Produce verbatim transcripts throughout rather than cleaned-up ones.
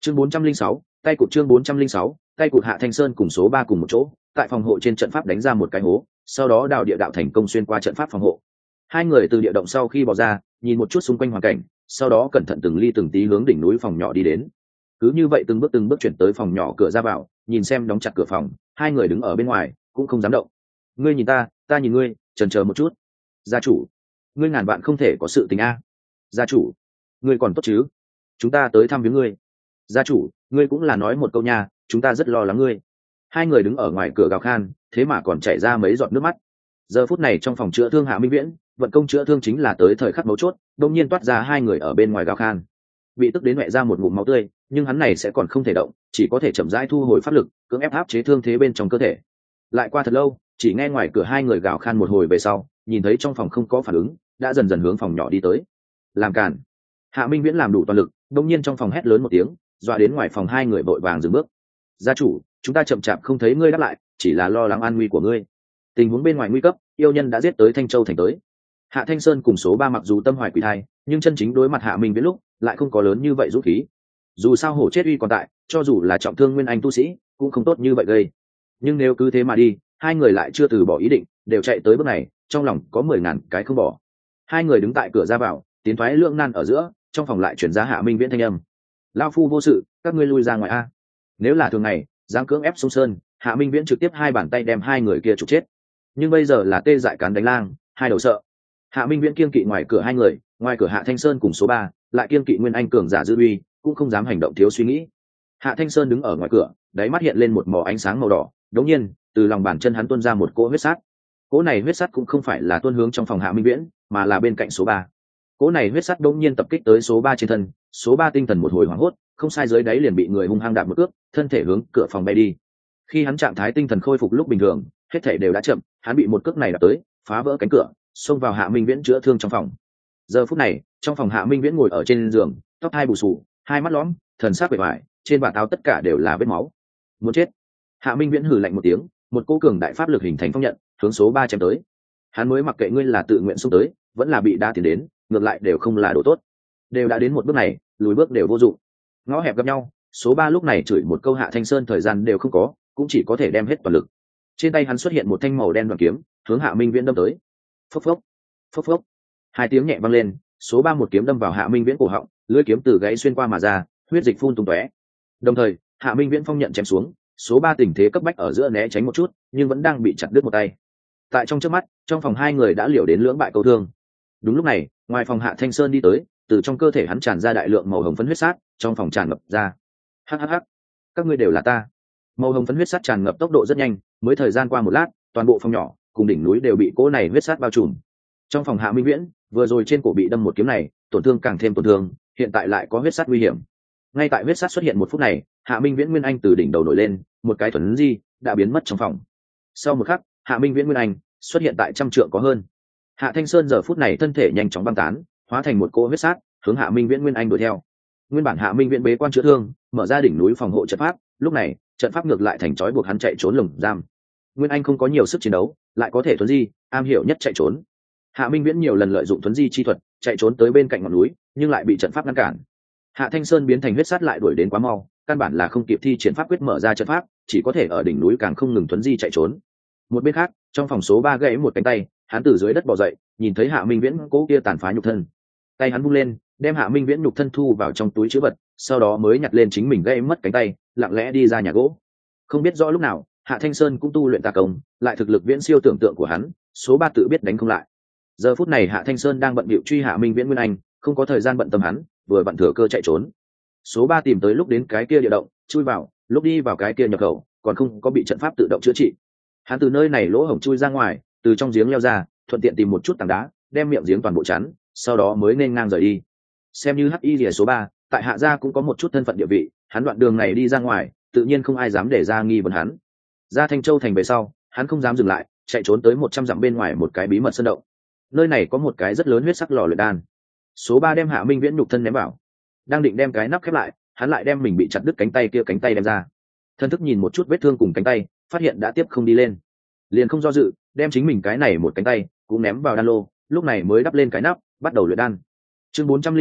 Chương bốn trăm linh sáu, tay cụt chương bốn trăm linh sáu, tay cụt Hạ Thanh Sơn cùng số ba cùng một chỗ, tại phòng hộ trên trận pháp đánh ra một cái hố, sau đó đào địa đạo thành công xuyên qua trận pháp phòng hộ. Hai người từ địa động sau khi bò ra, nhìn một chút xung quanh hoàn cảnh, sau đó cẩn thận từng ly từng tí hướng đỉnh núi phòng nhỏ đi đến. Cứ như vậy từng bước từng bước chuyển tới phòng nhỏ cửa ra vào, nhìn xem đóng chặt cửa phòng, hai người đứng ở bên ngoài, cũng không dám động. Ngươi nhìn ta, ta nhìn ngươi, chần chờ một chút. Gia chủ, ngươi ngàn vạn không thể có sự tình a. Gia chủ, ngươi còn tốt chứ? Chúng ta tới thăm viếng ngươi. Gia chủ, ngươi cũng là nói một câu nha, chúng ta rất lo lắng ngươi. Hai người đứng ở ngoài cửa gào khan, thế mà còn chảy ra mấy giọt nước mắt. Giờ phút này trong phòng chữa thương Hạ Minh Viễn, vận công chữa thương chính là tới thời khắc mấu chốt, đột nhiên toát ra hai người ở bên ngoài gào khan. Bị tức đến mẹ ra một ngụm máu tươi, nhưng hắn này sẽ còn không thể động, chỉ có thể chậm rãi thu hồi pháp lực, cưỡng ép áp chế thương thế bên trong cơ thể. Lại qua thật lâu, chỉ nghe ngoài cửa hai người gào khan một hồi về sau, nhìn thấy trong phòng không có phản ứng, đã dần dần hướng phòng nhỏ đi tới. Làm cản. Hạ Minh Viễn làm đủ toàn lực, đột nhiên trong phòng hét lớn một tiếng, dọa đến ngoài phòng hai người vội vàng dừng bước. Gia chủ, chúng ta chậm chạp không thấy ngươi đáp lại, chỉ là lo lắng an nguy của ngươi. Tình huống bên ngoài nguy cấp, yêu nhân đã giết tới Thanh Châu thành tới. Hạ Thanh Sơn cùng số ba mặc dù tâm hoài quỷ thai, nhưng chân chính đối mặt Hạ Minh Viễn lúc lại không có lớn như vậy dũng khí. Dù sao hổ chết uy còn tại, cho dù là trọng thương nguyên anh tu sĩ cũng không tốt như vậy gây. Nhưng nếu cứ thế mà đi, hai người lại chưa từ bỏ ý định, đều chạy tới bước này, trong lòng có mười ngàn cái không bỏ. Hai người đứng tại cửa ra vào, tiến thoái lưỡng nan ở giữa, trong phòng lại chuyển ra Hạ Minh Viễn thanh âm. Lao phu vô sự, các ngươi lui ra ngoài a. Nếu là thường ngày, dám cưỡng ép sông sơn, Hạ Minh Viễn trực tiếp hai bàn tay đem hai người kia trục chết. Nhưng bây giờ là tê dại cán đánh lang, hai đầu sợ. Hạ Minh Viễn kiên kỵ ngoài cửa hai người, ngoài cửa Hạ Thanh Sơn cùng số ba, lại kiên kỵ nguyên anh cường giả dư uy, cũng không dám hành động thiếu suy nghĩ. Hạ Thanh Sơn đứng ở ngoài cửa, đáy mắt hiện lên một màu ánh sáng màu đỏ, đống nhiên, từ lòng bàn chân hắn tuôn ra một cỗ huyết sát. Cỗ này huyết sát cũng không phải là tuôn hướng trong phòng Hạ Minh Viễn, mà là bên cạnh số ba. Cỗ này huyết sát đống nhiên tập kích tới số ba trên thân, số ba tinh thần một hồi hoảng hốt, không sai dưới đáy liền bị người hung hăng đạp một cước, thân thể hướng cửa phòng bay đi. Khi hắn trạng thái tinh thần khôi phục lúc bình thường, hết thể đều đã chậm, hắn bị một cước này đạp tới, phá vỡ cánh cửa, xông vào Hạ Minh Viễn chữa thương trong phòng. Giờ phút này, trong phòng Hạ Minh Viễn ngồi ở trên giường, tóc hai bù xù, hai mắt lõm, thần sắc bề ngoài, trên vạt áo tất cả đều là vết máu. Muốn chết. Hạ Minh Viễn hừ lạnh một tiếng, một cỗ cường đại pháp lực hình thành phong nhận, hướng số ba chém tới. Hắn mới mặc kệ ngươi là tự nguyện xông tới, vẫn là bị đa tiền đến, ngược lại đều không là đồ tốt. Đều đã đến một bước này, lùi bước đều vô dụng. Ngõ hẹp gặp nhau, số ba lúc này chửi một câu Hạ Thanh Sơn thời gian đều không có, cũng chỉ có thể đem hết toàn lực. Trên tay hắn xuất hiện một thanh màu đen đoàn kiếm, hướng Hạ Minh Viễn đâm tới. Phốc phốc, phốc phốc. Hai tiếng nhẹ vang lên, số ba một kiếm đâm vào Hạ Minh Viễn cổ họng, lưỡi kiếm từ gãy xuyên qua mà ra, huyết dịch phun tung tóe. Đồng thời, Hạ Minh Viễn phong nhận chém xuống, số ba tình thế cấp bách ở giữa né tránh một chút, nhưng vẫn đang bị chặt đứt một tay. Tại trong chớp mắt, trong phòng hai người đã liều đến lưỡng bại câu thương. Đúng lúc này, ngoài phòng Hạ Thanh Sơn đi tới, từ trong cơ thể hắn tràn ra đại lượng màu hồng phấn huyết sát, trong phòng tràn ngập ra. Hắc hắc hắc, các ngươi đều là ta. Màu hồng phấn huyết sát tràn ngập tốc độ rất nhanh, mới thời gian qua một lát, toàn bộ phòng nhỏ cùng đỉnh núi đều bị cỗ này huyết sát bao trùm. Trong phòng Hạ Minh Viễn, vừa rồi trên cổ bị đâm một kiếm này, tổn thương càng thêm tổn thương, hiện tại lại có huyết sát nguy hiểm. Ngay tại huyết sát xuất hiện một phút này, Hạ Minh Viễn Nguyên Anh từ đỉnh đầu nổi lên, một cái thuần di đã biến mất trong phòng. Sau một khắc, Hạ Minh Viễn Nguyên Anh xuất hiện tại trăm trượng có hơn. Hạ Thanh Sơn giờ phút này thân thể nhanh chóng băng tán, hóa thành một cỗ huyết sát, hướng Hạ Minh Viễn Nguyên Anh đuổi theo. Nguyên bản Hạ Minh Viễn bế quan chữa thương, mở ra đỉnh núi phòng hộ trận pháp, lúc này, trận pháp ngược lại thành trói buộc hắn chạy trốn lồng giam. Nguyên Anh không có nhiều sức chiến đấu, lại có thể thuần di, am hiểu nhất chạy trốn. Hạ Minh Viễn nhiều lần lợi dụng thuần di chi thuật, chạy trốn tới bên cạnh ngọn núi, nhưng lại bị trận pháp ngăn cản. Hạ Thanh Sơn biến thành huyết sát lại đuổi đến quá mau, căn bản là không kịp thi triển pháp quyết mở ra trận pháp, chỉ có thể ở đỉnh núi càng không ngừng thuần di chạy trốn. Một bên khác, trong phòng số ba gãy một cánh tay, hắn từ dưới đất bò dậy, nhìn thấy Hạ Minh Viễn cố kia tàn phá nhục thân. Tay hắn vung lên, đem Hạ Minh Viễn nhục thân thu vào trong túi trữ vật, sau đó mới nhặt lên chính mình gãy mất cánh tay, lặng lẽ đi ra nhà gỗ. Không biết rõ lúc nào, Hạ Thanh Sơn cũng tu luyện tà công, lại thực lực viễn siêu tưởng tượng của hắn, số ba tự biết đánh không lại. Giờ phút này Hạ Thanh Sơn đang bận bịu truy Hạ Minh Viễn Nguyên Anh, không có thời gian bận tâm hắn, vừa bận thừa cơ chạy trốn. Số ba tìm tới lúc đến cái kia địa động, chui vào, lúc đi vào cái kia nhập khẩu, còn không có bị trận pháp tự động chữa trị. Hắn từ nơi này lỗ hổng chui ra ngoài, từ trong giếng leo ra, thuận tiện tìm một chút tảng đá, đem miệng giếng toàn bộ chắn, sau đó mới nên ngang rời đi. Xem như hắc y lìa số ba, tại Hạ gia cũng có một chút thân phận địa vị, hắn đoạn đường này đi ra ngoài, tự nhiên không ai dám để ra nghi vấn hắn. Ra Thanh Châu thành về sau, hắn không dám dừng lại, chạy trốn tới một trăm dặm bên ngoài một cái bí mật sơn động. Nơi này có một cái rất lớn huyết sắc lò luyện đan. Số ba đem Hạ Minh Viễn nhục thân ném vào, đang định đem cái nắp khép lại, hắn lại đem mình bị chặt đứt cánh tay kia cánh tay đem ra. Thân thức nhìn một chút vết thương cùng cánh tay, phát hiện đã tiếp không đi lên, liền không do dự, đem chính mình cái này một cánh tay cũng ném vào đan lô, lúc này mới đắp lên cái nắp, bắt đầu luyện đan. Chương bốn trăm linh bảy,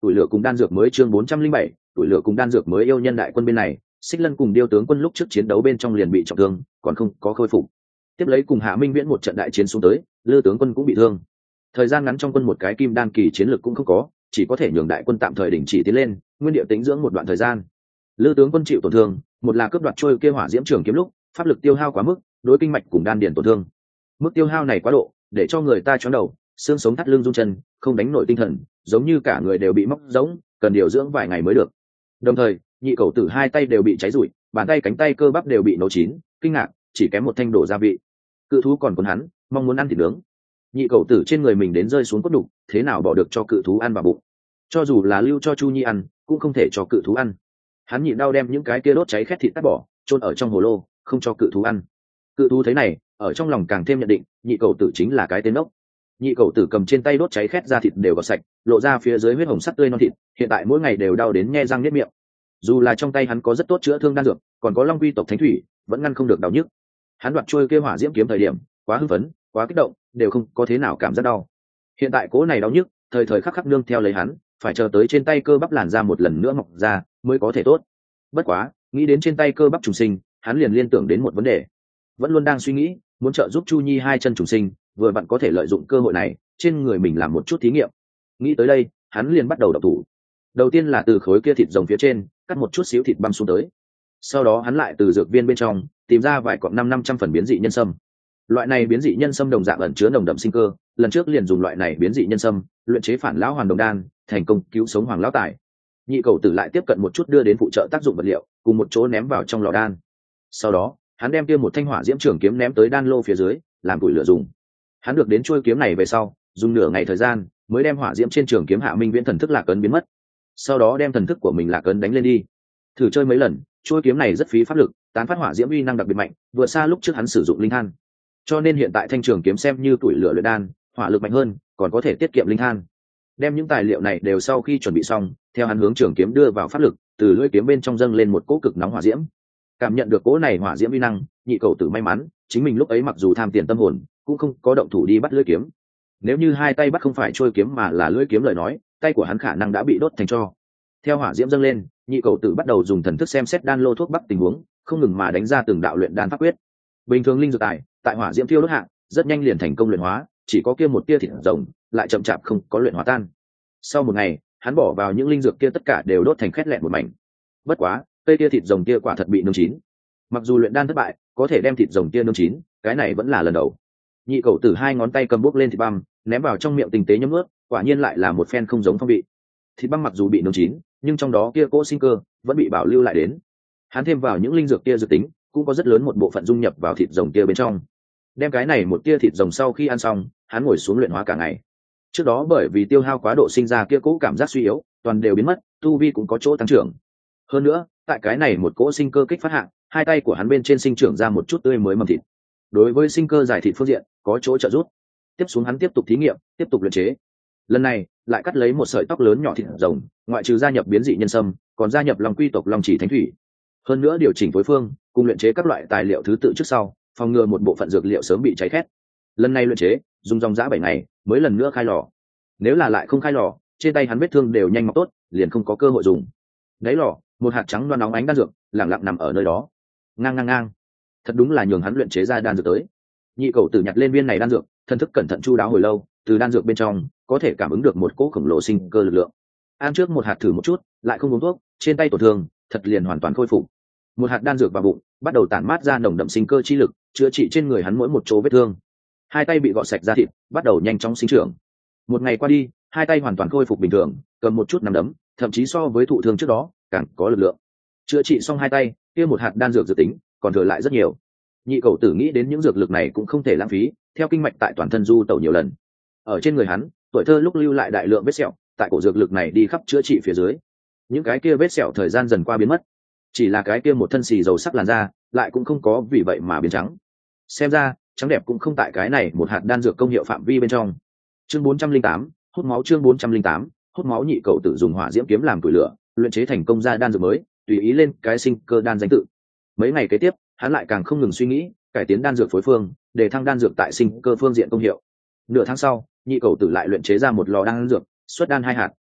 tuổi lửa cùng đan dược mới chương bốn trăm linh bảy, tuổi lửa cùng đan dược mới yêu nhân đại quân bên này, Xích Lân cùng Điêu tướng quân lúc trước chiến đấu bên trong liền bị trọng thương, còn không có khôi phục. Tiếp lấy cùng Hạ Minh Viễn một trận đại chiến xuống tới, Lư tướng quân cũng bị thương. Thời gian ngắn trong quân một cái kim đan kỳ chiến lược cũng không có, chỉ có thể nhường đại quân tạm thời đình chỉ tiến lên, nguyên địa tĩnh dưỡng một đoạn thời gian. Lư tướng quân chịu tổn thương, một là cướp đoạt trôi kia hỏa diễm trường kiếm lúc, pháp lực tiêu hao quá mức, đối kinh mạch cùng đan điền tổn thương. Mức tiêu hao này quá độ, để cho người ta chóng đầu, xương sống thắt lưng run chân, không đánh nổi tinh thần, giống như cả người đều bị móc giống, cần điều dưỡng vài ngày mới được. Đồng thời, nhị cầu tử hai tay đều bị cháy rụi, bàn tay cánh tay cơ bắp đều bị nấu chín, kinh ngạc, chỉ kém một thanh đổ gia vị. Cự thú còn cuốn hắn, mong muốn ăn thịt nướng. Nhị cầu tử trên người mình đến rơi xuống cốt đục, thế nào bỏ được cho cự thú ăn vào bụng? Cho dù là lưu cho Chu Nhi ăn, cũng không thể cho cự thú ăn. Hắn nhịn đau đem những cái kia đốt cháy khét thịt cắt bỏ, chôn ở trong hồ lô, không cho cự thú ăn. Cự thú thấy này, ở trong lòng càng thêm nhận định, nhị cầu tử chính là cái tên ốc. Nhị cầu tử cầm trên tay đốt cháy khét ra thịt đều gọt sạch, lộ ra phía dưới huyết hồng sắc tươi non thịt, hiện tại mỗi ngày đều đau đến nhe răng niết miệng. Dù là trong tay hắn có rất tốt chữa thương đan dược, còn có long quy tộc thánh thủy, vẫn ngăn không được đau nhức. Hắn đoạt trôi kia hỏa diễm kiếm thời điểm, quá hưng phấn, quá kích động, đều không có thế nào cảm giác đau. Hiện tại cố này đau nhức, thời thời khắc khắc nương theo lấy hắn, phải chờ tới trên tay cơ bắp làn ra một lần nữa mọc ra, mới có thể tốt. Bất quá, nghĩ đến trên tay cơ bắp trùng sinh, hắn liền liên tưởng đến một vấn đề, vẫn luôn đang suy nghĩ, muốn trợ giúp Chu Nhi hai chân trùng sinh, vừa vặn có thể lợi dụng cơ hội này, trên người mình làm một chút thí nghiệm. Nghĩ tới đây, hắn liền bắt đầu đọc thủ. Đầu tiên là từ khối kia thịt rồng phía trên cắt một chút xíu thịt băm xuống tới, sau đó hắn lại từ dược viên bên trong tìm ra vài cọng năm năm trăm phần biến dị nhân sâm. Loại này biến dị nhân sâm đồng dạng ẩn chứa nồng đậm sinh cơ, lần trước liền dùng loại này biến dị nhân sâm luyện chế phản lão hoàn đồng đan, thành công cứu sống hoàng lão tài. Nhị cầu tử lại tiếp cận một chút đưa đến phụ trợ tác dụng vật liệu, cùng một chỗ ném vào trong lò đan. Sau đó hắn đem kia một thanh hỏa diễm trường kiếm ném tới đan lô phía dưới, làm củi lửa dùng. Hắn được đến chuôi kiếm này về sau, dùng nửa ngày thời gian mới đem hỏa diễm trên trường kiếm Hạ Minh Viễn thần thức lạc ấn biến mất. Sau đó đem thần thức của mình lạc ấn đánh lên đi. Thử chơi mấy lần, chuôi kiếm này rất phí pháp lực, tán phát hỏa diễm uy năng đặc biệt mạnh, vượt xa lúc trước hắn sử dụng linh than. Cho nên hiện tại thanh trường kiếm xem như củi lửa luyện đan, hỏa lực mạnh hơn, còn có thể tiết kiệm linh than. Đem những tài liệu này đều sau khi chuẩn bị xong, theo hắn hướng trường kiếm đưa vào pháp lực, từ lưỡi kiếm bên trong dâng lên một cỗ cực nóng hỏa diễm. Cảm nhận được cỗ này hỏa diễm uy năng, nhị cầu tử may mắn, chính mình lúc ấy mặc dù tham tiền tâm hồn, cũng không có động thủ đi bắt lưỡi kiếm. Nếu như hai tay bắt không phải trôi kiếm mà là lưỡi kiếm lời nói, tay của hắn khả năng đã bị đốt thành tro. Theo hỏa diễm dâng lên, nhị cầu tử bắt đầu dùng thần thức xem xét đan lô thuốc bắc tình huống, không ngừng mà đánh ra từng đạo luyện đan pháp quyết. Bình thường linh dược tài, tại hỏa diễm thiêu đốt hạng, rất nhanh liền thành công luyện hóa, chỉ có kia một tia thịt rồng lại chậm chạp không có luyện hóa tan. Sau một ngày, hắn bỏ vào những linh dược kia tất cả đều đốt thành khét lẹn một mảnh. Bất quá, cây tia thịt rồng kia quả thật bị nướng chín. Mặc dù luyện đan thất bại, có thể đem thịt rồng kia nướng chín, cái này vẫn là lần đầu. Nhị cầu tử hai ngón tay cầm bốc lên thịt băm, ném vào trong miệng tinh tế nhấm nuốt, quả nhiên lại là một phen không giống phong vị. Thịt băm mặc dù bị nướng chín, nhưng trong đó kia cỗ sinh cơ vẫn bị bảo lưu lại đến. Hắn thêm vào những linh dược kia dự tính, cũng có rất lớn một bộ phận dung nhập vào thịt rồng kia bên trong. Đem cái này một tia thịt rồng sau khi ăn xong, hắn ngồi xuống luyện hóa cả ngày. Trước đó bởi vì tiêu hao quá độ sinh ra kia cỗ cảm giác suy yếu, toàn đều biến mất, tu vi cũng có chỗ tăng trưởng. Hơn nữa, tại cái này một cỗ sinh cơ kích phát hạng, hai tay của hắn bên trên sinh trưởng ra một chút tươi mới mầm thịt. Đối với sinh cơ giải thịt phương diện, có chỗ trợ giúp. Tiếp xuống hắn tiếp tục thí nghiệm, tiếp tục luyện chế. Lần này, lại cắt lấy một sợi tóc lớn nhỏ thịt rồng, ngoại trừ gia nhập biến dị nhân sâm, còn gia nhập long quy tộc long chỉ thánh thủy. Hơn nữa điều chỉnh phối phương, cùng luyện chế các loại tài liệu thứ tự trước sau, phòng ngừa một bộ phận dược liệu sớm bị cháy khét. Lần này luyện chế, dùng dòng dã bảy ngày, mới lần nữa khai lò. Nếu là lại không khai lò, trên tay hắn vết thương đều nhanh mọc tốt, liền không có cơ hội dùng. Đáy lò, một hạt trắng loang nóng ánh đan dược, lặng lặng nằm ở nơi đó. Ngang ngang ngang. Thật đúng là nhường hắn luyện chế ra đan dược tới. Nhị cầu tử nhặt lên viên này đan dược, thần thức cẩn thận chu đáo hồi lâu, từ đan dược bên trong có thể cảm ứng được một cỗ khổng lồ sinh cơ lực lượng. Ăn trước một hạt thử một chút, lại không uống thuốc, trên tay tổn thương thật liền hoàn toàn khôi phục. Một hạt đan dược vào bụng, bắt đầu tản mát ra nồng đậm sinh cơ chi lực, chữa trị trên người hắn mỗi một chỗ vết thương. Hai tay bị gọt sạch ra thịt, bắt đầu nhanh chóng sinh trưởng. Một ngày qua đi, hai tay hoàn toàn khôi phục bình thường, cầm một chút nắm đấm, thậm chí so với thụ thương trước đó càng có lực lượng. Chữa trị xong hai tay, kia một hạt đan dược dự tính còn thừa lại rất nhiều. Nhị cầu tử nghĩ đến những dược lực này cũng không thể lãng phí, theo kinh mạch tại toàn thân du tẩu nhiều lần. Ở trên người hắn, tuổi thơ lúc lưu lại đại lượng vết sẹo, tại cổ dược lực này đi khắp chữa trị phía dưới. Những cái kia vết sẹo thời gian dần qua biến mất, chỉ là cái kia một thân xì dầu sắc làn da lại cũng không có vì vậy mà biến trắng. Xem ra trắng đẹp cũng không tại cái này một hạt đan dược công hiệu phạm vi bên trong. Chương bốn trăm linh tám, hút máu. Chương bốn trăm linh tám, hút máu. Nhị cầu tử dùng hỏa diễm kiếm làm củi lửa, luyện chế thành công ra đan dược mới, tùy ý lên cái sinh cơ đan danh tự. Mấy ngày kế tiếp, hắn lại càng không ngừng suy nghĩ, cải tiến đan dược phối phương, để thăng đan dược tại sinh cơ phương diện công hiệu. Nửa tháng sau, nhị cầu tử lại luyện chế ra một lò đan dược, xuất đan hai hạt,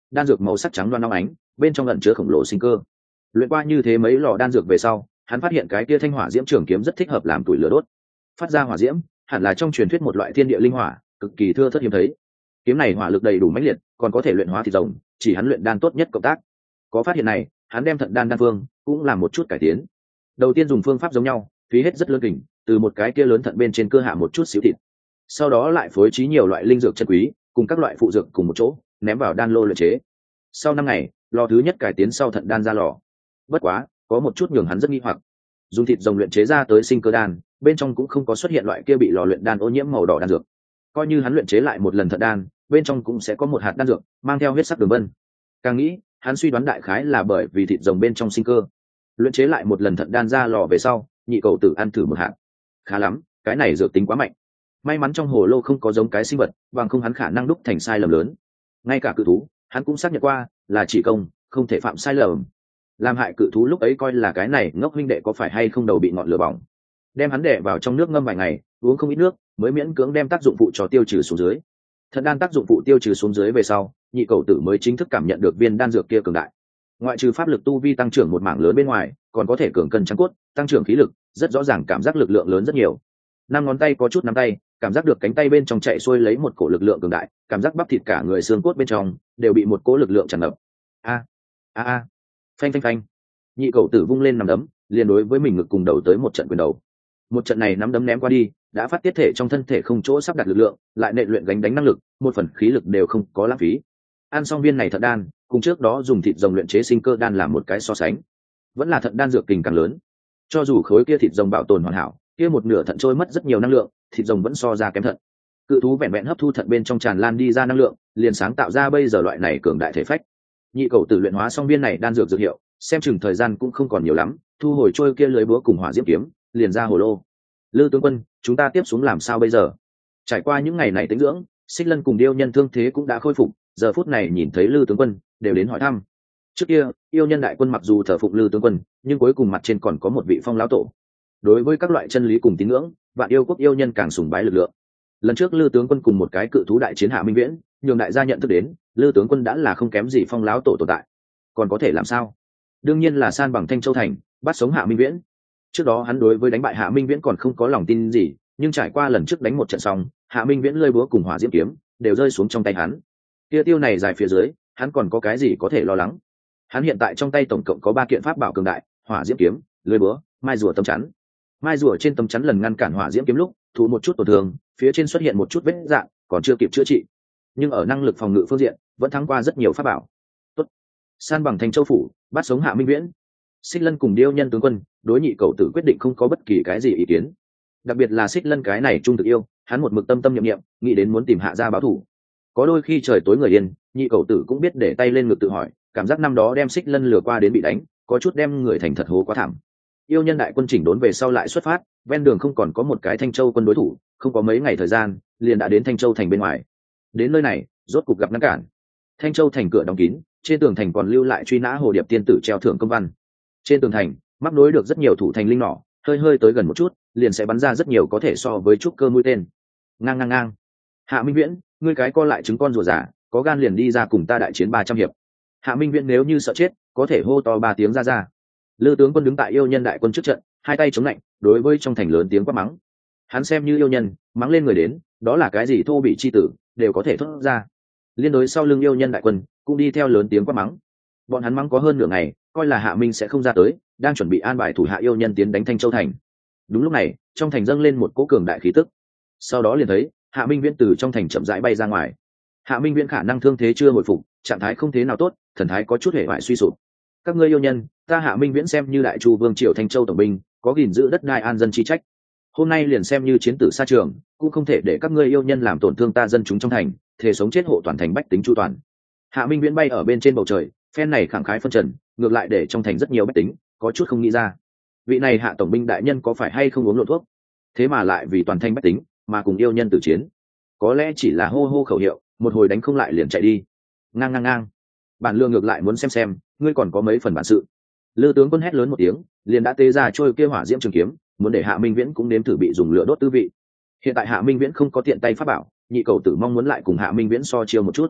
đan dược màu sắc trắng loan long ánh, bên trong ẩn chứa khổng lồ sinh cơ. Luyện qua như thế mấy lò đan dược về sau, hắn phát hiện cái kia thanh hỏa diễm trường kiếm rất thích hợp làm tuổi lửa đốt, phát ra hỏa diễm hẳn là trong truyền thuyết một loại thiên địa linh hỏa, cực kỳ thưa thớt hiếm thấy. Kiếm này hỏa lực đầy đủ mãnh liệt, còn có thể luyện hóa thịt rồng, chỉ hắn luyện đan tốt nhất cộng tác. Có phát hiện này, hắn đem thận đan đan phương cũng làm một chút cải tiến. Đầu tiên dùng phương pháp giống nhau, phí hết rất lớn kình, từ một cái kia lớn thận bên trên cơ hạ một chút xíu thịt, sau đó lại phối trí nhiều loại linh dược chân quý cùng các loại phụ dược cùng một chỗ, ném vào đan lô luyện chế. Sau năm ngày, lò thứ nhất cải tiến sau thận đan ra lò. Bất quá, có một chút nhường hắn rất nghi hoặc. Dùng thịt rồng luyện chế ra tới sinh cơ đan, bên trong cũng không có xuất hiện loại kia bị lò luyện đan ô nhiễm màu đỏ đan dược. Coi như hắn luyện chế lại một lần thận đan, bên trong cũng sẽ có một hạt đan dược mang theo huyết sắc đường vân. Càng nghĩ, hắn suy đoán đại khái là bởi vì thịt rồng bên trong sinh cơ. Luyện chế lại một lần thận đan ra lò về sau, nhị cầu tử ăn thử một hạt. Khá lắm, cái này dược tính quá mạnh. May mắn trong hồ lô không có giống cái sinh vật, bằng không hắn khả năng đúc thành sai lầm lớn. Ngay cả cự thú, hắn cũng xác nhận qua, là chỉ công, không thể phạm sai lầm. Làm hại cự thú lúc ấy coi là cái này ngốc huynh đệ có phải hay không đầu bị ngọn lửa bỏng. Đem hắn đè vào trong nước ngâm vài ngày, uống không ít nước, mới miễn cưỡng đem tác dụng phụ cho tiêu trừ xuống dưới. Thận đan tác dụng phụ tiêu trừ xuống dưới về sau, nhị cầu tử mới chính thức cảm nhận được viên đan dược kia cường đại. Ngoại trừ pháp lực tu vi tăng trưởng một mảng lớn bên ngoài, còn có thể cường cân trắng cốt, tăng trưởng khí lực, rất rõ ràng cảm giác lực lượng lớn rất nhiều. Năm ngón tay có chút nắm tay, cảm giác được cánh tay bên trong chạy xuôi lấy một cổ lực lượng cường đại, cảm giác bắp thịt cả người xương cốt bên trong đều bị một cỗ lực lượng tràn ngập. A a a, phanh phanh phanh. Nhị cầu tử vung lên nắm đấm, liền đối với mình ngực cùng đầu tới một trận quyền đầu. Một trận này nắm đấm ném qua đi, đã phát tiết thể trong thân thể không chỗ sắp đặt lực lượng, lại nện luyện gánh đánh năng lực, một phần khí lực đều không có lãng phí. Ăn xong viên này thận đan, cùng trước đó dùng thịt rồng luyện chế sinh cơ đan làm một cái so sánh, vẫn là thận đan dược kình càng lớn. Cho dù khối kia thịt rồng bảo tồn hoàn hảo, kia một nửa thận trôi mất rất nhiều năng lượng, thịt rồng vẫn so ra kém thận. Cự thú vẹn vẹn hấp thu thận bên trong tràn lan đi ra năng lượng, liền sáng tạo ra bây giờ loại này cường đại thể phách. Nhị cầu tử luyện hóa xong viên này đan dược dược hiệu, xem chừng thời gian cũng không còn nhiều lắm, thu hồi trôi kia lưới búa cùng hỏa diễm kiếm, liền ra hồ lô. Lư tướng quân, chúng ta tiếp xuống làm sao bây giờ? Trải qua những ngày này tĩnh dưỡng, Xích Lân cùng Điêu Nhân thương thế cũng đã khôi phục, giờ phút này nhìn thấy Lư tướng quân, đều đến hỏi thăm. Trước kia, Yêu Nhân đại quân mặc dù thờ phụng Lư tướng quân, nhưng cuối cùng mặt trên còn có một vị Phong lão tổ. Đối với các loại chân lý cùng tín ngưỡng, Vạn Yêu quốc yêu nhân càng sùng bái lực lượng. Lần trước Lư tướng quân cùng một cái cự thú đại chiến Hạ Minh Viễn, nhường đại gia nhận thức đến, Lư tướng quân đã là không kém gì Phong lão tổ tồn tại. Còn có thể làm sao? Đương nhiên là san bằng Thanh Châu thành, bắt sống Hạ Minh Viễn. Trước đó hắn đối với đánh bại Hạ Minh Viễn còn không có lòng tin gì, nhưng trải qua lần trước đánh một trận xong, Hạ Minh Viễn lơi búa cùng hỏa diễm kiếm đều rơi xuống trong tay hắn. Kia tiêu này dài phía dưới, hắn còn có cái gì có thể lo lắng? Hắn hiện tại trong tay tổng cộng có ba kiện pháp bảo cường đại: hỏa diễm kiếm, lưới búa, mai rùa tấm chắn. Mai rùa trên tấm chắn lần ngăn cản hỏa diễm kiếm lúc thụ một chút tổn thương, phía trên xuất hiện một chút vết rạn, còn chưa kịp chữa trị, nhưng ở năng lực phòng ngự phương diện vẫn thắng qua rất nhiều pháp bảo. Tốt, san bằng Thanh Châu phủ, bắt sống Hạ Minh Viễn. Xích Lân cùng Điêu Nhân tướng quân đối nhị cầu tử quyết định không có bất kỳ cái gì ý kiến. Đặc biệt là Xích Lân cái này trung thực yêu, hắn một mực tâm tâm niệm niệm nghĩ đến muốn tìm Hạ gia báo thù. Có đôi khi trời tối người yên, nhị cầu tử cũng biết để tay lên ngực tự hỏi, cảm giác năm đó đem Xích Lân lừa qua đến bị đánh, có chút đem người thành thật hố quá thảm. Yêu Nhân đại quân chỉnh đốn về sau lại xuất phát, ven đường không còn có một cái Thanh Châu quân đối thủ, không có mấy ngày thời gian liền đã đến Thanh Châu thành bên ngoài. Đến nơi này rốt cục gặp ngăn cản. Thanh Châu thành cửa đóng kín, trên tường thành còn lưu lại truy nã hồ điệp tiên tử treo thưởng công văn. Trên tường thành mắc nối được rất nhiều thủ thành linh nỏ, hơi hơi tới gần một chút liền sẽ bắn ra rất nhiều có thể so với trúc cơ mũi tên. Ngang ngang ngang. Hạ Minh Viễn, ngươi cái co lại trứng con rùa giả, có gan liền đi ra cùng ta đại chiến ba trăm hiệp. Hạ Minh Viễn nếu như sợ chết, có thể hô to ba tiếng ra ra. Lư tướng quân đứng tại Yêu Nhân đại quân trước trận, hai tay chống lạnh, đối với trong thành lớn tiếng quát mắng. Hắn xem như yêu nhân, mắng lên người đến, đó là cái gì thô bị chi tử đều có thể thốt ra. Liên đối sau lưng Yêu Nhân đại quân cũng đi theo lớn tiếng quát mắng. Bọn hắn mắng có hơn nửa ngày, coi là Hạ Minh sẽ không ra tới, đang chuẩn bị an bài thủ hạ yêu nhân tiến đánh Thanh Châu thành. Đúng lúc này, trong thành dâng lên một cỗ cường đại khí tức. Sau đó liền thấy Hạ Minh Viễn từ trong thành chậm rãi bay ra ngoài. Hạ Minh Viễn khả năng thương thế chưa hồi phục, trạng thái không thế nào tốt, thần thái có chút hề hoại suy sụp. Các ngươi yêu nhân, ta Hạ Minh Viễn xem như đại chu vương triều Thanh Châu tổng binh, có gìn giữ đất đai an dân chi trách. Hôm nay liền xem như chiến tử xa trường, cũng không thể để các ngươi yêu nhân làm tổn thương ta dân chúng trong thành, thể sống chết hộ toàn thành bách tính chu toàn. Hạ Minh Viễn bay ở bên trên bầu trời, phen này khẳng khái phân trần, ngược lại để trong thành rất nhiều bách tính có chút không nghĩ ra, vị này Hạ tổng binh đại nhân có phải hay không uống lộ thuốc, thế mà lại vì toàn thành bách tính mà cùng yêu nhân tử chiến. Có lẽ chỉ là hô hô khẩu hiệu, một hồi đánh không lại liền chạy đi. Ngang ngang ngang. Bản lương ngược lại muốn xem xem ngươi còn có mấy phần bản sự. Lư tướng quân hét lớn một tiếng, liền đã tế ra trôi kia hỏa diễm trường kiếm, muốn để Hạ Minh Viễn cũng nếm thử bị dùng lửa đốt tư vị. Hiện tại Hạ Minh Viễn không có tiện tay pháp bảo, nhị cầu tử mong muốn lại cùng Hạ Minh Viễn so chiêu một chút.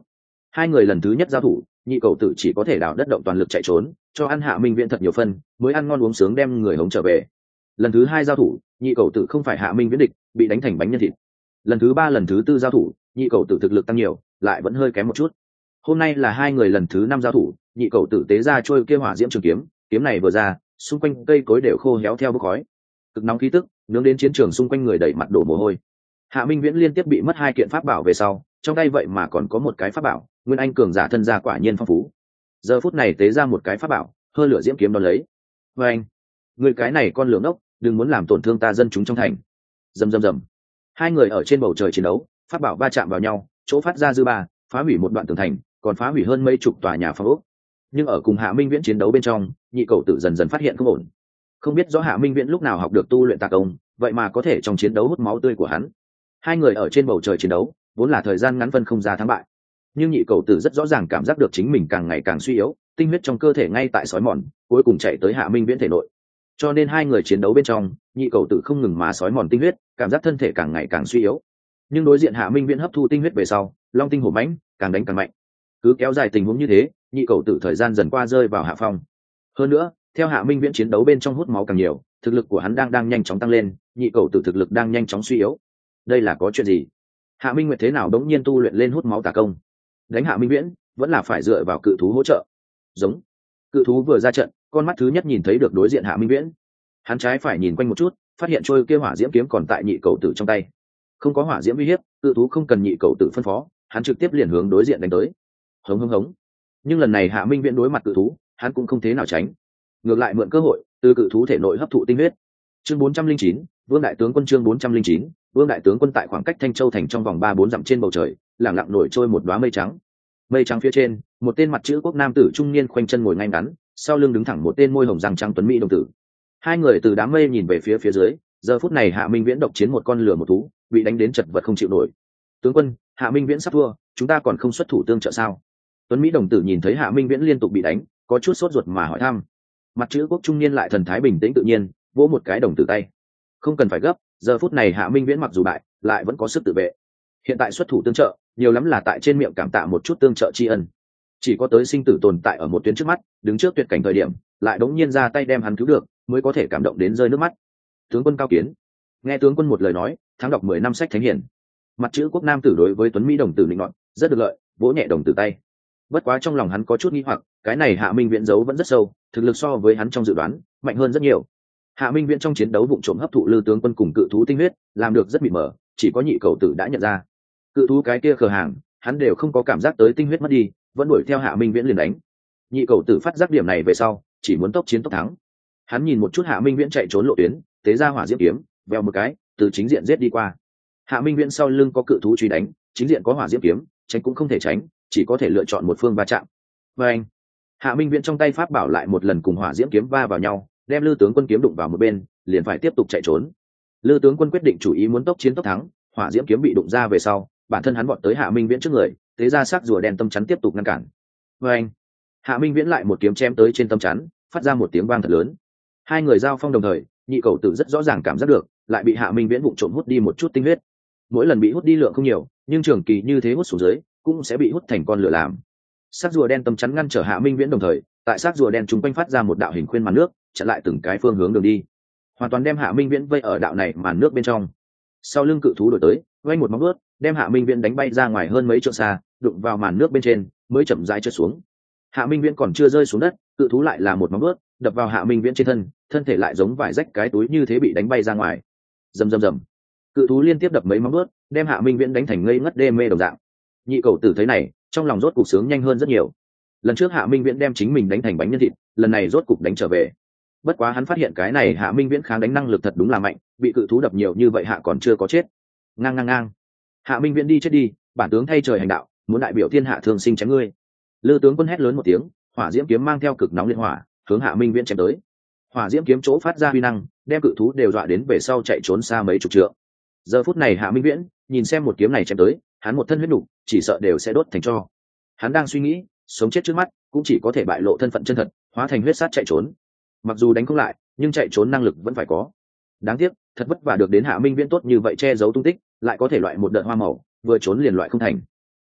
Hai người lần thứ nhất giao thủ, nhị cầu tử chỉ có thể đào đất động toàn lực chạy trốn, cho ăn Hạ Minh Viễn thật nhiều phân mới ăn ngon uống sướng đem người hống trở về. Lần thứ hai giao thủ, nhị cầu tử không phải Hạ Minh Viễn địch, bị đánh thành bánh nhân thịt. Lần thứ ba lần thứ tư giao thủ, nhị cầu tử thực lực tăng nhiều, lại vẫn hơi kém một chút. Hôm nay là hai người lần thứ năm giao thủ, nhị cầu tử tế ra trôi kia hỏa diễm trường kiếm, kiếm này vừa ra, xung quanh cây cối đều khô héo theo bốc khói, cực nóng khí tức nướng đến chiến trường xung quanh người đẩy mặt đổ mồ hôi. Hạ Minh Viễn liên tiếp bị mất hai kiện pháp bảo về sau, trong tay vậy mà còn có một cái pháp bảo, nguyên anh cường giả thân gia quả nhiên phong phú. Giờ phút này tế ra một cái pháp bảo, hơi lửa diễm kiếm đón lấy. Và anh, người cái này con lửa ngốc, đừng muốn làm tổn thương ta dân chúng trong thành. Rầm rầm rầm. Hai người ở trên bầu trời chiến đấu, pháp bảo va chạm vào nhau, chỗ phát ra dư ba, phá hủy một đoạn tường thành, còn phá hủy hơn mấy chục tòa nhà phòng ốc. Nhưng ở cùng Hạ Minh Viễn chiến đấu bên trong, nhị cầu tử dần dần phát hiện không ổn. Không biết rõ Hạ Minh Viễn lúc nào học được tu luyện tà công, vậy mà có thể trong chiến đấu hút máu tươi của hắn. Hai người ở trên bầu trời chiến đấu, vốn là thời gian ngắn phân không ra thắng bại. Nhưng nhị cầu tử rất rõ ràng cảm giác được chính mình càng ngày càng suy yếu, tinh huyết trong cơ thể ngay tại sói mòn, cuối cùng chạy tới Hạ Minh Viễn thể nội. Cho nên hai người chiến đấu bên trong, nhị cầu tử không ngừng mà sói mòn tinh huyết, cảm giác thân thể càng ngày càng suy yếu. Nhưng đối diện Hạ Minh Viễn hấp thu tinh huyết về sau, long tinh hổ mãnh, càng đánh càng mạnh. Cứ kéo dài tình huống như thế, nhị cầu tử thời gian dần qua rơi vào hạ phong. Hơn nữa, theo Hạ Minh Viễn chiến đấu bên trong hút máu càng nhiều, thực lực của hắn đang đang nhanh chóng tăng lên, nhị cầu tử thực lực đang nhanh chóng suy yếu. Đây là có chuyện gì? Hạ Minh Nguyệt thế nào đống nhiên tu luyện lên hút máu tà công? Đánh Hạ Minh Viễn vẫn là phải dựa vào cự thú hỗ trợ. Giống. Cự thú vừa ra trận, con mắt thứ nhất nhìn thấy được đối diện Hạ Minh Viễn. Hắn trái phải nhìn quanh một chút, phát hiện trôi kia hỏa diễm kiếm còn tại nhị cầu tử trong tay. Không có hỏa diễm uy hiếp, cự thú không cần nhị cầu tử phân phó, hắn trực tiếp liền hướng đối diện đánh tới. Hống hống hống. Nhưng lần này Hạ Minh Viễn đối mặt cự thú, hắn cũng không thế nào tránh, ngược lại mượn cơ hội từ cự thú thể nội hấp thụ tinh huyết. Chương bốn trăm linh chín, Vương đại tướng quân. Chương bốn trăm linh chín, Vương đại tướng quân. Tại khoảng cách Thanh Châu thành trong vòng ba bốn dặm trên bầu trời, lặng lặng nổi trôi một đóa mây trắng. Mây trắng phía trên, một tên mặt chữ quốc nam tử trung niên khoanh chân ngồi ngay ngắn, sau lưng đứng thẳng một tên môi hồng răng trắng tuấn mỹ đồng tử. Hai người từ đám mây nhìn về phía phía dưới, giờ phút này Hạ Minh Viễn độc chiến một con lừa một thú, bị đánh đến chật vật không chịu nổi. Tướng quân, Hạ Minh Viễn sắp thua, chúng ta còn không xuất thủ tương trợ sao? Tuấn mỹ đồng tử nhìn thấy Hạ Minh Viễn liên tục bị đánh, có chút sốt ruột mà hỏi thăm. Mặt chữ quốc trung niên lại thần thái bình tĩnh tự nhiên, vỗ một cái đồng tử tay. Không cần phải gấp, giờ phút này Hạ Minh Viễn mặc dù bại, lại vẫn có sức tự vệ. Hiện tại xuất thủ tương trợ, nhiều lắm là tại trên miệng cảm tạ một chút tương trợ tri ân. Chỉ có tới sinh tử tồn tại ở một tuyến trước mắt, đứng trước tuyệt cảnh thời điểm, lại đống nhiên ra tay đem hắn cứu được, mới có thể cảm động đến rơi nước mắt. Tướng quân cao kiến. Nghe tướng quân một lời nói, thắng đọc mười năm sách thánh hiển. Mặt chữ quốc nam tử đối với tuấn mỹ đồng tử định luận, rất được lợi, vỗ nhẹ đồng tử tay. Bất quá trong lòng hắn có chút nghi hoặc, cái này Hạ Minh Viễn giấu vẫn rất sâu, thực lực so với hắn trong dự đoán mạnh hơn rất nhiều. Hạ Minh Viễn trong chiến đấu vụng trộm hấp thụ Lư tướng quân cùng cự thú tinh huyết, làm được rất mịt mờ, chỉ có nhị cầu tử đã nhận ra. Cự thú cái kia khờ hàng, hắn đều không có cảm giác tới tinh huyết mất đi, vẫn đuổi theo Hạ Minh Viễn liền đánh. Nhị cầu tử phát giác điểm này về sau, chỉ muốn tốc chiến tốc thắng. Hắn nhìn một chút Hạ Minh Viễn chạy trốn lộ tuyến, tế ra hỏa diễm kiếm, vèo một cái, từ chính diện giết đi qua. Hạ Minh Viễn sau lưng có cự thú truy đánh, chính diện có hỏa diễm kiếm, tránh cũng không thể tránh, chỉ có thể lựa chọn một phương va chạm. Và anh, Hạ Minh Viễn trong tay pháp bảo lại một lần cùng hỏa diễm kiếm va vào nhau, đem Lư tướng quân kiếm đụng vào một bên, liền phải tiếp tục chạy trốn. Lư tướng quân quyết định chủ ý muốn tốc chiến tốc thắng, hỏa diễm kiếm bị đụng ra về sau, bản thân hắn vọt tới Hạ Minh Viễn trước người, tế ra sắc rùa đen tâm chắn tiếp tục ngăn cản. Và anh, Hạ Minh Viễn lại một kiếm chém tới trên tâm chắn, phát ra một tiếng vang thật lớn. Hai người giao phong đồng thời, nhị cầu tử rất rõ ràng cảm giác được, lại bị Hạ Minh Viễn vụng trộm hút đi một chút tinh huyết. Mỗi lần bị hút đi lượng không nhiều, nhưng trường kỳ như thế hút xuống dưới, cũng sẽ bị hút thành con lửa làm. Sắc rùa đen tâm chắn ngăn trở Hạ Minh Viễn đồng thời, tại sắc rùa đen chúng quanh phát ra một đạo hình khuyên màn nước, chặn lại từng cái phương hướng đường đi, hoàn toàn đem Hạ Minh Viễn vây ở đạo này màn nước bên trong. Sau lưng cự thú đổi tới, vây một móng vuốt, đem Hạ Minh Viễn đánh bay ra ngoài hơn mấy trượng xa, đụng vào màn nước bên trên, mới chậm rãi trượt xuống. Hạ Minh Viễn còn chưa rơi xuống đất, cự thú lại là một móng vuốt, đập vào Hạ Minh Viễn trên thân, thân thể lại giống vải rách cái túi như thế bị đánh bay ra ngoài. Rầm rầm rầm. Cự thú liên tiếp đập mấy móng vuốt, đem Hạ Minh Viễn đánh thành ngây ngất đê mê đồng dạng. Nhị cầu tử thấy này, trong lòng rốt cục sướng nhanh hơn rất nhiều. Lần trước Hạ Minh Viễn đem chính mình đánh thành bánh nhân thịt, lần này rốt cục đánh trở về. Bất quá hắn phát hiện cái này Hạ Minh Viễn kháng đánh năng lực thật đúng là mạnh, bị cự thú đập nhiều như vậy hạ còn chưa có chết. Ngang ngang ngang. Hạ Minh Viễn đi chết đi, bản tướng thay trời hành đạo, muốn đại biểu thiên hạ thương sinh chém ngươi. Lư tướng quân hét lớn một tiếng, hỏa diễm kiếm mang theo cực nóng liên hỏa, hướng Hạ Minh Viễn chém tới. Hỏa diễm kiếm chỗ phát ra huy năng, đem cự thú đều dọa đến về sau chạy trốn xa mấy chục trượng. Giờ phút này Hạ Minh Viễn nhìn xem một kiếm này chém tới, hắn một thân huyết nục, chỉ sợ đều sẽ đốt thành tro. Hắn đang suy nghĩ, sống chết trước mắt, cũng chỉ có thể bại lộ thân phận chân thật, hóa thành huyết sát chạy trốn. Mặc dù đánh không lại, nhưng chạy trốn năng lực vẫn phải có. Đáng tiếc, thật vất vả được đến Hạ Minh Viễn tốt như vậy che giấu tung tích, lại có thể loại một đợt hoa màu, vừa trốn liền loại không thành.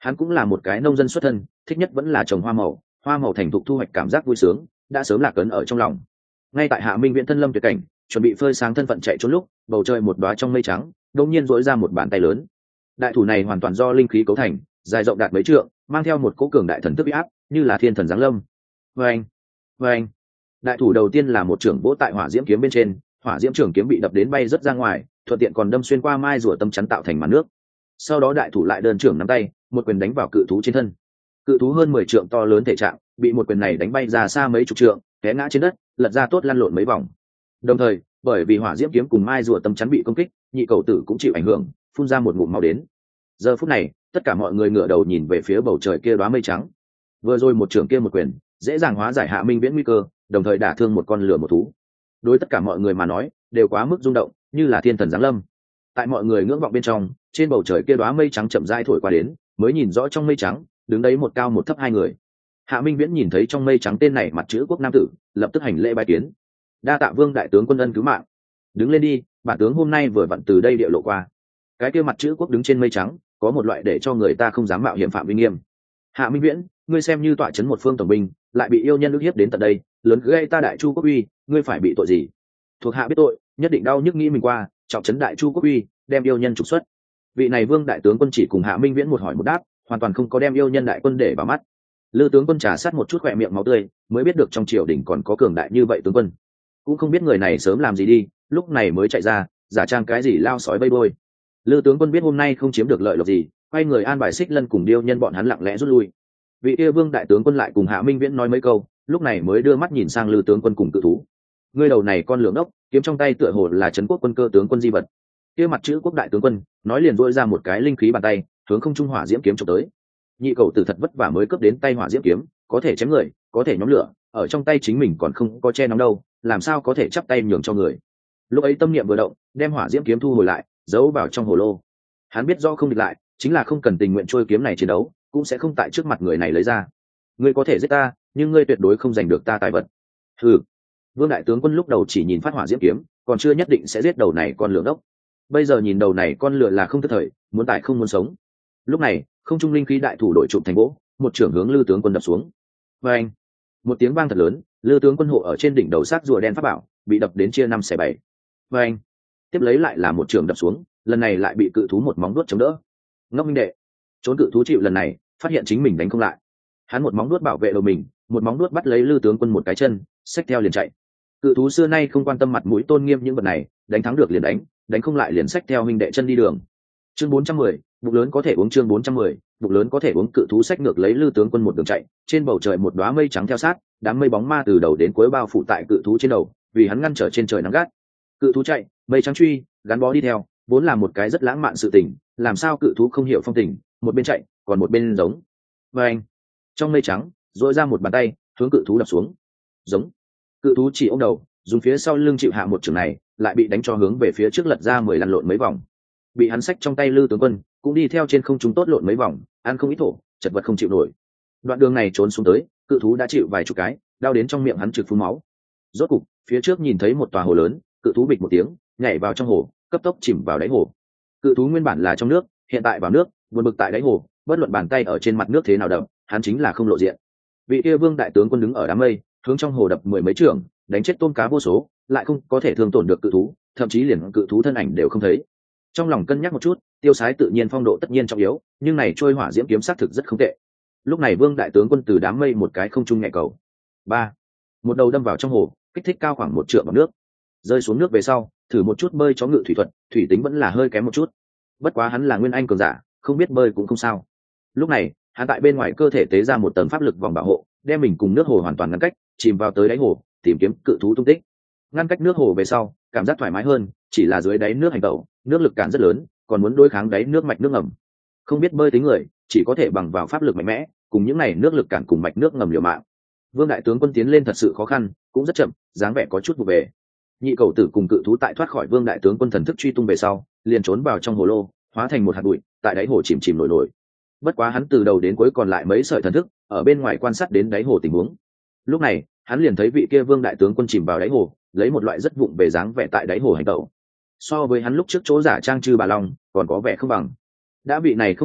hắn cũng là một cái nông dân xuất thân, thích nhất vẫn là trồng hoa màu, hoa màu thành thục thu hoạch cảm giác vui sướng đã sớm lạc ấn ở trong lòng. Ngay tại Hạ Minh Viễn thân lâm tuyệt cảnh, chuẩn bị phơi sáng thân phận chạy trốn lúc, bầu trời một đóa trong mây trắng đột nhiên rỗi ra một bàn tay lớn. Đại thủ này hoàn toàn do linh khí cấu thành, dài rộng đạt mấy trượng, mang theo một cỗ cường đại thần thức uy áp, như là thiên thần giáng lâm. Vâng, vâng. Đại thủ đầu tiên là một trưởng vỗ tại hỏa diễm kiếm bên trên, hỏa diễm trường kiếm bị đập đến bay rất ra ngoài, thuận tiện còn đâm xuyên qua mai rùa tâm chắn tạo thành màn nước. Sau đó đại thủ lại đơn trưởng nắm tay, một quyền đánh vào cự thú trên thân. Cự thú hơn mười trượng to lớn thể trạng, bị một quyền này đánh bay ra xa mấy chục trượng, té ngã trên đất, lật ra tốt lăn lộn mấy vòng. Đồng thời, bởi vì hỏa diễm kiếm cùng mai rùa tâm chắn bị công kích, nhị cầu tử cũng chịu ảnh hưởng, phun ra một ngụm máu đến. Giờ phút này, tất cả mọi người ngửa đầu nhìn về phía bầu trời kia đóa mây trắng. Vừa rồi một trưởng kia một quyền, dễ dàng hóa giải Hạ Minh Viễn nguy cơ, đồng thời đả thương một con lửa một thú. Đối tất cả mọi người mà nói, đều quá mức rung động, như là thiên thần giáng lâm. Tại mọi người ngưỡng vọng bên trong, trên bầu trời kia đóa mây trắng chậm rãi thổi qua đến, mới nhìn rõ trong mây trắng đứng đấy một cao một thấp hai người. Hạ Minh Viễn nhìn thấy trong mây trắng tên này mặt chữ quốc nam tử, lập tức hành lễ bái kiến. Đa tạ Vương đại tướng quân ân cứu mạng. Đứng lên đi, bản tướng hôm nay vừa vặn từ đây địa lộ qua. Cái kia mặt chữ quốc đứng trên mây trắng, có một loại để cho người ta không dám mạo hiểm phạm uy nghiêm. Hạ Minh Viễn, ngươi xem như tọa trấn một phương tổng binh, lại bị yêu nhân ức hiếp đến tận đây, lớn gây ta đại chu quốc uy, ngươi phải bị tội gì? Thuộc hạ biết tội, nhất định đau nhức nghĩ mình qua, trọng trấn đại chu quốc uy, đem yêu nhân trục xuất. Vị này Vương đại tướng quân chỉ cùng Hạ Minh Viễn một hỏi một đáp, hoàn toàn không có đem yêu nhân đại quân để vào mắt. Lư tướng quân trà sát một chút khỏe miệng máu tươi, mới biết được trong triều đình còn có cường đại như vậy tướng quân, cũng không biết người này sớm làm gì đi, lúc này mới chạy ra, giả trang cái gì lao sói vây đôi. Lư tướng quân biết hôm nay không chiếm được lợi lộc gì, quay người an bài Xích Lân cùng điêu nhân bọn hắn lặng lẽ rút lui. Vị kia Vương đại tướng quân lại cùng Hạ Minh Viễn nói mấy câu, lúc này mới đưa mắt nhìn sang Lư tướng quân cùng cự thú. Ngươi đầu này con lưỡng ốc, kiếm trong tay tựa hồ là trấn quốc quân cơ tướng quân di vật. Kia mặt chữ quốc đại tướng quân nói liền dội ra một cái linh khí bàn tay, hướng không trung hỏa diễm kiếm chụp tới. Nhị cầu tử thật vất vả mới cướp đến tay hỏa diễm kiếm, có thể chém người, có thể nhóm lửa, ở trong tay chính mình còn không có che nóng đâu, làm sao có thể chắp tay nhường cho người. Lúc ấy tâm niệm vừa động, đem hỏa diễm kiếm thu hồi lại, giấu vào trong hồ lô. Hắn biết do không địch lại, chính là không cần tình nguyện trôi kiếm này chiến đấu, cũng sẽ không tại trước mặt người này lấy ra. Ngươi có thể giết ta, nhưng ngươi tuyệt đối không giành được ta tài vật. Hừ. Vương đại tướng quân lúc đầu chỉ nhìn phát hỏa diễm kiếm, còn chưa nhất định sẽ giết đầu này con lửa đốc. Bây giờ nhìn đầu này con lửa là không thất thời, muốn tài không muốn sống. Lúc này, không trung linh khí đại thủ đội trụ thành gỗ, một trưởng hướng Lư tướng quân đập xuống. Và anh, một tiếng vang thật lớn, Lư tướng quân hộ ở trên đỉnh đầu xác rùa đen pháp bảo, bị đập đến chia năm xẻ bảy. Và anh, tiếp lấy lại là một trưởng đập xuống, lần này lại bị cự thú một móng vuốt chống đỡ. Ngốc minh đệ, trốn cự thú chịu lần này, phát hiện chính mình đánh không lại, hắn một móng vuốt bảo vệ đầu mình, một móng vuốt bắt lấy Lư tướng quân một cái chân, xách theo liền chạy. Cự thú xưa nay không quan tâm mặt mũi tôn nghiêm những vật này, đánh thắng được liền đánh, đánh không lại liền xách theo huynh đệ chân đi đường. Chương bốn trăm mười, bụng lớn có thể uống. Chương bốn trăm mười, bụng lớn có thể uống. Cự thú xách ngược lấy Lư tướng quân một đường chạy, trên bầu trời một đóa mây trắng theo sát, đám mây bóng ma từ đầu đến cuối bao phủ tại cự thú trên đầu, vì hắn ngăn trở trên trời nắng gắt. Cự thú chạy, mây trắng truy, gắn bó đi theo, vốn là một cái rất lãng mạn sự tình, làm sao cự thú không hiểu phong tình, một bên chạy, còn một bên giống. Và anh, trong mây trắng, rỗi ra một bàn tay, hướng cự thú đập xuống. Giống. Cự thú chỉ ôm đầu, dùng phía sau lưng chịu hạ một trường này, lại bị đánh cho hướng về phía trước lật ra mười lăn lộn mấy vòng. Bị hắn xách trong tay Lư tướng quân, cũng đi theo trên không trung tốt lộn mấy vòng, ăn không ít thổ, chật vật không chịu nổi. Đoạn đường này trốn xuống tới, cự thú đã chịu vài chục cái, đau đến trong miệng hắn trực phun máu. Rốt cục, phía trước nhìn thấy một tòa hồ lớn, cự thú bịch một tiếng, nhảy vào trong hồ, cấp tốc chìm vào đáy hồ. Cự thú nguyên bản là trong nước, hiện tại vào nước, buồn bực tại đáy hồ, bất luận bàn tay ở trên mặt nước thế nào đập, hắn chính là không lộ diện. Vị kia Vương đại tướng quân đứng ở đám mây, hướng trong hồ đập mười mấy trường, đánh chết tôm cá vô số, lại không có thể thương tổn được cự thú, thậm chí liền cự thú thân ảnh đều không thấy. Trong lòng cân nhắc một chút, tiêu sái tự nhiên phong độ tất nhiên trọng yếu, nhưng này trôi hỏa diễm kiếm sát thực rất không tệ. Lúc này Vương đại tướng quân từ đám mây một cái không trung nhẹ cầu, ba, một đầu đâm vào trong hồ, kích thích cao khoảng một trượng vào nước. Rơi xuống nước về sau, thử một chút bơi chó ngự thủy thuật, thủy tính vẫn là hơi kém một chút. Bất quá hắn là nguyên anh cường giả, không biết bơi cũng không sao. Lúc này, hắn tại bên ngoài cơ thể tế ra một tầng pháp lực vòng bảo hộ, đem mình cùng nước hồ hoàn toàn ngăn cách, chìm vào tới đáy hồ, tìm kiếm cự thú tung tích. Ngăn cách nước hồ về sau, cảm giác thoải mái hơn, chỉ là dưới đáy nước hành tẩu, nước lực cản rất lớn, còn muốn đối kháng đáy nước mạch nước ngầm. Không biết bơi tính người, chỉ có thể bằng vào pháp lực mạnh mẽ, cùng những này nước lực cản cùng mạch nước ngầm liều mạng. Vương đại tướng quân tiến lên thật sự khó khăn, cũng rất chậm, dáng vẻ có chút vụ về. Nhị cầu tử cùng cự thú tại thoát khỏi Vương đại tướng quân thần thức truy tung về sau, liền trốn vào trong hồ lô, hóa thành một hạt bụi, tại đáy hồ chìm chìm nổi nổi. Bất quá hắn từ đầu đến cuối còn lại mấy sợi thần thức, ở bên ngoài quan sát đến đáy hồ tình huống. Lúc này, hắn liền thấy vị kia Vương đại tướng quân chìm vào đáy hồ, lấy một loại rất vụng về dáng vẻ tại đáy hồ hành tẩu. So với hắn lúc trước chỗ giả trang trư bà long, còn có vẻ không bằng. Đã vị này không biết bơi,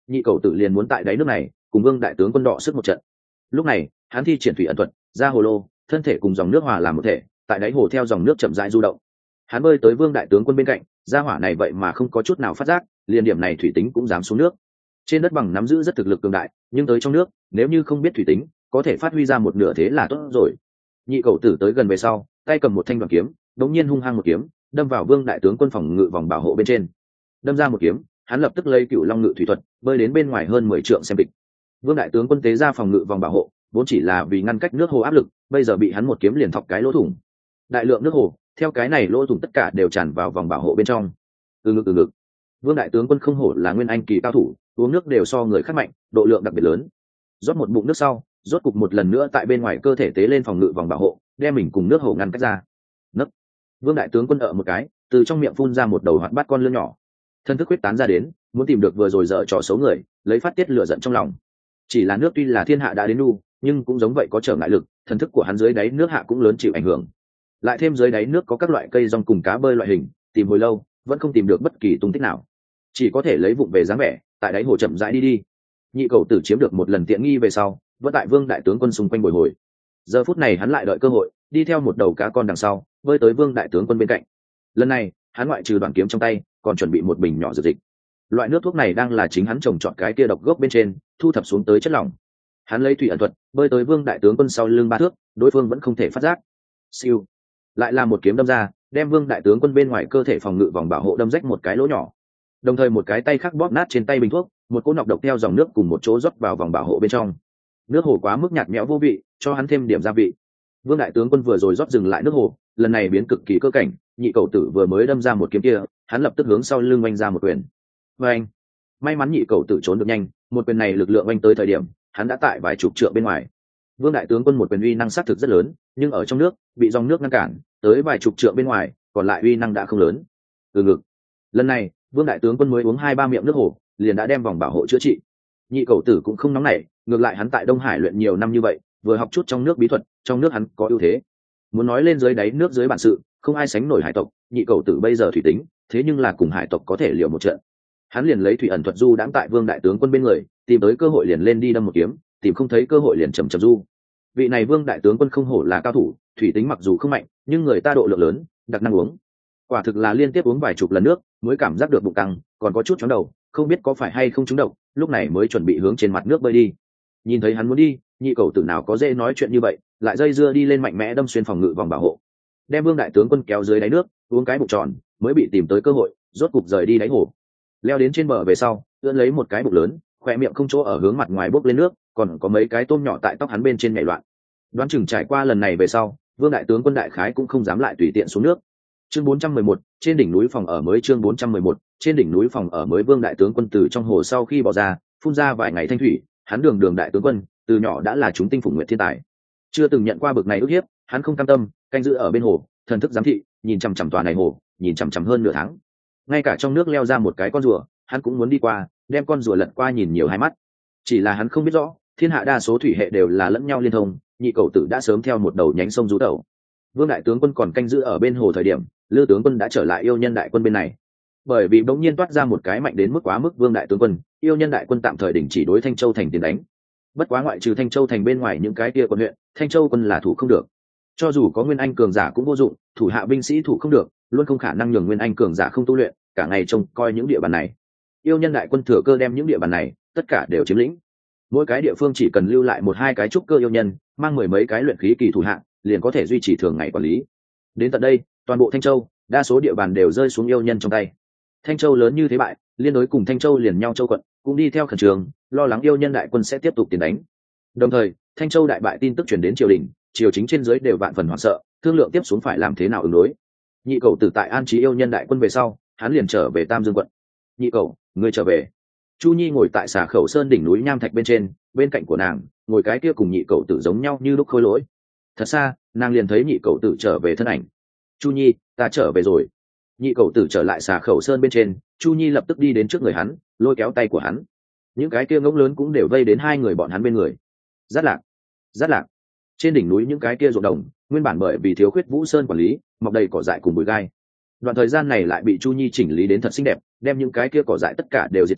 nhị cầu tử liền muốn tại đáy nước này cùng vương đại tướng quân đọ sức một trận. Lúc này hắn thi triển thủy ẩn thuật ra hồ lô, thân thể cùng dòng nước hòa làm một thể, tại đáy hồ theo dòng nước chậm rãi du động. Hắn bơi tới vương đại tướng quân bên cạnh, gia hỏa này vậy mà không có chút nào phát giác, liền điểm này thủy tính cũng dám xuống nước. Trên đất bằng nắm giữ rất thực lực cường đại, nhưng tới trong nước nếu như không biết thủy tính có thể phát huy ra một nửa thế là tốt rồi. Nhị cầu tử tới gần về sau, tay cầm một thanh đoàn kiếm, đống nhiên hung hăng một kiếm đâm vào vương đại tướng quân phòng ngự vòng bảo hộ bên trên. Đâm ra một kiếm, hắn lập tức lấy cựu long ngự thủy thuật bơi đến bên ngoài hơn mười trượng xem kịch. Vương đại tướng quân tế ra phòng ngự vòng bảo hộ vốn chỉ là vì ngăn cách nước hồ áp lực, bây giờ bị hắn một kiếm liền thọc cái lỗ thủng. Đại lượng nước hồ theo cái này lỗ thủng tất cả đều tràn vào vòng bảo hộ bên trong. Từ ngực từ ngực, vương đại tướng quân không hổ là nguyên anh kỳ cao thủ, uống nước đều so người khác mạnh, độ lượng đặc biệt lớn. Rót một bụng nước sau, rốt cục một lần nữa tại bên ngoài cơ thể tế lên phòng ngự vòng bảo hộ, đem mình cùng nước hồ ngăn cách ra. Nấc, vương đại tướng quân ở một cái, từ trong miệng phun ra một đầu hoạt bát con lươn nhỏ, thân thức huyết tán ra đến, muốn tìm được vừa rồi dở trò xấu người, lấy phát tiết lửa giận trong lòng. Chỉ là nước tuy là thiên hạ đã đến nu, nhưng cũng giống vậy có trở ngại lực, thần thức của hắn dưới đáy nước hạ cũng lớn chịu ảnh hưởng. Lại thêm dưới đáy nước có các loại cây rong cùng cá bơi loại hình, tìm hồi lâu vẫn không tìm được bất kỳ tung tích nào, chỉ có thể lấy vụng về dáng vẻ tại đáy hồ chậm rãi đi đi. Nhị cầu tử chiếm được một lần tiện nghi về sau, vẫn tại vương đại tướng quân xung quanh bồi hồi. Giờ phút này hắn lại đợi cơ hội, đi theo một đầu cá con đằng sau, bơi tới vương đại tướng quân bên cạnh. Lần này hắn ngoại trừ đoạn kiếm trong tay, còn chuẩn bị một bình nhỏ dược dịch. Loại nước thuốc này đang là chính hắn trồng trọt cái kia độc gốc bên trên thu thập xuống tới chất lỏng. Hắn lấy thủy ẩn thuật bơi tới vương đại tướng quân sau lưng ba thước, đối phương vẫn không thể phát giác. Siêu, lại là một kiếm đâm ra, đem vương đại tướng quân bên ngoài cơ thể phòng ngự vòng bảo hộ đâm rách một cái lỗ nhỏ. Đồng thời một cái tay khác bóp nát trên tay bình thuốc, một cỗ nọc độc theo dòng nước cùng một chỗ rót vào vòng bảo hộ bên trong. Nước hồ quá mức nhạt nhẽo vô vị, cho hắn thêm điểm gia vị. Vương đại tướng quân vừa rồi rót dừng lại nước hồ, lần này biến cực kỳ cơ cảnh, nhị cầu tử vừa mới đâm ra một kiếm kia, hắn lập tức hướng sau lưng oanh ra một quyền. Và anh, may mắn nhị cầu tử trốn được nhanh, một quyền này lực lượng oanh tới thời điểm, hắn đã tại vài chục trượng bên ngoài. Vương đại tướng quân một quyền uy năng sát thực rất lớn, nhưng ở trong nước bị dòng nước ngăn cản, tới vài chục trượng bên ngoài, còn lại uy năng đã không lớn. Từ ngực, lần này vương đại tướng quân mới uống hai ba miệng nước hồ, liền đã đem vòng bảo hộ chữa trị. Nhị cầu tử cũng không nóng nảy, ngược lại hắn tại Đông Hải luyện nhiều năm như vậy, vừa học chút trong nước bí thuật, trong nước hắn có ưu thế. Muốn nói lên dưới đáy nước dưới bản sự, không ai sánh nổi hải tộc. Nhị cầu tử bây giờ thủy tính, thế nhưng là cùng hải tộc có thể liều một trận. Hắn liền lấy thủy ẩn thuật du đãng tại vương đại tướng quân bên người, tìm tới cơ hội liền lên đi đâm một kiếm, tìm không thấy cơ hội liền chầm chầm du. Vị này vương đại tướng quân không hổ là cao thủ, thủy tính mặc dù không mạnh, nhưng người ta độ lượng lớn, đặc năng uống. Quả thực là liên tiếp uống vài chục lần nước, mới cảm giác được bụng căng, còn có chút chóng đầu, không biết có phải hay không trúng độc, lúc này mới chuẩn bị hướng trên mặt nước bơi đi. Nhìn thấy hắn muốn đi, nhị cầu tử nào có dễ nói chuyện như vậy, lại dây dưa đi lên mạnh mẽ đâm xuyên phòng ngự vòng bảo hộ, đem vương đại tướng quân kéo dưới đáy nước, uống cái bụng tròn, mới bị tìm tới cơ hội, rốt cục rời đi đáy hồ. Leo đến trên bờ về sau, ưỡn lấy một cái bụng lớn, khoe miệng không chỗ ở hướng mặt ngoài bốc lên nước, còn có mấy cái tôm nhỏ tại tóc hắn bên trên nhảy loạn. Đoán chừng trải qua lần này về sau, vương đại tướng quân đại khái cũng không dám lại tùy tiện xuống nước. Chương bốn trăm mười một, trên đỉnh núi phòng ở mới. Chương bốn trăm mười một, trên đỉnh núi phòng ở mới. Vương đại tướng quân từ trong hồ sau khi bỏ ra, phun ra vài ngày thanh thủy, hắn đường đường đại tướng quân, từ nhỏ đã là chúng tinh phụng nguyện thiên tài, chưa từng nhận qua bực này ức hiếp, hắn không cam tâm, canh giữ ở bên hồ, thần thức giám thị, nhìn chằm chằm tòa này hồ, nhìn chằm chằm hơn nửa tháng. Ngay cả trong nước leo ra một cái con rùa, hắn cũng muốn đi qua, đem con rùa lật qua nhìn nhiều hai mắt. Chỉ là hắn không biết rõ, thiên hạ đa số thủy hệ đều là lẫn nhau liên thông, nhị cầu tử đã sớm theo một đầu nhánh sông rú tẩu. Vương đại tướng quân còn canh giữ ở bên hồ thời điểm, Lư tướng quân đã trở lại yêu nhân đại quân bên này. Bởi vì bỗng nhiên toát ra một cái mạnh đến mức quá mức Vương đại tướng quân, yêu nhân đại quân tạm thời đình chỉ đối Thanh Châu thành tiến đánh. Bất quá ngoại trừ Thanh Châu thành bên ngoài những cái kia quận huyện, Thanh Châu quân là thủ không được. Cho dù có nguyên anh cường giả cũng vô dụng, thủ hạ binh sĩ thủ không được, luôn không khả năng nhường nguyên anh cường giả không tu luyện, cả ngày trông coi những địa bàn này. Yêu nhân đại quân thừa cơ đem những địa bàn này tất cả đều chiếm lĩnh. Mỗi cái địa phương chỉ cần lưu lại một hai cái trúc cơ yêu nhân, mang mười mấy cái luyện khí kỳ thủ hạ, liền có thể duy trì thường ngày quản lý. Đến tận đây, toàn bộ Thanh Châu, đa số địa bàn đều rơi xuống yêu nhân trong tay. Thanh Châu lớn như thế bại, liên đối cùng Thanh Châu liền nhau châu quận, cũng đi theo khẩn trường, lo lắng yêu nhân đại quân sẽ tiếp tục tiến đánh. Đồng thời, Thanh Châu đại bại tin tức truyền đến triều đình, triều chính trên dưới đều vạn phần hoảng sợ, thương lượng tiếp xuống phải làm thế nào ứng đối. Nhị cầu tử tại an trí yêu nhân đại quân về sau, hắn liền trở về Tam Dương quận. Nhị cầu, ngươi trở về. Chu Nhi ngồi tại Xà Khẩu Sơn đỉnh núi nham thạch bên trên, bên cạnh của nàng ngồi cái kia cùng nhị cầu tử giống nhau như lúc khôi lỗi. Thật xa, nàng liền thấy nhị cầu tử trở về thân ảnh. Chu Nhi, ta trở về rồi. Nhị cầu tử trở lại Xà Khẩu Sơn bên trên, Chu Nhi lập tức đi đến trước người hắn, lôi kéo tay của hắn. Những cái kia ngỗng lớn cũng đều vây đến hai người bọn hắn bên người. Rất lạc, rất lạc. Trên đỉnh núi những cái kia ruộng đồng, nguyên bản bởi vì thiếu khuyết Vũ Sơn quản lý, mọc đầy cỏ dại cùng bụi gai. Đoạn thời gian này lại bị Chu Nhi chỉnh lý đến thật xinh đẹp, đem những cái kia cỏ dại tất cả đều diệt trừ,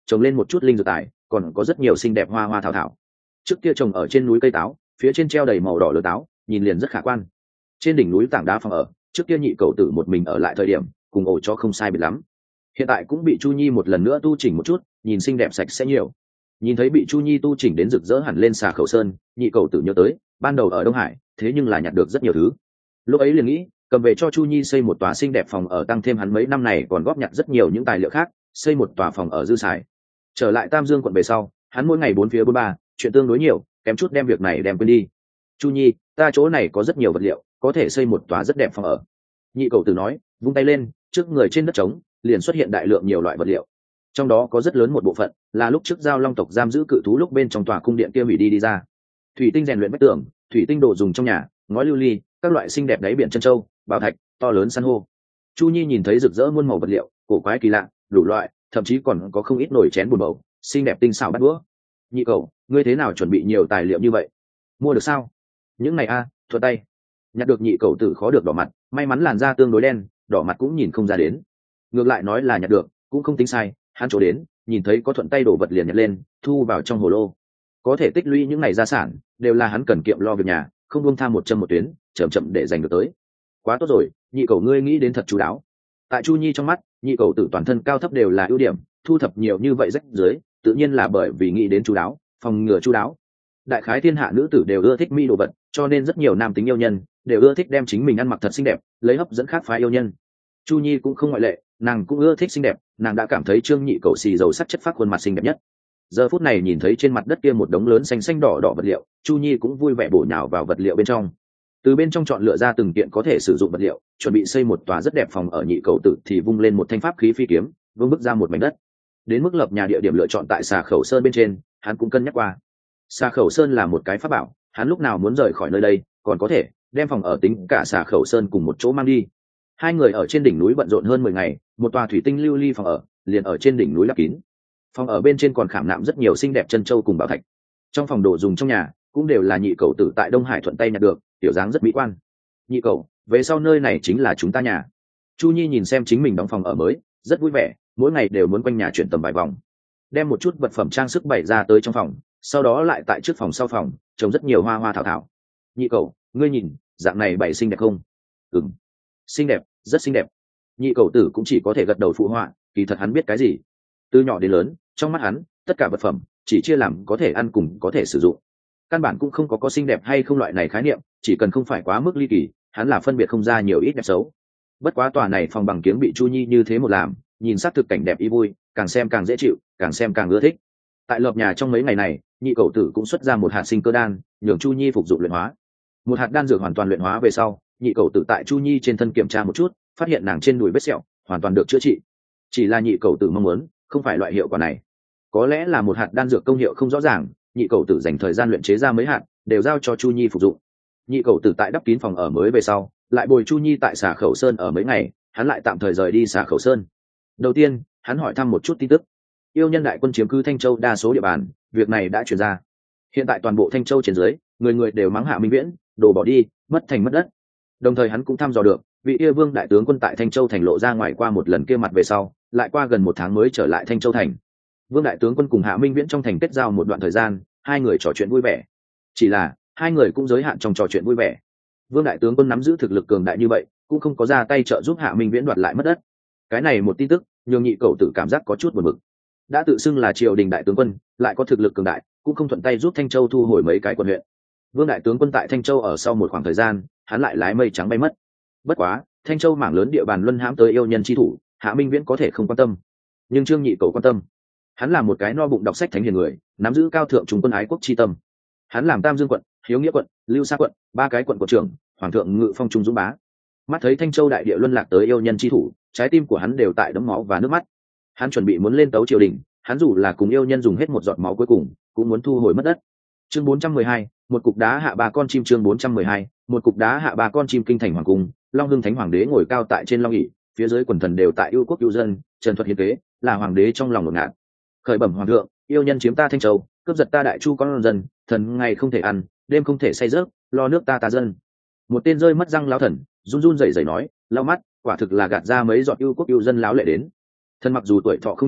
trồng lên một chút linh dược tài, còn có rất nhiều xinh đẹp hoa hoa thảo thảo. Trước kia trồng ở trên núi cây táo, phía trên treo đầy màu đỏ lửa táo, nhìn liền rất khả quan. Trên đỉnh núi tảng đá phòng ở, trước kia nhị cậu tử một mình ở lại thời điểm, cùng ổ cho không sai biệt lắm. Hiện tại cũng bị Chu Nhi một lần nữa tu chỉnh một chút, nhìn xinh đẹp sạch sẽ nhiều. Nhìn thấy bị Chu Nhi tu chỉnh đến rực rỡ hẳn lên Xà Khẩu Sơn, nhị cậu tử nhớ tới, ban đầu ở Đông Hải, thế nhưng là nhặt được rất nhiều thứ. Lúc ấy liền nghĩ, cầm về cho Chu Nhi xây một tòa xinh đẹp phòng ở, tăng thêm hắn mấy năm này còn góp nhặt rất nhiều những tài liệu khác, xây một tòa phòng ở dư xài. Trở lại Tam Dương quận về sau, hắn mỗi ngày bốn phía bốn ba, chuyện tương đối nhiều, kém chút đem việc này đem quên đi. Chu Nhi, ta chỗ này có rất nhiều vật liệu, có thể xây một tòa rất đẹp phòng ở. Nhị cậu tử nói, vung tay lên, trước người trên đất trống liền xuất hiện đại lượng nhiều loại vật liệu, trong đó có rất lớn một bộ phận là lúc trước giao long tộc giam giữ cự thú lúc bên trong tòa cung điện kia hủy đi đi ra. Thủy tinh rèn luyện vách tường, thủy tinh đồ dùng trong nhà, ngói lưu ly, các loại xinh đẹp đáy biển chân châu, bảo thạch, to lớn san hô. Chu Nhi nhìn thấy rực rỡ muôn màu vật liệu, cổ quái kỳ lạ, đủ loại, thậm chí còn có không ít nồi chén bùn bầu, xinh đẹp tinh xảo bát đũa. Nhị cậu, ngươi thế nào chuẩn bị nhiều tài liệu như vậy? Mua được sao? Những này a, à, thuận tay. Nhặt được nhị cậu tử khó được đỏ mặt, may mắn làn da tương đối đen, đỏ mặt cũng nhìn không ra đến. Ngược lại nói là nhặt được, cũng không tính sai, hắn chỗ đến, nhìn thấy có thuận tay đổ vật liền nhặt lên, thu vào trong hồ lô. Có thể tích lũy những ngày gia sản, đều là hắn cần kiệm lo việc nhà, không buông tham một châm một tuyến, chậm chậm để giành được tới. Quá tốt rồi, nhị cậu ngươi nghĩ đến thật chú đáo. Tại Chu Nhi trong mắt, nhị cậu tử toàn thân cao thấp đều là ưu điểm, thu thập nhiều như vậy rách dưới, tự nhiên là bởi vì nghĩ đến chú đáo, phòng ngừa chú đáo. Đại khái thiên hạ nữ tử đều ưa thích mỹ đồ vật, cho nên rất nhiều nam tính yêu nhân đều ưa thích đem chính mình ăn mặc thật xinh đẹp, lấy hấp dẫn khác phái yêu nhân. Chu Nhi cũng không ngoại lệ, nàng cũng ưa thích xinh đẹp, nàng đã cảm thấy Trương Nhị cậu xì dầu sắc chất phác khuôn mặt xinh đẹp nhất. Giờ phút này nhìn thấy trên mặt đất kia một đống lớn xanh xanh đỏ đỏ vật liệu, Chu Nhi cũng vui vẻ bổ nhào vào vật liệu bên trong. Từ bên trong chọn lựa ra từng kiện có thể sử dụng vật liệu, chuẩn bị xây một tòa rất đẹp phòng ở nhị cậu tử thì vung lên một thanh pháp khí phi kiếm, vương bước ra một mảnh đất. Đến mức lập nhà địa điểm lựa chọn tại Xà Khẩu Sơn bên trên, hắn cũng cân nhắc qua. Xà Khẩu Sơn là một cái pháp bảo, hắn lúc nào muốn rời khỏi nơi đây, còn có thể đem phòng ở tính cả Xà Khẩu Sơn cùng một chỗ mang đi. Hai người ở trên đỉnh núi bận rộn hơn mười ngày, một tòa thủy tinh lưu ly phòng ở liền ở trên đỉnh núi lắp kín. Phòng ở bên trên còn khảm nạm rất nhiều xinh đẹp chân châu cùng bảo thạch. Trong phòng đồ dùng trong nhà cũng đều là nhị cậu tử tại Đông Hải thuận tay nhặt được, tiểu dáng rất mỹ quan. Nhị cậu, về sau nơi này chính là chúng ta nhà. Chu Nhi nhìn xem chính mình đóng phòng ở mới, rất vui vẻ, mỗi ngày đều muốn quanh nhà chuyển tầm vài vòng, đem một chút vật phẩm trang sức bày ra tới trong phòng, sau đó lại tại trước phòng sau phòng trồng rất nhiều hoa hoa thảo thảo. Nhị cậu, ngươi nhìn dạng này bày xinh đẹp không? Ừm, xinh đẹp, rất xinh đẹp. Nhị cậu tử cũng chỉ có thể gật đầu phụ họa, kỳ thật hắn biết cái gì. Từ nhỏ đến lớn, trong mắt hắn tất cả vật phẩm chỉ chia làm có thể ăn cùng có thể sử dụng, căn bản cũng không có có xinh đẹp hay không loại này khái niệm, chỉ cần không phải quá mức ly kỳ, hắn là phân biệt không ra nhiều ít đẹp xấu. Bất quá tòa này phòng bằng kiếng bị Chu Nhi như thế một làm, nhìn sát thực cảnh đẹp ý vui, càng xem càng dễ chịu, càng xem càng ưa thích. Tại lợp nhà trong mấy ngày này, nhị cậu tử cũng xuất ra một hạt sinh cơ đan, nhường Chu Nhi phục dụng luyện hóa. Một hạt đan dược hoàn toàn luyện hóa về sau, nhị cậu tử tại Chu Nhi trên thân kiểm tra một chút, phát hiện nàng trên đùi vết sẹo hoàn toàn được chữa trị. Chỉ là nhị cậu tử mong muốn, không phải loại hiệu quả này. Có lẽ là một hạt đan dược công hiệu không rõ ràng, nhị cậu tử dành thời gian luyện chế ra mấy hạt, đều giao cho Chu Nhi phục dụng. Nhị cậu tử tại đắp kín phòng ở mới về sau, lại bồi Chu Nhi tại Xà Khẩu Sơn ở mấy ngày, hắn lại tạm thời rời đi Xà Khẩu Sơn. Đầu tiên, hắn hỏi thăm một chút tin tức. Yêu nhân đại quân chiếm cứ Thanh Châu đa số địa bàn, việc này đã truyền ra. Hiện tại toàn bộ Thanh Châu trên dưới, người người đều mắng Hạ Minh Viễn, đồ bỏ đi, mất thành mất đất. Đồng thời hắn cũng thăm dò được, vị Yêu Vương đại tướng quân tại Thanh Châu thành lộ ra ngoài qua một lần kia mặt về sau, lại qua gần một tháng mới trở lại Thanh Châu thành. Vương đại tướng quân cùng Hạ Minh Viễn trong thành kết giao một đoạn thời gian, hai người trò chuyện vui vẻ. Chỉ là hai người cũng giới hạn trong trò chuyện vui vẻ. Vương đại tướng quân nắm giữ thực lực cường đại như vậy, cũng không có ra tay trợ giúp Hạ Minh Viễn đoạt lại mất đất. Cái này một tin tức, nhường nhị cậu tử cảm giác có chút buồn bực. Đã tự xưng là triều đình đại tướng quân, lại có thực lực cường đại, cũng không thuận tay giúp Thanh Châu thu hồi mấy cái quận huyện. Vương đại tướng quân tại Thanh Châu ở sau một khoảng thời gian, hắn lại lái mây trắng bay mất. Bất quá, Thanh Châu mảng lớn địa bàn luân hãm tới yêu nhân chi thủ, Hạ Minh Viễn có thể không quan tâm, nhưng Trương Nhị cậu quan tâm. Hắn là một cái no bụng đọc sách thánh hiền người, nắm giữ cao thượng trung quân ái quốc chi tâm. Hắn làm Tam Dương quận, Hiếu Nghĩa quận, Lưu Sa quận, ba cái quận quận trưởng, hoàng thượng ngự phong trung dũng bá. Mắt thấy Thanh Châu đại địa luân lạc tới yêu nhân chi thủ, trái tim của hắn đều tại đẫm máu và nước mắt. Hắn chuẩn bị muốn lên tấu triều đình, hắn dù là cùng yêu nhân dùng hết một giọt máu cuối cùng, cũng muốn thu hồi mất đất. Chương bốn trăm mười hai, một cục đá hạ ba con chim. Chương bốn trăm mười hai, một cục đá hạ ba con chim. Kinh thành hoàng cung, Long Hưng Thánh hoàng đế ngồi cao tại trên long ỷ, phía dưới quần thần đều tại yêu quốc yêu dân, Trần Thuật hiến kế, là hoàng đế trong lòng ngột ngạt. Khởi bẩm hoàng thượng, yêu nhân chiếm ta Thanh Châu, cướp giật ta đại chu con dân, thần ngày không thể ăn, đêm không thể say giấc, lo nước ta ta dân. Một tên rơi mất răng lão thần, run run rẩy rẩy nói, lau mắt, quả thực là gạt ra mấy giọt yêu quốc yêu dân láo lệ đến. Thần mặc dù tuổi thọ không nhiều,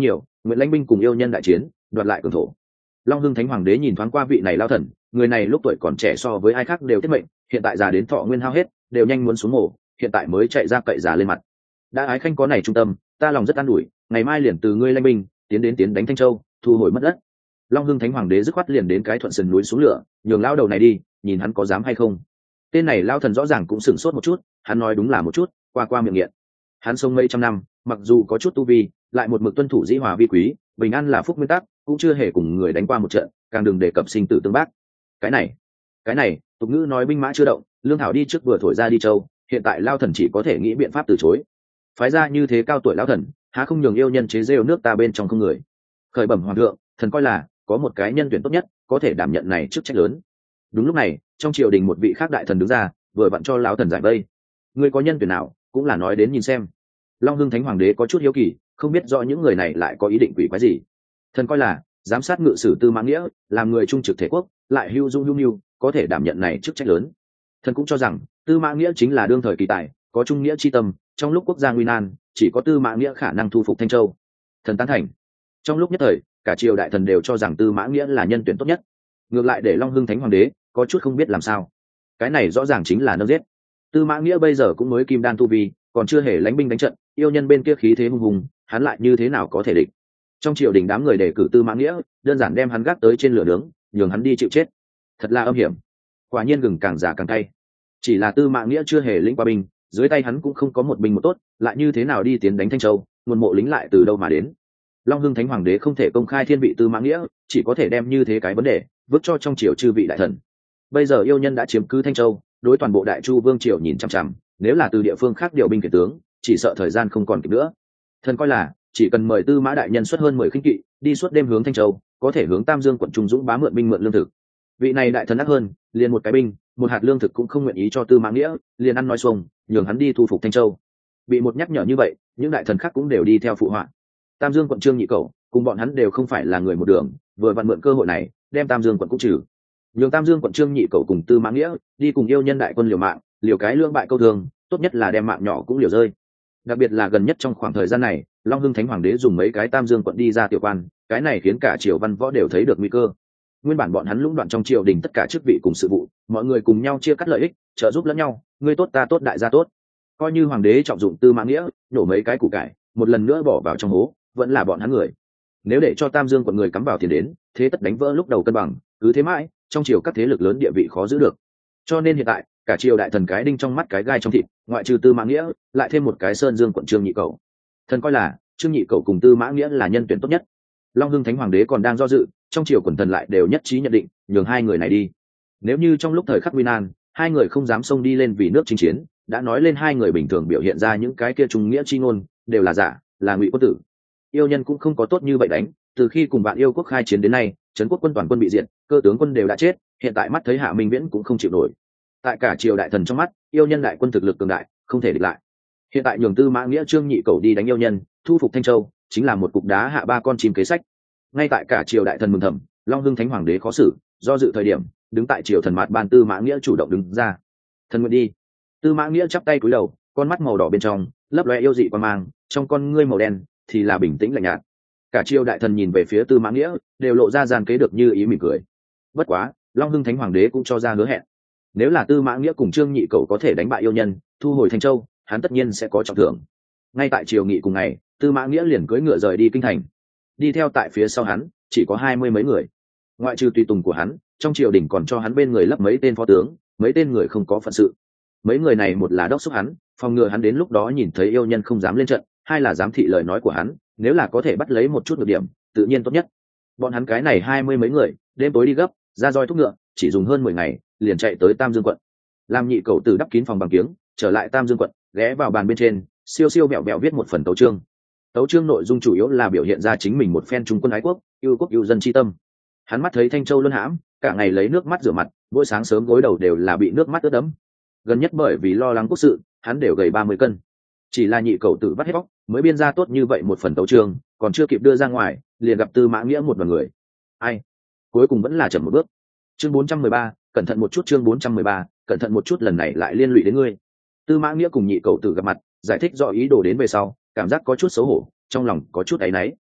nguyện lãnh binh cùng yêu nhân đại chiến, đoạt lại cường thổ. Long Hưng Thánh Hoàng đế nhìn thoáng qua vị này lao thần, người này lúc tuổi còn trẻ so với ai khác đều tiết mệnh, hiện tại già đến thọ nguyên hao hết, đều nhanh muốn xuống mổ, hiện tại mới chạy ra cậy già lên mặt. Đã ái khanh có này trung tâm, ta lòng rất an ủi, ngày mai liền từ ngươi lãnh binh tiến đến tiến đánh Thanh Châu, thu hồi mất đất. Long Hưng Thánh Hoàng đế dứt khoát liền đến cái thuận sườn núi xuống lửa, nhường lao đầu này đi, nhìn hắn có dám hay không. Tên này lao thần rõ ràng cũng sửng sốt một chút, hắn nói đúng là một chút, qua qua miệng nghiện. Hắn sống mấy trăm năm, mặc dù có chút tu vi, lại một mực tuân thủ dĩ hòa vi quý, bình an là phúc nguyên tắc, cũng chưa hề cùng người đánh qua một trận, càng đừng đề cập sinh tử tương bác. Cái này, cái này, tục ngữ nói binh mã chưa động, lương thảo đi trước vừa thổi ra đi châu, hiện tại lao thần chỉ có thể nghĩ biện pháp từ chối. Phái ra như thế cao tuổi lao thần, há không nhường yêu nhân chế rêu nước ta bên trong không người. Khởi bẩm hoàng thượng, thần coi là có một cái nhân tuyển tốt nhất, có thể đảm nhận này chức trách lớn. Đúng lúc này, trong triều đình một vị khác đại thần đứng ra, vừa vặn cho lão thần giải vây. Người có nhân tuyển nào, cũng là nói đến nhìn xem. Long Hưng Thánh Hoàng đế có chút hiếu kỳ, không biết rõ những người này lại có ý định quỷ quái gì. Thần coi là giám sát ngự sử Tư Mã Nghĩa, làm người trung trực thể quốc, lại hưu dung hưu nhu, có thể đảm nhận này chức trách lớn. Thần cũng cho rằng Tư Mã Nghĩa chính là đương thời kỳ tài, có trung nghĩa chi tâm, trong lúc quốc gia nguy nan, chỉ có Tư Mã Nghĩa khả năng thu phục Thanh Châu. Thần tán thành. Trong lúc nhất thời, cả triều đại thần đều cho rằng Tư Mã Nghĩa là nhân tuyển tốt nhất. Ngược lại để Long Hưng Thánh Hoàng đế có chút không biết làm sao. Cái này rõ ràng chính là nâng giết. Tư Mã Nghĩa bây giờ cũng mới kim đan tu vi, còn chưa hề lãnh binh đánh trận, yêu nhân bên kia khí thế hùng hùng, hắn lại như thế nào có thể địch. Trong triều đình đám người đề cử Tư Mã Nghĩa, đơn giản đem hắn gác tới trên lửa nướng, nhường hắn đi chịu chết. Thật là âm hiểm. Quả nhiên gừng càng già càng cay. Chỉ là Tư Mã Nghĩa chưa hề lĩnh qua binh, dưới tay hắn cũng không có một binh một tốt, lại như thế nào đi tiến đánh Thanh Châu, nguồn mộ lính lại từ đâu mà đến. Long Hưng Thánh Hoàng đế không thể công khai thiên vị Tư Mã Nghĩa, chỉ có thể đem như thế cái vấn đề vứt cho trong triều chư vị đại thần. Bây giờ yêu nhân đã chiếm cứ Thanh Châu, đối toàn bộ Đại Chu vương triều nhìn chằm chằm, nếu là từ địa phương khác điều binh kể tướng, chỉ sợ thời gian không còn kịp nữa. Thần coi là chỉ cần mời Tư Mã đại nhân xuất hơn mười khinh kỵ, đi suốt đêm hướng Thanh Châu, có thể hướng Tam Dương quận Trung Dũng bá mượn binh mượn lương thực. Vị này đại thần ác hơn, liền một cái binh, một hạt lương thực cũng không nguyện ý cho Tư Mã Nghĩa, liền ăn nói xuông, nhường hắn đi thu phục Thanh Châu. Bị một nhắc nhở như vậy, những đại thần khác cũng đều đi theo phụ họa. Tam Dương quận Trương Nhị Cẩu, cùng bọn hắn đều không phải là người một đường, vừa vặn mượn cơ hội này, đem Tam Dương quận cũng trừ. Nhường Tam Dương quận Trương Nhị Cẩu cùng Tư Mã Nghĩa đi cùng yêu nhân đại quân liều mạng, liều cái lương bại câu thương, tốt nhất là đem mạng nhỏ cũng liều rơi. Đặc biệt là gần nhất trong khoảng thời gian này, Long Hưng Thánh Hoàng đế dùng mấy cái Tam Dương quận đi ra tiểu quan, cái này khiến cả triều văn võ đều thấy được nguy cơ. Nguyên bản bọn hắn lũng đoạn trong triều đình tất cả chức vị cùng sự vụ, mọi người cùng nhau chia cắt lợi ích, trợ giúp lẫn nhau, ngươi tốt ta tốt đại gia tốt. Coi như hoàng đế trọng dụng Tư Mã Nghĩa, nổ mấy cái củ cải, một lần nữa bỏ vào trong hố, vẫn là bọn hắn người. Nếu để cho Tam Dương quận người cắm vào tiền đến, thế tất đánh vỡ lúc đầu cân bằng, cứ thế mãi, trong triều các thế lực lớn địa vị khó giữ được. Cho nên hiện tại, cả triều đại thần cái đinh trong mắt cái gai trong thịt, ngoại trừ Tư Mã Nghĩa, lại thêm một cái Sơn Dương quận Trương Nhị Cẩu. Thần coi là Trương Nhị Cẩu cùng Tư Mã Nghĩa là nhân tuyển tốt nhất. Long Hưng Thánh Hoàng đế còn đang do dự, trong triều quần thần lại đều nhất trí nhận định, nhường hai người này đi. Nếu như trong lúc thời khắc nguy nan, hai người không dám xông đi lên vì nước chinh chiến, đã nói lên hai người bình thường biểu hiện ra những cái kia trung nghĩa chi ngôn, đều là giả, là ngụy quân tử. Yêu nhân cũng không có tốt như vậy đánh, từ khi cùng bạn yêu quốc khai chiến đến nay, trấn quốc quân toàn quân bị diệt, cơ tướng quân đều đã chết, hiện tại mắt thấy Hạ Minh Viễn cũng không chịu nổi. Tại cả triều đại thần trong mắt, yêu nhân đại quân thực lực cường đại, không thể địch lại. Hiện tại nhường Tư Mã Nghĩa Trương Nhị Cẩu đi đánh yêu nhân, thu phục Thanh Châu, chính là một cục đá hạ ba con chim kế sách. Ngay tại cả triều đại thần mừng thầm, Long Hưng Thánh Hoàng đế khó xử, do dự thời điểm, đứng tại triều thần mạt ban Tư Mã Nghĩa chủ động đứng ra. Thần nguyện đi. Tư Mã Nghĩa chắp tay cúi đầu, con mắt màu đỏ bên trong lấp lóe yêu dị quan mang, trong con ngươi màu đen thì là bình tĩnh lạnh nhạt. Cả triều đại thần nhìn về phía Tư Mã Nghĩa, đều lộ ra gian kế được như ý mỉm cười. Bất quá, Long Hưng Thánh Hoàng đế cũng cho ra hứa hẹn, nếu là Tư Mã Nghĩa cùng Trương Nhị Cẩu có thể đánh bại yêu nhân, thu hồi Thanh Châu, hắn tất nhiên sẽ có trọng thưởng. Ngay tại triều nghị cùng ngày, Tư Mã Nghĩa liền cưỡi ngựa rời đi kinh thành. Đi theo tại phía sau hắn chỉ có hai mươi mấy người, ngoại trừ tùy tùng của hắn, trong triều đình còn cho hắn bên người lấp mấy tên phó tướng, mấy tên người không có phận sự. Mấy người này một là đốc thúc hắn, phòng ngừa hắn đến lúc đó nhìn thấy yêu nhân không dám lên trận, hai là giám thị lời nói của hắn, nếu là có thể bắt lấy một chút nhược điểm, tự nhiên tốt nhất. Bọn hắn cái này hai mươi mấy người, đêm tối đi gấp, ra roi thúc ngựa, chỉ dùng hơn mười ngày, liền chạy tới Tam Dương quận. Làm Nhị Cẩu tử đắp kín phòng bằng kiếng, trở lại Tam Dương quận, ghé vào bàn bên trên, siêu siêu bẹo bẹo viết một phần tấu chương. Tấu chương nội dung chủ yếu là biểu hiện ra chính mình một phen trung quân ái quốc, yêu quốc yêu dân chi tâm. Hắn mắt thấy Thanh Châu luân hãm, cả ngày lấy nước mắt rửa mặt, mỗi sáng sớm gối đầu đều là bị nước mắt ướt đẫm. Gần nhất bởi vì lo lắng quốc sự, hắn đều gầy ba mươi cân. Chỉ là Nhị Cẩu tử vắt hết bóc, mới biên ra tốt như vậy một phần tấu chương, còn chưa kịp đưa ra ngoài, liền gặp Tư Mã Nghĩa một đoàn người. Ai? Cuối cùng vẫn là chậm một bước. Chương bốn trăm mười ba, cẩn thận một chút, chương bốn trăm mười ba, cẩn thận một chút, lần này lại liên lụy đến ngươi. Tư Mã Nghĩa cùng Nhị Cẩu tử gặp mặt, giải thích rõ ý đồ đến về sau, cảm giác có chút xấu hổ, trong lòng có chút áy náy.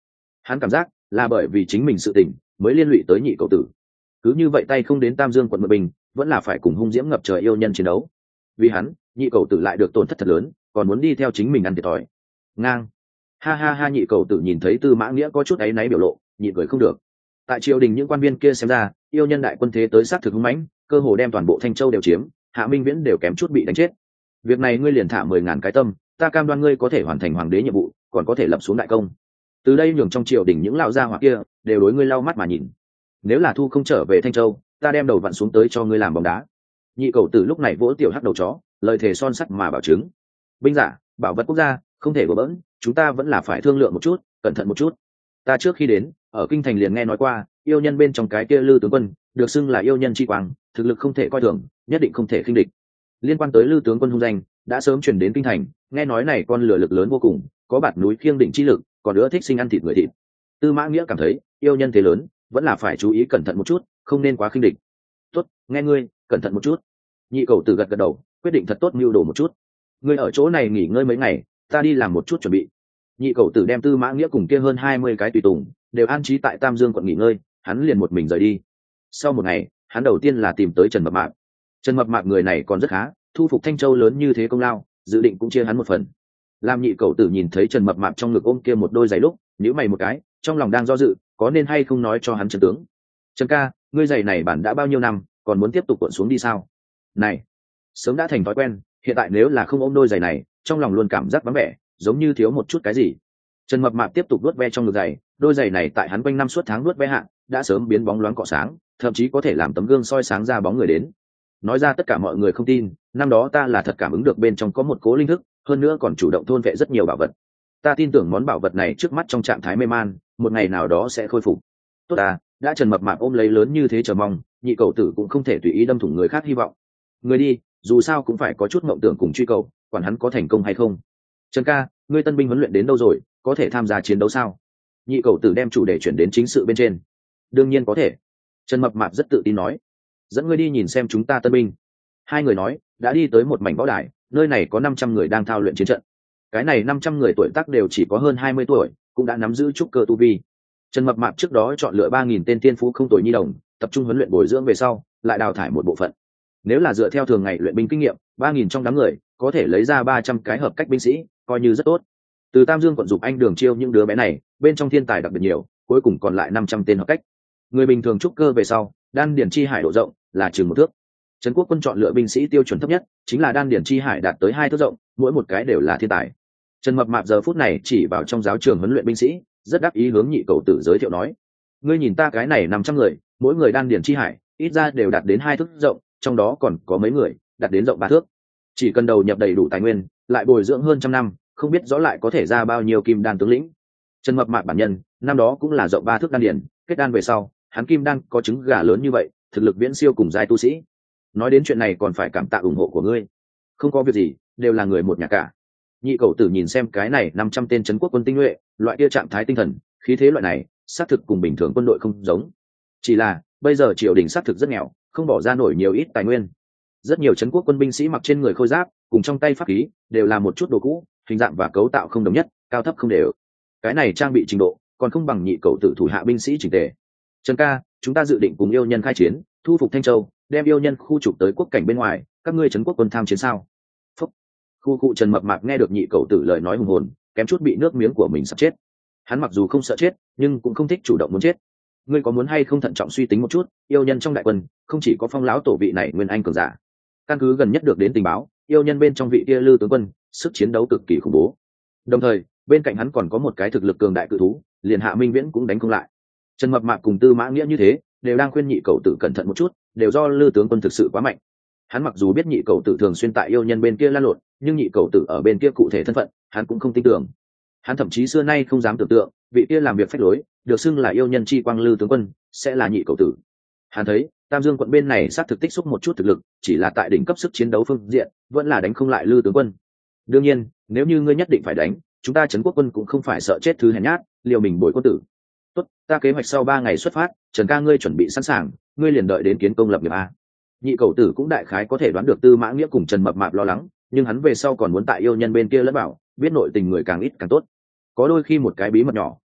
Hắn cảm giác là bởi vì chính mình sự tình mới liên lụy tới nhị cầu tử. Cứ như vậy tay không đến Tam Dương quận mượn bình, vẫn là phải cùng hung diễm ngập trời yêu nhân chiến đấu. Vì hắn, nhị cầu tử lại được tổn thất thật lớn, còn muốn đi theo chính mình ăn thiệt thòi. Ngang. Ha ha ha, nhị cầu tử nhìn thấy Tư Mã Nghĩa có chút áy náy biểu lộ, nhị cười không được. Tại triều đình những quan viên kia xem ra, yêu nhân đại quân thế tới sát thực hung mãnh, cơ hồ đem toàn bộ Thanh Châu đều chiếm, Hạ Minh Viễn đều kém chút bị đánh chết. Việc này ngươi liền thả mười ngàn cái tâm, ta cam đoan ngươi có thể hoàn thành hoàng đế nhiệm vụ, còn có thể lập xuống đại công. Từ đây nhường trong triều đình những lão gia hỏa kia đều đối ngươi lau mắt mà nhìn. Nếu là thu không trở về Thanh Châu, ta đem đầu vặn xuống tới cho ngươi làm bóng đá. Nhị cầu tử lúc này vỗ tiểu hắc đầu chó, lời thề son sắt mà bảo chứng. Binh giả, bảo vật quốc gia, không thể bừa bỡn, chúng ta vẫn là phải thương lượng một chút, cẩn thận một chút. Ta trước khi đến, ở kinh thành liền nghe nói qua, yêu nhân bên trong cái kia Lư tướng quân, được xưng là yêu nhân chi quang, thực lực không thể coi thường, nhất định không thể khinh địch. Liên quan tới Lư tướng quân hung danh, đã sớm truyền đến kinh thành, nghe nói này con lửa lực lớn vô cùng, có bạt núi khiêng đỉnh chi lực, còn nữa thích sinh ăn thịt người thịt. Tư Mã Nghĩa cảm thấy, yêu nhân thế lớn, vẫn là phải chú ý cẩn thận một chút, không nên quá khinh địch. Tốt, nghe ngươi, cẩn thận một chút. Nhị cầu tử gật gật đầu, quyết định thật tốt mưu đồ một chút. Ngươi ở chỗ này nghỉ ngơi mấy ngày, ta đi làm một chút chuẩn bị. Nhị cầu tử đem Tư Mã Nghĩa cùng kia hơn hai mươi cái tùy tùng đều an trí tại Tam Dương quận nghỉ ngơi, hắn liền một mình rời đi. Sau một ngày, hắn đầu tiên là tìm tới Trần Mập Mạp. Trần Mập Mạp người này còn rất khá, thu phục Thanh Châu lớn như thế công lao, dự định cũng chia hắn một phần. Lam nhị cầu tử nhìn thấy Trần Mập Mạp trong ngực ôm kia một đôi giày lúc, nhíu mày một cái, trong lòng đang do dự, có nên hay không nói cho hắn chân tướng. Trần ca, ngươi giày này bản đã bao nhiêu năm, còn muốn tiếp tục cuộn xuống đi sao? Này, sớm đã thành thói quen, hiện tại nếu là không ôm đôi giày này, trong lòng luôn cảm giác vắng vẻ, giống như thiếu một chút cái gì. Trần Mập Mạp tiếp tục nuốt ve trong ngực giày, đôi giày này tại hắn quanh năm suốt tháng nuốt ve hạ, đã sớm biến bóng loáng cọ sáng, thậm chí có thể làm tấm gương soi sáng ra bóng người đến. Nói ra tất cả mọi người không tin, năm đó ta là thật cảm ứng được bên trong có một cố linh thức, hơn nữa còn chủ động thôn vệ rất nhiều bảo vật. Ta tin tưởng món bảo vật này trước mắt trong trạng thái mê man, một ngày nào đó sẽ khôi phục. Tốt à, đã Trần Mập Mạp ôm lấy lớn như thế chờ mong, nhị cầu tử cũng không thể tùy ý đâm thủng người khác hy vọng. Người đi, dù sao cũng phải có chút mộng tưởng cùng truy cầu, quản hắn có thành công hay không. Trần ca, ngươi tân binh huấn luyện đến đâu rồi, có thể tham gia chiến đấu sao? Nhị cầu tử đem chủ đề chuyển đến chính sự bên trên. Đương nhiên có thể. Trần Mập Mạp rất tự tin nói. Dẫn ngươi đi nhìn xem chúng ta tân binh. Hai người nói, đã đi tới một mảnh võ đài, nơi này có năm trăm người đang thao luyện chiến trận. Cái này năm trăm người tuổi tác đều chỉ có hơn hai mươi tuổi, cũng đã nắm giữ trúc cơ tu vi. Trần Mập Mạp trước đó chọn lựa ba nghìn tên tiên phú không tuổi nhi đồng, tập trung huấn luyện bồi dưỡng về sau, lại đào thải một bộ phận. Nếu là dựa theo thường ngày luyện binh kinh nghiệm, ba nghìn trong đám người, có thể lấy ra ba trăm cái hợp cách binh sĩ, coi như rất tốt. Từ Tam Dương quận Dục Anh Đường chiêu những đứa bé này, bên trong thiên tài đặc biệt nhiều, cuối cùng còn lại năm trăm tên hợp cách. Người bình thường trúc cơ về sau, đan điển chi hải độ rộng là chừng một thước. Trấn Quốc quân chọn lựa binh sĩ tiêu chuẩn thấp nhất, chính là đan điển chi hải đạt tới hai thước rộng, mỗi một cái đều là thiên tài. Trần Mập Mạp giờ phút này chỉ vào trong giáo trường huấn luyện binh sĩ, rất đắc ý hướng nhị cầu tử giới thiệu nói: ngươi nhìn ta cái này năm trăm người, mỗi người đan điển chi hải, ít ra đều đạt đến hai thước rộng, trong đó còn có mấy người đạt đến rộng ba thước. Chỉ cần đầu nhập đầy đủ tài nguyên, lại bồi dưỡng hơn trăm năm, không biết rõ lại có thể ra bao nhiêu kim đan tướng lĩnh. Trần Mập Mạp bản nhân, năm đó cũng là rộng ba thước đan điển, kết đan về sau, hắn kim đan có trứng gà lớn như vậy, thực lực viễn siêu cùng giai tu sĩ. Nói đến chuyện này còn phải cảm tạ ủng hộ của ngươi. Không có việc gì, đều là người một nhà cả. Nhị cầu tử nhìn xem cái này năm trăm tên trấn quốc quân tinh nhuệ, loại kia trạng thái tinh thần, khí thế loại này, xác thực cùng bình thường quân đội không giống. Chỉ là, bây giờ triều đình xác thực rất nghèo, không bỏ ra nổi nhiều ít tài nguyên. Rất nhiều trấn quốc quân binh sĩ mặc trên người khôi giáp, cùng trong tay pháp khí, đều là một chút đồ cũ, hình dạng và cấu tạo không đồng nhất, cao thấp không đều. Cái này trang bị trình độ, còn không bằng nhị cầu tử thủ hạ binh sĩ chỉnh tề. Trần ca, chúng ta dự định cùng yêu nhân khai chiến, thu phục Thanh Châu, đem yêu nhân khu trục tới quốc cảnh bên ngoài, các ngươi trấn quốc quân tham chiến sao? Phúc. Khu cụ Trần Mập Mạp nghe được nhị cầu tử lời nói hùng hồn, kém chút bị nước miếng của mình sắp chết. Hắn mặc dù không sợ chết, nhưng cũng không thích chủ động muốn chết. Ngươi có muốn hay không thận trọng suy tính một chút, yêu nhân trong đại quân, không chỉ có Phong lão tổ vị này nguyên anh cường giả. Căn cứ gần nhất được đến tình báo, yêu nhân bên trong vị kia Lư tướng quân, sức chiến đấu cực kỳ khủng bố. Đồng thời, bên cạnh hắn còn có một cái thực lực cường đại cự thú, liền Hạ Minh Viễn cũng đánh không lại. Trần Mập Mạp cùng Tư Mã Nghĩa như thế, đều đang khuyên nhị cầu tử cẩn thận một chút, đều do Lư tướng quân thực sự quá mạnh. Hắn mặc dù biết nhị cầu tử thường xuyên tại yêu nhân bên kia lan lộn, nhưng nhị cầu tử ở bên kia cụ thể thân phận, hắn cũng không tin tưởng. Hắn thậm chí xưa nay không dám tưởng tượng, vị kia làm việc phách lối, được xưng là yêu nhân chi quang Lư tướng quân, sẽ là nhị cầu tử. Hắn thấy, Tam Dương quận bên này sát thực tích xúc một chút thực lực, chỉ là tại đỉnh cấp sức chiến đấu phương diện, vẫn là đánh không lại Lư tướng quân. Đương nhiên, nếu như ngươi nhất định phải đánh, chúng ta trấn quốc quân cũng không phải sợ chết thứ hèn nhát, liều mình bồi quân tử. Tốt, ta kế hoạch sau ba ngày xuất phát, Trần ca ngươi chuẩn bị sẵn sàng, ngươi liền đợi đến kiến công lập nghiệp a. Nhị cầu tử cũng đại khái có thể đoán được Tư Mã Nghĩa cùng Trần Mập Mạp lo lắng, nhưng hắn về sau còn muốn tại yêu nhân bên kia lẫn bảo, biết nội tình người càng ít càng tốt. Có đôi khi một cái bí mật nhỏ,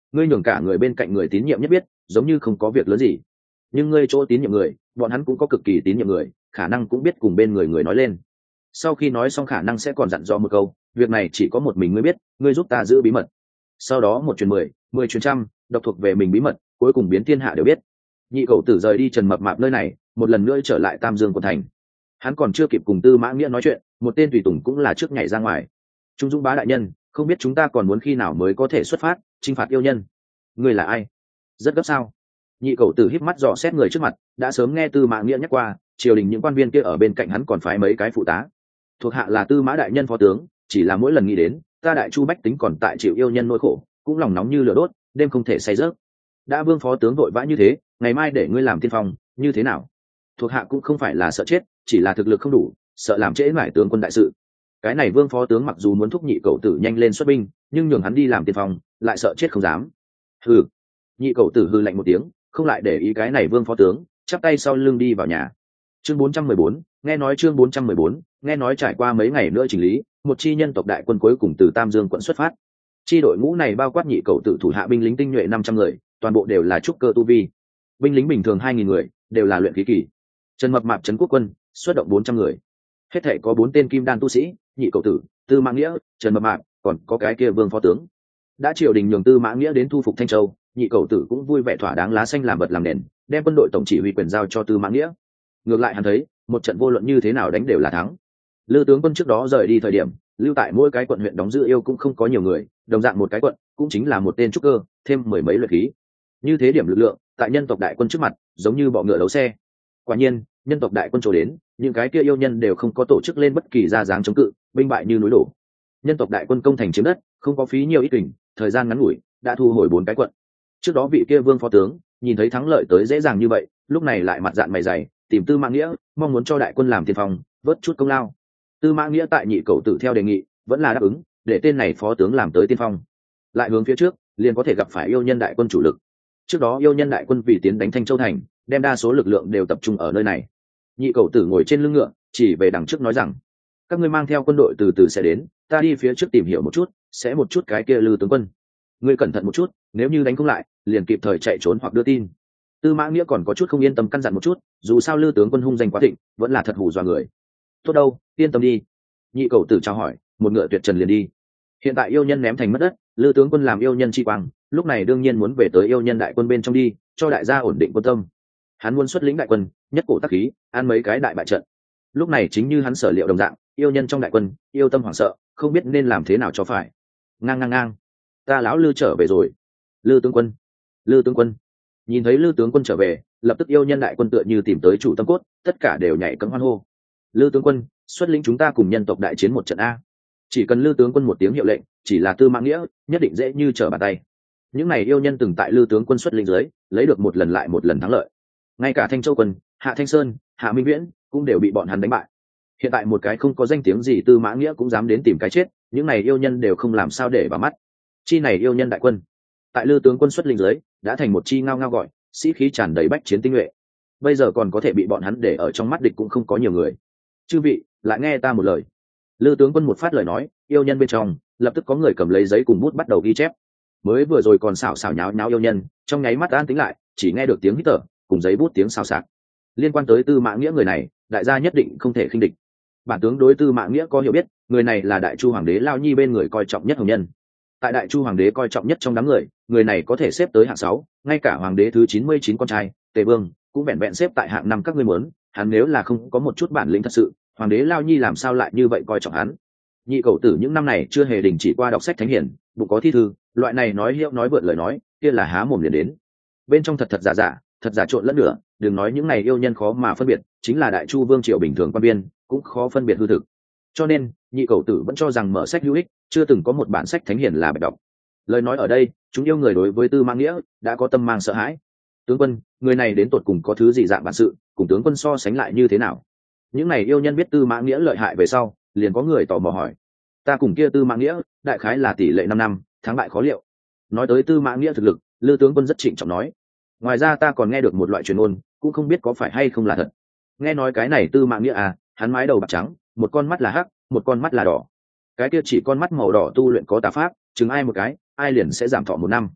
ngươi nhường cả người bên cạnh người tín nhiệm nhất biết giống như không có việc lớn gì, nhưng ngươi chỗ tín nhiệm người bọn hắn cũng có cực kỳ tín nhiệm người, khả năng cũng biết cùng bên người người nói lên. Sau khi nói xong khả năng sẽ còn dặn dò một câu, việc này chỉ có một mình ngươi biết, ngươi giúp ta giữ bí mật. Sau đó một truyền mười, mười truyền trăm, độc thuộc về mình bí mật cuối cùng biến thiên hạ đều biết. Nhị cậu tử rời đi Trần Mập Mạp nơi này, một lần nữa trở lại Tam Dương quận thành. Hắn còn chưa kịp cùng Tư Mã Nghĩa nói chuyện, một tên tùy tùng cũng là trước nhảy ra ngoài. Trung Dũng Bá đại nhân, không biết chúng ta còn muốn khi nào mới có thể xuất phát chinh phạt yêu nhân? Ngươi là ai? Rất gấp sao? Nhị cậu tử híp mắt dò xét người trước mặt, đã sớm nghe Tư Mã Nghĩa nhắc qua, triều đình những quan viên kia ở bên cạnh hắn còn phái mấy cái phụ tá. Thuộc hạ là Tư Mã đại nhân phó tướng, chỉ là mỗi lần nghĩ đến, ta Đại Chu bách tính còn tại chịu yêu nhân nỗi khổ, cũng lòng nóng như lửa đốt, đêm không thể say giấc. Đã Vương phó tướng vội vã như thế, ngày mai để ngươi làm tiên phong, như thế nào? Thuộc hạ cũng không phải là sợ chết, chỉ là thực lực không đủ, sợ làm trễ nải tướng quân đại sự. Cái này Vương phó tướng mặc dù muốn thúc nhị cậu tử nhanh lên xuất binh, nhưng nhường hắn đi làm tiên phong, lại sợ chết không dám. Hừ. Nhị cậu tử hừ lạnh một tiếng, không lại để ý cái này Vương phó tướng, chắp tay sau lưng đi vào nhà. Chương bốn trăm mười bốn, nghe nói chương bốn trăm mười bốn, nghe nói trải qua mấy ngày nữa chỉnh lý, một chi nhân tộc đại quân cuối cùng từ Tam Dương quận xuất phát. Chi đội ngũ này bao quát nhị cậu tử thủ hạ binh lính tinh nhuệ năm trăm người, toàn bộ đều là trúc cơ tu vi. Binh lính bình thường hai nghìn người, đều là luyện khí kỳ. Trần Mập Mạp trấn quốc quân, xuất động bốn trăm người. Hết thảy có bốn tên kim đan tu sĩ, nhị cậu tử, Tư Mã Nghĩa, Trần Mập Mạp, còn có cái kia Vương phó tướng. Đã triều đình nhường Tư Mã Nghĩa đến thu phục Thanh Châu, nhị cậu tử cũng vui vẻ thỏa đáng lá xanh làm bật làm nền, đem quân đội tổng chỉ huy quyền giao cho Tư Mã Nghĩa. Ngược lại hắn thấy, một trận vô luận như thế nào đánh đều là thắng. Lư tướng quân trước đó rời đi thời điểm, lưu tại mỗi cái quận huyện đóng giữ yêu cũng không có nhiều người, đồng dạng một cái quận cũng chính là một tên trúc cơ, thêm mười mấy luyện khí. Như thế điểm lực lượng, tại nhân tộc đại quân trước mặt, giống như bọ ngựa đấu xe. Quả nhiên, nhân tộc đại quân trổ đến, những cái kia yêu nhân đều không có tổ chức lên bất kỳ ra dáng chống cự, binh bại như núi đổ. Nhân tộc đại quân công thành chiếm đất, không có phí nhiều ít kình, thời gian ngắn ngủi, đã thu hồi bốn cái quận. Trước đó vị kia Vương phó tướng, nhìn thấy thắng lợi tới dễ dàng như vậy, lúc này lại mặt dạn mày dày, tìm Tư Mã Nghĩa, mong muốn cho đại quân làm tiên phong, vớt chút công lao. Tư Mã Nghĩa tại nhị cậu tử theo đề nghị, vẫn là đáp ứng, để tên này phó tướng làm tới tiên phong. Lại hướng phía trước, liền có thể gặp phải yêu nhân đại quân chủ lực. Trước đó yêu nhân đại quân vì tiến đánh Thanh Châu thành, đem đa số lực lượng đều tập trung ở nơi này. Nhị cậu tử ngồi trên lưng ngựa, chỉ về đằng trước nói rằng: các ngươi mang theo quân đội từ từ sẽ đến, ta đi phía trước tìm hiểu một chút, sẽ một chút cái kia Lư tướng quân. Ngươi cẩn thận một chút, nếu như đánh không lại, liền kịp thời chạy trốn hoặc đưa tin. Tư Mã Nghĩa còn có chút không yên tâm căn dặn một chút, dù sao Lư tướng quân hung danh quá thịnh, vẫn là thật hù dọa người. Tốt đâu, yên tâm đi. Nhị cậu tử chào hỏi, một ngựa tuyệt trần liền đi. Hiện tại yêu nhân ném thành mất đất, Lư tướng quân làm yêu nhân chi quang, lúc này đương nhiên muốn về tới yêu nhân đại quân bên trong đi, cho đại gia ổn định quân tâm. Hắn muốn xuất lĩnh đại quân, nhất cổ tác khí, ăn mấy cái đại bại trận. Lúc này chính như hắn sở liệu đồng dạng, yêu nhân trong đại quân, yêu tâm hoảng sợ, không biết nên làm thế nào cho phải. Ngang ngang ngang, ta lão Lư trở về rồi. Lư tướng quân, Lư tướng quân. Nhìn thấy Lư tướng quân trở về, lập tức yêu nhân đại quân tựa như tìm tới chủ tâm cốt, tất cả đều nhảy cẫng hoan hô. Lư tướng quân, xuất lĩnh chúng ta cùng nhân tộc đại chiến một trận a. Chỉ cần Lư tướng quân một tiếng hiệu lệnh, chỉ là Tư Mã Nghĩa, nhất định dễ như trở bàn tay. Những này yêu nhân từng tại Lư tướng quân xuất lĩnh dưới, lấy được một lần lại một lần thắng lợi. Ngay cả Thanh Châu quân, Hạ Thanh Sơn, Hạ Minh Viễn cũng đều bị bọn hắn đánh bại. Hiện tại một cái không có danh tiếng gì Tư Mã Nghĩa cũng dám đến tìm cái chết, những này yêu nhân đều không làm sao để vào mắt. Chi này yêu nhân đại quân, tại Lư tướng quân xuất lĩnh dưới, đã thành một chi ngao ngao gọi, sĩ khí tràn đầy bách chiến tinh nhuệ. Bây giờ còn có thể bị bọn hắn để ở trong mắt địch cũng không có nhiều người. Chư vị, lại nghe ta một lời. Lư tướng quân một phát lời nói, yêu nhân bên trong lập tức có người cầm lấy giấy cùng bút bắt đầu ghi chép. Mới vừa rồi còn xảo xảo nháo nháo yêu nhân, trong nháy mắt an tĩnh lại, chỉ nghe được tiếng hít thở cùng giấy bút tiếng xào xạc. Liên quan tới Tư Mã Nghĩa người này, đại gia nhất định không thể khinh địch. Bản tướng đối Tư Mã Nghĩa có hiểu biết, người này là Đại Chu hoàng đế Lao Nhi bên người coi trọng nhất hồng nhân. Tại Đại Chu hoàng đế coi trọng nhất trong đám người, người này có thể xếp tới hạng sáu, ngay cả hoàng đế thứ chín mươi chín con trai, Tề Vương, cũng vẹn vẹn xếp tại hạng năm các ngươi muốn, hắn nếu là không có một chút bản lĩnh thật sự, hoàng đế Lao Nhi làm sao lại như vậy coi trọng hắn. Nhị cậu tử những năm này chưa hề đình chỉ qua đọc sách thánh hiển, bụng có thi thư, loại này nói hiệu nói vượn lời nói, kia là há mồm liền đến. Bên trong thật thật giả giả, thật giả trộn lẫn nữa, đừng nói những này yêu nhân khó mà phân biệt, chính là Đại Chu vương triều bình thường quan viên cũng khó phân biệt hư thực. Cho nên, nhị cậu tử vẫn cho rằng mở sách hữu ích, chưa từng có một bản sách thánh hiển là bạch đọc. Lời nói ở đây, chúng yêu người đối với Tư Mã Nghĩa đã có tâm mang sợ hãi. Tướng quân, người này đến tột cùng có thứ gì dạng bản sự, cùng tướng quân so sánh lại như thế nào? Những này yêu nhân biết Tư Mã Nghĩa lợi hại về sau, liền có người tò mò hỏi. Ta cùng kia Tư Mã Nghĩa, đại khái là tỷ lệ năm năm, thắng bại khó liệu. Nói tới Tư Mã Nghĩa thực lực, Lư tướng quân rất trịnh trọng nói. Ngoài ra ta còn nghe được một loại truyền ngôn, cũng không biết có phải hay không là thật. Nghe nói cái này Tư Mã Nghĩa à, hắn mái đầu bạc trắng, một con mắt là hắc, một con mắt là đỏ. Cái kia chỉ con mắt màu đỏ tu luyện có tà pháp, chừng ai một cái, ai liền sẽ giảm thọ một năm.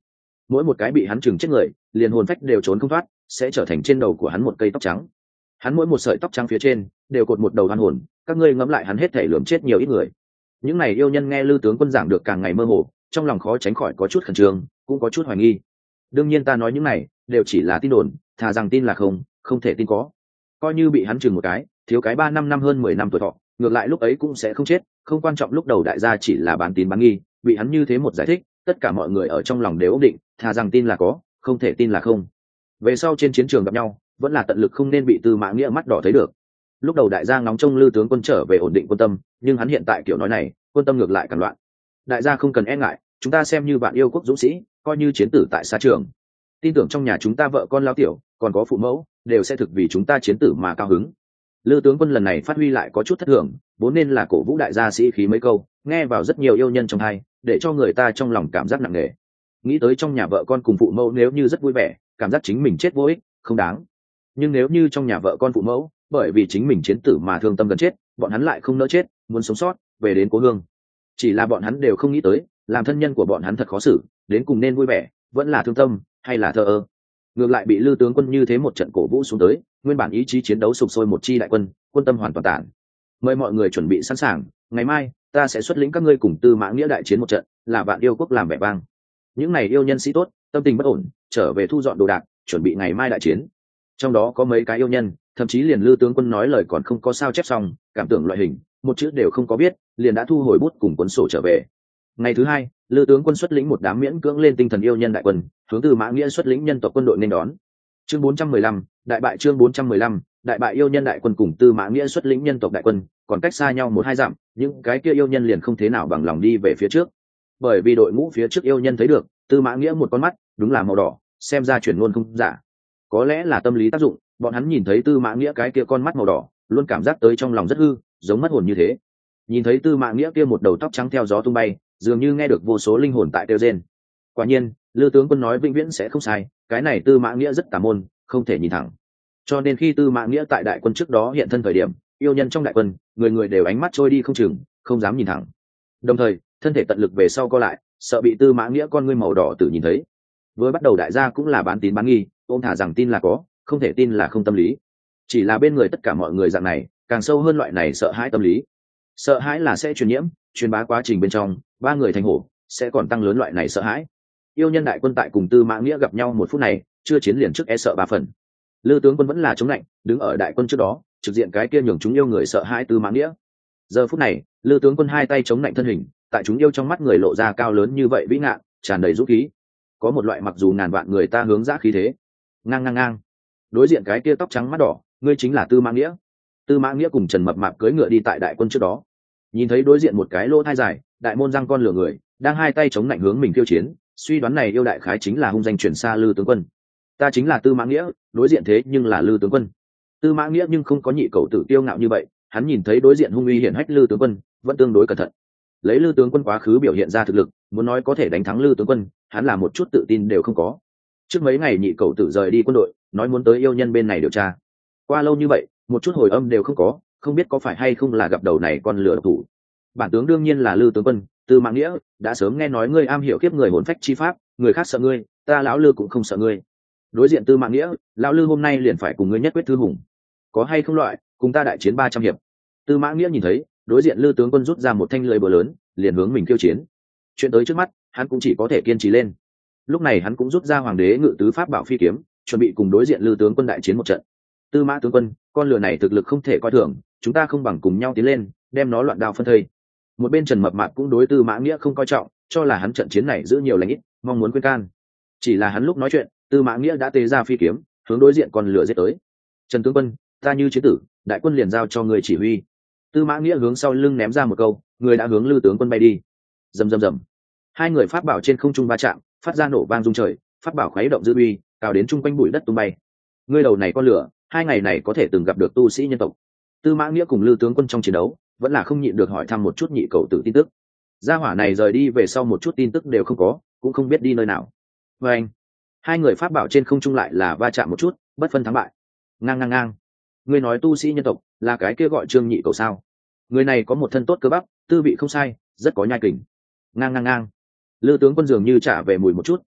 mỗi một cái bị hắn chừng chết người liền hồn phách đều trốn không thoát, sẽ trở thành trên đầu của hắn một cây tóc trắng. Hắn mỗi một sợi tóc trắng phía trên đều cột một đầu oan hồn, các ngươi ngẫm lại hắn hết thể lượm chết nhiều ít người. Những này yêu nhân nghe Lư tướng quân giảng được càng ngày mơ hồ, trong lòng khó tránh khỏi có chút khẩn trương, cũng có chút hoài nghi. Đương nhiên ta nói những này đều chỉ là tin đồn, thà rằng tin là không, không thể tin có. Coi như bị hắn chừng một cái, thiếu cái ba năm năm hơn mười năm tuổi thọ, ngược lại lúc ấy cũng sẽ không chết, không quan trọng. Lúc đầu đại gia chỉ là bán tín bán nghi, bị hắn như thế một giải thích, tất cả mọi người ở trong lòng đều ổn định, thà rằng tin là có, không thể tin là không. Về sau trên chiến trường gặp nhau, vẫn là tận lực không nên bị Tư Mã Nghĩa mắt đỏ thấy được. Lúc đầu đại gia ngóng trông Lư tướng quân trở về ổn định quân tâm, nhưng hắn hiện tại kiểu nói này, quân tâm ngược lại càng loạn. Đại gia không cần e ngại, chúng ta xem như bạn yêu quốc dũng sĩ, coi như chiến tử tại xa trường. Tin tưởng trong nhà chúng ta vợ con lao tiểu, còn có phụ mẫu, đều sẽ thực vì chúng ta chiến tử mà cao hứng. Lư tướng quân lần này phát huy lại có chút thất thường, vốn nên là cổ vũ đại gia sĩ khí mấy câu, nghe vào rất nhiều yêu nhân trong hai, để cho người ta trong lòng cảm giác nặng nề. Nghĩ tới trong nhà vợ con cùng phụ mẫu nếu như rất vui vẻ, cảm giác chính mình chết vô ích, không đáng. Nhưng nếu như trong nhà vợ con phụ mẫu bởi vì chính mình chiến tử mà thương tâm gần chết, bọn hắn lại không nỡ chết, muốn sống sót về đến cố hương. Chỉ là bọn hắn đều không nghĩ tới, làm thân nhân của bọn hắn thật khó xử, đến cùng nên vui vẻ vẫn là thương tâm hay là thờ ơ. Ngược lại bị Lư tướng quân như thế một trận cổ vũ xuống tới, nguyên bản ý chí chiến đấu sục sôi một chi đại quân, quân tâm hoàn toàn tản. Mời mọi người chuẩn bị sẵn sàng, ngày mai ta sẽ xuất lĩnh các ngươi cùng Tư Mã Nghĩa đại chiến một trận, là vạn yêu quốc làm vẻ vang. Những này yêu nhân sĩ tốt, tâm tình bất ổn, trở về thu dọn đồ đạc, chuẩn bị ngày mai đại chiến. Trong đó có mấy cái yêu nhân, thậm chí liền Lư tướng quân nói lời còn không có sao chép xong, cảm tưởng loại hình một chữ đều không có biết, liền đã thu hồi bút cùng cuốn sổ trở về. Ngày thứ hai, Lư tướng quân xuất lĩnh một đám miễn cưỡng lên tinh thần yêu nhân đại quân, hướng Tư Mã Nghĩa xuất lĩnh nhân tộc quân đội nên đón. Chương bốn trăm mười lăm, đại bại chương bốn trăm mười lăm, đại bại yêu nhân đại quân cùng Tư Mã Nghĩa xuất lĩnh nhân tộc đại quân, còn cách xa nhau một hai dặm, những cái kia yêu nhân liền không thế nào bằng lòng đi về phía trước. Bởi vì đội ngũ phía trước yêu nhân thấy được, Tư Mã Nghĩa một con mắt, đúng là màu đỏ, xem ra chuyển luôn không giả. Có lẽ là tâm lý tác dụng, bọn hắn nhìn thấy Tư Mã Nghĩa cái kia con mắt màu đỏ, luôn cảm giác tới trong lòng rất hư, giống mất hồn như thế. Nhìn thấy Tư Mã Nghĩa kia một đầu tóc trắng theo gió tung bay, dường như nghe được vô số linh hồn tại kêu rên. Quả nhiên, Lư tướng quân nói vĩnh viễn sẽ không sai, cái này Tư Mã Nghĩa rất tà môn, không thể nhìn thẳng. Cho nên khi Tư Mã Nghĩa tại đại quân trước đó hiện thân thời điểm, yêu nhân trong đại quân, người người đều ánh mắt trôi đi không chừng, không dám nhìn thẳng. Đồng thời, thân thể tận lực về sau co lại, sợ bị Tư Mã Nghĩa con ngươi màu đỏ tự nhìn thấy. Với bắt đầu đại gia cũng là bán tín bán nghi, ôm thả rằng tin là có, không thể tin là không tâm lý. Chỉ là bên người tất cả mọi người dạng này, càng sâu hơn loại này sợ hãi tâm lý. Sợ hãi là sẽ truyền nhiễm, truyền bá quá trình bên trong, ba người thành hổ, sẽ còn tăng lớn loại này sợ hãi. Yêu nhân đại quân tại cùng Tư Mã Nghĩa gặp nhau một phút này, chưa chiến liền trước e sợ ba phần. Lư tướng quân vẫn là chống lạnh, đứng ở đại quân trước đó, trực diện cái kia nhường chúng yêu người sợ hãi Tư Mã Nghĩa. Giờ phút này, Lư tướng quân hai tay chống lạnh thân hình, tại chúng yêu trong mắt người lộ ra cao lớn như vậy vĩ ngạn, tràn đầy dũng khí. Có một loại mặc dù ngàn vạn người ta hướng dã khí thế. Ngang ngang ngang. Đối diện cái kia tóc trắng mắt đỏ, ngươi chính là Tư Mã Nghĩa. Tư Mã Nghĩa cùng Trần Mập Mạp cưỡi ngựa đi tại đại quân trước đó. Nhìn thấy đối diện một cái lỗ thai dài, đại môn răng con lửa người, đang hai tay chống lạnh hướng mình khiêu chiến, suy đoán này yêu đại khái chính là hung danh truyền xa Lư tướng quân. Ta chính là Tư Mã Nghĩa, đối diện thế nhưng là Lư tướng quân. Tư Mã Nghĩa nhưng không có nhị cầu tử tiêu ngạo như vậy, hắn nhìn thấy đối diện hung uy hiển hách Lư tướng quân, vẫn tương đối cẩn thận. Lấy Lư tướng quân quá khứ biểu hiện ra thực lực, muốn nói có thể đánh thắng Lư tướng quân, hắn là một chút tự tin đều không có. Trước mấy ngày nhị cầu tử rời đi quân đội, nói muốn tới yêu nhân bên này điều tra. Qua lâu như vậy, một chút hồi âm đều không có, không biết có phải hay không là gặp đầu này con lửa độc thủ. Bản tướng đương nhiên là Lư tướng quân, Tư Mã Nghĩa, đã sớm nghe nói ngươi am hiểu kiếp người hồn phách chi pháp, người khác sợ ngươi, ta lão Lư cũng không sợ ngươi. Đối diện Tư Mã Nghĩa, lão Lư hôm nay liền phải cùng ngươi nhất quyết thư hùng. Có hay không loại, cùng ta đại chiến ba trăm hiệp. Tư Mã Nghĩa nhìn thấy, đối diện Lư tướng quân rút ra một thanh lưỡi búa lớn, liền hướng mình khiêu chiến. Chuyện tới trước mắt, hắn cũng chỉ có thể kiên trì lên. Lúc này hắn cũng rút ra hoàng đế ngự tứ pháp bảo phi kiếm, chuẩn bị cùng đối diện Lư tướng quân đại chiến một trận. Tư Mã tướng quân, con lừa này thực lực không thể coi thường, chúng ta không bằng cùng nhau tiến lên, đem nó loạn đao phân thây. Một bên Trần Mập Mạp cũng đối Tư Mã Nghĩa không coi trọng, cho là hắn trận chiến này giữ nhiều lãnh ít, mong muốn khuyên can. Chỉ là hắn lúc nói chuyện, Tư Mã Nghĩa đã tế ra phi kiếm, hướng đối diện con lừa giết tới. Trần tướng quân, ta như chiến tử, đại quân liền giao cho người chỉ huy. Tư Mã Nghĩa hướng sau lưng ném ra một câu, người đã hướng Lư tướng quân bay đi. Rầm rầm rầm. Hai người pháp bảo trên không trung va chạm, phát ra nổ vang rung trời, pháp bảo khuấy động dư uy, cao đến trung quanh bụi đất tung bay. Ngươi đầu này con lửa, hai ngày này có thể từng gặp được tu sĩ nhân tộc. Tư Mã Nghĩa cùng Lư tướng quân trong chiến đấu, vẫn là không nhịn được hỏi thăm một chút nhị cầu tử tin tức. Gia hỏa này rời đi về sau một chút tin tức đều không có, cũng không biết đi nơi nào. Và anh, hai người pháp bảo trên không trung lại là va chạm một chút, bất phân thắng bại. Ngang ngang ngang. Ngươi nói tu sĩ nhân tộc là cái kia gọi Trương nhị cầu sao? Người này có một thân tốt cơ bắp, tư vị không sai, rất có nhai kình. Ngang ngang ngang. Lư tướng quân dường như trả về mùi một chút,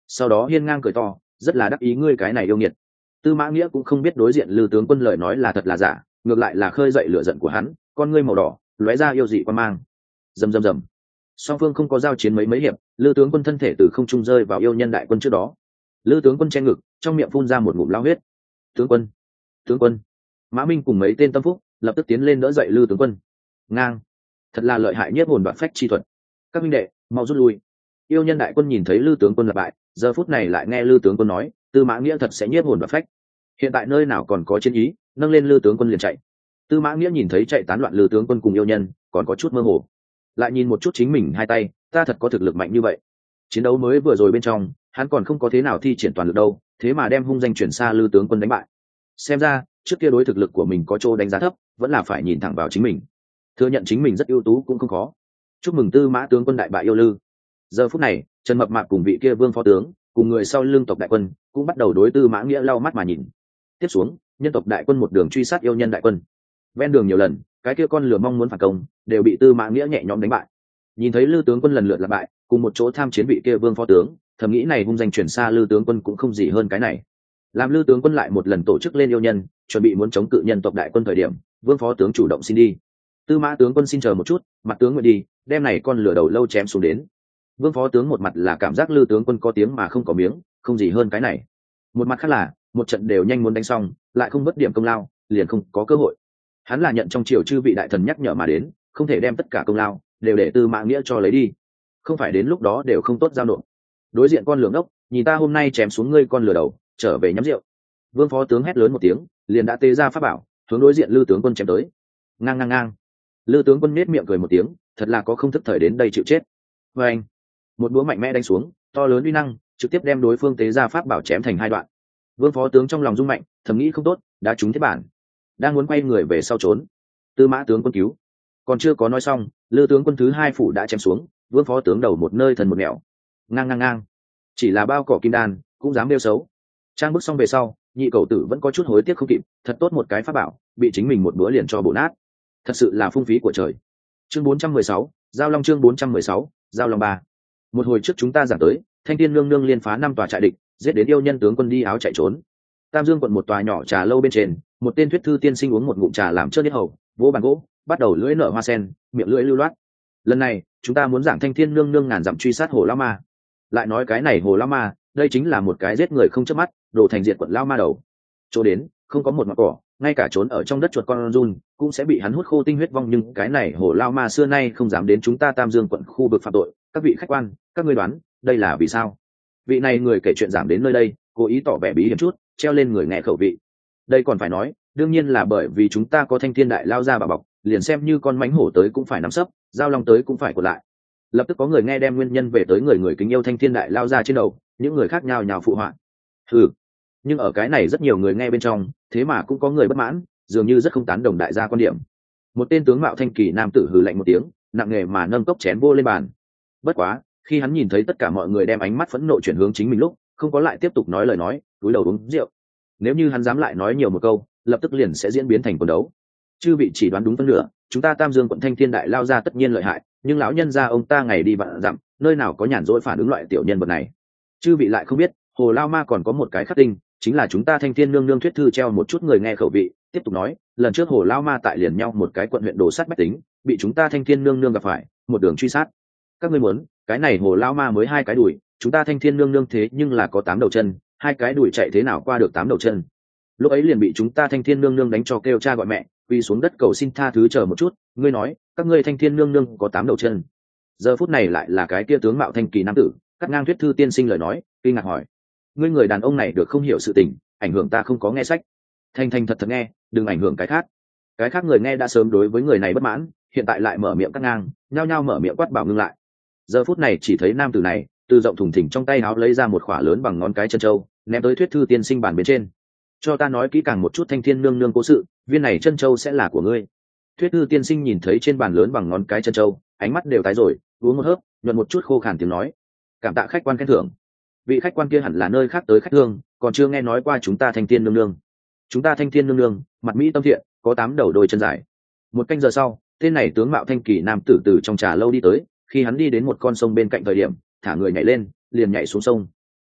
sau đó hiên ngang cười to, rất là đắc ý ngươi cái này yêu nghiệt. Tư Mã Nghĩa cũng không biết đối diện Lư tướng quân lời nói là thật là giả, ngược lại là khơi dậy lửa giận của hắn, con ngươi màu đỏ lóe ra yêu dị quan mang. Rầm rầm rầm. Song phương không có giao chiến mấy mấy hiệp, Lư tướng quân thân thể từ không trung rơi vào yêu nhân đại quân trước đó. Lư tướng quân che ngực, trong miệng phun ra một ngụm lao huyết. Tướng quân, tướng quân. Mã Minh cùng mấy tên tâm phúc lập tức tiến lên đỡ dậy Lư tướng quân. Ngang, thật là lợi hại nhất hồn đoạn phách chi thuật. Các minh đệ, mau rút lui. Yêu nhân đại quân nhìn thấy Lư tướng quân là bại, giờ phút này lại nghe Lư tướng quân nói, Tư Mã Nghĩa thật sẽ nhiếp hồn đoạn phách. Hiện tại nơi nào còn có chiến ý, nâng lên Lư tướng quân liền chạy. Tư Mã Nghĩa nhìn thấy chạy tán loạn Lư tướng quân cùng yêu nhân, còn có chút mơ hồ. Lại nhìn một chút chính mình hai tay, ta thật có thực lực mạnh như vậy. Chiến đấu mới vừa rồi bên trong, hắn còn không có thế nào thi triển toàn lực đâu, thế mà đem hung danh chuyển xa Lư tướng quân đánh bại. Xem ra, trước kia đối thực lực của mình có chỗ đánh giá thấp, vẫn là phải nhìn thẳng vào chính mình. Thừa nhận chính mình rất ưu tú cũng không khó. Chúc mừng Tư Mã tướng quân đại bại yêu Lư. Giờ phút này, Trần Mập Mạp cùng vị kia Vương phó tướng, cùng người sau lưng tộc đại quân, cũng bắt đầu đối Tư Mã Nghĩa lau mắt mà nhìn. Tiếp xuống, nhân tộc đại quân một đường truy sát yêu nhân đại quân. Ven đường nhiều lần, cái kia con lừa mong muốn phản công, đều bị Tư Mã Nghĩa nhẹ nhõm đánh bại. Nhìn thấy Lư tướng quân lần lượt là bại, cùng một chỗ tham chiến vị kia Vương phó tướng, thầm nghĩ này hung danh chuyển xa Lư tướng quân cũng không gì hơn cái này. Làm Lư tướng quân lại một lần tổ chức lên yêu nhân, chuẩn bị muốn chống cự nhân tộc đại quân thời điểm, Vương phó tướng chủ động xin đi. Tư Mã tướng quân xin chờ một chút, mặt tướng nguyện đi, đem này con lửa đầu lâu chém xuống đến. Vương phó tướng một mặt là cảm giác Lư tướng quân có tiếng mà không có miếng, không gì hơn cái này. Một mặt khác là, một trận đều nhanh muốn đánh xong, lại không mất điểm công lao, liền không có cơ hội. Hắn là nhận trong triều chư vị đại thần nhắc nhở mà đến, không thể đem tất cả công lao đều để Tư Mã Nghĩa cho lấy đi, không phải đến lúc đó đều không tốt giao nộp. Đối diện con lửa ngốc, nhìn ta hôm nay chém xuống ngươi con lửa đầu, trở về nhắm rượu. Vương phó tướng hét lớn một tiếng, liền đã tê ra pháp bảo, hướng đối diện Lư tướng quân chém tới. Ngang ngang ngang. Lư tướng quân nết miệng cười một tiếng, thật là có không thức thời đến đây chịu chết. Và anh, một búa mạnh mẽ đánh xuống, to lớn uy năng, trực tiếp đem đối phương tế ra pháp bảo chém thành hai đoạn. Vương phó tướng trong lòng rung mạnh, thầm nghĩ không tốt, đã trúng thiết bản, đang muốn quay người về sau trốn. Tư Mã tướng quân cứu, còn chưa có nói xong, Lư tướng quân thứ hai phủ đã chém xuống, Vương phó tướng đầu một nơi thần một nẻo. Ngang ngang ngang, chỉ là bao cỏ kim đan, cũng dám đeo xấu. Trang bước xong về sau, nhị cầu tử vẫn có chút hối tiếc không kịp, thật tốt một cái pháp bảo, bị chính mình một bữa liền cho bổ nát, thật sự là phung phí của trời. Chương bốn trăm mười sáu, giao long chương bốn trăm mười sáu, giao long ba. Một hồi trước chúng ta giảng tới, Thanh Thiên nương nương liên phá năm tòa trại địch, giết đến yêu nhân tướng quân đi áo chạy trốn. Tam Dương quận một tòa nhỏ trà lâu bên trên, một tên thuyết thư tiên sinh uống một ngụm trà làm trơn hết hầu, vỗ bàn gỗ, bắt đầu lưỡi nở hoa sen, miệng lưỡi lưu loát. Lần này, chúng ta muốn giảng Thanh Thiên nương nương ngàn dặm truy sát hồ lão ma. Lại nói cái này hồ lão ma, đây chính là một cái giết người không chớp mắt, đổ thành diệt quận lão ma đầu. Chỗ đến, không có một ngọn cỏ, ngay cả trốn ở trong đất chuột con run cũng sẽ bị hắn hút khô tinh huyết vong, nhưng cái này hồ lao ma xưa nay không dám đến chúng ta Tam Dương quận khu vực phạm tội. Các vị khách quan, các ngươi đoán đây là vì sao? Vị này người kể chuyện giảng đến nơi đây, cố ý tỏ vẻ bí hiểm chút, treo lên người nghe khẩu vị. Đây còn phải nói, đương nhiên là bởi vì chúng ta có Thanh Thiên đại lao ra bà bọc, liền xem như con mãnh hổ tới cũng phải nắm sấp, giao long tới cũng phải cột lại. Lập tức có người nghe đem nguyên nhân về tới người người kính yêu Thanh Thiên đại lao ra trên đầu, những người khác nhào nhào phụ họa. Ừ, nhưng ở cái này rất nhiều người nghe bên trong, thế mà cũng có người bất mãn, dường như rất không tán đồng đại gia quan điểm. Một tên tướng mạo thanh kỳ nam tử hừ lạnh một tiếng, nặng nề mà nâng cốc chén vô lên bàn. Bất quá, khi hắn nhìn thấy tất cả mọi người đem ánh mắt phẫn nộ chuyển hướng chính mình lúc, không có lại tiếp tục nói lời nói, cúi đầu uống rượu. Nếu như hắn dám lại nói nhiều một câu, lập tức liền sẽ diễn biến thành cuộc đấu. Chư vị chỉ đoán đúng phân nửa, chúng ta Tam Dương quận Thanh Thiên đại lao ra tất nhiên lợi hại, nhưng lão nhân gia ông ta ngày đi vạn dặm, nơi nào có nhàn rỗi phản ứng loại tiểu nhân vật này. Chư vị lại không biết, hồ lao ma còn có một cái khắc tinh, chính là chúng ta Thanh Thiên nương nương thuyết thư treo một chút người nghe khẩu vị. Tiếp tục nói, lần trước hồ lao ma tại liền nhau một cái quận huyện đồ sát bách tính, bị chúng ta Thanh Thiên nương nương gặp phải, một đường truy sát. Các ngươi muốn, cái này hồ lao ma mới hai cái đùi, chúng ta Thanh Thiên nương nương thế nhưng là có tám đầu chân, hai cái đùi chạy thế nào qua được tám đầu chân? Lúc ấy liền bị chúng ta Thanh Thiên nương nương đánh cho kêu cha gọi mẹ, quỳ xuống đất cầu xin tha thứ. Chờ một chút, ngươi nói, các ngươi Thanh Thiên nương nương có tám đầu chân? Giờ phút này lại là cái kia tướng mạo thanh kỳ nam tử, cắt ngang thuyết thư tiên sinh lời nói, kinh ngạc hỏi: ngươi người đàn ông này được không hiểu sự tình, ảnh hưởng ta không có nghe sách. Thanh thanh thật thật nghe, đừng ảnh hưởng cái khác. Cái khác người nghe đã sớm đối với người này bất mãn, hiện tại lại mở miệng cắt ngang, nhao nhao mở miệng quát bảo ngưng lại. Giờ phút này chỉ thấy nam tử này từ rộng thùng thình trong tay áo lấy ra một khỏa lớn bằng ngón cái chân trâu, ném tới thuyết thư tiên sinh bàn bên trên. Cho ta nói kỹ càng một chút Thanh Thiên nương nương cố sự, viên này chân trâu sẽ là của ngươi. Thuyết thư tiên sinh nhìn thấy trên bàn lớn bằng ngón cái chân trâu, ánh mắt đều tái rồi, uống một hớp, nhuận một chút khô khàn tiếng nói: cảm tạ khách quan khen thưởng. Vị khách quan kia hẳn là nơi khác tới khách thương, còn chưa nghe nói qua chúng ta Thanh Thiên nương nương. Chúng ta Thanh Thiên nương nương mặt mỹ tâm thiện, có tám đầu đôi chân dài. Một canh giờ sau, tên này tướng mạo thanh kỳ nam tử từ trong trà lâu đi tới. Khi hắn đi đến một con sông bên cạnh thời điểm, thả người nhảy lên, liền nhảy xuống sông.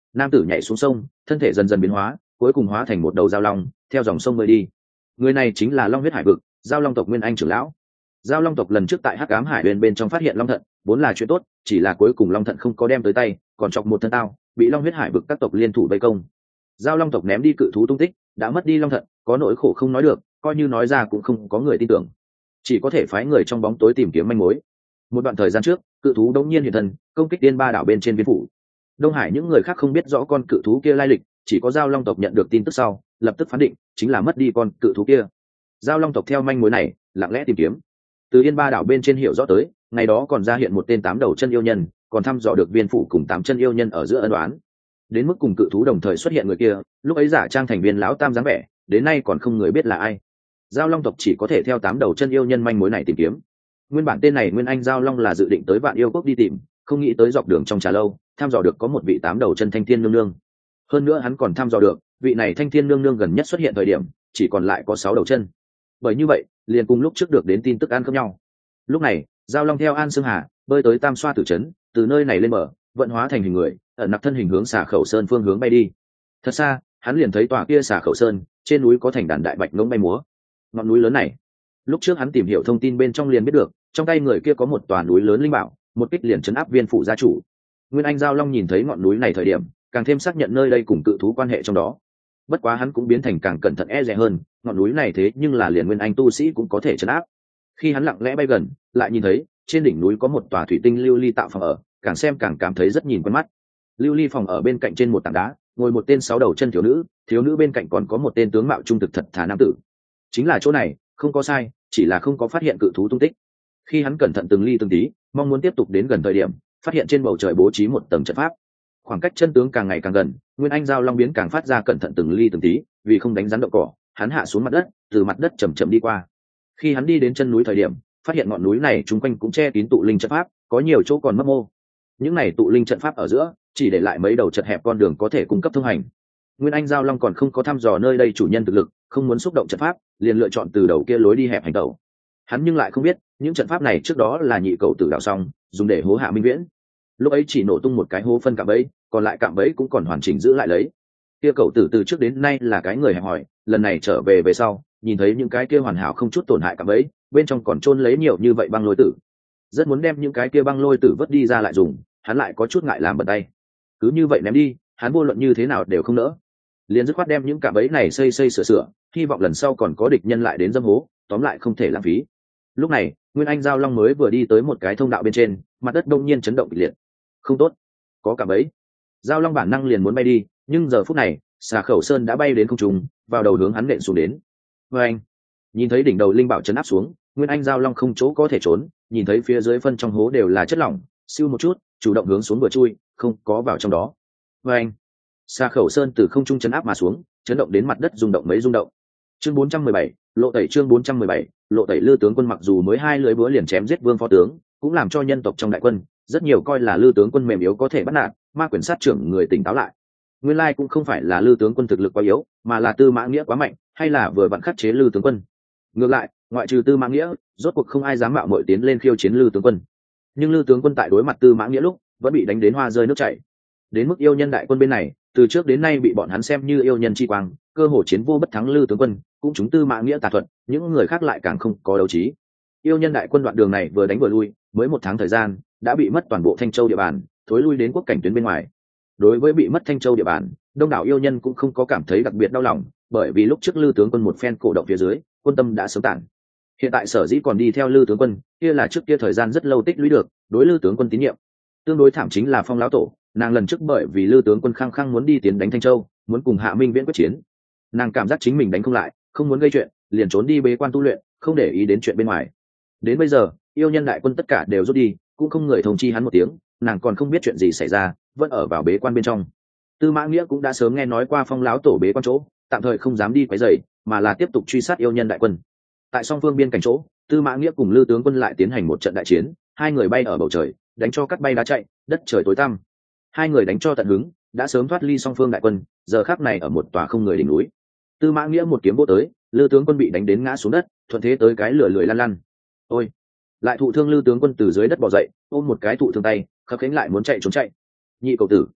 nam tử nhảy xuống sông, thân thể dần dần biến hóa, cuối cùng hóa thành một đầu giao long, theo dòng sông bơi đi. Người này chính là Long huyết hải vực giao long tộc Nguyên Anh trưởng lão. Giao long tộc lần trước tại hắc ám hải bên bên trong phát hiện long thận, vốn là chuyện tốt, chỉ là cuối cùng long thận không có đem tới tay, còn chọc một thân tao, bị Long huyết hải vực các tộc liên thủ vây công. Giao long tộc ném đi cự thú tung tích, đã mất đi long thận, có nỗi khổ không nói được, coi như nói ra cũng không có người tin tưởng, chỉ có thể phái người trong bóng tối tìm kiếm manh mối. Một đoạn thời gian trước, cự thú đống nhiên hiện thân, công kích Tiên Ba đảo bên trên viên phủ. Đông Hải những người khác không biết rõ con cự thú kia lai lịch, chỉ có giao long tộc nhận được tin tức sau, lập tức phán định chính là mất đi con cự thú kia. Giao long tộc theo manh mối này lặng lẽ tìm kiếm, từ Yên Ba đảo bên trên hiểu rõ tới, ngày đó còn ra hiện một tên tám đầu chân yêu nhân, còn thăm dò được viên phủ cùng tám chân yêu nhân ở giữa ân đoán. Đến mức cùng cự thú đồng thời xuất hiện người kia, lúc ấy giả trang thành viên lão tam dáng vẻ, đến nay còn không người biết là ai. Giao long tộc chỉ có thể theo tám đầu chân yêu nhân manh mối này tìm kiếm. Nguyên bản tên này Nguyên Anh Giao Long là dự định tới Vạn Yêu Quốc đi tìm, không nghĩ tới dọc đường trong trà lâu, thăm dò được có một vị tám đầu chân thanh thiên nương nương. Hơn nữa hắn còn thăm dò được, vị này thanh thiên nương nương gần nhất xuất hiện thời điểm, chỉ còn lại có sáu đầu chân. Bởi như vậy, liền cùng lúc trước được đến tin tức ăn khớp nhau. Lúc này, Giao Long theo An Sương Hà bơi tới Tam Xoa tử trấn, từ nơi này lên mở, vận hóa thành hình người, ẩn nặc thân hình hướng Xà Khẩu Sơn phương hướng bay đi. Thật xa, hắn liền thấy tòa kia Xà Khẩu Sơn, trên núi có thành đàn đại bạch ngỗng bay múa. Ngọn núi lớn này, lúc trước hắn tìm hiểu thông tin bên trong liền biết được, trong tay người kia có một tòa núi lớn linh bảo, một kích liền chấn áp viên phủ gia chủ. Nguyên Anh Giao Long nhìn thấy ngọn núi này thời điểm, càng thêm xác nhận nơi đây cùng cự thú quan hệ trong đó. Bất quá hắn cũng biến thành càng cẩn thận e dè hơn, ngọn núi này thế nhưng là liền Nguyên Anh tu sĩ cũng có thể chấn áp. Khi hắn lặng lẽ bay gần, lại nhìn thấy trên đỉnh núi có một tòa thủy tinh lưu ly tạo phòng ở, càng xem càng cảm thấy rất nhìn quen mắt. Lưu ly phòng ở bên cạnh trên một tảng đá, ngồi một tên sáu đầu chân thiếu nữ, thiếu nữ bên cạnh còn có một tên tướng mạo trung thực thật thà nam tử. Chính là chỗ này, không có sai, chỉ là không có phát hiện cự thú tung tích. Khi hắn cẩn thận từng ly từng tí, mong muốn tiếp tục đến gần thời điểm, phát hiện trên bầu trời bố trí một tầng trận pháp. Khoảng cách chân tướng càng ngày càng gần, Nguyên Anh Giao Long biến càng phát ra cẩn thận từng ly từng tí, vì không đánh rắn đậu cỏ, hắn hạ xuống mặt đất, từ mặt đất chậm chậm đi qua. Khi hắn đi đến chân núi thời điểm, phát hiện ngọn núi này chúng quanh cũng che kín tụ linh trận pháp, có nhiều chỗ còn mấp mô. Những này tụ linh trận pháp ở giữa, chỉ để lại mấy đầu chật hẹp con đường có thể cung cấp thông hành. Nguyên Anh Giao Long còn không có thăm dò nơi đây chủ nhân thực lực, không muốn xúc động trận pháp, liền lựa chọn từ đầu kia lối đi hẹp hành tẩu. Hắn nhưng lại không biết, những trận pháp này trước đó là nhị cầu tử đạo xong, dùng để hố Hạ Minh Viễn. Lúc ấy chỉ nổ tung một cái hố phân cạm bẫy, còn lại cạm bẫy cũng còn hoàn chỉnh giữ lại lấy. Kia cầu tử từ trước đến nay là cái người hẹp hòi, lần này trở về về sau, nhìn thấy những cái kia hoàn hảo không chút tổn hại cạm bẫy, bên trong còn chôn lấy nhiều như vậy băng lôi tử. Rất muốn đem những cái kia băng lôi tử vớt đi ra lại dùng, hắn lại có chút ngại làm bật tay. Cứ như vậy ném đi, hắn vô luận như thế nào đều không nỡ. Liền dứt khoát đem những cạm bẫy này xây xây sửa sửa, hy vọng lần sau còn có địch nhân lại đến dâm hố, tóm lại không thể lãng phí. Lúc này, Nguyên Anh Giao Long mới vừa đi tới một cái thông đạo bên trên, mặt đất đông nhiên chấn động kịch liệt. Không tốt, có cạm bẫy. Giao Long bản năng liền muốn bay đi, nhưng giờ phút này, Xà Khẩu Sơn đã bay đến không trung, vào đầu hướng hắn nện xuống đến. Và anh, nhìn thấy đỉnh đầu linh bảo chấn áp xuống, Nguyên Anh Giao Long không chỗ có thể trốn, nhìn thấy phía dưới phân trong hố đều là chất lỏng, siêu một chút, chủ động hướng xuống vừa chui, không có vào trong đó. Và anh, Xà Khẩu Sơn từ không trung chấn áp mà xuống, chấn động đến mặt đất rung động mấy rung động. Chương bốn trăm mười bảy, lộ tẩy chương bốn trăm mười bảy, lộ tẩy. Lư tướng quân mặc dù mới hai lưỡi búa liền chém giết vương phó tướng, cũng làm cho nhân tộc trong đại quân rất nhiều coi là Lư tướng quân mềm yếu có thể bắt nạt, ma quyền sát trưởng người tỉnh táo lại. Nguyên lai cũng không phải là Lư tướng quân thực lực quá yếu, mà là Tư Mã Nghĩa quá mạnh, hay là vừa vặn khắc chế Lư tướng quân. Ngược lại, ngoại trừ Tư Mã Nghĩa, rốt cuộc không ai dám mạo muội tiến lên khiêu chiến Lư tướng quân. Nhưng Lư tướng quân tại đối mặt Tư Mã Nghĩa lúc, vẫn bị đánh đến hoa rơi nước chảy. Đến mức yêu nhân đại quân bên này, từ trước đến nay bị bọn hắn xem như yêu nhân chi quang, cơ hội chiến vô bất thắng Lư tướng quân, cũng chúng Tư Mã Nghĩa tà thuật, những người khác lại càng không có đấu trí. Yêu nhân đại quân đoạn đường này vừa đánh vừa lui, mới một tháng thời gian, đã bị mất toàn bộ Thanh Châu địa bàn, thối lui đến quốc cảnh tuyến bên ngoài. Đối với bị mất Thanh Châu địa bàn, đông đảo yêu nhân cũng không có cảm thấy đặc biệt đau lòng, bởi vì lúc trước Lư tướng quân một phen cổ động phía dưới, quân tâm đã sớm tản. Hiện tại sở dĩ còn đi theo Lư tướng quân, kia là trước kia thời gian rất lâu tích lũy được, đối Lư tướng quân tín nhiệm. Tương đối thảm chính là Phong lão tổ, nàng lần trước bởi vì Lư tướng quân khăng khăng muốn đi tiến đánh Thanh Châu, muốn cùng Hạ Minh Viễn quyết chiến, nàng cảm giác chính mình đánh không lại, không muốn gây chuyện, liền trốn đi bế quan tu luyện, không để ý đến chuyện bên ngoài. Đến bây giờ, yêu nhân đại quân tất cả đều rút đi, cũng không người thông chi hắn một tiếng, nàng còn không biết chuyện gì xảy ra, vẫn ở vào bế quan bên trong. Tư Mã Nghĩa cũng đã sớm nghe nói qua Phong lão tổ bế quan chỗ, tạm thời không dám đi quấy rầy, mà là tiếp tục truy sát yêu nhân đại quân. Tại song phương biên cảnh chỗ, Tư Mã Nghĩa cùng Lư tướng quân lại tiến hành một trận đại chiến, hai người bay ở bầu trời, đánh cho cắt bay đá chạy, đất trời tối tăm. Hai người đánh cho tận hứng, đã sớm thoát ly song phương đại quân, giờ khắc này ở một tòa không người đỉnh núi. Tư Mã Nghĩa một kiếm vỗ tới, Lư tướng quân bị đánh đến ngã xuống đất, thuận thế tới cái lửa lười lăn lăn. Ôi, lại thụ thương Lư tướng quân từ dưới đất bò dậy, ôm một cái thụ thương tay, khập khiễng lại muốn chạy trốn chạy. Nhị cầu tử,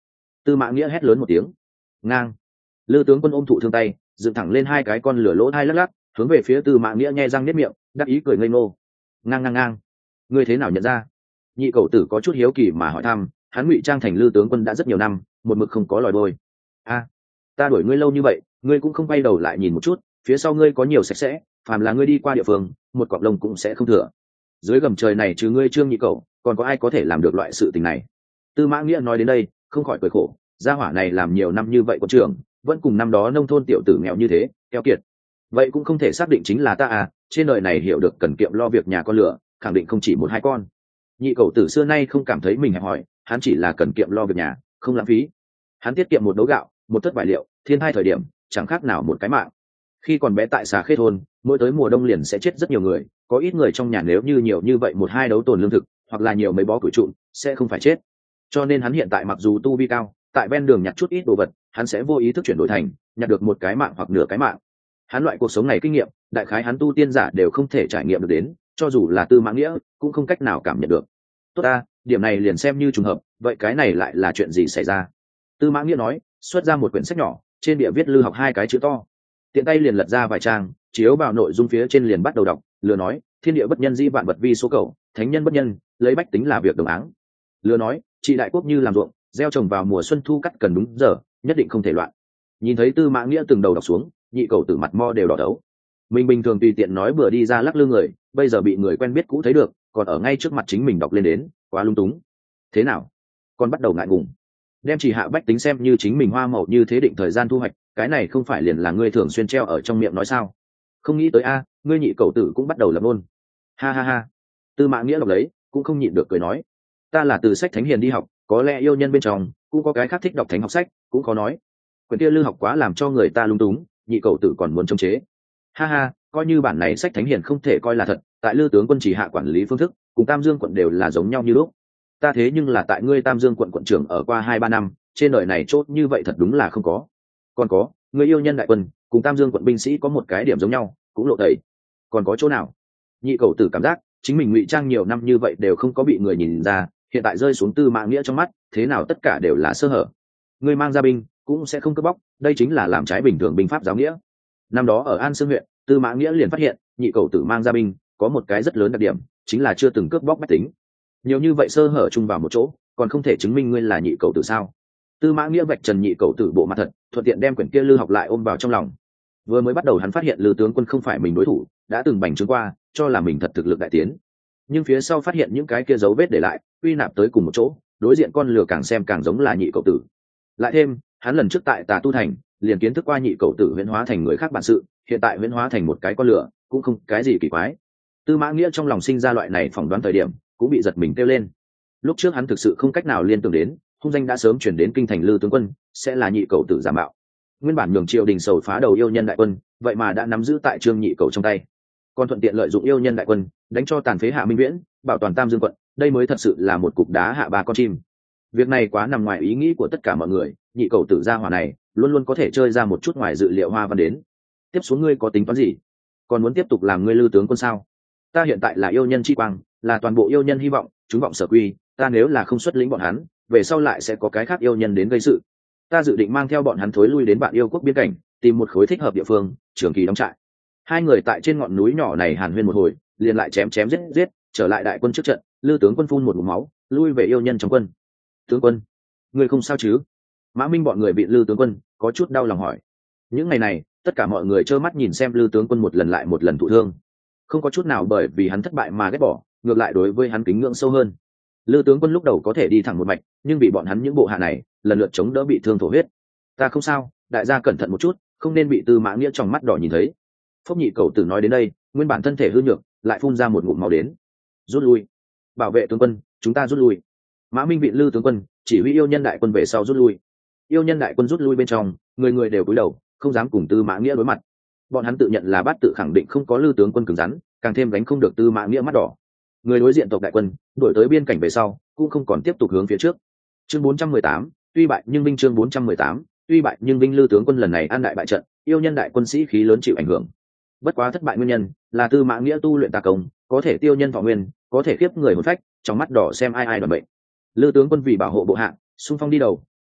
Tư Mã Nghĩa hét lớn một tiếng. Ngang. Lư tướng quân ôm thụ thương tay, dựng thẳng lên hai cái con lửa lỗ hai lắc lắc, hướng về phía Tư Mã Nghĩa nhe răng niết miệng, đắc ý cười ngây ngô. Ngang ngang ngang. Ngươi thế nào nhận ra? Nhị cậu tử có chút hiếu kỳ mà hỏi thăm, hắn ngụy trang thành Lư tướng quân đã rất nhiều năm, một mực không có lòi đôi. A, ta đuổi ngươi lâu như vậy, ngươi cũng không quay đầu lại nhìn một chút, phía sau ngươi có nhiều sạch sẽ, phàm là ngươi đi qua địa phương, một cọng lông cũng sẽ không thừa. Dưới gầm trời này trừ ngươi Trương Nhị cậu, còn có ai có thể làm được loại sự tình này? Tư Mã Nghĩa nói đến đây, không khỏi cười khổ, gia hỏa này làm nhiều năm như vậy có trưởng, vẫn cùng năm đó nông thôn tiểu tử nghèo như thế, keo kiệt. Vậy cũng không thể xác định chính là ta à, trên đời này hiểu được cần kiệm lo việc nhà con lửa, khẳng định không chỉ một hai con. Nhị cậu tử xưa nay không cảm thấy mình hẹp hòi, hắn chỉ là cần kiệm lo việc nhà, không lãng phí. Hắn tiết kiệm một đấu gạo, một thất vải liệu, thiên hai thời điểm, chẳng khác nào một cái mạng. Khi còn bé tại Xà Khê thôn, mỗi tới mùa đông liền sẽ chết rất nhiều người, có ít người trong nhà nếu như nhiều như vậy một hai đấu tồn lương thực, hoặc là nhiều mấy bó củi trụn, sẽ không phải chết. Cho nên hắn hiện tại mặc dù tu vi cao, tại ven đường nhặt chút ít đồ vật, hắn sẽ vô ý thức chuyển đổi thành nhặt được một cái mạng hoặc nửa cái mạng. Hắn loại cuộc sống này kinh nghiệm, đại khái hắn tu tiên giả đều không thể trải nghiệm được đến, cho dù là Tư Mã Nghĩa cũng không cách nào cảm nhận được. Tốt ta, điểm này liền xem như trùng hợp, vậy cái này lại là chuyện gì xảy ra? Tư Mã Nghĩa nói, xuất ra một quyển sách nhỏ, trên địa viết Lư học hai cái chữ to, tiện tay liền lật ra vài trang, chiếu vào nội dung phía trên liền bắt đầu đọc, lừa nói, thiên địa bất nhân dĩ vạn vật vi số cầu, thánh nhân bất nhân, lấy bách tính là việc đồng áng. Lừa nói, trị đại quốc như làm ruộng, gieo trồng vào mùa xuân thu cắt cần đúng giờ, nhất định không thể loạn. Nhìn thấy Tư Mã Nghĩa từng đầu đọc xuống, nhị cầu tử mặt mo đều đỏ đấu. Mình bình thường tùy tiện nói bừa đi ra lắc lư người, bây giờ bị người quen biết cũ thấy được, còn ở ngay trước mặt chính mình đọc lên đến, quá lung túng. Thế nào? Con bắt đầu ngại ngùng. Đem chỉ hạ bách tính xem như chính mình hoa màu như thế định thời gian thu hoạch, cái này không phải liền là ngươi thường xuyên treo ở trong miệng nói sao? Không nghĩ tới a, ngươi nhị cầu tử cũng bắt đầu lập luôn. Ha ha ha. Tư Mã Nghĩa đọc lấy, cũng không nhịn được cười nói, ta là từ sách thánh hiền đi học, có lẽ yêu nhân bên trong cũng có cái khác thích đọc thánh học sách, cũng có nói. Quyển kia Lư học quá làm cho người ta lung túng, nhị cầu tử còn muốn chống chế. Ha ha, coi như bản này sách thánh hiền không thể coi là thật, tại Lư tướng quân chỉ hạ quản lý phương thức, cùng Tam Dương quận đều là giống nhau như lúc. Ta thế nhưng là tại ngươi Tam Dương quận quận trưởng ở qua hai ba năm, trên đời này chốt như vậy thật đúng là không có. Còn có, người yêu nhân đại quân cùng Tam Dương quận binh sĩ có một cái điểm giống nhau, cũng lộ tẩy. Còn có chỗ nào? Nhị cầu tử cảm giác chính mình ngụy trang nhiều năm như vậy đều không có bị người nhìn ra, hiện tại rơi xuống Tư Mã Nghĩa trong mắt, thế nào tất cả đều là sơ hở. Ngươi mang ra binh cũng sẽ không cướp bóc, đây chính là làm trái bình thường binh pháp giáo nghĩa. Năm đó ở An Sương huyện, Tư Mã Nghĩa liền phát hiện nhị cầu tử mang ra binh có một cái rất lớn đặc điểm, chính là chưa từng cướp bóc bách tính. Nhiều như vậy sơ hở chung vào một chỗ, còn không thể chứng minh ngươi là nhị cầu tử sao? Tư Mã Nghĩa vạch trần nhị cầu tử bộ mặt thật, thuận tiện đem quyển kia Lư học lại ôm vào trong lòng. Vừa mới bắt đầu hắn phát hiện Lư tướng quân không phải mình đối thủ, đã từng bành trướng qua, cho là mình thật thực lực đại tiến. Nhưng phía sau phát hiện những cái kia dấu vết để lại, quy nạp tới cùng một chỗ, đối diện con lừa càng xem càng giống là nhị cầu tử. Lại thêm, hắn lần trước tại Tà Tu thành, liền kiến thức qua nhị cầu tử huyễn hóa thành người khác bản sự, hiện tại huyễn hóa thành một cái con lừa, cũng không cái gì kỳ quái. Tư Mã Nghĩa trong lòng sinh ra loại này phỏng đoán thời điểm, cũng bị giật mình kêu lên. Lúc trước hắn thực sự không cách nào liên tưởng đến, hung danh đã sớm chuyển đến kinh thành Lư tướng quân, sẽ là nhị cầu tử giả mạo. Nguyên bản nhường triều đình sầu phá đầu yêu nhân đại quân, vậy mà đã nắm giữ tại Trương nhị cầu trong tay, còn thuận tiện lợi dụng yêu nhân đại quân đánh cho tàn phế Hạ Minh Viễn, bảo toàn Tam Dương quận, đây mới thật sự là một cục đá hạ ba con chim. Việc này quá nằm ngoài ý nghĩ của tất cả mọi người, nhị cầu tử gia hỏa này luôn luôn có thể chơi ra một chút ngoài dự liệu hoa văn đến. Tiếp xuống ngươi có tính toán gì? Còn muốn tiếp tục làm ngươi Lư tướng quân sao? Ta hiện tại là yêu nhân chi quang, là toàn bộ yêu nhân hy vọng, chúng vọng sở quy, ta nếu là không xuất lĩnh bọn hắn, về sau lại sẽ có cái khác yêu nhân đến gây sự. Ta dự định mang theo bọn hắn thối lui đến Vạn Yêu quốc biên cảnh, tìm một khối thích hợp địa phương, trường kỳ đóng trại. Hai người tại trên ngọn núi nhỏ này hàn huyên một hồi, liền lại chém chém giết giết, trở lại đại quân trước trận. Lư tướng quân phun một ngụm máu, lui về yêu nhân trong quân. Tướng quân, người không sao chứ? Mã Minh bọn người bị Lư tướng quân có chút đau lòng hỏi. Những ngày này, tất cả mọi người trơ mắt nhìn xem Lư tướng quân một lần lại một lần thụ thương, không có chút nào bởi vì hắn thất bại mà ghét bỏ, ngược lại đối với hắn kính ngưỡng sâu hơn. Lư tướng quân lúc đầu có thể đi thẳng một mạch, nhưng bị bọn hắn những bộ hạ này lần lượt chống đỡ bị thương thổ huyết. Ta không sao, đại gia cẩn thận một chút, không nên bị Tư Mã Nghĩa trong mắt đỏ nhìn thấy. Phúc nhị cầu tử nói đến đây, nguyên bản thân thể hư nhược, lại phun ra một ngụm máu đến. Rút lui, bảo vệ tướng quân, chúng ta rút lui. Mã Minh vị Lư tướng quân chỉ huy yêu nhân đại quân về sau rút lui. Yêu nhân đại quân rút lui bên trong, người người đều cúi đầu, không dám cùng Tư Mã Nghĩa đối mặt. Bọn hắn tự nhận là bát tự khẳng định không có Lư tướng quân cứng rắn, càng thêm gánh không được Tư Mã Nghĩa mắt đỏ. Người đối diện tộc đại quân đổi tới biên cảnh về sau, cũng không còn tiếp tục hướng phía trước. Chương bốn trăm mười tám, tuy bại nhưng vinh. Chương bốn trăm mười tám, tuy bại nhưng vinh. Lư tướng quân lần này an đại bại trận, yêu nhân đại quân sĩ khí lớn chịu ảnh hưởng. Bất quá thất bại nguyên nhân là Tư Mã Nghĩa tu luyện tà công, có thể tiêu nhân thọ nguyên, có thể khiếp người hồn phách, trong mắt đỏ xem ai ai đoạt bệnh. Lư tướng quân vì bảo hộ bộ hạ, xung phong đi đầu,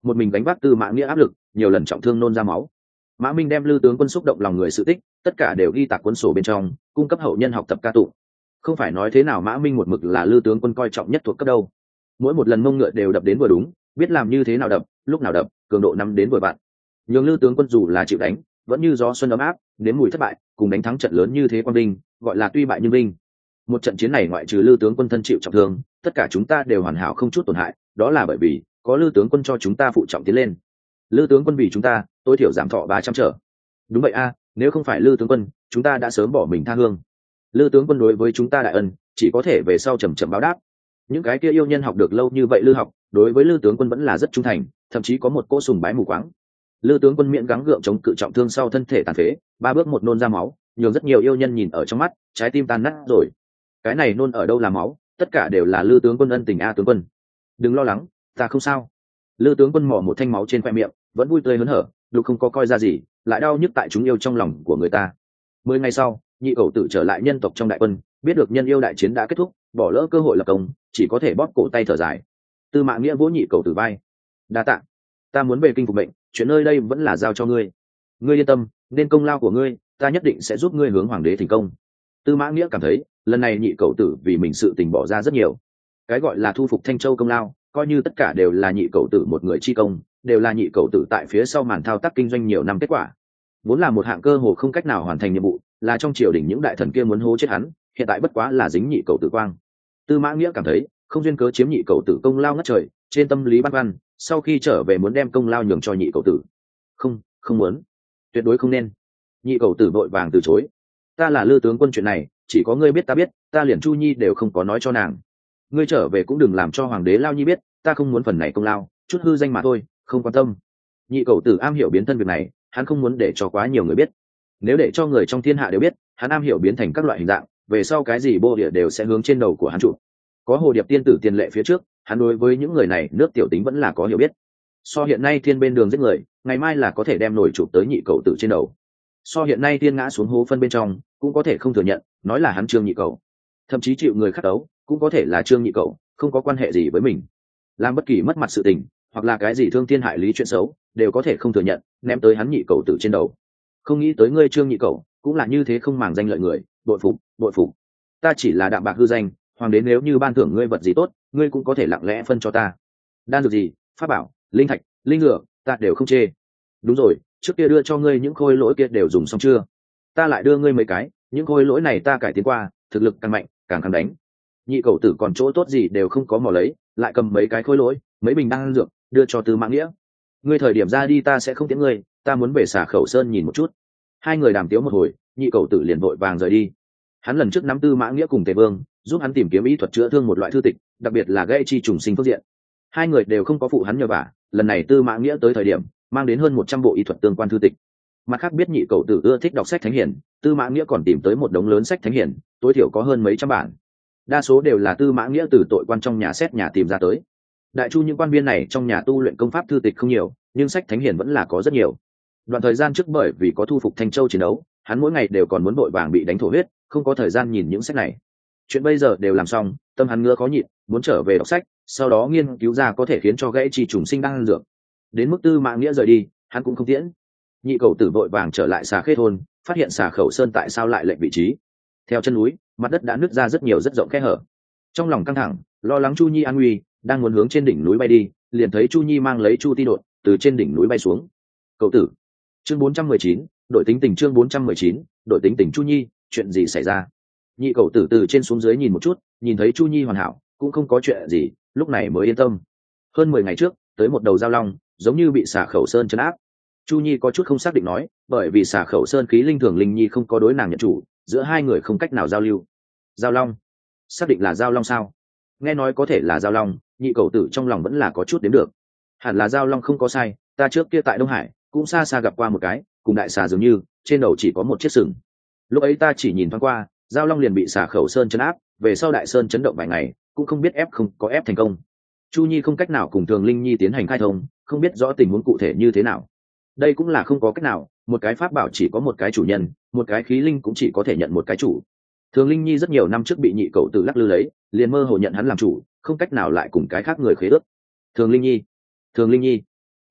một mình đánh vác Tư Mã Nghĩa áp lực, nhiều lần trọng thương nôn ra máu. Mã Minh đem Lư tướng quân xúc động lòng người sự tích, tất cả đều ghi tạc cuốn sổ bên trong, cung cấp hậu nhân học tập ca tụng. Không phải nói thế nào Mã Minh một mực là Lư tướng quân coi trọng nhất thuộc cấp đâu. Mỗi một lần mông ngựa đều đập đến vừa đúng, biết làm như thế nào đập, lúc nào đập, cường độ nắm đến vừa vặn. Nhường Lư tướng quân dù là chịu đánh, vẫn như gió xuân ấm áp, đến mùi thất bại, cùng đánh thắng trận lớn như thế quan binh, gọi là tuy bại nhưng binh. Một trận chiến này ngoại trừ Lư tướng quân thân chịu trọng thương, tất cả chúng ta đều hoàn hảo không chút tổn hại, đó là bởi vì có Lư tướng quân cho chúng ta phụ trọng tiến lên. Lư tướng quân vì chúng ta, tối thiểu giảm thọ ba trăm trở. Đúng vậy a, nếu không phải Lư tướng quân, chúng ta đã sớm bỏ mình tha hương. Lư tướng quân đối với chúng ta đại ân, chỉ có thể về sau chậm chậm báo đáp. Những cái kia yêu nhân học được lâu như vậy Lư học, đối với Lư tướng quân vẫn là rất trung thành, thậm chí có một cỗ sùng bái mù quáng. Lư tướng quân miệng gắng gượng chống cự trọng thương sau thân thể tàn phế, ba bước một nôn ra máu, nhường rất nhiều yêu nhân nhìn ở trong mắt, trái tim tan nát rồi. Cái này nôn ở đâu là máu, tất cả đều là Lư tướng quân ân tình a tướng quân. Đừng lo lắng, ta không sao. Lư tướng quân mò một thanh máu trên khoe miệng, vẫn vui tươi hớn hở, đục không có coi ra gì, lại đau nhức tại chúng yêu trong lòng của người ta. Mười ngày sau, nhị cẩu tử trở lại nhân tộc trong đại quân, biết được nhân yêu đại chiến đã kết thúc, bỏ lỡ cơ hội lập công, chỉ có thể bóp cổ tay thở dài. Tư Mã Nghĩa vỗ nhị cẩu tử vai, đa tạ, ta muốn về kinh phục mệnh, chuyện nơi đây vẫn là giao cho ngươi. Ngươi yên tâm, nên công lao của ngươi, ta nhất định sẽ giúp ngươi hướng hoàng đế thành công. Tư Mã Nghĩa cảm thấy, lần này nhị cẩu tử vì mình sự tình bỏ ra rất nhiều. Cái gọi là thu phục Thanh Châu công lao, coi như tất cả đều là nhị cẩu tử một người chi công, đều là nhị cẩu tử tại phía sau màn thao tác kinh doanh nhiều năm kết quả. Vốn là một hạng cơ hồ không cách nào hoàn thành nhiệm vụ, là trong triều đình những đại thần kia muốn hố chết hắn, hiện tại bất quá là dính nhị cẩu tử quang. Tư Mã Nghĩa cảm thấy, không duyên cớ chiếm nhị cẩu tử công lao ngất trời, trên tâm lý băn khoăn, sau khi trở về muốn đem công lao nhường cho nhị cẩu tử. Không, không muốn, tuyệt đối không nên. Nhị cẩu tử vội vàng từ chối. Ta là Lư tướng quân, chuyện này chỉ có ngươi biết ta biết, ta liền Chu Nhi đều không có nói cho nàng. Ngươi trở về cũng đừng làm cho hoàng đế Lao Nhi biết, ta không muốn phần này công lao, chút hư danh mà thôi, không quan tâm. Nhị cẩu tử am hiểu biến thân việc này, hắn không muốn để cho quá nhiều người biết. Nếu để cho người trong thiên hạ đều biết, hắn am hiểu biến thành các loại hình dạng, về sau cái gì bô địa đều sẽ hướng trên đầu của hắn trụ. Có hồ điệp tiên tử tiền lệ phía trước, hắn đối với những người này nước tiểu tính vẫn là có hiểu biết. So hiện nay thiên bên đường giết người, ngày mai là có thể đem nổi chụp tới nhị cẩu tử trên đầu. So hiện nay thiên ngã xuống hố phân bên trong, cũng có thể không thừa nhận, nói là hắn Trương nhị cẩu. Thậm chí chịu người khắc đấu, cũng có thể là Trương nhị cẩu, không có quan hệ gì với mình. Làm bất kỳ mất mặt sự tình, hoặc là cái gì thương thiên hại lý chuyện xấu, đều có thể không thừa nhận, ném tới hắn nhị cẩu tử trên đầu. Không nghĩ tới ngươi Trương nhị cẩu, cũng là như thế không màng danh lợi người, bội phục, bội phục. Ta chỉ là đạm bạc hư danh, hoàng đế nếu như ban thưởng ngươi vật gì tốt, ngươi cũng có thể lặng lẽ phân cho ta. Đan dược gì, pháp bảo, linh thạch, linh ngựa, ta đều không chê. Đúng rồi, trước kia đưa cho ngươi những khôi lỗi kia đều dùng xong chưa? Ta lại đưa ngươi mấy cái, những khôi lỗi này ta cải tiến qua, thực lực càng mạnh, càng càng đánh. Nhị cẩu tử còn chỗ tốt gì đều không có mò lấy, lại cầm mấy cái khôi lỗi, mấy bình đan dược, đưa cho Tư Mã Nghĩa. Ngươi thời điểm ra đi ta sẽ không tiễn ngươi, ta muốn về Xà Khẩu Sơn nhìn một chút. Hai người đàm tiếu một hồi, nhị cẩu tử liền vội vàng rời đi. Hắn lần trước nắm Tư Mã Nghĩa cùng Tề Vương, giúp hắn tìm kiếm ý thuật chữa thương một loại thư tịch, đặc biệt là gây chi trùng sinh phương diện. Hai người đều không có phụ hắn nhờ vả, lần này Tư Mã Nghĩa tới thời điểm, mang đến hơn một trăm bộ y thuật tương quan thư tịch. Mặt khác biết nhị cẩu tử ưa thích đọc sách thánh hiển, Tư Mã Nghĩa còn tìm tới một đống lớn sách thánh hiển, tối thiểu có hơn mấy trăm bản. Đa số đều là Tư Mã Nghĩa từ tội quan trong nhà xét nhà tìm ra tới. Đại chu những quan viên này trong nhà tu luyện công pháp thư tịch không nhiều, nhưng sách thánh hiển vẫn là có rất nhiều. Đoạn thời gian trước bởi vì có thu phục Thanh Châu chiến đấu, hắn mỗi ngày đều còn muốn vội vàng bị đánh thổ huyết, không có thời gian nhìn những sách này. Chuyện bây giờ đều làm xong, tâm hắn ngứa khó nhịn, muốn trở về đọc sách, sau đó nghiên cứu ra có thể khiến cho gãy chi trùng sinh đang dược. Đến mức Tư Mã Nghĩa rời đi, hắn cũng không tiễn. Nhị cẩu tử vội vàng trở lại Xà Khê thôn, phát hiện Xà Khẩu Sơn tại sao lại lệch vị trí. Theo chân núi, mặt đất đã nứt ra rất nhiều rất rộng khe hở. Trong lòng căng thẳng, lo lắng Chu Nhi an nguy, đang muốn hướng trên đỉnh núi bay đi, liền thấy Chu Nhi mang lấy Chu Ti đột từ trên đỉnh núi bay xuống. Cậu tử, chương bốn trăm mười chín, đội tính tình chương bốn trăm mười chín, đội tính tình Chu Nhi, chuyện gì xảy ra? Nhị cậu tử từ trên xuống dưới nhìn một chút, nhìn thấy Chu Nhi hoàn hảo, cũng không có chuyện gì, lúc này mới yên tâm. Hơn mười ngày trước, tới một đầu giao long, giống như bị Xà Khẩu Sơn trấn áp. Chu Nhi có chút không xác định nói, bởi vì Xà Khẩu Sơn khí linh thường linh nhi không có đối nàng nhận chủ, giữa hai người không cách nào giao lưu. Giao long, xác định là giao long sao? Nghe nói có thể là giao long, nhị cậu tử trong lòng vẫn là có chút đếm được. Hẳn là giao long không có sai, ta trước kia tại Đông Hải cũng xa xa gặp qua một cái, cùng đại xà dường như, trên đầu chỉ có một chiếc sừng. Lúc ấy ta chỉ nhìn thoáng qua, giao long liền bị Xà Khẩu Sơn chấn áp, về sau đại sơn chấn động vài ngày, cũng không biết ép không có ép thành công. Chu Nhi không cách nào cùng Thường Linh Nhi tiến hành khai thông, không biết rõ tình huống cụ thể như thế nào. Đây cũng là không có cách nào, một cái pháp bảo chỉ có một cái chủ nhân, một cái khí linh cũng chỉ có thể nhận một cái chủ. Thường Linh Nhi rất nhiều năm trước bị nhị cậu tử lắc lư lấy, liền mơ hồ nhận hắn làm chủ, không cách nào lại cùng cái khác người khế ước. Thường Linh Nhi, Thường Linh Nhi,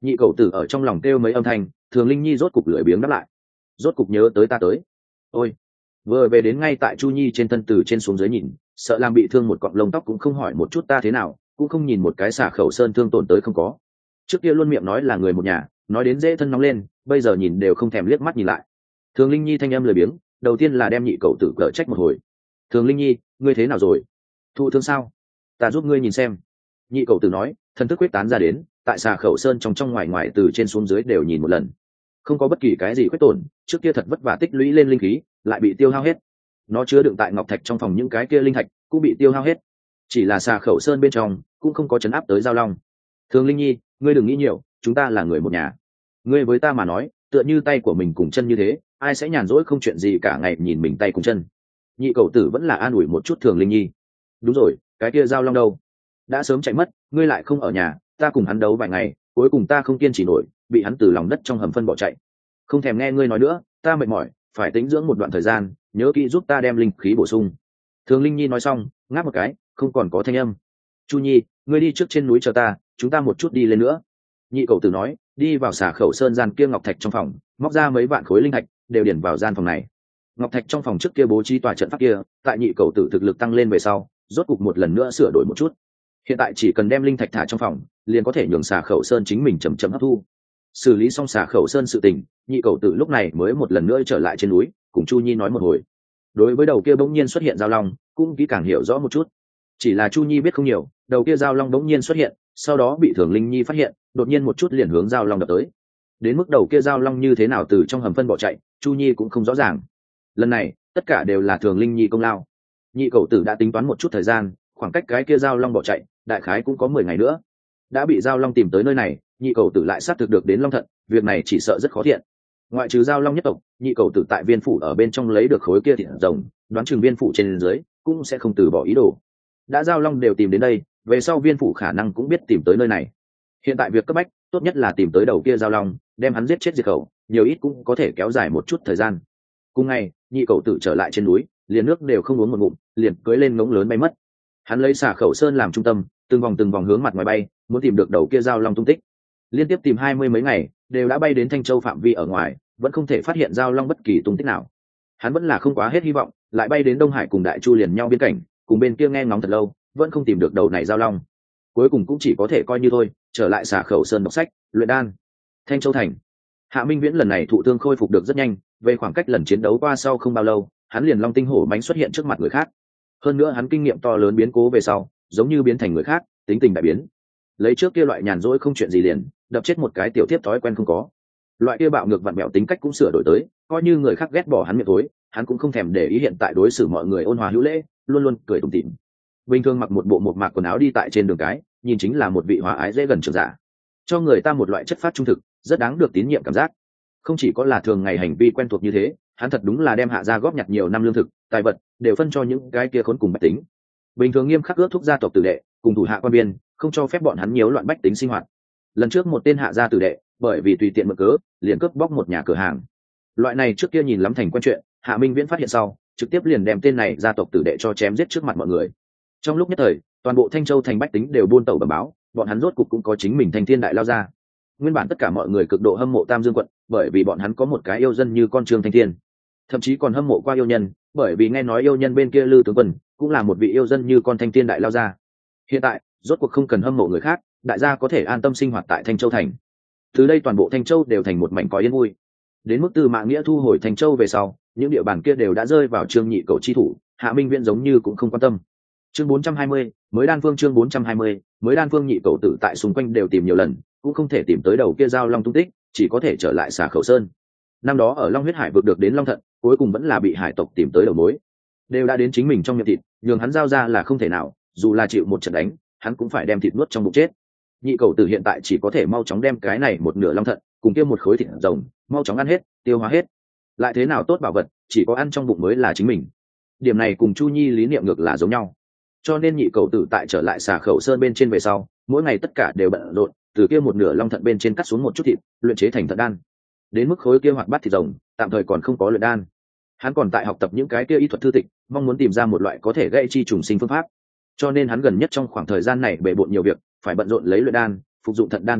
Nhị cầu tử ở trong lòng kêu mấy âm thanh, Thường Linh Nhi rốt cục lưỡi biếng đáp lại. Rốt cục nhớ tới ta tới. Ôi, vừa về đến ngay tại Chu Nhi trên thân từ trên xuống dưới nhìn, sợ làm bị thương một cọng lông tóc cũng không hỏi một chút ta thế nào, cũng không nhìn một cái xả khẩu sơn thương tổn tới không có. Trước kia luôn miệng nói là người một nhà, nói đến dễ thân nóng lên, bây giờ nhìn đều không thèm liếc mắt nhìn lại. Thường Linh Nhi thanh âm lười biếng, đầu tiên là đem nhị cậu tử cở trách một hồi. Thường Linh Nhi, ngươi thế nào rồi? Thụ thương sao? Ta giúp ngươi nhìn xem. Nhị cậu tử nói, thần thức quyết tán ra đến, tại xà khẩu sơn trong trong ngoài ngoài từ trên xuống dưới đều nhìn một lần, không có bất kỳ cái gì khuyết tổn. Trước kia thật vất vả tích lũy lên linh khí lại bị tiêu hao hết, nó chứa đựng tại ngọc thạch trong phòng những cái kia linh thạch cũng bị tiêu hao hết, chỉ là xà khẩu sơn bên trong cũng không có chấn áp tới giao long. Thường Linh Nhi, ngươi đừng nghĩ nhiều, chúng ta là người một nhà. Ngươi với ta mà nói tựa như tay của mình cùng chân như thế, ai sẽ nhàn rỗi không chuyện gì cả ngày nhìn mình tay cùng chân. Nhị cậu tử vẫn là an ủi một chút Thường Linh Nhi. Đúng rồi, cái kia giao long đâu? Đã sớm chạy mất, ngươi lại không ở nhà, ta cùng hắn đấu vài ngày, cuối cùng ta không kiên trì nổi, bị hắn từ lòng đất trong hầm phân bỏ chạy. Không thèm nghe ngươi nói nữa, ta mệt mỏi, phải tĩnh dưỡng một đoạn thời gian, nhớ kỹ giúp ta đem linh khí bổ sung. Thường Linh Nhi nói xong ngáp một cái, không còn có thanh âm. Chu Nhi, ngươi đi trước trên núi chờ ta, chúng ta một chút đi lên nữa. Nhị cậu tử nói, đi vào xà khẩu sơn gian kia ngọc thạch trong phòng, móc ra mấy vạn khối linh thạch đều điển vào gian phòng này. Ngọc thạch trong phòng trước kia bố trí tòa trận pháp kia, tại nhị cậu tử thực lực tăng lên về sau, rốt cục một lần nữa sửa đổi một chút. Hiện tại chỉ cần đem linh thạch thả trong phòng, liền có thể nhường xà khẩu sơn chính mình chậm chậm hấp thu. Xử lý xong xà khẩu sơn sự tình, nhị cậu tử lúc này mới một lần nữa trở lại trên núi, cùng Chu Nhi nói một hồi. Đối với đầu kia bỗng nhiên xuất hiện giao long, cũng kỹ càng hiểu rõ một chút. Chỉ là Chu Nhi biết không nhiều, đầu kia giao long bỗng nhiên xuất hiện, sau đó bị Thường Linh Nhi phát hiện, đột nhiên một chút liền hướng giao long đập tới. Đến mức đầu kia giao long như thế nào từ trong hầm phân bỏ chạy, Chu Nhi cũng không rõ ràng. Lần này tất cả đều là Thường Linh Nhi công lao. Nhị cậu tử đã tính toán một chút thời gian, khoảng cách cái kia giao long bỏ chạy đại khái cũng có mười ngày nữa. Đã bị giao long tìm tới nơi này, nhị cầu tử lại xác thực được đến long thận, việc này chỉ sợ rất khó thiện. Ngoại trừ giao long nhất tộc, nhị cầu tử tại viên phủ ở bên trong lấy được khối kia thịt rồng, đoán chừng viên phủ trên dưới cũng sẽ không từ bỏ ý đồ. Đã giao long đều tìm đến đây, về sau viên phủ khả năng cũng biết tìm tới nơi này. Hiện tại việc cấp bách tốt nhất là tìm tới đầu kia giao long, đem hắn giết chết diệt khẩu, nhiều ít cũng có thể kéo dài một chút thời gian. Cùng ngày, nhị cầu tử trở lại trên núi, liền nước đều không uống một ngụm, liền cưỡi lên ngỗng lớn bay mất. Hắn lấy xà khẩu sơn làm trung tâm, từng vòng từng vòng hướng mặt ngoài bay, muốn tìm được đầu kia giao long tung tích. Liên tiếp tìm hai mươi mấy ngày, đều đã bay đến Thanh Châu phạm vi ở ngoài, vẫn không thể phát hiện giao long bất kỳ tung tích nào. Hắn vẫn là không quá hết hy vọng, lại bay đến Đông Hải cùng Đại Chu liền nhau biên cảnh, cùng bên kia nghe ngóng thật lâu, vẫn không tìm được đầu này giao long. Cuối cùng cũng chỉ có thể coi như thôi, trở lại xà khẩu sơn đọc sách, luyện đan. Thanh Châu thành. Hạ Minh Viễn lần này thụ thương khôi phục được rất nhanh, về khoảng cách lần chiến đấu qua sau không bao lâu, hắn liền long tinh hổ mãnh xuất hiện trước mặt người khác. Hơn nữa hắn kinh nghiệm to lớn biến cố về sau, giống như biến thành người khác, tính tình đại biến. Lấy trước kia loại nhàn rỗi không chuyện gì liền đập chết một cái tiểu tiếp thói quen không có, loại kia bạo ngược vặn bẹo tính cách cũng sửa đổi tới, coi như người khác ghét bỏ hắn miệng tối, hắn cũng không thèm để ý, hiện tại đối xử mọi người ôn hòa hữu lễ, luôn luôn cười tủm tỉm. Bình thường mặc một bộ một mạc quần áo đi tại trên đường cái, nhìn chính là một vị hòa ái dễ gần trưởng giả, cho người ta một loại chất phát trung thực, rất đáng được tín nhiệm cảm giác. Không chỉ có là thường ngày hành vi quen thuộc như thế, hắn thật đúng là đem Hạ gia góp nhặt nhiều năm lương thực, tài vật đều phân cho những cái kia khốn cùng bách tính. Bình thường nghiêm khắc ước thúc gia tộc tử đệ cùng thủ hạ quan biên, không cho phép bọn hắn nhiễu loạn bách tính sinh hoạt. Lần trước một tên Hạ gia tử đệ bởi vì tùy tiện mượn cớ liền cướp bóc một nhà cửa hàng, loại này trước kia nhìn lắm thành quen chuyện, Hạ Minh Viễn phát hiện sau trực tiếp liền đem tên này gia tộc tử đệ cho chém giết trước mặt mọi người. Trong lúc nhất thời, toàn bộ Thanh Châu thành bách tính đều buôn tẩu bẩm báo, bọn hắn rốt cục cũng có chính mình Thanh Thiên đại lao ra. Nguyên bản tất cả mọi người cực độ hâm mộ Tam Dương quận, bởi vì bọn hắn có một cái yêu dân như con Trương Thanh Thiên, thậm chí còn hâm mộ qua yêu nhân, bởi vì nghe nói yêu nhân bên kia Lư tướng quân cũng là một vị yêu dân như con Thanh Thiên đại lao ra. Hiện tại rốt cuộc không cần hâm mộ người khác, đại gia có thể an tâm sinh hoạt tại Thanh Châu thành. Từ đây toàn bộ Thanh Châu đều thành một mảnh cõi yên vui. Đến mức Tư Mã Nghĩa thu hồi Thanh Châu về sau, những địa bàn kia đều đã rơi vào Trương Nhị Cẩu chi thủ, Hạ Minh Viễn giống như cũng không quan tâm. Chương bốn trăm hai mươi, mới đan phương chương bốn trăm hai mươi, mới đan phương Nhị Cẩu tử tại xung quanh đều tìm nhiều lần, cũng không thể tìm tới đầu kia giao long tung tích, chỉ có thể trở lại Xà Khẩu Sơn. Năm đó ở Long Huyết Hải vực được đến Long Thận, cuối cùng vẫn là bị hải tộc tìm tới đầu mối, đều đã đến chính mình trong miệng thịt, nhường hắn giao ra là không thể nào, dù là chịu một trận đánh, hắn cũng phải đem thịt nuốt trong bụng chết. Nhị Cẩu tử hiện tại chỉ có thể mau chóng đem cái này một nửa long thận cùng kia một khối thịt rồng mau chóng ăn hết, tiêu hóa hết. Lại thế nào tốt bảo vật, chỉ có ăn trong bụng mới là chính mình. Điểm này cùng Chu Nhi lý niệm ngược là giống nhau. Cho nên Nhị Cẩu tử tại trở lại Xà Khẩu Sơn bên trên về sau, mỗi ngày tất cả đều bận rộn, từ kia một nửa long thận bên trên cắt xuống một chút thịt, luyện chế thành thận đan. Đến mức khối kia hoạt bát thịt rồng, tạm thời còn không có luyện đan. Hắn còn tại học tập những cái kia y thuật thư tịch, mong muốn tìm ra một loại có thể gây chi trùng sinh phương pháp. Cho nên hắn gần nhất trong khoảng thời gian này bề bộn nhiều việc, phải bận rộn lấy luyện đan, phục dụng thận đan tu luyện,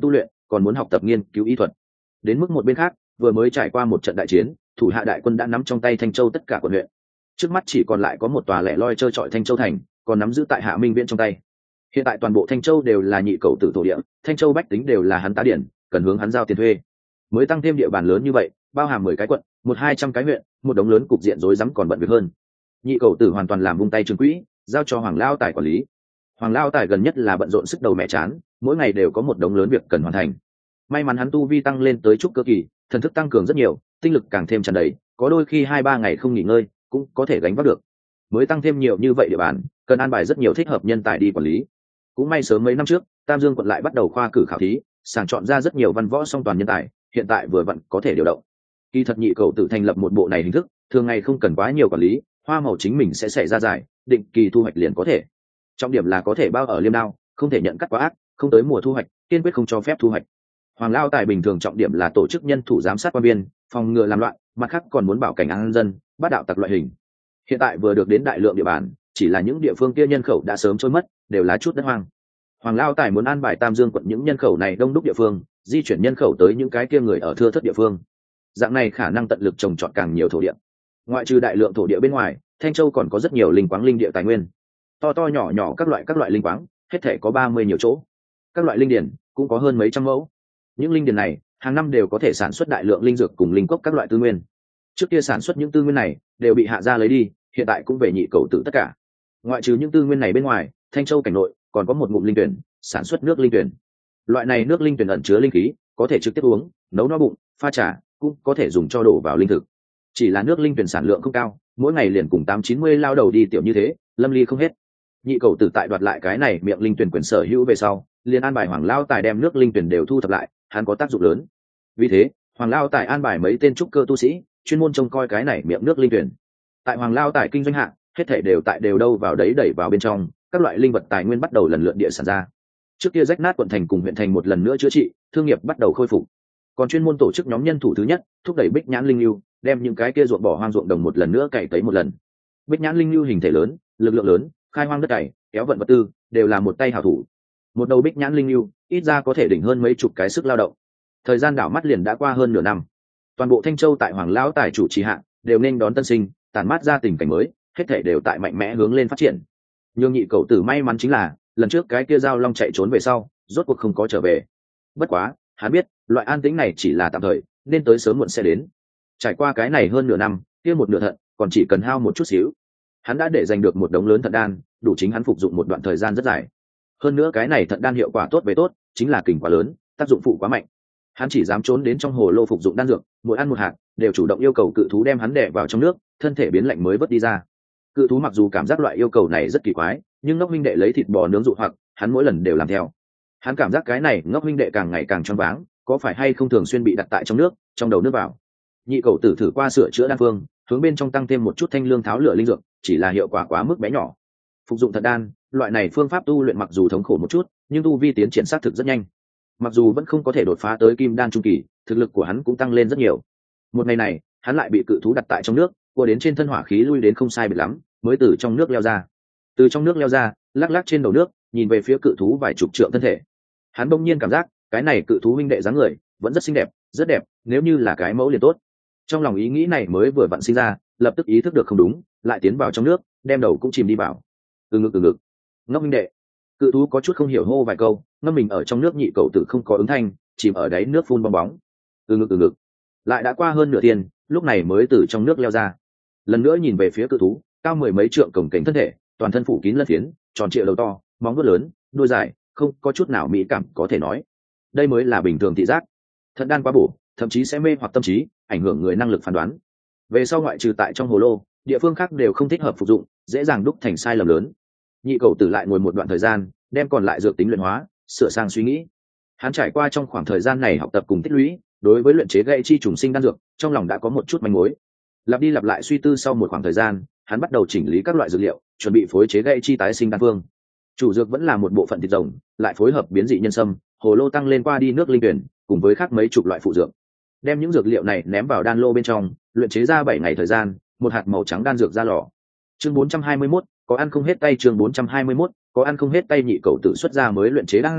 còn muốn học tập nghiên cứu y thuật. Đến mức một bên khác, vừa mới trải qua một trận đại chiến, thủ hạ đại quân đã nắm trong tay Thanh Châu tất cả quận huyện. Trước mắt chỉ còn lại có một tòa lẻ loi trơ trọi Thanh Châu thành, còn nắm giữ tại Hạ Minh Viễn trong tay. Hiện tại toàn bộ Thanh Châu đều là nhị cầu tử thổ địa, Thanh Châu bách tính đều là hắn tá điển, cần hướng hắn giao tiền thuê. Mới tăng thêm địa bàn lớn như vậy, bao hàm mười cái quận, một hai trăm cái huyện, một đống lớn cục diện rối rắm còn bận việc hơn. Nhị cầu tử hoàn toàn làm vung tay trường quỹ, giao cho Hoàng Lao Tài quản lý. Hoàng Lao Tài gần nhất là bận rộn sức đầu mẹ chán, mỗi ngày đều có một đống lớn việc cần hoàn thành. May mắn hắn tu vi tăng lên tới trúc cơ kỳ, thần thức tăng cường rất nhiều, tinh lực càng thêm tràn đầy, có đôi khi hai ba ngày không nghỉ ngơi cũng có thể gánh vác được. Mới tăng thêm nhiều như vậy địa bàn, cần an bài rất nhiều thích hợp nhân tài đi quản lý. Cũng may sớm mấy năm trước, Tam Dương quận lại bắt đầu khoa cử khảo thí, sàng chọn ra rất nhiều văn võ song toàn nhân tài, hiện tại vừa vặn có thể điều động. Kỳ thật nhị cầu tự thành lập một bộ này hình thức, thường ngày không cần quá nhiều quản lý, hoa màu chính mình sẽ xảy ra giải, định kỳ thu hoạch liền có thể. Trọng điểm là có thể bao ở liêm đao, không thể nhận cắt quá ác, không tới mùa thu hoạch, kiên quyết không cho phép thu hoạch. Hoàng Lao Tài bình thường trọng điểm là tổ chức nhân thủ giám sát quan biên, phòng ngừa làm loạn, mặt khác còn muốn bảo cảnh an dân, bắt đạo tặc loại hình. Hiện tại vừa được đến đại lượng địa bàn, chỉ là những địa phương kia nhân khẩu đã sớm trôi mất, đều là chút đất hoang. Hoàng Lao Tài muốn an bài Tam Dương quận những nhân khẩu này đông đúc địa phương, di chuyển nhân khẩu tới những cái kia người ở thưa thớt địa phương. Dạng này khả năng tận lực trồng trọt càng nhiều thổ địa. Ngoại trừ đại lượng thổ địa bên ngoài, Thanh Châu còn có rất nhiều linh quáng linh địa tài nguyên, to to nhỏ nhỏ các loại các loại linh quáng, hết thể có ba mươi nhiều chỗ. Các loại linh điển cũng có hơn mấy trăm mẫu. Những linh điển này hàng năm đều có thể sản xuất đại lượng linh dược cùng linh cốc các loại tư nguyên. Trước kia sản xuất những tư nguyên này đều bị hạ gia lấy đi, hiện tại cũng về nhị cầu tử tất cả. Ngoại trừ những tư nguyên này bên ngoài, Thanh Châu cảnh nội còn có một ngụm linh tuyển, sản xuất nước linh tuyển. Loại này nước linh tuyển ẩn chứa linh khí, có thể trực tiếp uống, nấu no bụng, pha trà, cũng có thể dùng cho đổ vào linh thực. Chỉ là nước linh tuyển sản lượng không cao, mỗi ngày liền cùng tám chín mươi lao đầu đi tiểu như thế, lâm ly không hết. Nhị cầu tử tại đoạt lại cái này miệng linh tuyển quyền sở hữu về sau, liền an bài Hoàng Lao Tài đem nước linh tuyển đều thu thập lại, hắn có tác dụng lớn. Vì thế, Hoàng Lao Tài an bài mấy tên trúc cơ tu sĩ, chuyên môn trông coi cái này miệng nước linh tuyển. Tại Hoàng Lao Tài kinh doanh hạng, hết thảy đều tại đều đâu vào đấy đẩy vào bên trong, các loại linh vật tài nguyên bắt đầu lần lượt địa sản ra. Trước kia rách nát quận thành cùng huyện thành một lần nữa chữa trị, thương nghiệp bắt đầu khôi phục. Còn chuyên môn tổ chức nhóm nhân thủ thứ nhất, thúc đẩy Bích Nhãn Linh Lưu, đem những cái kia ruộng bỏ hoang ruộng đồng một lần nữa cày cấy một lần. Bích Nhãn Linh Lưu hình thể lớn, lực lượng lớn, khai hoang đất cày, kéo vận vật tư, đều là một tay hảo thủ. Một đầu Bích Nhãn Linh Lưu, ít ra có thể đỉnh hơn mấy chục cái sức lao động. Thời gian đảo mắt liền đã qua hơn nửa năm. Toàn bộ Thanh Châu tại Hoàng Lão Tài chủ trì hạ, đều nên đón tân sinh, tản mát ra tình cảnh mới, hết thảy đều tại mạnh mẽ hướng lên phát triển. Nhưng nhị cầu tử may mắn chính là, lần trước cái kia giao long chạy trốn về sau, rốt cuộc không có trở về. Bất quá, hắn biết, loại an tĩnh này chỉ là tạm thời, nên tới sớm muộn sẽ đến. Trải qua cái này hơn nửa năm, kia một nửa thận, còn chỉ cần hao một chút xíu. Hắn đã để giành được một đống lớn thận đan, đủ chính hắn phục dụng một đoạn thời gian rất dài. Hơn nữa cái này thận đan hiệu quả tốt về tốt, chính là kình quá lớn, tác dụng phụ quá mạnh. Hắn chỉ dám trốn đến trong hồ lô phục dụng đan dược, mỗi ăn một hạt, đều chủ động yêu cầu cự thú đem hắn đè vào trong nước, thân thể biến lạnh mới vớt đi ra. Cự thú mặc dù cảm giác loại yêu cầu này rất kỳ quái, nhưng ngốc huynh đệ lấy thịt bò nướng dụ hoặc, hắn mỗi lần đều làm theo. Hắn cảm giác cái này ngốc huynh đệ càng ngày càng choáng váng, có phải hay không thường xuyên bị đặt tại trong nước, trong đầu nước vào. Nhị cầu tử thử qua sửa chữa đan phương, hướng bên trong tăng thêm một chút thanh lương tháo lửa linh dược, chỉ là hiệu quả quá mức bé nhỏ. Phục dụng thận đan, loại này phương pháp tu luyện mặc dù thống khổ một chút, nhưng tu vi tiến triển sát thực rất nhanh. Mặc dù vẫn không có thể đột phá tới kim đan trung kỳ, thực lực của hắn cũng tăng lên rất nhiều. Một ngày này, hắn lại bị cự thú đặt tại trong nước, cua đến trên thân hỏa khí lui đến không sai biệt lắm, mới từ trong nước leo ra. Từ trong nước leo ra, lắc lắc trên đầu nước, nhìn về phía cự thú vài chục trượng thân thể. Hắn bỗng nhiên cảm giác, cái này cự thú huynh đệ dáng người vẫn rất xinh đẹp, rất đẹp, nếu như là cái mẫu liền tốt. Trong lòng ý nghĩ này mới vừa vặn sinh ra, lập tức ý thức được không đúng, lại tiến vào trong nước, đem đầu cũng chìm đi vào. từ ngực từ ngực ngốc huynh đệ. Cự thú có chút không hiểu hô vài câu, ngâm mình ở trong nước nhị cầu tử không có ứng thanh, chìm ở đáy nước phun bong bóng. từ ngực từ ngực lại đã qua hơn nửa tiền, lúc này mới từ trong nước leo ra. Lần nữa nhìn về phía cự thú, cao mười mấy trượng cổng cảnh thân thể, toàn thân phủ kín lân phiến, tròn trịa đầu to, móng vuốt lớn, đuôi dài, không có chút nào mỹ cảm có thể nói. Đây mới là bình thường thị giác. Thận đan quá bổ, thậm chí sẽ mê hoặc tâm trí, ảnh hưởng người năng lực phán đoán. Về sau ngoại trừ tại trong hồ lô, địa phương khác đều không thích hợp phục dụng, dễ dàng đúc thành sai lầm lớn. Nhị cầu tử lại ngồi một đoạn thời gian, đem còn lại dược tính luyện hóa, sửa sang suy nghĩ. Hắn trải qua trong khoảng thời gian này học tập cùng tích lũy, đối với luyện chế gây chi trùng sinh đan dược, trong lòng đã có một chút manh mối. Lặp đi lặp lại suy tư sau một khoảng thời gian, hắn bắt đầu chỉnh lý các loại dược liệu, chuẩn bị phối chế gây chi tái sinh đan phương. Chủ dược vẫn là một bộ phận thịt rồng, lại phối hợp biến dị nhân sâm, hồ lô tăng lên qua đi nước linh tuyển, cùng với khác mấy chục loại phụ dược. Đem những dược liệu này ném vào đan lô bên trong, luyện chế ra bảy ngày thời gian, một hạt màu trắng đan dược ra lò. Chương bốn trăm hai mươi mốt, có ăn không hết tay chương bốn trăm hai mươi mốt, có ăn không hết tay nhị cầu tử xuất ra mới luyện chế đan dược,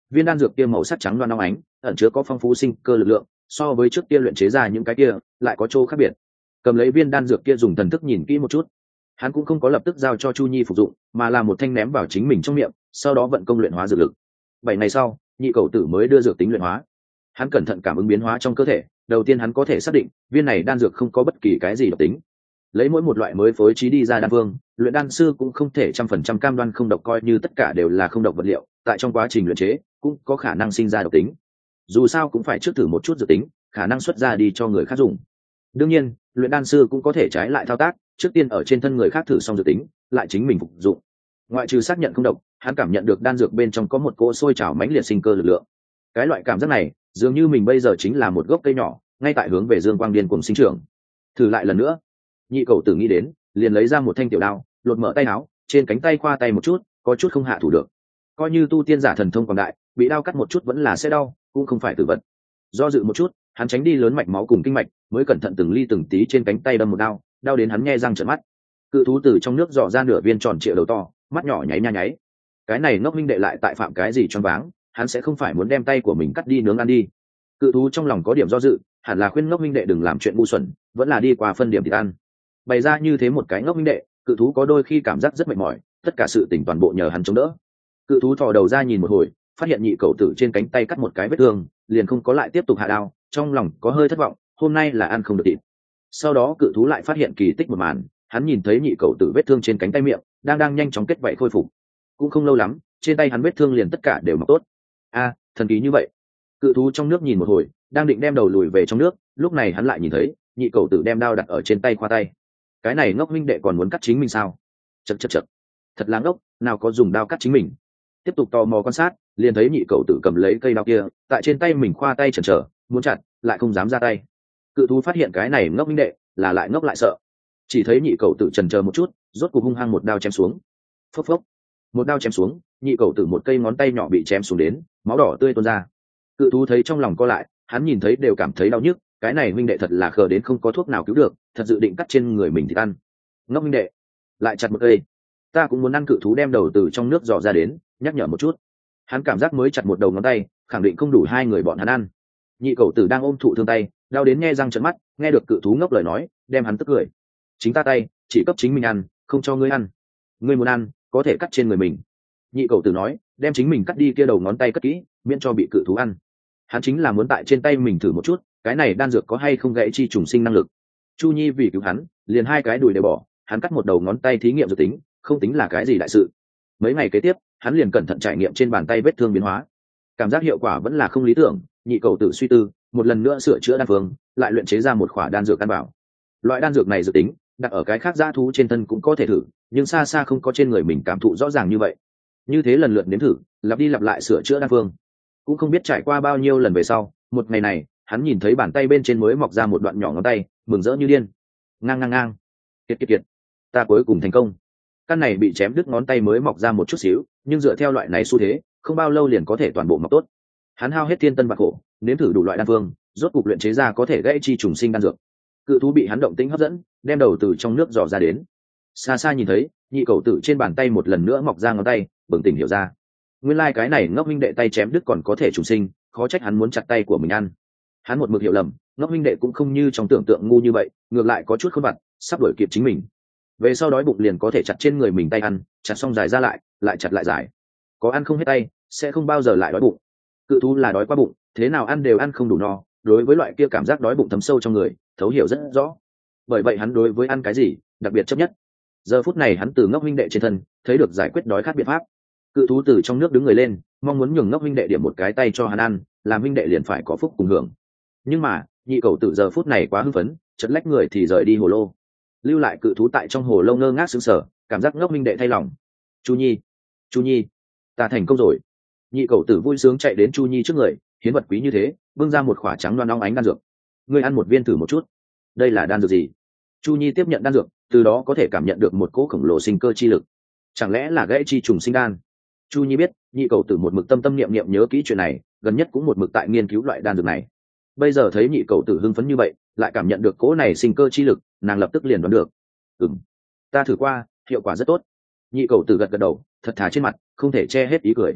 viên đan dược kia màu sắc trắng loan óng ánh, ẩn chứa có phong phú sinh cơ lực lượng, so với trước kia luyện chế ra những cái kia lại có chỗ khác biệt. Cầm lấy viên đan dược kia dùng thần thức nhìn kỹ một chút, hắn cũng không có lập tức giao cho Chu Nhi phục dụng, mà là một thanh ném vào chính mình trong miệng, sau đó vận công luyện hóa dược lực. Bảy ngày sau, nhị cầu tử mới đưa dược tính luyện hóa. Hắn cẩn thận cảm ứng biến hóa trong cơ thể, đầu tiên hắn có thể xác định viên này đan dược không có bất kỳ cái gì độc tính. Lấy mỗi một loại mới phối trí đi ra đan phương, luyện đan sư cũng không thể trăm phần trăm cam đoan không độc, coi như tất cả đều là không độc vật liệu, tại trong quá trình luyện chế cũng có khả năng sinh ra độc tính. Dù sao cũng phải trước thử một chút dược tính, khả năng xuất ra đi cho người khác dùng. Đương nhiên, luyện đan sư cũng có thể trái lại thao tác, trước tiên ở trên thân người khác thử xong dược tính, lại chính mình phục dụng. Ngoại trừ xác nhận không độc, hắn cảm nhận được đan dược bên trong có một cỗ sôi trào mãnh liệt sinh cơ lực lượng. Cái loại cảm giác này, dường như mình bây giờ chính là một gốc cây nhỏ, ngay tại hướng về dương quang điên cuồng sinh trưởng. Thử lại lần nữa. Nhị cầu tử nghĩ đến, liền lấy ra một thanh tiểu đao, lột mở tay áo, trên cánh tay khoa tay một chút, có chút không hạ thủ được. Coi như tu tiên giả thần thông quảng đại, bị đao cắt một chút vẫn là sẽ đau, cũng không phải tử vật. Do dự một chút, hắn tránh đi lớn mạch máu cùng kinh mạch, mới cẩn thận từng ly từng tí trên cánh tay đâm một đao, đau đến hắn nhe răng trợn mắt. Cự thú từ trong nước dò ra nửa viên tròn trịa đầu to, mắt nhỏ nháy nha nháy. Cái này ngốc minh đệ lại tại phạm cái gì choáng váng, hắn sẽ không phải muốn đem tay của mình cắt đi nướng ăn đi. Cự thú trong lòng có điểm do dự, hẳn là khuyên ngốc minh đệ đừng làm chuyện ngu xuẩn, vẫn là đi qua phân điểm thịt ăn. Bày ra như thế một cái ngốc minh đệ, cự thú có đôi khi cảm giác rất mệt mỏi, tất cả sự tình toàn bộ nhờ hắn chống đỡ. Cự thú thò đầu ra nhìn một hồi, phát hiện nhị cầu tử trên cánh tay cắt một cái vết thương, liền không có lại tiếp tục hạ đao, trong lòng có hơi thất vọng, hôm nay là ăn không được thịt. Sau đó cự thú lại phát hiện kỳ tích một màn, hắn nhìn thấy nhị cầu tử vết thương trên cánh tay miệng đang đang nhanh chóng kết vảy khôi phục. Cũng không lâu lắm, trên tay hắn vết thương liền tất cả đều mọc tốt. A, thần kỳ như vậy. Cự thú trong nước nhìn một hồi, đang định đem đầu lùi về trong nước, lúc này hắn lại nhìn thấy nhị cầu tử đem đao đặt ở trên tay khoa tay. Cái này ngốc huynh đệ còn muốn cắt chính mình sao? Chậc chậc chậc, thật láng ốc, nào có dùng đao cắt chính mình. Tiếp tục tò mò quan sát, liền thấy nhị cầu tử cầm lấy cây đao kia, tại trên tay mình khoa tay chần chờ, muốn chặt, lại không dám ra tay. Cự thú phát hiện cái này ngốc huynh đệ, là lại ngốc lại sợ. Chỉ thấy nhị cầu tử chần chờ một chút, rốt cuộc hung hăng một đao chém xuống. Phốc phốc, một đao chém xuống, nhị cầu tử một cây ngón tay nhỏ bị chém xuống đến, máu đỏ tươi tuôn ra. Cự thú thấy trong lòng co lại, hắn nhìn thấy đều cảm thấy đau nhức, cái này huynh đệ thật là khờ đến không có thuốc nào cứu được, thật dự định cắt trên người mình thì ăn. Ngốc huynh đệ, lại chặt một cây. Ta cũng muốn ăn. Cự thú đem đầu từ trong nước dò ra đến, nhắc nhở một chút. Hắn cảm giác mới chặt một đầu ngón tay, khẳng định không đủ hai người bọn hắn ăn. Nhị cầu tử đang ôm thụ thương tay, đau đến nghe răng trợn mắt, nghe được cự thú ngốc lời nói, đem hắn tức cười. Chính ta tay, chỉ cấp chính mình ăn, không cho ngươi ăn. Ngươi muốn ăn, có thể cắt trên người mình. Nhị cầu tử nói, đem chính mình cắt đi kia đầu ngón tay cất kỹ, miễn cho bị cự thú ăn. Hắn chính là muốn tại trên tay mình thử một chút, cái này đan dược có hay không gãy chi trùng sinh năng lực. Chu Nhi vì cứu hắn, liền hai cái đùi đều bỏ, hắn cắt một đầu ngón tay thí nghiệm dự tính, không tính là cái gì đại sự. Mấy ngày kế tiếp, hắn liền cẩn thận trải nghiệm trên bàn tay vết thương biến hóa, cảm giác hiệu quả vẫn là không lý tưởng. Nhị cầu tử suy tư, một lần nữa sửa chữa đan phương, lại luyện chế ra một khỏa đan dược căn bảo. Loại đan dược này dự tính đặt ở cái khác dã thú trên thân cũng có thể thử, nhưng xa xa không có trên người mình cảm thụ rõ ràng như vậy. Như thế lần lượt nếm thử, lặp đi lặp lại sửa chữa đan phương, cũng không biết trải qua bao nhiêu lần về sau, một ngày này hắn nhìn thấy bàn tay bên trên mới mọc ra một đoạn nhỏ ngón tay, mừng rỡ như điên. Ngang ngang ngang, kiệt kiệt kiệt, ta cuối cùng thành công. Căn này bị chém đứt ngón tay mới mọc ra một chút xíu, nhưng dựa theo loại này xu thế, không bao lâu liền có thể toàn bộ mọc tốt. Hắn hao hết thiên tân bạc khổ, nếm thử đủ loại đan phương, rốt cục luyện chế ra có thể gãy chi trùng sinh đan dược. Cự thú bị hắn động tĩnh hấp dẫn, đem đầu từ trong nước dò ra đến. Xa xa nhìn thấy nhị cầu tử trên bàn tay một lần nữa mọc ra ngón tay, bừng tỉnh hiểu ra, nguyên lai cái này ngốc minh đệ tay chém đứt còn có thể trùng sinh, khó trách hắn muốn chặt tay của mình ăn. Hắn một mực hiểu lầm, ngốc minh đệ cũng không như trong tưởng tượng ngu như vậy, ngược lại có chút khôn vặt, sắp đuổi kịp chính mình. Về sau đói bụng liền có thể chặt trên người mình tay ăn, chặt xong dài ra lại, lại chặt lại dài. Có ăn không hết tay, sẽ không bao giờ lại đói bụng. Cự thú là đói quá bụng, thế nào ăn đều ăn không đủ no, đối với loại kia cảm giác đói bụng thấm sâu trong người, thấu hiểu rất rõ. Bởi vậy hắn đối với ăn cái gì, đặc biệt chấp nhất. Giờ phút này hắn từ ngốc minh đệ trên thân, thấy được giải quyết đói khát biện pháp. Cự thú từ trong nước đứng người lên, mong muốn nhường ngốc minh đệ điểm một cái tay cho hắn ăn, làm minh đệ liền phải có phúc cùng hưởng. Nhưng mà nhị cầu tử giờ phút này quá hưng phấn, chật lách người thì rời đi hồ lô, lưu lại cự thú tại trong hồ lô ngơ ngác sững sờ, cảm giác ngốc minh đệ thay lòng. Chu Nhi, Chu Nhi, ta thành công rồi. Nhị cầu tử vui sướng chạy đến Chu Nhi trước người, hiến vật quý như thế, bưng ra một khỏa trắng loan óng ánh đan dược. Ngươi ăn một viên thử một chút. Đây là đan dược gì? Chu Nhi tiếp nhận đan dược, từ đó có thể cảm nhận được một cỗ khổng lồ sinh cơ chi lực. Chẳng lẽ là gãy chi trùng sinh đan? Chu Nhi biết nhị cầu tử một mực tâm tâm niệm niệm nhớ kỹ chuyện này, gần nhất cũng một mực tại nghiên cứu loại đan dược này. Bây giờ thấy nhị cầu tử hưng phấn như vậy, lại cảm nhận được cỗ này sinh cơ chi lực, nàng lập tức liền đoán được. Ừm, ta thử qua, hiệu quả rất tốt. Nhị cầu tử gật gật đầu, thật thà trên mặt không thể che hết ý cười.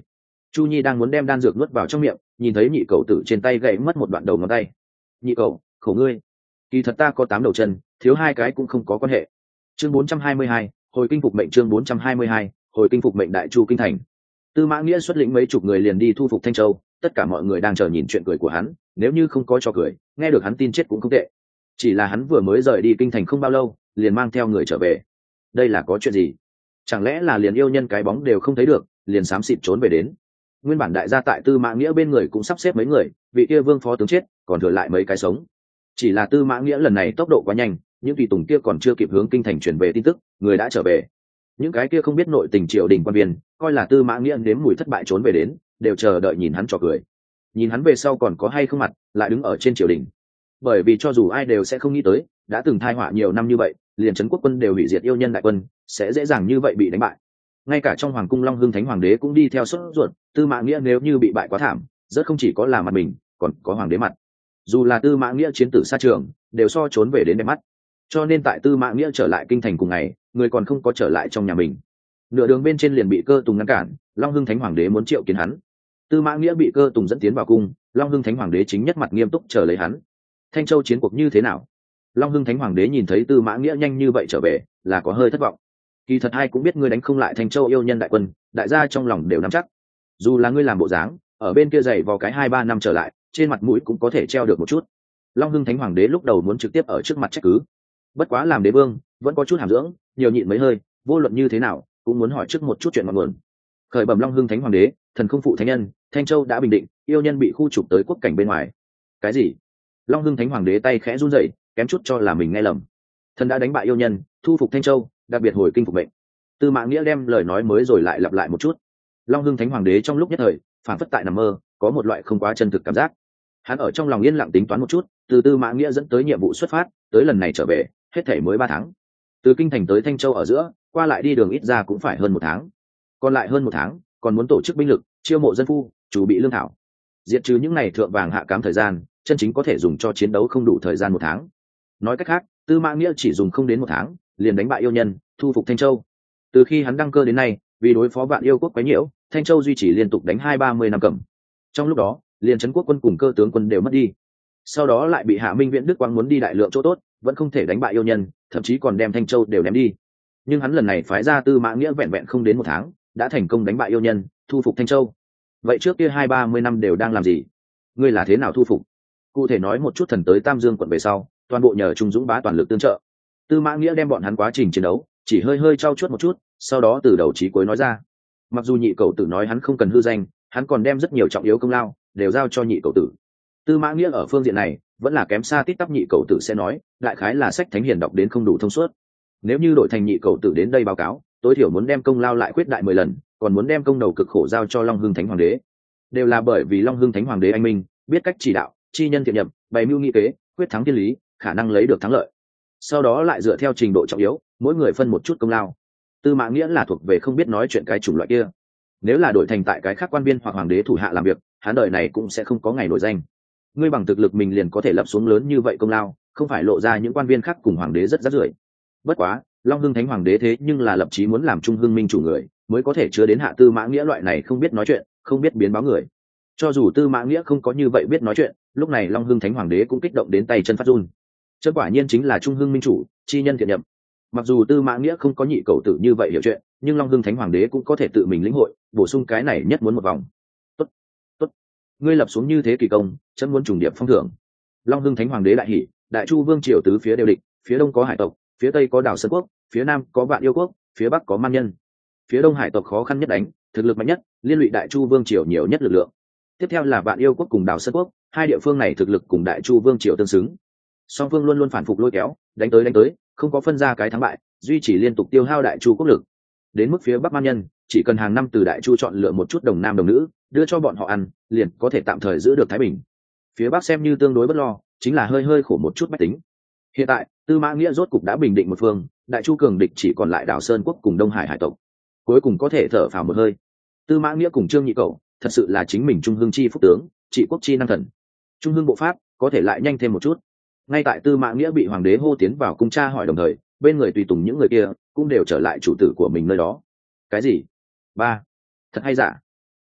Chu Nhi đang muốn đem đan dược nuốt vào trong miệng, nhìn thấy nhị cầu tử trên tay gãy mất một đoạn đầu ngón tay. Nhị cầu, khổ ngươi, kỳ thật ta có tám đầu chân, thiếu hai cái cũng không có quan hệ. Chương bốn trăm hai mươi hai, hồi kinh phục mệnh. Chương bốn trăm hai mươi hai, hồi kinh phục mệnh. Đại Chu kinh thành, Tư Mã Nghĩa xuất lĩnh mấy chục người liền đi thu phục Thanh Châu, tất cả mọi người đang chờ nhìn chuyện cười của hắn, nếu như không có cho cười, nghe được hắn tin chết cũng không tệ. Chỉ là hắn vừa mới rời đi kinh thành không bao lâu, liền mang theo người trở về. Đây là có chuyện gì? Chẳng lẽ là liền yêu nhân cái bóng đều không thấy được, liền xám xịt trốn về đến? Nguyên bản đại gia tại Tư Mã Nghĩa bên người cũng sắp xếp mấy người, vị kia vương phó tướng chết, còn thừa lại mấy cái sống. Chỉ là Tư Mã Nghĩa lần này tốc độ quá nhanh, những tùy tùng kia còn chưa kịp hướng kinh thành truyền về tin tức, người đã trở về. Những cái kia không biết nội tình triều đình quan viên, coi là Tư Mã Nghĩa nếm mùi thất bại trốn về đến, đều chờ đợi nhìn hắn trò cười. Nhìn hắn về sau còn có hay không mặt, lại đứng ở trên triều đình. Bởi vì cho dù ai đều sẽ không nghĩ tới, đã từng thai họa nhiều năm như vậy, liền trấn quốc quân đều hủy diệt yêu nhân đại quân, sẽ dễ dàng như vậy bị đánh bại. Ngay cả trong hoàng cung Long Hưng Thánh hoàng đế cũng đi theo sốt ruột, Tư Mã Nghĩa nếu như bị bại quá thảm, rất không chỉ có là mặt mình, còn có hoàng đế mặt. Dù là Tư Mã Nghĩa chiến tử xa trường, đều so trốn về đến đẹp mắt. Cho nên tại Tư Mã Nghĩa trở lại kinh thành cùng ngày, người còn không có trở lại trong nhà mình. Nửa đường bên trên liền bị Cơ Tùng ngăn cản, Long Hưng Thánh hoàng đế muốn triệu kiến hắn. Tư Mã Nghĩa bị Cơ Tùng dẫn tiến vào cung, Long Hưng Thánh hoàng đế chính nhất mặt nghiêm túc chờ lấy hắn. Thanh Châu chiến cuộc như thế nào? Long Hưng Thánh hoàng đế nhìn thấy Tư Mã Nghĩa nhanh như vậy trở về, là có hơi thất vọng. Kỳ thật ai cũng biết ngươi đánh không lại Thanh Châu yêu nhân đại quân, đại gia trong lòng đều nắm chắc. Dù là ngươi làm bộ dáng, ở bên kia dày vào cái hai ba năm trở lại, trên mặt mũi cũng có thể treo được một chút. Long Hưng Thánh hoàng đế lúc đầu muốn trực tiếp ở trước mặt trách cứ, bất quá làm đế vương vẫn có chút hàm dưỡng, nhiều nhịn mấy hơi, vô luận như thế nào cũng muốn hỏi trước một chút chuyện ngọn nguồn. Khởi bẩm Long Hưng Thánh hoàng đế, thần không phụ thánh nhân, Thanh Châu đã bình định, yêu nhân bị khu trục tới quốc cảnh bên ngoài. Cái gì? Long Hưng Thánh hoàng đế tay khẽ run rẩy, kém chút cho là mình nghe lầm. Thần đã đánh bại yêu nhân, thu phục Thanh Châu, đặc biệt hồi kinh phục mệnh. Tư Mã Nghĩa đem lời nói mới rồi lại lặp lại một chút. Long Hưng Thánh hoàng đế trong lúc nhất thời phản phất tại nằm mơ, có một loại không quá chân thực cảm giác. Hắn ở trong lòng yên lặng tính toán một chút, từ Tư Mã Nghĩa dẫn tới nhiệm vụ xuất phát, tới lần này trở về, hết thảy mới ba tháng. Từ kinh thành tới Thanh Châu ở giữa, qua lại đi đường ít ra cũng phải hơn một tháng. Còn lại hơn một tháng, còn muốn tổ chức binh lực, chiêu mộ dân phu, chuẩn bị lương thảo. Diệt trừ những này thượng vàng hạ cám thời gian, chân chính có thể dùng cho chiến đấu không đủ thời gian một tháng. Nói cách khác, Tư Mã Nghĩa chỉ dùng không đến một tháng, liền đánh bại yêu nhân, thu phục Thanh Châu. Từ khi hắn đăng cơ đến nay, vì đối phó Vạn Yêu quốc quấy nhiễu, Thanh Châu duy trì liên tục đánh hai ba mươi năm cầm. Trong lúc đó, liền trấn quốc quân cùng cơ tướng quân đều mất đi. Sau đó lại bị Hạ Minh Viễn Đức Quang muốn đi đại lượng chỗ tốt, vẫn không thể đánh bại yêu nhân, thậm chí còn đem Thanh Châu đều ném đi. Nhưng hắn lần này phái ra Tư Mã Nghĩa vẹn vẹn không đến một tháng, đã thành công đánh bại yêu nhân, thu phục Thanh Châu. Vậy trước kia hai ba mươi năm đều đang làm gì? Ngươi là thế nào thu phục? Cụ thể nói một chút, thần tới Tam Dương quận về sau, toàn bộ nhờ Trung Dũng bá toàn lực tương trợ. Tư Mã Nghĩa đem bọn hắn quá trình chiến đấu chỉ hơi hơi trau chuốt một chút, sau đó từ đầu chí cuối nói ra. Mặc dù nhị cầu tử nói hắn không cần hư danh, hắn còn đem rất nhiều trọng yếu công lao đều giao cho nhị cầu tử. Tư Mã Nghĩa ở phương diện này vẫn là kém xa tít tắp nhị cầu tử sẽ nói, đại khái là sách thánh hiền đọc đến không đủ thông suốt. Nếu như đổi thành nhị cầu tử đến đây báo cáo, tối thiểu muốn đem công lao lại quyết đại mười lần, còn muốn đem công đầu cực khổ giao cho Long Hưng Thánh hoàng đế. Đều là bởi vì Long Hưng Thánh hoàng đế anh minh, biết cách chỉ đạo, chi nhân thiện nhậm, bày mưu nghị kế, quyết thắng thiên lý, khả năng lấy được thắng lợi. Sau đó lại dựa theo trình độ trọng yếu, mỗi người phân một chút công lao. Tư Mã Nghĩa là thuộc về không biết nói chuyện cái chủng loại kia. Nếu là đổi thành tại cái khác quan viên hoặc hoàng đế thủ hạ làm việc, hắn đời này cũng sẽ không có ngày nổi danh. Ngươi bằng thực lực mình liền có thể lập xuống lớn như vậy công lao, không phải lộ ra những quan viên khác cùng hoàng đế rất rát rưởi. Bất quá, Long Hưng Thánh hoàng đế thế nhưng là lập chí muốn làm Trung Hưng Minh chủ người, mới có thể chứa đến hạ Tư Mã Nghĩa loại này không biết nói chuyện, không biết biến báo người. Cho dù Tư Mã Nghĩa không có như vậy biết nói chuyện, lúc này Long Hưng Thánh hoàng đế cũng kích động đến tay chân phát run. Chân quả nhiên chính là Trung Hưng Minh chủ, chi nhân thiện nhậm. Mặc dù Tư Mã Nghĩa không có nhị cầu tử như vậy hiểu chuyện, nhưng Long Hưng Thánh hoàng đế cũng có thể tự mình lĩnh hội, bổ sung cái này nhất muốn một vòng. Tốt, tốt, ngươi lập xuống như thế kỳ công, chân muốn trùng điệp phong thưởng. Long Hưng Thánh hoàng đế đại hỉ, Đại Chu vương triều tứ phía đều địch, phía đông có hải tộc, phía tây có Đào Sơn quốc, phía nam có Vạn Yêu quốc, phía bắc có Man nhân. Phía đông hải tộc khó khăn nhất đánh, thực lực mạnh nhất, liên lụy Đại Chu vương triều nhiều nhất lực lượng. Tiếp theo là Vạn Yêu quốc cùng Đào Sơn quốc, hai địa phương này thực lực cùng Đại Chu vương triều tương xứng. Song phương luôn luôn phản phục lôi kéo, đánh tới đánh tới, không có phân ra cái thắng bại, duy trì liên tục tiêu hao Đại Chu quốc lực. Đến mức phía bắc Man nhân, chỉ cần hàng năm từ Đại Chu chọn lựa một chút đồng nam đồng nữ, đưa cho bọn họ ăn, liền có thể tạm thời giữ được thái bình. Phía bắc xem như tương đối bất lo, chính là hơi hơi khổ một chút bách tính. Hiện tại, Tư Mã Nghĩa rốt cục đã bình định một phương, Đại Chu cường địch chỉ còn lại Đào Sơn quốc cùng Đông Hải hải tộc. Cuối cùng có thể thở phào một hơi. Tư Mã Nghĩa cùng Trương Nhị Cẩu, thật sự là chính mình Trung Hưng chi phúc tướng, trị quốc chi năng thần. Trung Hưng bộ pháp có thể lại nhanh thêm một chút. Ngay tại Tư Mã Nghĩa bị hoàng đế hô tiến vào cung tra hỏi đồng thời, bên người tùy tùng những người kia cũng đều trở lại chủ tử của mình nơi đó. Cái gì? Ba, thật hay giả?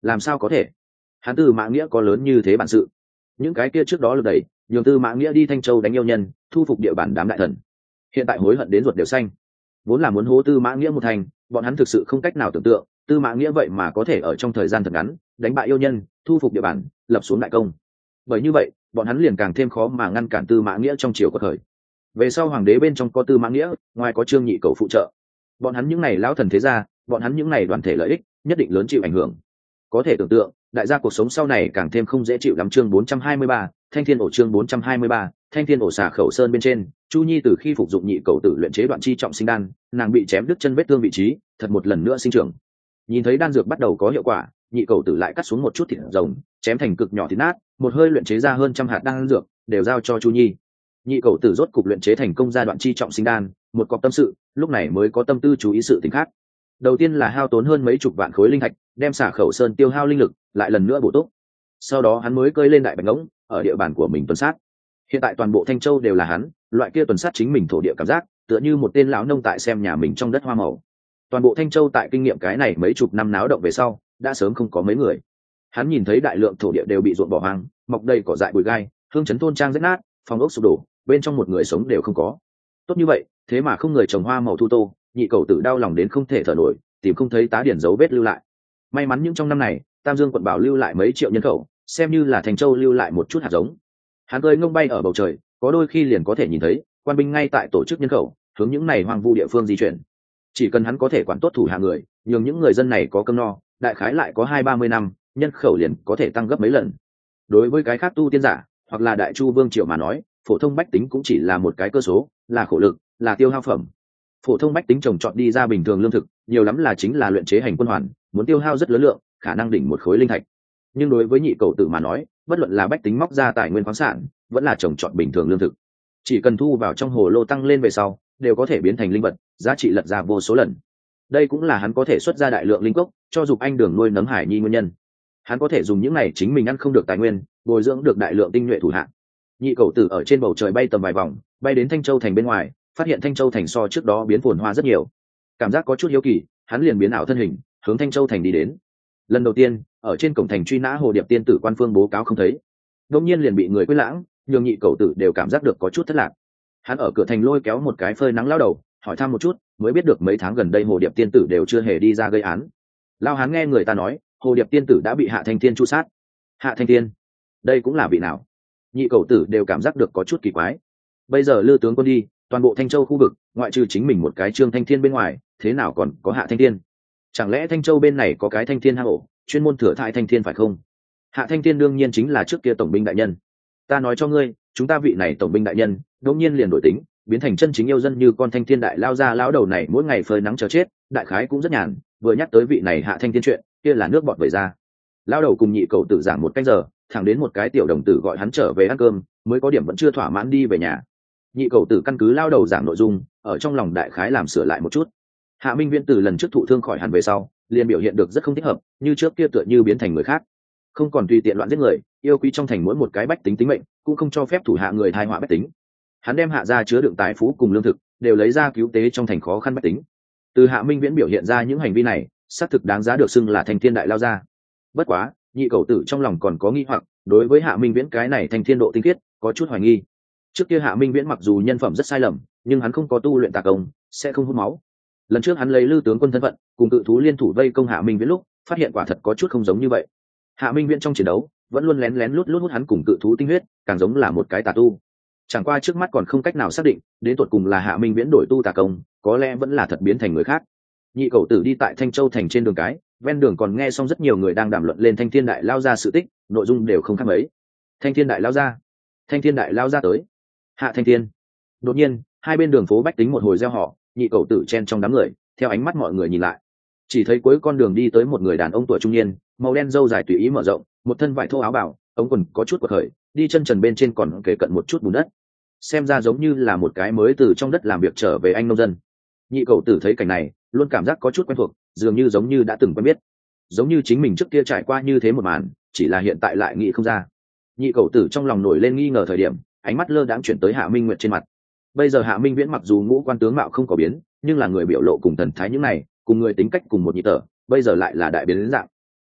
làm sao có thể? Hắn Tư Mã Nghĩa có lớn như thế bản sự? Những cái kia trước đó lực đẩy nhường Tư Mã Nghĩa đi Thanh Châu đánh yêu nhân, thu phục địa bàn đám đại thần, hiện tại hối hận đến ruột đều xanh. Vốn là muốn hố Tư Mã Nghĩa một thành, bọn hắn thực sự không cách nào tưởng tượng Tư Mã Nghĩa vậy mà có thể ở trong thời gian thật ngắn đánh bại yêu nhân, thu phục địa bàn, lập xuống đại công. Bởi như vậy bọn hắn liền càng thêm khó mà ngăn cản Tư Mã Nghĩa trong triều của thời. Về sau hoàng đế bên trong có Tư Mã Nghĩa, ngoài có Trương Nhị Cầu phụ trợ, bọn hắn những này lão thần thế gia, bọn hắn những này đoàn thể lợi ích nhất định lớn chịu ảnh hưởng. Có thể tưởng tượng đại gia cuộc sống sau này càng thêm không dễ chịu lắm. Chương bốn trăm hai mươi ba, Thanh Thiên ổ. Chương bốn trăm hai mươi ba, Thanh Thiên ổ. Xà Khẩu Sơn bên trên, Chu Nhi từ khi phục dụng nhị cầu tử luyện chế đoạn chi trọng sinh đan, nàng bị chém đứt chân vết thương vị trí, thật một lần nữa sinh trưởng. Nhìn thấy đan dược bắt đầu có hiệu quả, nhị cầu tử lại cắt xuống một chút thịt rồng, chém thành cực nhỏ thịt nát, một hơi luyện chế ra hơn trăm hạt đan dược, đều giao cho Chu Nhi. Nhị cầu tử rốt cục luyện chế thành công giai đoạn chi trọng sinh đan, một cọc tâm sự, lúc này mới có tâm tư chú ý sự tình khác. Đầu tiên là hao tốn hơn mấy chục vạn khối linh thạch, đem Xà Khẩu Sơn tiêu hao linh lực lại lần nữa bổ túc. Sau đó hắn mới cơi lên đại bạch ngỗng, ở địa bàn của mình tuần sát. Hiện tại toàn bộ Thanh Châu đều là hắn, loại kia tuần sát chính mình thổ địa cảm giác, tựa như một tên lão nông tại xem nhà mình trong đất hoa màu. Toàn bộ Thanh Châu tại kinh nghiệm cái này mấy chục năm náo động về sau, đã sớm không có mấy người. Hắn nhìn thấy đại lượng thổ địa đều bị ruộng bỏ hoang, mọc đầy cỏ dại bụi gai, hương chấn thôn trang rách nát, phòng ốc sụp đổ, bên trong một người sống đều không có. Tốt như vậy, thế mà không người trồng hoa màu thu tô, nhị cầu tử đau lòng đến không thể thở nổi, tìm không thấy tá điển dấu vết lưu lại. May mắn những trong năm này, Tam Dương quận bảo lưu lại mấy triệu nhân khẩu, xem như là Thành Châu lưu lại một chút hạt giống. Hắn ơi ngông bay ở bầu trời, có đôi khi liền có thể nhìn thấy quan binh ngay tại tổ chức nhân khẩu, hướng những này hoang vu địa phương di chuyển. Chỉ cần hắn có thể quản tốt thủ hạ người, nhường những người dân này có cơm no, đại khái lại có hai ba mươi năm, nhân khẩu liền có thể tăng gấp mấy lần. Đối với cái khác tu tiên giả hoặc là đại chu vương triều mà nói, phổ thông bách tính cũng chỉ là một cái cơ số, là khổ lực, là tiêu hao phẩm. Phổ thông bách tính trồng trọt đi ra bình thường lương thực, nhiều lắm là chính là luyện chế hành quân hoàn, muốn tiêu hao rất lớn lượng, khả năng đỉnh một khối linh thạch. Nhưng đối với nhị cầu tử mà nói, bất luận là bách tính móc ra tài nguyên khoáng sản, vẫn là trồng trọt bình thường lương thực, chỉ cần thu vào trong hồ lô tăng lên về sau, đều có thể biến thành linh vật, giá trị lật ra vô số lần. Đây cũng là hắn có thể xuất ra đại lượng linh cốc cho Dục Anh Đường nuôi nấng hải nhi nguyên nhân. Hắn có thể dùng những này chính mình ăn không được tài nguyên, bồi dưỡng được đại lượng tinh nhuệ thủ hạ. Nhị cầu tử ở trên bầu trời bay tầm vài vòng, bay đến Thanh Châu thành bên ngoài, phát hiện Thanh Châu thành so trước đó biến phồn hoa rất nhiều. Cảm giác có chút hiếu kỳ, hắn liền biến ảo thân hình, hướng Thanh Châu thành đi đến. Lần đầu tiên, ở trên cổng thành truy nã hồ điệp tiên tử quan phương bố cáo không thấy, đột nhiên liền bị người quên lãng, nhường nhị cầu tử đều cảm giác được có chút thất lạc. Hắn ở cửa thành lôi kéo một cái phơi nắng lao đầu, hỏi thăm một chút, mới biết được mấy tháng gần đây hồ điệp tiên tử đều chưa hề đi ra gây án. Lao hắn nghe người ta nói, hồ điệp tiên tử đã bị Hạ Thanh Thiên tru sát. Hạ Thanh Thiên, đây cũng là vị nào? Nhị cầu tử đều cảm giác được có chút kỳ quái. Bây giờ Lư tướng quân đi, toàn bộ Thanh Châu khu vực, ngoại trừ chính mình một cái Trương Thanh Thiên bên ngoài, thế nào còn có Hạ Thanh Thiên? Chẳng lẽ Thanh Châu bên này có cái Thanh Thiên hang ổ, chuyên môn thừa thãi Thanh Thiên phải không? Hạ Thanh Thiên đương nhiên chính là trước kia tổng binh đại nhân. Ta nói cho ngươi, chúng ta vị này tổng binh đại nhân, đột nhiên liền đổi tính, biến thành chân chính yêu dân như con Thanh Thiên đại lao ra lão đầu này mỗi ngày phơi nắng chờ chết, đại khái cũng rất nhàn, vừa nhắc tới vị này Hạ Thanh Thiên chuyện, kia là nước bọt vẩy ra. Lão đầu cùng nhị cầu tử giảng một canh giờ, thẳng đến một cái tiểu đồng tử gọi hắn trở về ăn cơm, mới có điểm vẫn chưa thỏa mãn đi về nhà. Nhị cầu tử căn cứ lao đầu giảng nội dung, ở trong lòng đại khái làm sửa lại một chút. Hạ Minh Viễn từ lần trước thụ thương khỏi hẳn về sau, liền biểu hiện được rất không thích hợp, như trước kia tựa như biến thành người khác, không còn tùy tiện loạn giết người, yêu quý trong thành mỗi một cái bách tính tính mệnh, cũng không cho phép thủ hạ người thai họa bách tính. Hắn đem Hạ gia chứa đựng tài phú cùng lương thực đều lấy ra cứu tế trong thành khó khăn bách tính. Từ Hạ Minh Viễn biểu hiện ra những hành vi này, xác thực đáng giá được xưng là Thanh Thiên đại lao gia. Bất quá, nhị cầu tử trong lòng còn có nghi hoặc, đối với Hạ Minh Viễn cái này Thanh Thiên độ tinh khiết, có chút hoài nghi. Trước kia Hạ Minh Viễn mặc dù nhân phẩm rất sai lầm, nhưng hắn không có tu luyện tà công, sẽ không hút máu. Lần trước hắn lấy Lư tướng quân thân phận, cùng cự thú liên thủ vây công Hạ Minh Viễn lúc, phát hiện quả thật có chút không giống như vậy. Hạ Minh Viễn trong chiến đấu vẫn luôn lén lén lút lút hút hắn cùng cự thú tinh huyết, càng giống là một cái tà tu. Chẳng qua trước mắt còn không cách nào xác định, đến tột cùng là Hạ Minh Viễn đổi tu tà công, có lẽ vẫn là thật biến thành người khác. Nhị cầu tử đi tại Thanh Châu thành trên đường cái, ven đường còn nghe xong rất nhiều người đang đàm luận lên Thanh Thiên đại lao ra sự tích, nội dung đều không khác mấy. Thanh Thiên đại lao ra, Thanh Thiên đại lao ra tới, Hạ Thanh Thiên. Đột nhiên, hai bên đường phố bách tính một hồi reo hò, nhị cầu tử chen trong đám người, theo ánh mắt mọi người nhìn lại, chỉ thấy cuối con đường đi tới một người đàn ông tuổi trung niên, màu đen râu dài tùy ý mở rộng, một thân vải thô áo bào, ống quần có chút quật khởi, đi chân trần bên trên còn kề cận một chút bùn đất, xem ra giống như là một cái mới từ trong đất làm việc trở về anh nông dân. Nhị cầu tử thấy cảnh này, luôn cảm giác có chút quen thuộc, dường như giống như đã từng quen biết, giống như chính mình trước kia trải qua như thế một màn, chỉ là hiện tại lại nghĩ không ra. Nhị cầu tử trong lòng nổi lên nghi ngờ thời điểm, ánh mắt lơ đãng chuyển tới Hạ Minh Nguyệt trên mặt. Bây giờ Hạ Minh Viễn mặc dù ngũ quan tướng mạo không có biến, nhưng là người biểu lộ cùng thần thái những này, cùng người tính cách cùng một nhị tở, bây giờ lại là đại biến đến dạng.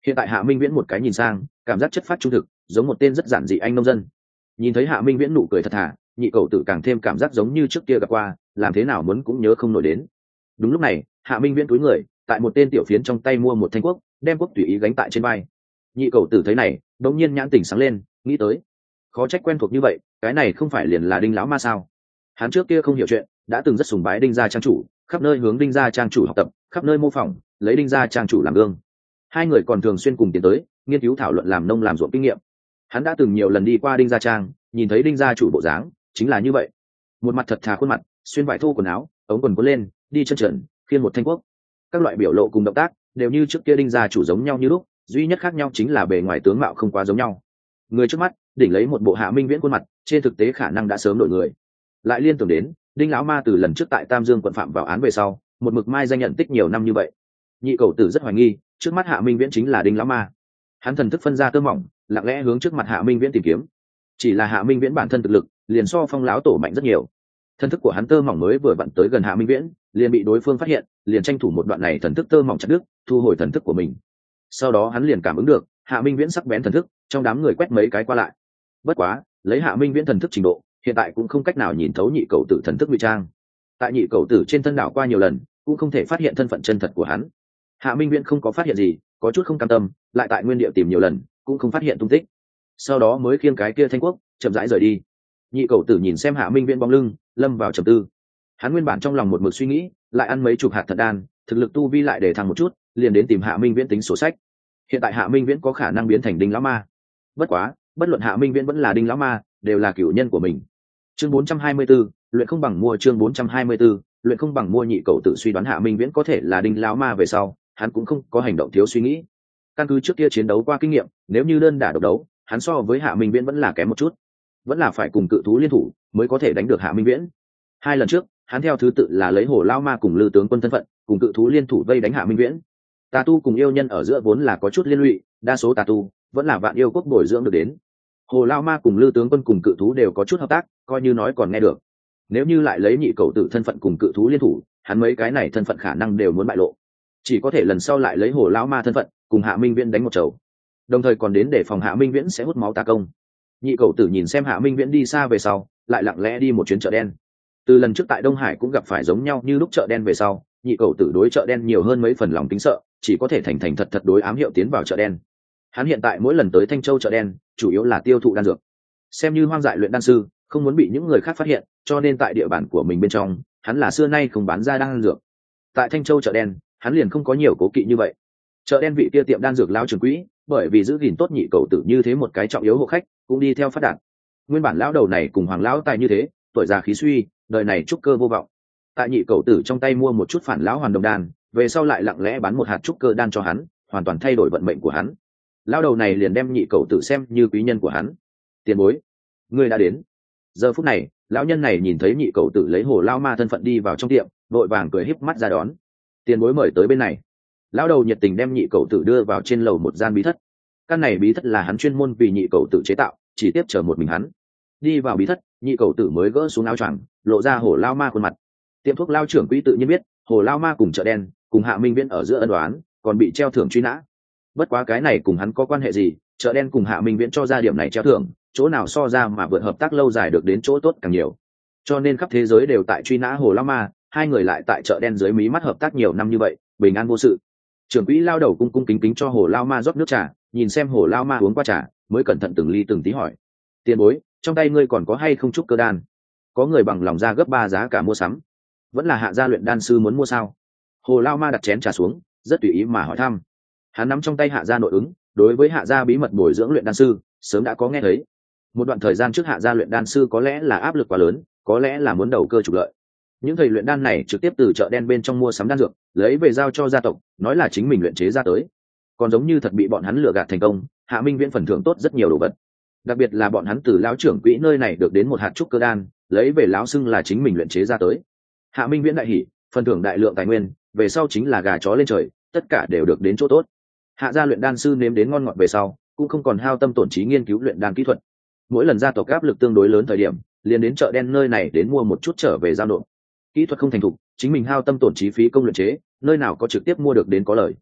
Hiện tại Hạ Minh Viễn một cái nhìn sang, cảm giác chất phát trung thực, giống một tên rất giản dị anh nông dân. Nhìn thấy Hạ Minh Viễn nụ cười thật thà, nhị cầu tử càng thêm cảm giác giống như trước kia gặp qua, làm thế nào muốn cũng nhớ không nổi đến. Đúng lúc này, Hạ Minh Viễn cúi người, tại một tên tiểu phiến trong tay mua một thanh quốc, đem quốc tùy ý gánh tại trên vai. Nhị cầu tử thấy này, đột nhiên nhãn tỉnh sáng lên, nghĩ tới, khó trách quen thuộc như vậy, cái này không phải liền là Đinh lão ma sao? Hắn trước kia không hiểu chuyện, đã từng rất sùng bái Đinh gia trang chủ, khắp nơi hướng Đinh gia trang chủ học tập, khắp nơi mô phỏng, lấy Đinh gia trang chủ làm gương. Hai người còn thường xuyên cùng tiến tới, nghiên cứu thảo luận làm nông làm ruộng kinh nghiệm. Hắn đã từng nhiều lần đi qua Đinh gia trang, nhìn thấy Đinh gia chủ bộ dáng, chính là như vậy. Một mặt thật thà khuôn mặt, xuyên vải thô quần áo, ống quần cuốn lên, đi chân trần, khiêng một thanh quốc. Các loại biểu lộ cùng động tác đều như trước kia Đinh gia chủ giống nhau như lúc, duy nhất khác nhau chính là bề ngoài tướng mạo không quá giống nhau. Người trước mắt, đỉnh lấy một bộ Hạ Minh Viễn khuôn mặt, trên thực tế khả năng đã sớm đổi người. Lại liên tưởng đến, Đinh lão ma từ lần trước tại Tam Dương quận phạm vào án về sau, một mực mai danh nhận tích nhiều năm như vậy. Nhị cầu tử rất hoài nghi, trước mắt Hạ Minh Viễn chính là Đinh lão ma. Hắn thần thức phân ra tơ mỏng, lặng lẽ hướng trước mặt Hạ Minh Viễn tìm kiếm. Chỉ là Hạ Minh Viễn bản thân thực lực, liền so Phong lão tổ mạnh rất nhiều. Thần thức của hắn tơ mỏng mới vừa vặn tới gần Hạ Minh Viễn, liền bị đối phương phát hiện, liền tranh thủ một đoạn này thần thức tơ mỏng chặt đứt, thu hồi thần thức của mình. Sau đó hắn liền cảm ứng được, Hạ Minh Viễn sắc bén thần thức, trong đám người quét mấy cái qua lại. Bất quá, lấy Hạ Minh Viễn thần thức trình độ, hiện tại cũng không cách nào nhìn thấu nhị cầu tử thần thức ngụy trang. Tại nhị cầu tử trên thân đảo qua nhiều lần, cũng không thể phát hiện thân phận chân thật của hắn. Hạ Minh Viễn không có phát hiện gì, có chút không cam tâm, lại tại nguyên địa tìm nhiều lần, cũng không phát hiện tung tích. Sau đó mới khiêng cái kia thanh quốc, chậm rãi rời đi. Nhị cầu tử nhìn xem Hạ Minh Viễn bóng lưng, lâm vào trầm tư. Hắn nguyên bản trong lòng một mực suy nghĩ, lại ăn mấy chục hạt thật đan, thực lực tu vi lại để thăng một chút, liền đến tìm Hạ Minh Viễn tính sổ sách. Hiện tại Hạ Minh Viễn có khả năng biến thành Đinh lão ma. Bất quá, bất luận Hạ Minh Viễn vẫn là Đinh lão ma, đều là cửu nhân của mình. Chương bốn trăm hai mươi 4, luyện không bằng mua chương bốn trăm hai mươi 4, luyện không bằng mua. Nhị cầu tự suy đoán Hạ Minh Viễn có thể là Đinh lão ma về sau, hắn cũng không có hành động thiếu suy nghĩ. Căn cứ trước kia chiến đấu qua kinh nghiệm, nếu như đơn đả độc đấu, hắn so với Hạ Minh Viễn vẫn là kém một chút, vẫn là phải cùng cự thú liên thủ mới có thể đánh được Hạ Minh Viễn. Hai lần trước, hắn theo thứ tự là lấy Hổ Lao Ma cùng Lư tướng quân thân phận, cùng cự thú liên thủ vây đánh Hạ Minh Viễn. Tà tu cùng yêu nhân ở giữa vốn là có chút liên lụy, đa số tà tu vẫn là vạn yêu quốc bồi dưỡng được đến. Hồ Lao Ma cùng Lư tướng quân cùng cự thú đều có chút hợp tác, coi như nói còn nghe được. Nếu như lại lấy nhị cầu tử thân phận cùng cự thú liên thủ, hắn mấy cái này thân phận khả năng đều muốn bại lộ. Chỉ có thể lần sau lại lấy Hồ Lao Ma thân phận, cùng Hạ Minh Viễn đánh một chầu. Đồng thời còn đến để phòng Hạ Minh Viễn sẽ hút máu tà công. Nhị cầu tử nhìn xem Hạ Minh Viễn đi xa về sau, lại lặng lẽ đi một chuyến chợ đen. Từ lần trước tại Đông Hải cũng gặp phải giống nhau như lúc chợ đen về sau, nhị cầu tử đối chợ đen nhiều hơn mấy phần lòng kính sợ, chỉ có thể thành thành thật thật đối ám hiệu tiến vào chợ đen. Hắn hiện tại mỗi lần tới Thanh Châu chợ đen, chủ yếu là tiêu thụ đan dược. Xem như hoang dại luyện đan sư, không muốn bị những người khác phát hiện, cho nên tại địa bàn của mình bên trong, hắn là xưa nay không bán ra đan dược. Tại Thanh Châu chợ đen, hắn liền không có nhiều cố kỵ như vậy. Chợ đen vị kia tiệm đan dược lão trưởng quỹ, bởi vì giữ gìn tốt nhị cầu tử như thế một cái trọng yếu hộ khách, cũng đi theo phát đạt. Nguyên bản lão đầu này cùng Hoàng lão tài như thế, tuổi già khí suy, đời này trúc cơ vô vọng. Tại nhị cầu tử trong tay mua một chút phản lão hoàn đồng đan, về sau lại lặng lẽ bán một hạt trúc cơ đan cho hắn, hoàn toàn thay đổi vận mệnh của hắn. Lão đầu này liền đem nhị cầu tử xem như quý nhân của hắn. Tiền bối, ngươi đã đến. Giờ phút này, lão nhân này nhìn thấy nhị cầu tử lấy Hồ Lao Ma thân phận đi vào trong tiệm, vội vàng cười híp mắt ra đón. Tiền bối mời tới bên này. Lão đầu nhiệt tình đem nhị cầu tử đưa vào trên lầu một gian bí thất. Căn này bí thất là hắn chuyên môn vì nhị cầu tử chế tạo, chỉ tiếp chờ một mình hắn. Đi vào bí thất, nhị cầu tử mới gỡ xuống áo choàng, lộ ra Hồ Lao Ma khuôn mặt. Tiệm thuốc lao trưởng quỹ tự nhiên biết, Hồ Lao Ma cùng chợ đen, cùng Hạ Minh Viễn ở giữa ân đoán, còn bị treo thưởng truy nã. Bất quá cái này cùng hắn có quan hệ gì? Chợ đen cùng Hạ Minh Viễn cho ra điểm này treo thưởng, chỗ nào so ra mà vượt hợp tác lâu dài được đến chỗ tốt càng nhiều. Cho nên khắp thế giới đều tại truy nã Hồ Lao Ma, hai người lại tại chợ đen dưới mí mắt hợp tác nhiều năm như vậy, bình an vô sự. Trưởng quỹ lao đầu cung cung kính kính cho Hồ Lao Ma rót nước trà, nhìn xem Hồ Lao Ma uống qua trà, mới cẩn thận từng ly từng tí hỏi: tiền bối, trong tay ngươi còn có hay không trúc cơ đan? Có người bằng lòng ra gấp ba giá cả mua sắm, vẫn là Hạ gia luyện đan sư muốn mua sao? Hồ Lao Ma đặt chén trà xuống, rất tùy ý mà hỏi thăm. Hắn nắm trong tay Hạ gia nội ứng, đối với Hạ gia bí mật bồi dưỡng luyện đan sư, sớm đã có nghe thấy. Một đoạn thời gian trước Hạ gia luyện đan sư có lẽ là áp lực quá lớn, có lẽ là muốn đầu cơ trục lợi. Những thầy luyện đan này trực tiếp từ chợ đen bên trong mua sắm đan dược, lấy về giao cho gia tộc, nói là chính mình luyện chế ra tới. Còn giống như thật bị bọn hắn lừa gạt thành công, Hạ Minh Viễn phần thưởng tốt rất nhiều đồ vật. Đặc biệt là bọn hắn từ lão trưởng quỹ nơi này được đến một hạt trúc cơ đan, lấy về lão xưng là chính mình luyện chế ra tới. Hạ Minh Viễn đại hỉ, phần thưởng đại lượng tài nguyên, về sau chính là gà chó lên trời, tất cả đều được đến chỗ tốt. Hạ gia luyện đan sư nếm đến ngon ngọt về sau, cũng không còn hao tâm tổn trí nghiên cứu luyện đan kỹ thuật. Mỗi lần gia tộc áp lực tương đối lớn thời điểm, liền đến chợ đen nơi này đến mua một chút trở về giao nộp. Kỹ thuật không thành thục, chính mình hao tâm tổn trí phí công luyện chế, nơi nào có trực tiếp mua được đến có lời.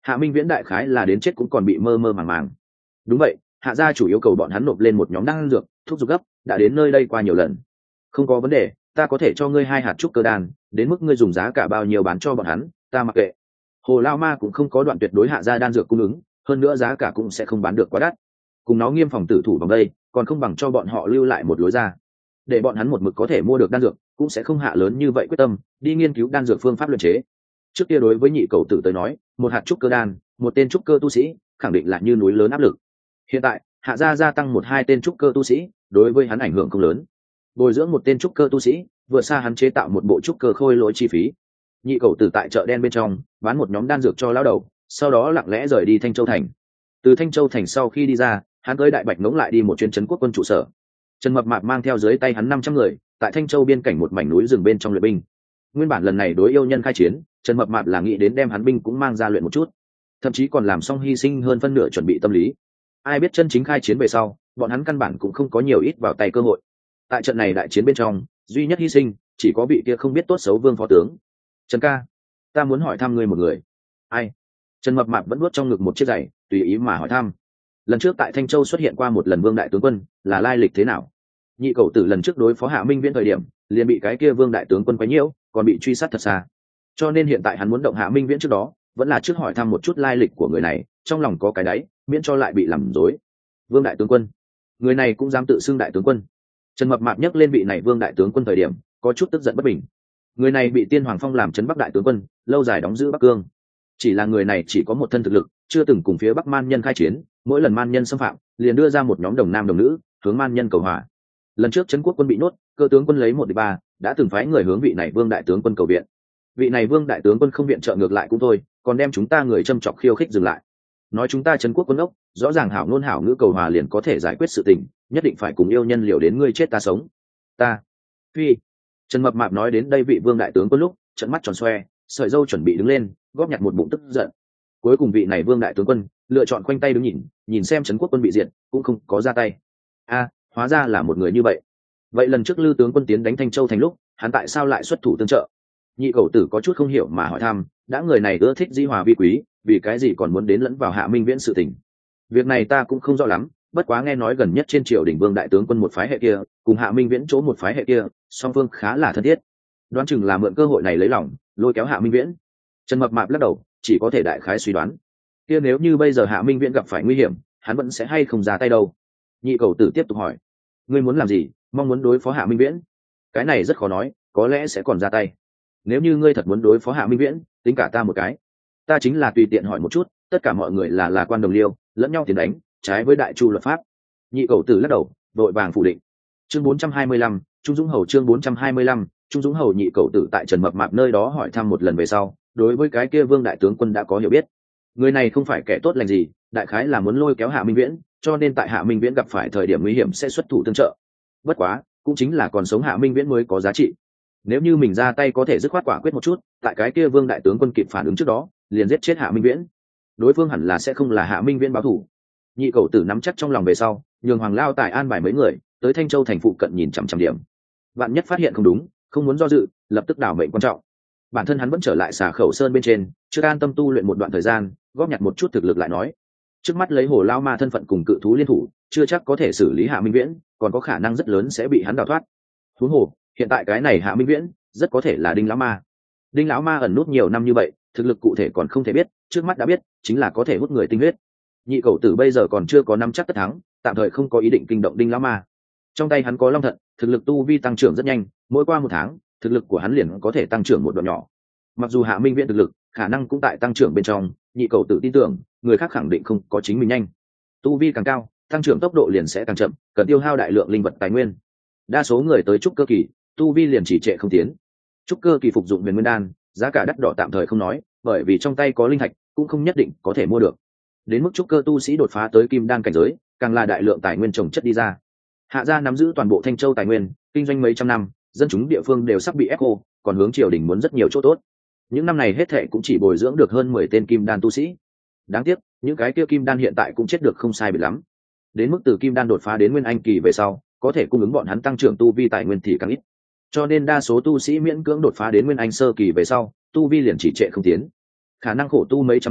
Hạ Minh Viễn đại khái là đến chết cũng còn bị mơ mơ màng màng. Đúng vậy, Hạ gia chủ yêu cầu bọn hắn nộp lên một nhóm đan dược thuốc giục gấp, đã đến nơi đây qua nhiều lần. Không có vấn đề, ta có thể cho ngươi hai hạt trúc cơ đan, đến mức ngươi dùng giá cả bao nhiêu bán cho bọn hắn ta mặc kệ. Hồ Lao Ma cũng không có đoạn tuyệt đối Hạ gia đan dược cung ứng, hơn nữa giá cả cũng sẽ không bán được quá đắt. Cùng nó nghiêm phòng tử thủ bằng đây, còn không bằng cho bọn họ lưu lại một lối ra, để bọn hắn một mực có thể mua được đan dược, cũng sẽ không hạ lớn như vậy quyết tâm đi nghiên cứu đan dược phương pháp luyện chế. Trước kia đối với nhị cầu tử tới nói, một hạt trúc cơ đan, một tên trúc cơ tu sĩ, khẳng định là như núi lớn áp lực. Hiện tại, Hạ gia gia tăng một hai tên trúc cơ tu sĩ, đối với hắn ảnh hưởng không lớn. Bồi dưỡng một tên trúc cơ tu sĩ, vừa xa hắn chế tạo một bộ trúc cơ khôi lỗi chi phí. Nhị cầu tử tại chợ đen bên trong bán một nhóm đan dược cho lão đầu, sau đó lặng lẽ rời đi Thanh Châu thành. Từ Thanh Châu thành sau khi đi ra, hắn tới Đại Bạch ngỗng lại đi một chuyến trấn quốc quân trụ sở. Trần Mập Mạp mang theo dưới tay hắn năm trăm người, tại Thanh Châu biên cảnh một mảnh núi rừng bên trong luyện binh. Nguyên bản lần này đối yêu nhân khai chiến, Trần Mập Mạp là nghĩ đến đem hắn binh cũng mang ra luyện một chút, thậm chí còn làm xong hy sinh hơn phân nửa chuẩn bị tâm lý. Ai biết chân chính khai chiến về sau, bọn hắn căn bản cũng không có nhiều ít vào tay cơ hội. Tại trận này đại chiến bên trong, duy nhất hy sinh chỉ có vị kia không biết tốt xấu Vương phó tướng. Trần ca, ta muốn hỏi thăm ngươi một người. Ai? Trần Mập Mạp vẫn nuốt trong ngực một chiếc giày, tùy ý mà hỏi thăm. Lần trước tại Thanh Châu xuất hiện qua một lần Vương đại tướng quân, là lai lịch thế nào? Nhị cầu tử lần trước đối phó Hạ Minh Viễn thời điểm, liền bị cái kia Vương đại tướng quân quấy nhiễu, còn bị truy sát thật xa. Cho nên hiện tại hắn muốn động Hạ Minh Viễn trước đó, vẫn là trước hỏi thăm một chút lai lịch của người này, trong lòng có cái đáy, miễn cho lại bị làm rối. Vương đại tướng quân, người này cũng dám tự xưng đại tướng quân. Trần Mập Mạp nhắc lên vị này Vương đại tướng quân thời điểm, có chút tức giận bất bình. Người này bị Tiên Hoàng Phong làm trấn Bắc đại tướng quân, lâu dài đóng giữ Bắc Cương. Chỉ là người này chỉ có một thân thực lực, chưa từng cùng phía Bắc man nhân khai chiến, mỗi lần man nhân xâm phạm, liền đưa ra một nhóm đồng nam đồng nữ, hướng man nhân cầu hòa. Lần trước trấn quốc quân bị nốt, cơ tướng quân lấy một địch ba, đã từng phái người hướng vị này Vương đại tướng quân cầu viện. Vị này Vương đại tướng quân không viện trợ ngược lại cũng thôi, còn đem chúng ta người châm chọc khiêu khích dừng lại. Nói chúng ta trấn quốc quân ốc, rõ ràng hảo ngôn hảo ngữ cầu hòa liền có thể giải quyết sự tình, nhất định phải cùng yêu nhân liều đến ngươi chết ta sống. Ta, phi. Trần Mập Mạp nói đến đây vị Vương đại tướng quân lúc, trận mắt tròn xoe, sợi râu chuẩn bị đứng lên, góp nhặt một bụng tức giận. Cuối cùng vị này Vương đại tướng quân lựa chọn khoanh tay đứng nhìn, nhìn xem trấn quốc quân bị diệt, cũng không có ra tay. A, hóa ra là một người như vậy. Vậy lần trước Lư tướng quân tiến đánh Thanh Châu thành lúc, hắn tại sao lại xuất thủ tương trợ? Nhị cầu tử có chút không hiểu mà hỏi thăm, đã người này ưa thích di hòa vi quý, vì cái gì còn muốn đến lẫn vào Hạ Minh Viễn sự tình? Việc này ta cũng không rõ lắm, bất quá nghe nói gần nhất trên triều đình Vương đại tướng quân một phái hệ kia, cùng Hạ Minh Viễn chỗ một phái hệ kia, song phương khá là thân thiết. Đoán chừng là mượn cơ hội này lấy lòng, lôi kéo Hạ Minh Viễn. Trần Mập Mạp lắc đầu, chỉ có thể đại khái suy đoán. Kia nếu như bây giờ Hạ Minh Viễn gặp phải nguy hiểm, hắn vẫn sẽ hay không ra tay đâu? Nhị cầu tử tiếp tục hỏi, ngươi muốn làm gì? Mong muốn đối phó Hạ Minh Viễn? Cái này rất khó nói, có lẽ sẽ còn ra tay. Nếu như ngươi thật muốn đối phó Hạ Minh Viễn, tính cả ta một cái. Ta chính là tùy tiện hỏi một chút, tất cả mọi người là là quan đồng liêu, lẫn nhau tiền đánh, trái với đại chu luật pháp. Nhị cầu tử lắc đầu, vội vàng phủ định. Chương bốn trăm hai mươi lăm, Trung Dũng Hầu chương bốn trăm hai mươi lăm, Trung Dũng Hầu nhị cầu tử tại Trần Mập Mạp nơi đó hỏi thăm một lần về sau, đối với cái kia Vương đại tướng quân đã có hiểu biết. Người này không phải kẻ tốt lành gì, đại khái là muốn lôi kéo Hạ Minh Viễn, cho nên tại Hạ Minh Viễn gặp phải thời điểm nguy hiểm sẽ xuất thủ tương trợ. Bất quá, cũng chính là còn sống Hạ Minh Viễn mới có giá trị. Nếu như mình ra tay có thể dứt khoát quả quyết một chút, tại cái kia Vương đại tướng quân kịp phản ứng trước đó, liền giết chết Hạ Minh Viễn. Đối phương hẳn là sẽ không là Hạ Minh Viễn báo thù. Nhị cầu tử nắm chắc trong lòng về sau, nhường Hoàng Lao Tài an bài mấy người tới Thanh Châu thành phụ cận nhìn chằm chằm điểm. Vạn nhất phát hiện không đúng, không muốn do dự, lập tức đảo mệnh quan trọng. Bản thân hắn vẫn trở lại Xà Khẩu Sơn bên trên, chưa an tâm tu luyện một đoạn thời gian, góp nhặt một chút thực lực lại nói. Trước mắt lấy Hồ Lao Ma thân phận cùng cự thú liên thủ, chưa chắc có thể xử lý Hạ Minh Viễn, còn có khả năng rất lớn sẽ bị hắn đào thoát. Huống hồ, hiện tại cái này Hạ Minh Viễn rất có thể là Đinh lão ma. Đinh lão ma ẩn nút nhiều năm như vậy, thực lực cụ thể còn không thể biết, trước mắt đã biết, chính là có thể hút người tinh huyết. Nhị cầu tử bây giờ còn chưa có nắm chắc tất thắng, tạm thời không có ý định kinh động Đinh lão ma. Trong tay hắn có Long Thận, thực lực tu vi tăng trưởng rất nhanh, mỗi qua một tháng, thực lực của hắn liền có thể tăng trưởng một đoạn nhỏ. Mặc dù Hạ Minh Viễn thực lực khả năng cũng tại tăng trưởng bên trong, nhị cầu tử tin tưởng, người khác khẳng định không có chính mình nhanh. Tu vi càng cao, tăng trưởng tốc độ liền sẽ càng chậm, cần tiêu hao đại lượng linh vật tài nguyên. Đa số người tới trúc cơ kỳ, tu vi liền chỉ trệ không tiến. Trúc cơ kỳ phục dụng huyền nguyên đan, giá cả đắt đỏ tạm thời không nói, bởi vì trong tay có linh thạch, cũng không nhất định có thể mua được. Đến mức trúc cơ tu sĩ đột phá tới kim đan cảnh giới, càng là đại lượng tài nguyên trồng chất đi ra. Hạ gia nắm giữ toàn bộ Thanh Châu tài nguyên, kinh doanh mấy trăm năm, dân chúng địa phương đều sắp bị ép khô, còn hướng triều đình muốn rất nhiều chỗ tốt. Những năm này hết thệ cũng chỉ bồi dưỡng được hơn mười tên kim đan tu sĩ. Đáng tiếc, những cái kia kim đan hiện tại cũng chết được không sai biệt lắm. Đến mức từ kim đan đột phá đến nguyên anh kỳ về sau, có thể cung ứng bọn hắn tăng trưởng tu vi tài nguyên thì càng ít. Cho nên đa số tu sĩ miễn cưỡng đột phá đến nguyên anh sơ kỳ về sau, tu vi liền chỉ trệ không tiến. Khả năng khổ tu mấy trăm năm,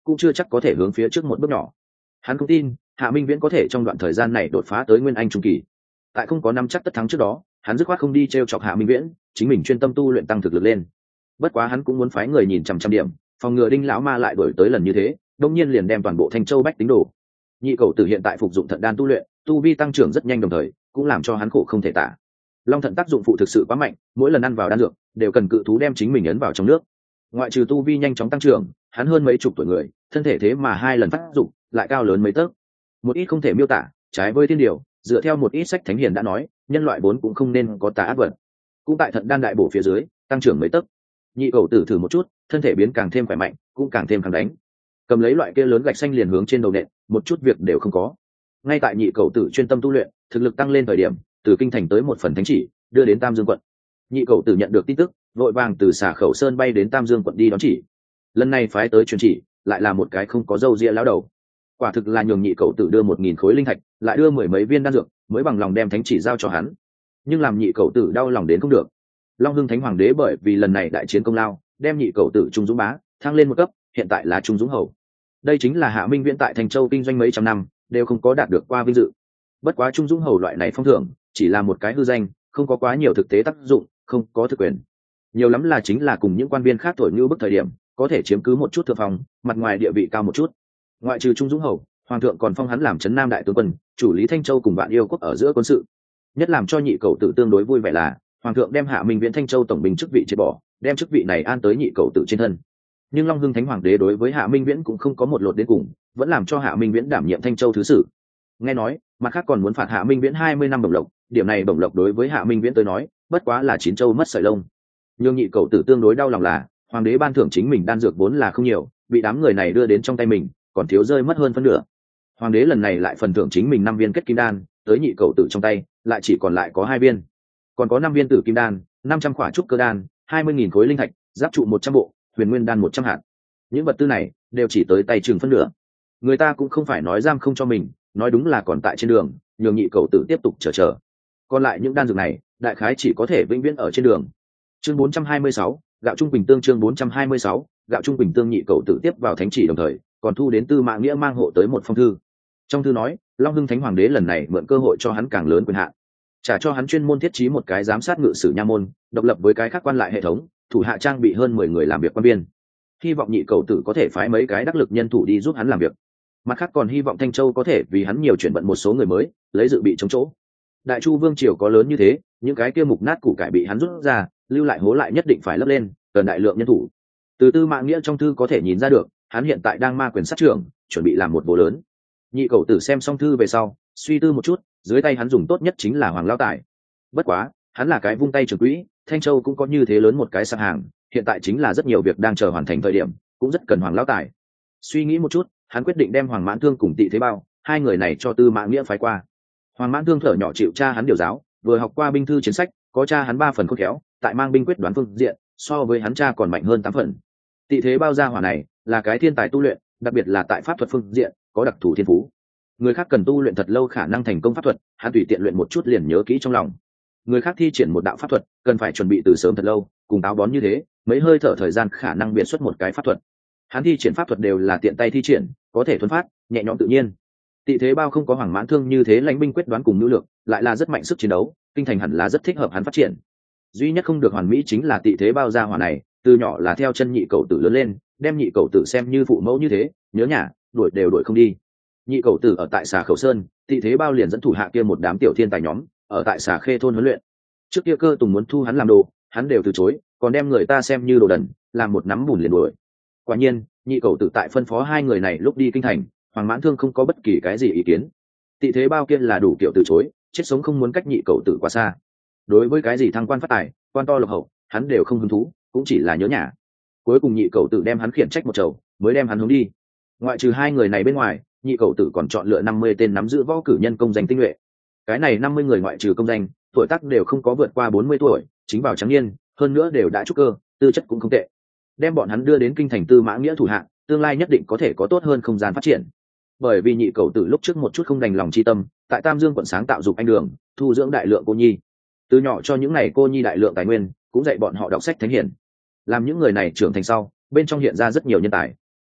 cũng chưa chắc có thể hướng phía trước một bước nhỏ. Hắn không tin Hạ Minh Viễn có thể trong đoạn thời gian này đột phá tới nguyên anh trung kỳ. Tại không có nắm chắc tất thắng trước đó, hắn dứt khoát không đi t chọc Hạ Minh Viễn, chính mình chuyên tâm tu luyện tăng thực lực lên. Bất quá hắn cũng muốn phái người nhìn chằm chằm điểm, phòng ngừa Đinh lão ma lại đổi tới lần như thế, đông nhiên liền đem toàn bộ Thanh Châu bách tính đổ. Nhị cầu tử hiện tại phục dụng thận đan tu luyện, tu vi tăng trưởng rất nhanh, đồng thời cũng làm cho hắn khổ không thể tả. Long thận tác dụng phụ thực sự quá mạnh, mỗi lần ăn vào đan dược đều cần cự thú đem chính mình ấn vào trong nước. Ngoại trừ tu vi nhanh chóng tăng trưởng, hắn hơn mấy chục tuổi người, thân thể thế mà hai lần phát dụng lại cao lớn mấy tấc. Một ít không thể miêu tả, trái với thiên điều, dựa theo một ít sách thánh hiền đã nói, nhân loại vốn cũng không nên có tà ác vật. Cũng tại thận đan đại bổ phía dưới, tăng trưởng mấy tấc. Nhị cầu tử thử một chút, thân thể biến càng thêm khỏe mạnh, cũng càng thêm kháng đánh. Cầm lấy loại kia lớn gạch xanh liền hướng trên đầu nện, một chút việc đều không có. Ngay tại nhị cầu tử chuyên tâm tu luyện, thực lực tăng lên thời điểm, từ kinh thành tới một phần thánh chỉ, đưa đến Tam Dương quận. Nhị cầu tử nhận được tin tức, vội vàng từ Xà Khẩu Sơn bay đến Tam Dương quận đi đón chỉ. Lần này phái tới truyền chỉ, lại là một cái không có râu ria lão đầu. Quả thực là nhường nhị cầu tử đưa một nghìn khối linh thạch, lại đưa mười mấy viên đan dược, mới bằng lòng đem thánh chỉ giao cho hắn. Nhưng làm nhị cầu tử đau lòng đến không được. Long Hưng Thánh Hoàng đế bởi vì lần này đại chiến công lao, đem nhị cầu tử Trung Dũng Bá thăng lên một cấp, hiện tại là Trung Dũng Hầu. Đây chính là Hạ Minh Viễn tại Thành Châu kinh doanh mấy trăm năm, đều không có đạt được qua vinh dự. Bất quá Trung Dũng Hầu loại này phong thưởng, chỉ là một cái hư danh, không có quá nhiều thực tế tác dụng, không có thực quyền. Nhiều lắm là chính là cùng những quan viên khác thổi như bức thời điểm, có thể chiếm cứ một chút thượng phòng, mặt ngoài địa vị cao một chút. Ngoại trừ Trung Dũng Hầu, Hoàng thượng còn phong hắn làm trấn Nam đại tướng quân, chủ lý Thanh Châu cùng Vạn Yêu quốc ở giữa quân sự. Nhất làm cho nhị cầu tử tương đối vui vẻ là, Hoàng thượng đem Hạ Minh Viễn Thanh Châu tổng binh chức vị triệt bỏ, đem chức vị này an tới nhị cầu tử trên thân. Nhưng Long Hưng Thánh Hoàng đế đối với Hạ Minh Viễn cũng không có một lột đến cùng, vẫn làm cho Hạ Minh Viễn đảm nhiệm Thanh Châu thứ sử. Nghe nói, mặt khác còn muốn phạt Hạ Minh Viễn hai mươi năm bổng lộc, điểm này bổng lộc đối với Hạ Minh Viễn tới nói, bất quá là chín châu mất sợi lông. Nhưng nhị cầu tử tương đối đau lòng là, hoàng đế ban thưởng chính mình đan dược vốn là không nhiều, bị đám người này đưa đến trong tay mình, còn thiếu rơi mất hơn phân nửa. Hoàng đế lần này lại phần thưởng chính mình năm viên kết kim đan, tới nhị cầu tử trong tay, lại chỉ còn lại có hai viên. Còn có năm viên tử kim đan, năm trăm khỏa trúc cơ đan, hai mươi nghìn khối linh thạch, giáp trụ một trăm bộ, huyền nguyên đan một trăm hạt. Những vật tư này đều chỉ tới tay chừng phân nửa. Người ta cũng không phải nói giam không cho mình, nói đúng là còn tại trên đường, nhường nhị cầu tử tiếp tục chờ chờ. Còn lại những đan dược này, đại khái chỉ có thể vĩnh viễn ở trên đường. Chương bốn trăm hai mươi sáu, gạo trung bình tương chương bốn trăm hai mươi sáu, gạo trung bình tương nhị cầu tử tiếp vào thánh chỉ đồng thời, còn thu đến Tư Mã Nghĩa mang hộ tới một phong thư. Trong thư nói, Long Hưng Thánh Hoàng đế lần này mượn cơ hội cho hắn càng lớn quyền hạn, trả cho hắn chuyên môn thiết trí một cái giám sát ngự sử nha môn, độc lập với cái khác quan lại hệ thống, thủ hạ trang bị hơn mười người làm việc quan viên. Hy vọng nhị cầu tử có thể phái mấy cái đắc lực nhân thủ đi giúp hắn làm việc. Mặt khác còn hy vọng Thanh Châu có thể vì hắn nhiều chuyển vận một số người mới, lấy dự bị chống chỗ. Đại Chu vương triều có lớn như thế, những cái kia mục nát củ cải bị hắn rút ra, lưu lại hố lại nhất định phải lấp lên, cần đại lượng nhân thủ. Từ Tư Mã Nghĩa trong thư có thể nhìn ra được, hắn hiện tại đang ma quyền sát trưởng, chuẩn bị làm một bộ lớn. Nhị cầu tử xem xong thư về sau, suy tư một chút, dưới tay hắn dùng tốt nhất chính là Hoàng Lao Tài. Bất quá, hắn là cái vung tay trường quỹ, Thanh Châu cũng có như thế lớn một cái sạp hàng, hiện tại chính là rất nhiều việc đang chờ hoàn thành thời điểm, cũng rất cần Hoàng Lao Tài. Suy nghĩ một chút, hắn quyết định đem Hoàng Mãn Thương cùng Tị Thế Bao, hai người này cho Tư Mã Nghĩa phái qua. Hoàng Mãn Thương thở nhỏ chịu cha hắn điều giáo, vừa học qua binh thư chiến sách, có cha hắn ba phần khôn khéo, tại mang binh quyết đoán phương diện, so với hắn cha còn mạnh hơn tám phần. Tị Thế Bao gia hỏa này, là cái thiên tài tu luyện, đặc biệt là tại pháp thuật phương diện, có đặc thù thiên phú. Người khác cần tu luyện thật lâu khả năng thành công pháp thuật, hắn tùy tiện luyện một chút liền nhớ kỹ trong lòng. Người khác thi triển một đạo pháp thuật, cần phải chuẩn bị từ sớm thật lâu, cùng táo bón như thế, mấy hơi thở thời gian khả năng biện xuất một cái pháp thuật. Hắn thi triển pháp thuật đều là tiện tay thi triển, có thể thuần phát, nhẹ nhõm tự nhiên. Tị Thế Bao không có Hoàng Mãn Thương như thế lãnh binh quyết đoán cùng nữ lượng, lại là rất mạnh sức chiến đấu, kinh thành hẳn là rất thích hợp hắn phát triển. Duy nhất không được hoàn mỹ chính là Tị Thế Bao gia hỏa này, từ nhỏ là theo chân nhị cầu tử lớn lên, đem nhị cầu tử xem như phụ mẫu như thế, nhớ nhà, đuổi đều đuổi không đi. Nhị cầu tử ở tại Xà Khẩu Sơn, Tị Thế Bao liền dẫn thủ hạ kia một đám tiểu thiên tài nhóm, ở tại Xà Khê thôn huấn luyện. Trước kia Cơ Tùng muốn thu hắn làm đồ, hắn đều từ chối, còn đem người ta xem như đồ đần, làm một nắm bùn liền đuổi. Quả nhiên, nhị cầu tử tại phân phó hai người này lúc đi kinh thành, Hoàng Mãn Thương không có bất kỳ cái gì ý kiến. Tị Thế Bao kia là đủ kiểu từ chối, chết sống không muốn cách nhị cầu tử quá xa. Đối với cái gì thăng quan phát tài, quan to lộc hậu, hắn đều không hứng thú, cũng chỉ là nhớ nhà. Cuối cùng nhị cầu tử đem hắn khiển trách một chầu, mới đem hắn hướng đi. Ngoại trừ hai người này bên ngoài, nhị cầu tử còn chọn lựa năm mươi tên nắm giữ võ cử nhân công danh tinh nhuệ. Cái này năm mươi người ngoại trừ công danh, tuổi tác đều không có vượt qua bốn mươi tuổi, chính vào trắng niên, hơn nữa đều đã trúc cơ, tư chất cũng không tệ. Đem bọn hắn đưa đến kinh thành Tư Mã Nghĩa thủ hạ, tương lai nhất định có thể có tốt hơn không gian phát triển. Bởi vì nhị cầu tử lúc trước một chút không đành lòng chi tâm, tại Tam Dương quận sáng tạo dục anh đường, thu dưỡng đại lượng cô nhi. Từ nhỏ cho những này cô nhi đại lượng tài nguyên, cũng dạy bọn họ đọc sách thánh hiển. Làm những người này trưởng thành sau, bên trong hiện ra rất nhiều nhân tài.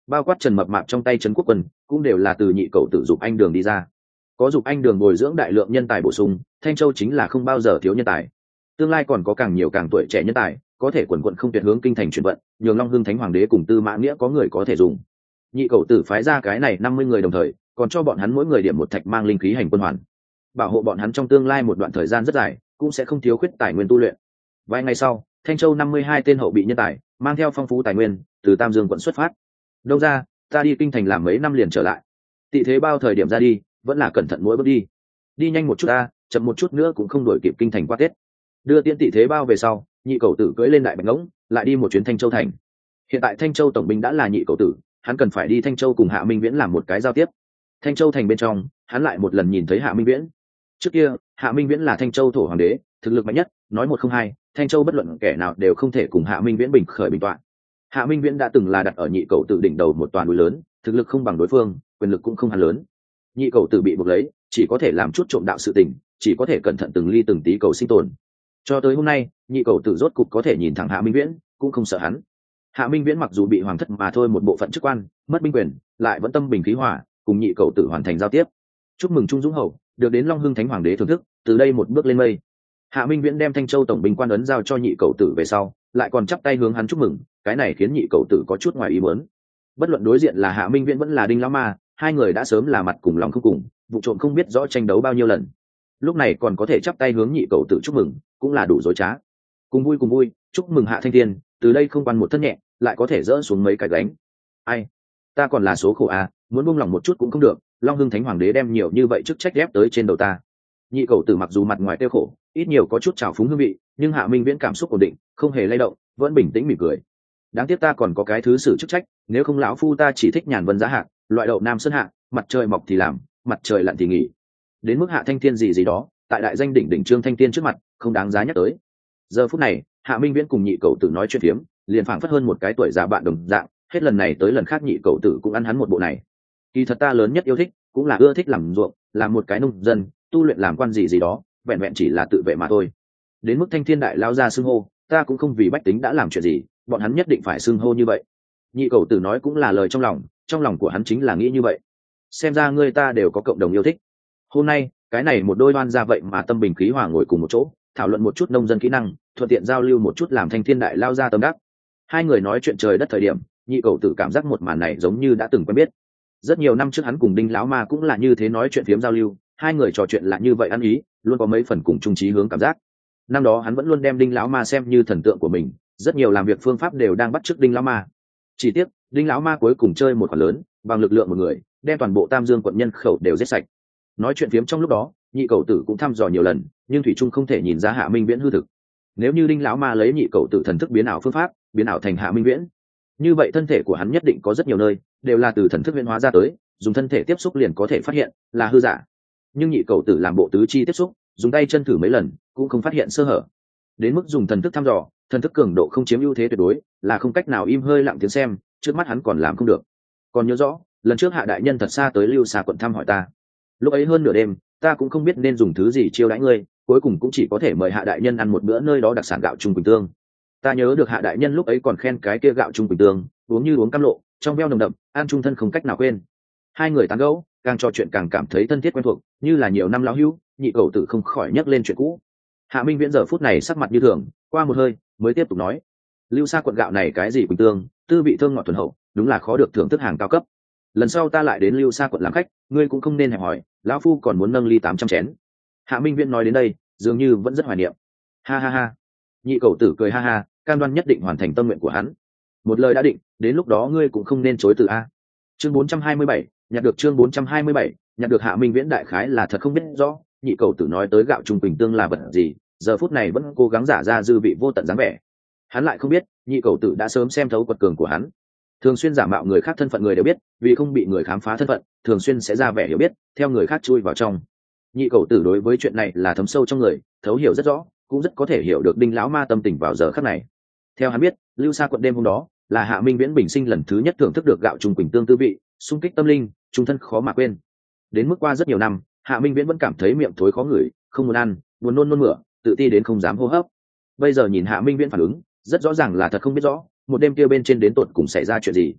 bao quát Trần Mập Mạp trong tay Trấn Quốc Quân cũng đều là từ nhị cầu tử Dục Anh Đường đi ra. Có Dục Anh Đường bồi dưỡng đại lượng nhân tài bổ sung, Thanh Châu chính là không bao giờ thiếu nhân tài. Tương lai còn có càng nhiều càng tuổi trẻ nhân tài, có thể quần quận không tuyệt hướng kinh thành chuyển vận, nhường Long Hưng Thánh Hoàng đế cùng Tư Mã Nghĩa có người có thể dùng. Nhị cầu tử phái ra cái này năm mươi người đồng thời, còn cho bọn hắn mỗi người điểm một thạch mang linh khí hành quân hoàn, bảo hộ bọn hắn trong tương lai một đoạn thời gian rất dài, cũng sẽ không thiếu khuyết tài nguyên tu luyện. Vài ngày sau, Thanh Châu năm mươi hai tên hậu bị nhân tài, mang theo phong phú tài nguyên, từ Tam Dương quận xuất phát. Đông ra, ta đi kinh thành làm mấy năm liền trở lại. Tị thế bao thời điểm ra đi, vẫn là cẩn thận mỗi bước đi. Đi nhanh một chút ta, chậm một chút nữa cũng không đuổi kịp kinh thành qua Tết. Đưa tiễn Tị thế bao về sau, nhị cầu tử cưỡi lên đại bạch ngỗng, lại đi một chuyến Thanh Châu thành. Hiện tại Thanh Châu tổng binh đã là nhị cầu tử, hắn cần phải đi Thanh Châu cùng Hạ Minh Viễn làm một cái giao tiếp. Thanh Châu thành bên trong, hắn lại một lần nhìn thấy Hạ Minh Viễn. Trước kia, Hạ Minh Viễn là Thanh Châu thổ hoàng đế, thực lực mạnh nhất, nói một không hai, Thanh Châu bất luận kẻ nào đều không thể cùng Hạ Minh Viễn bình khởi bình toạn. Hạ Minh Viễn đã từng là đặt ở nhị cầu tử đỉnh đầu một toàn núi lớn, thực lực không bằng đối phương, quyền lực cũng không hắn lớn. Nhị cầu tử bị buộc lấy, chỉ có thể làm chút trộm đạo sự tình, chỉ có thể cẩn thận từng ly từng tí cầu sinh tồn. Cho tới hôm nay, nhị cầu tử rốt cục có thể nhìn thẳng Hạ Minh Viễn, cũng không sợ hắn. Hạ Minh Viễn mặc dù bị hoàng thất mà thôi một bộ phận chức quan, mất binh quyền, lại vẫn tâm bình khí hòa, cùng nhị cầu tử hoàn thành giao tiếp. Chúc mừng Trung Dũng hầu, được đến Long Hưng Thánh Hoàng đế thưởng thức, từ đây một bước lên mây. Hạ Minh Viễn đem Thanh Châu tổng binh quan ấn giao cho nhị cầu tử về sau, lại còn chắp tay hướng hắn chúc mừng, cái này khiến nhị cầu tử có chút ngoài ý muốn. Bất luận đối diện là Hạ Minh Viễn vẫn là Đinh Lão Ma, hai người đã sớm là mặt cùng lòng không cùng, vụ trộm không biết rõ tranh đấu bao nhiêu lần. Lúc này còn có thể chắp tay hướng nhị cầu tử chúc mừng, cũng là đủ dối trá. Cùng vui cùng vui, chúc mừng Hạ Thanh Thiên, từ đây không quan một thân nhẹ, lại có thể dỡ xuống mấy cái gánh. Ai, ta còn là số khổ à, muốn buông lòng một chút cũng không được, Long Hưng Thánh Hoàng đế đem nhiều như vậy chức trách ép tới trên đầu ta. Nhị cầu tử mặc dù mặt ngoài tiêu khổ, ít nhiều có chút trào phúng hương vị, nhưng Hạ Minh Viễn cảm xúc ổn định, không hề lay động, vẫn bình tĩnh mỉm cười. Đáng tiếc ta còn có cái thứ sử chức trách, nếu không lão phu ta chỉ thích nhàn vân giá hạ, loại đậu nam sơn hạ, mặt trời mọc thì làm, mặt trời lặn thì nghỉ. Đến mức Hạ Thanh Thiên gì gì đó, tại đại danh đỉnh đỉnh Trương Thanh Thiên trước mặt, không đáng giá nhắc tới. Giờ phút này, Hạ Minh Viễn cùng nhị cầu tử nói chuyện phiếm, liền phảng phất hơn một cái tuổi già bạn đồng dạng, hết lần này tới lần khác nhị cầu tử cũng ăn hắn một bộ này. Kỳ thật ta lớn nhất yêu thích, cũng là ưa thích làm ruộng, làm một cái nông dân, tu luyện làm quan gì gì đó, vẹn vẹn chỉ là tự vệ mà thôi. Đến mức Thanh Thiên đại lao ra xưng hô, ta cũng không vì bách tính đã làm chuyện gì, bọn hắn nhất định phải xưng hô như vậy. Nhị cầu tử nói cũng là lời trong lòng, trong lòng của hắn chính là nghĩ như vậy. Xem ra ngươi ta đều có cộng đồng yêu thích. Hôm nay, cái này một đôi đoan ra vậy mà tâm bình khí hòa ngồi cùng một chỗ, thảo luận một chút nông dân kỹ năng, thuận tiện giao lưu một chút làm Thanh Thiên đại lao ra tâm đắc. Hai người nói chuyện trời đất thời điểm, nhị cầu tử cảm giác một màn này giống như đã từng quen biết. Rất nhiều năm trước hắn cùng Đinh lão ma cũng là như thế nói chuyện phiếm giao lưu, hai người trò chuyện là như vậy ăn ý, luôn có mấy phần cùng chung chí hướng cảm giác. Năm đó hắn vẫn luôn đem Đinh lão ma xem như thần tượng của mình, rất nhiều làm việc phương pháp đều đang bắt chước Đinh lão ma. Chỉ tiếc, Đinh lão ma cuối cùng chơi một khoản lớn, bằng lực lượng một người, đem toàn bộ Tam Dương quận nhân khẩu đều giết sạch. Nói chuyện phiếm trong lúc đó, nhị cầu tử cũng thăm dò nhiều lần, nhưng thủy trung không thể nhìn ra Hạ Minh Viễn hư thực. Nếu như Đinh lão ma lấy nhị cầu tử thần thức biến ảo phương pháp, biến ảo thành Hạ Minh Viễn, như vậy thân thể của hắn nhất định có rất nhiều nơi đều là từ thần thức biến hóa ra tới, dùng thân thể tiếp xúc liền có thể phát hiện là hư giả. Nhưng nhị cầu tử làm bộ tứ chi tiếp xúc, dùng tay chân thử mấy lần cũng không phát hiện sơ hở. Đến mức dùng thần thức thăm dò, thần thức cường độ không chiếm ưu thế tuyệt đối, là không cách nào im hơi lặng tiếng xem, trước mắt hắn còn làm không được. Còn nhớ rõ, lần trước Hạ đại nhân thật xa tới Lưu Sa quận thăm hỏi ta. Lúc ấy hơn nửa đêm, ta cũng không biết nên dùng thứ gì chiêu đãi ngươi, cuối cùng cũng chỉ có thể mời Hạ đại nhân ăn một bữa nơi đó đặc sản gạo Trung Quỳnh Tương. Ta nhớ được Hạ đại nhân lúc ấy còn khen cái kia gạo Trung Quỳnh Tương, uống như uống cam lộ, trong veo nồng đậm, ăn trung thân không cách nào quên. Hai người tán gẫu, càng trò chuyện càng cảm thấy thân thiết quen thuộc, như là nhiều năm lão hữu, nhị cầu tử không khỏi nhắc lên chuyện cũ. Hạ Minh Viễn giờ phút này sắc mặt như thường, qua một hơi mới tiếp tục nói: Lưu Sa quận gạo này cái gì Quỳnh Tương, tư vị thơm ngọt thuần hậu, đúng là khó được thưởng thức hàng cao cấp. Lần sau ta lại đến Lưu Sa quận làm khách, ngươi cũng không nên hẹp hỏi, lão phu còn muốn nâng ly tám trăm chén. Hạ Minh Viễn nói đến đây, dường như vẫn rất hoài niệm. Ha ha ha. Nhị cầu tử cười ha ha, cam đoan nhất định hoàn thành tâm nguyện của hắn. Một lời đã định, đến lúc đó ngươi cũng không nên chối từ a. Chương bốn trăm hai mươi bảy, nhặt được chương bốn trăm hai mươi bảy, nhặt được. Hạ Minh Viễn đại khái là thật không biết rõ, nhị cầu tử nói tới gạo Trung Quỳnh Tương là vật gì, giờ phút này vẫn cố gắng giả ra dư vị vô tận dáng vẻ. Hắn lại không biết, nhị cầu tử đã sớm xem thấu quật cường của hắn. Thường xuyên giả mạo người khác thân phận người đều biết, vì không bị người khám phá thân phận, thường xuyên sẽ ra vẻ hiểu biết, theo người khác chui vào trong. Nhị cầu tử đối với chuyện này là thấm sâu trong người, thấu hiểu rất rõ, cũng rất có thể hiểu được Đinh lão ma tâm tình vào giờ khắc này. Theo hắn biết, Lưu Sa quận đêm hôm đó là Hạ Minh Viễn bình sinh lần thứ nhất thưởng thức được gạo Trung Quỳnh Tương tư vị, xung kích tâm linh, trung thân khó mà quên. Đến mức qua rất nhiều năm, Hạ Minh Viễn vẫn cảm thấy miệng thối khó ngửi, không muốn ăn, buồn nôn nôn mửa, tự ti đến không dám hô hấp. Bây giờ nhìn Hạ Minh Viễn phản ứng, rất rõ ràng là thật không biết rõ, một đêm kia bên trên đến tột cùng xảy ra chuyện gì.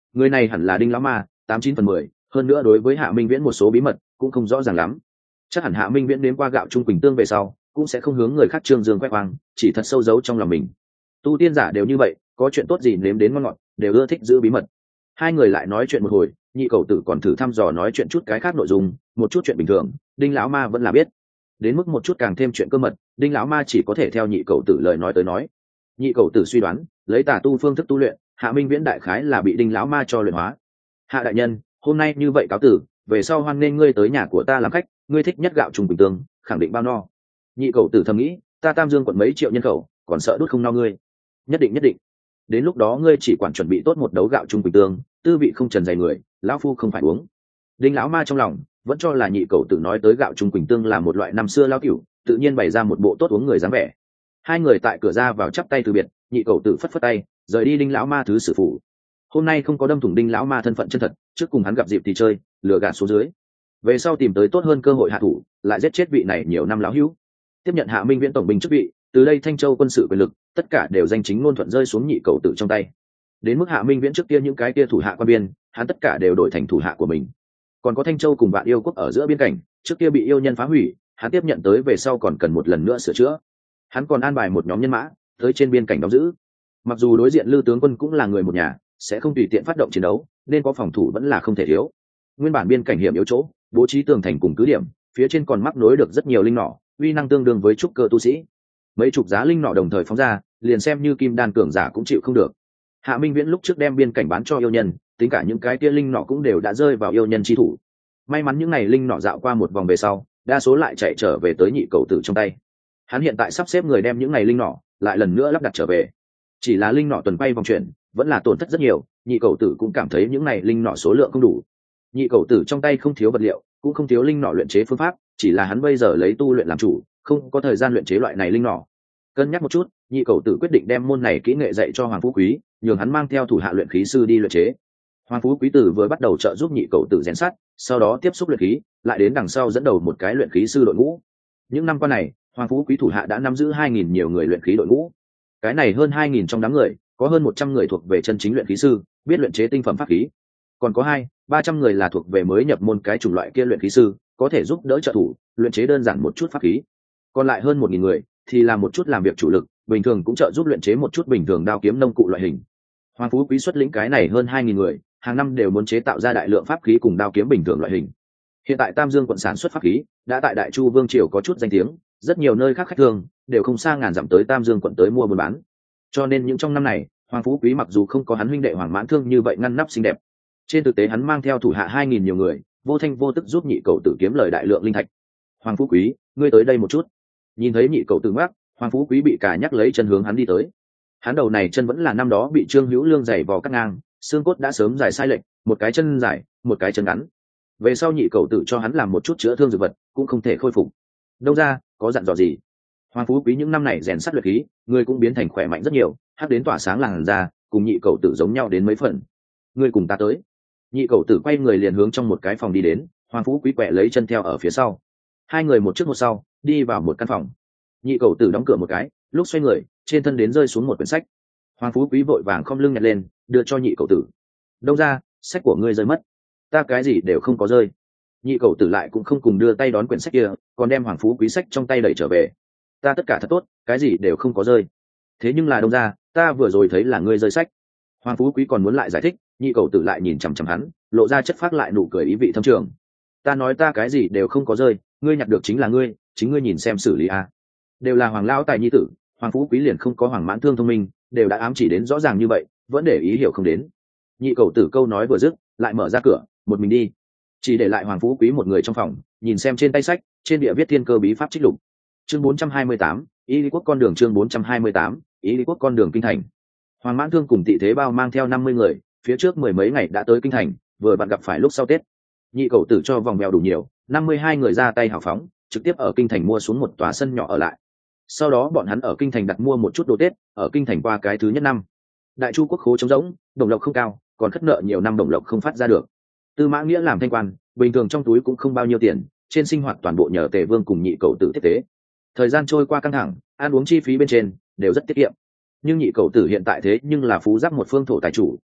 người này hẳn là đinh lão ma tám chín phần mười, hơn nữa đối với Hạ Minh Viễn một số bí mật cũng không rõ ràng lắm. Chắc hẳn Hạ Minh Viễn đến qua gạo trung quỳnh tương về sau cũng sẽ không hướng người khác trương dương quét hoang, chỉ thật sâu giấu trong lòng mình. Tu tiên giả đều như vậy, có chuyện tốt gì nếm đến ngon ngọt đều ưa thích giữ bí mật. Hai người lại nói chuyện một hồi, nhị cầu tử còn thử thăm dò nói chuyện chút cái khác nội dung, một chút chuyện bình thường đinh lão ma vẫn là biết, đến mức một chút càng thêm chuyện cơ mật đinh lão ma chỉ có thể theo nhị cầu tử lời nói tới nói. Nhị cầu tử suy đoán lấy tà tu phương thức tu luyện, Hạ Minh Viễn đại khái là bị đinh lão ma cho luyện hóa. Hạ đại nhân, hôm nay như vậy cáo tử, về sau hoan nghênh ngươi tới nhà của ta làm khách, ngươi thích nhất gạo trùng bình tương, khẳng định bao no. Nhị cầu tử thầm nghĩ, ta Tam Dương quận mấy triệu nhân khẩu, còn sợ đút không no ngươi. Nhất định nhất định, đến lúc đó ngươi chỉ quản chuẩn bị tốt một đấu gạo trùng bình tương, tư vị không trần dày người, lão phu không phải uống. Đinh lão ma trong lòng vẫn cho là nhị cầu tử nói tới gạo trùng bình tương là một loại năm xưa lao cửu, tự nhiên bày ra một bộ tốt uống người dáng vẻ. Hai người tại cửa ra vào chắp tay từ biệt, nhị cầu tử phất phất tay rời đi đinh lão ma thứ sử phủ. Hôm nay không có đâm thủng đinh lão ma thân phận chân thật, trước cùng hắn gặp dịp thì chơi lừa gạt xuống dưới, về sau tìm tới tốt hơn cơ hội hạ thủ, lại giết chết vị này nhiều năm lão hữu, tiếp nhận Hạ Minh Viễn tổng binh chức vị. Từ đây Thanh Châu quân sự quyền lực tất cả đều danh chính ngôn thuận rơi xuống nhị cầu tử trong tay. Đến mức Hạ Minh Viễn trước kia những cái kia thủ hạ quan biên, hắn tất cả đều đổi thành thủ hạ của mình. Còn có Thanh Châu cùng Vạn Yêu quốc ở giữa biên cảnh, trước kia bị yêu nhân phá hủy, hắn tiếp nhận tới về sau còn cần một lần nữa sửa chữa. Hắn còn an bài một nhóm nhân mã tới trên biên cảnh đóng giữ. Mặc dù đối diện Lư tướng quân cũng là người một nhà, sẽ không tùy tiện phát động chiến đấu, nên có phòng thủ vẫn là không thể thiếu. Nguyên bản biên cảnh hiểm yếu chỗ, bố trí tường thành cùng cứ điểm, phía trên còn mắc nối được rất nhiều linh nỏ, uy năng tương đương với trúc cơ tu sĩ. Mấy chục giá linh nỏ đồng thời phóng ra, liền xem như kim đan cường giả cũng chịu không được. Hạ Minh Viễn lúc trước đem biên cảnh bán cho yêu nhân, tính cả những cái kia linh nỏ cũng đều đã rơi vào yêu nhân chi thủ. May mắn những ngày linh nỏ dạo qua một vòng về sau, đa số lại chạy trở về tới nhị cầu tử trong tay. Hắn hiện tại sắp xếp người đem những ngày linh nỏ lại lần nữa lắp đặt trở về. Chỉ là linh nỏ tuần bay vòng chuyển, vẫn là tổn thất rất nhiều, nhị cầu tử cũng cảm thấy những ngày linh nỏ số lượng không đủ. Nhị cầu tử trong tay không thiếu vật liệu, cũng không thiếu linh nỏ luyện chế phương pháp, chỉ là hắn bây giờ lấy tu luyện làm chủ, không có thời gian luyện chế loại này linh nỏ. Cân nhắc một chút, nhị cầu tử quyết định đem môn này kỹ nghệ dạy cho Hoàng Phú Quý, nhường hắn mang theo thủ hạ luyện khí sư đi luyện chế. Hoàng Phú Quý tử vừa bắt đầu trợ giúp nhị cầu tử rèn sắt, sau đó tiếp xúc luyện khí, lại đến đằng sau dẫn đầu một cái luyện khí sư đội ngũ. Những năm qua này, Hoàng Phú Quý thủ hạ đã nắm giữ hai nghìn nhiều người luyện khí đội ngũ. Cái này hơn hai nghìn trong đám người, có hơn một trăm người thuộc về chân chính luyện khí sư, biết luyện chế tinh phẩm pháp khí. Còn có hai, ba trăm người là thuộc về mới nhập môn cái chủng loại kia luyện khí sư, có thể giúp đỡ trợ thủ, luyện chế đơn giản một chút pháp khí. Còn lại hơn một nghìn người thì làm một chút làm việc chủ lực, bình thường cũng trợ giúp luyện chế một chút bình thường đao kiếm nông cụ loại hình. Hoàng Phú Quý xuất lĩnh cái này hơn hai nghìn người, hàng năm đều muốn chế tạo ra đại lượng pháp khí cùng đao kiếm bình thường loại hình. Hiện tại Tam Dương quận sản xuất pháp khí đã tại Đại Chu Vương triều có chút danh tiếng, rất nhiều nơi khác khách thường đều không xa ngàn dặm tới Tam Dương quận tới mua buôn bán. Cho nên những trong năm này, Hoàng Phú Quý mặc dù không có hắn huynh đệ Hoàng Mãn Thương như vậy ngăn nắp xinh đẹp, trên thực tế hắn mang theo thủ hạ hai nghìn nhiều người, vô thanh vô tức giúp nhị cầu tử kiếm lời đại lượng linh thạch. Hoàng Phú Quý, ngươi tới đây một chút. Nhìn thấy nhị cầu tử ngoác, Hoàng Phú Quý bị cả nhắc lấy chân hướng hắn đi tới. Hắn đầu này chân vẫn là năm đó bị Trương Hữu Lương giày vò cắt ngang, xương cốt đã sớm dài sai lệch, một cái chân dài, một cái chân ngắn. Về sau nhị cầu tử cho hắn làm một chút chữa thương dược vật, cũng không thể khôi phục. Đâu ra, có dặn dò gì? Hoàng Phú Quý những năm này rèn sắt luyện khí, người cũng biến thành khỏe mạnh rất nhiều, hắc đến tỏa sáng làn da, cùng nhị cầu tử giống nhau đến mấy phần. Ngươi cùng ta tới. Nhị cầu tử quay người liền hướng trong một cái phòng đi đến, Hoàng Phú Quý quẹ lấy chân theo ở phía sau. Hai người một trước một sau, đi vào một căn phòng. Nhị cầu tử đóng cửa một cái, lúc xoay người, trên thân đến rơi xuống một quyển sách. Hoàng Phú Quý vội vàng khom lưng nhặt lên, đưa cho nhị cầu tử. Đâu ra, sách của ngươi rơi mất. Ta cái gì đều không có rơi. Nhị cầu tử lại cũng không cùng đưa tay đón quyển sách kia, còn đem Hoàng Phú Quý sách trong tay đẩy trở về. Ta tất cả thật tốt, cái gì đều không có rơi. Thế nhưng là đâu ra, ta vừa rồi thấy là ngươi rơi sách. Hoàng Phú Quý còn muốn lại giải thích, nhị cầu tử lại nhìn chằm chằm hắn, lộ ra chất phác lại nụ cười ý vị thâm trường. Ta nói ta cái gì đều không có rơi, ngươi nhặt được chính là ngươi, chính ngươi nhìn xem xử lý a. Đều là Hoàng lão tài nhi tử, Hoàng Phú Quý liền không có Hoàng Mãn Thương thông minh, đều đã ám chỉ đến rõ ràng như vậy, vẫn để ý hiểu không đến. Nhị cầu tử câu nói vừa dứt, lại mở ra cửa, một mình đi, chỉ để lại Hoàng Phú Quý một người trong phòng, nhìn xem trên tay sách, trên địa viết thiên cơ bí pháp trích lục. Chương bốn trăm hai mươi tám, Ý Lý Quốc con đường chương bốn trăm hai mươi tám, Ý Lý Quốc con đường kinh thành. Hoàng Mãn Thương cùng Tị Thế Bao mang theo năm mươi người, phía trước mười mấy ngày đã tới kinh thành, vừa bạn gặp phải lúc sau Tết. Nhị cầu tử cho vòng mèo đủ nhiều, năm mươi hai người ra tay hào phóng, trực tiếp ở kinh thành mua xuống một tòa sân nhỏ ở lại. Sau đó bọn hắn ở kinh thành đặt mua một chút đồ Tết, ở kinh thành qua cái thứ nhất năm. Đại Chu quốc khố trống rỗng, đồng lộc không cao, còn khất nợ nhiều năm đồng lộc không phát ra được. Tư Mã Nghĩa làm thanh quan, bình thường trong túi cũng không bao nhiêu tiền, trên sinh hoạt toàn bộ nhờ Tề Vương cùng nhị cầu tử tiếp tế. Thời gian trôi qua căng thẳng, ăn uống chi phí bên trên đều rất tiết kiệm. Nhưng nhị cầu tử hiện tại thế nhưng là phú giáp một phương thổ tài chủ,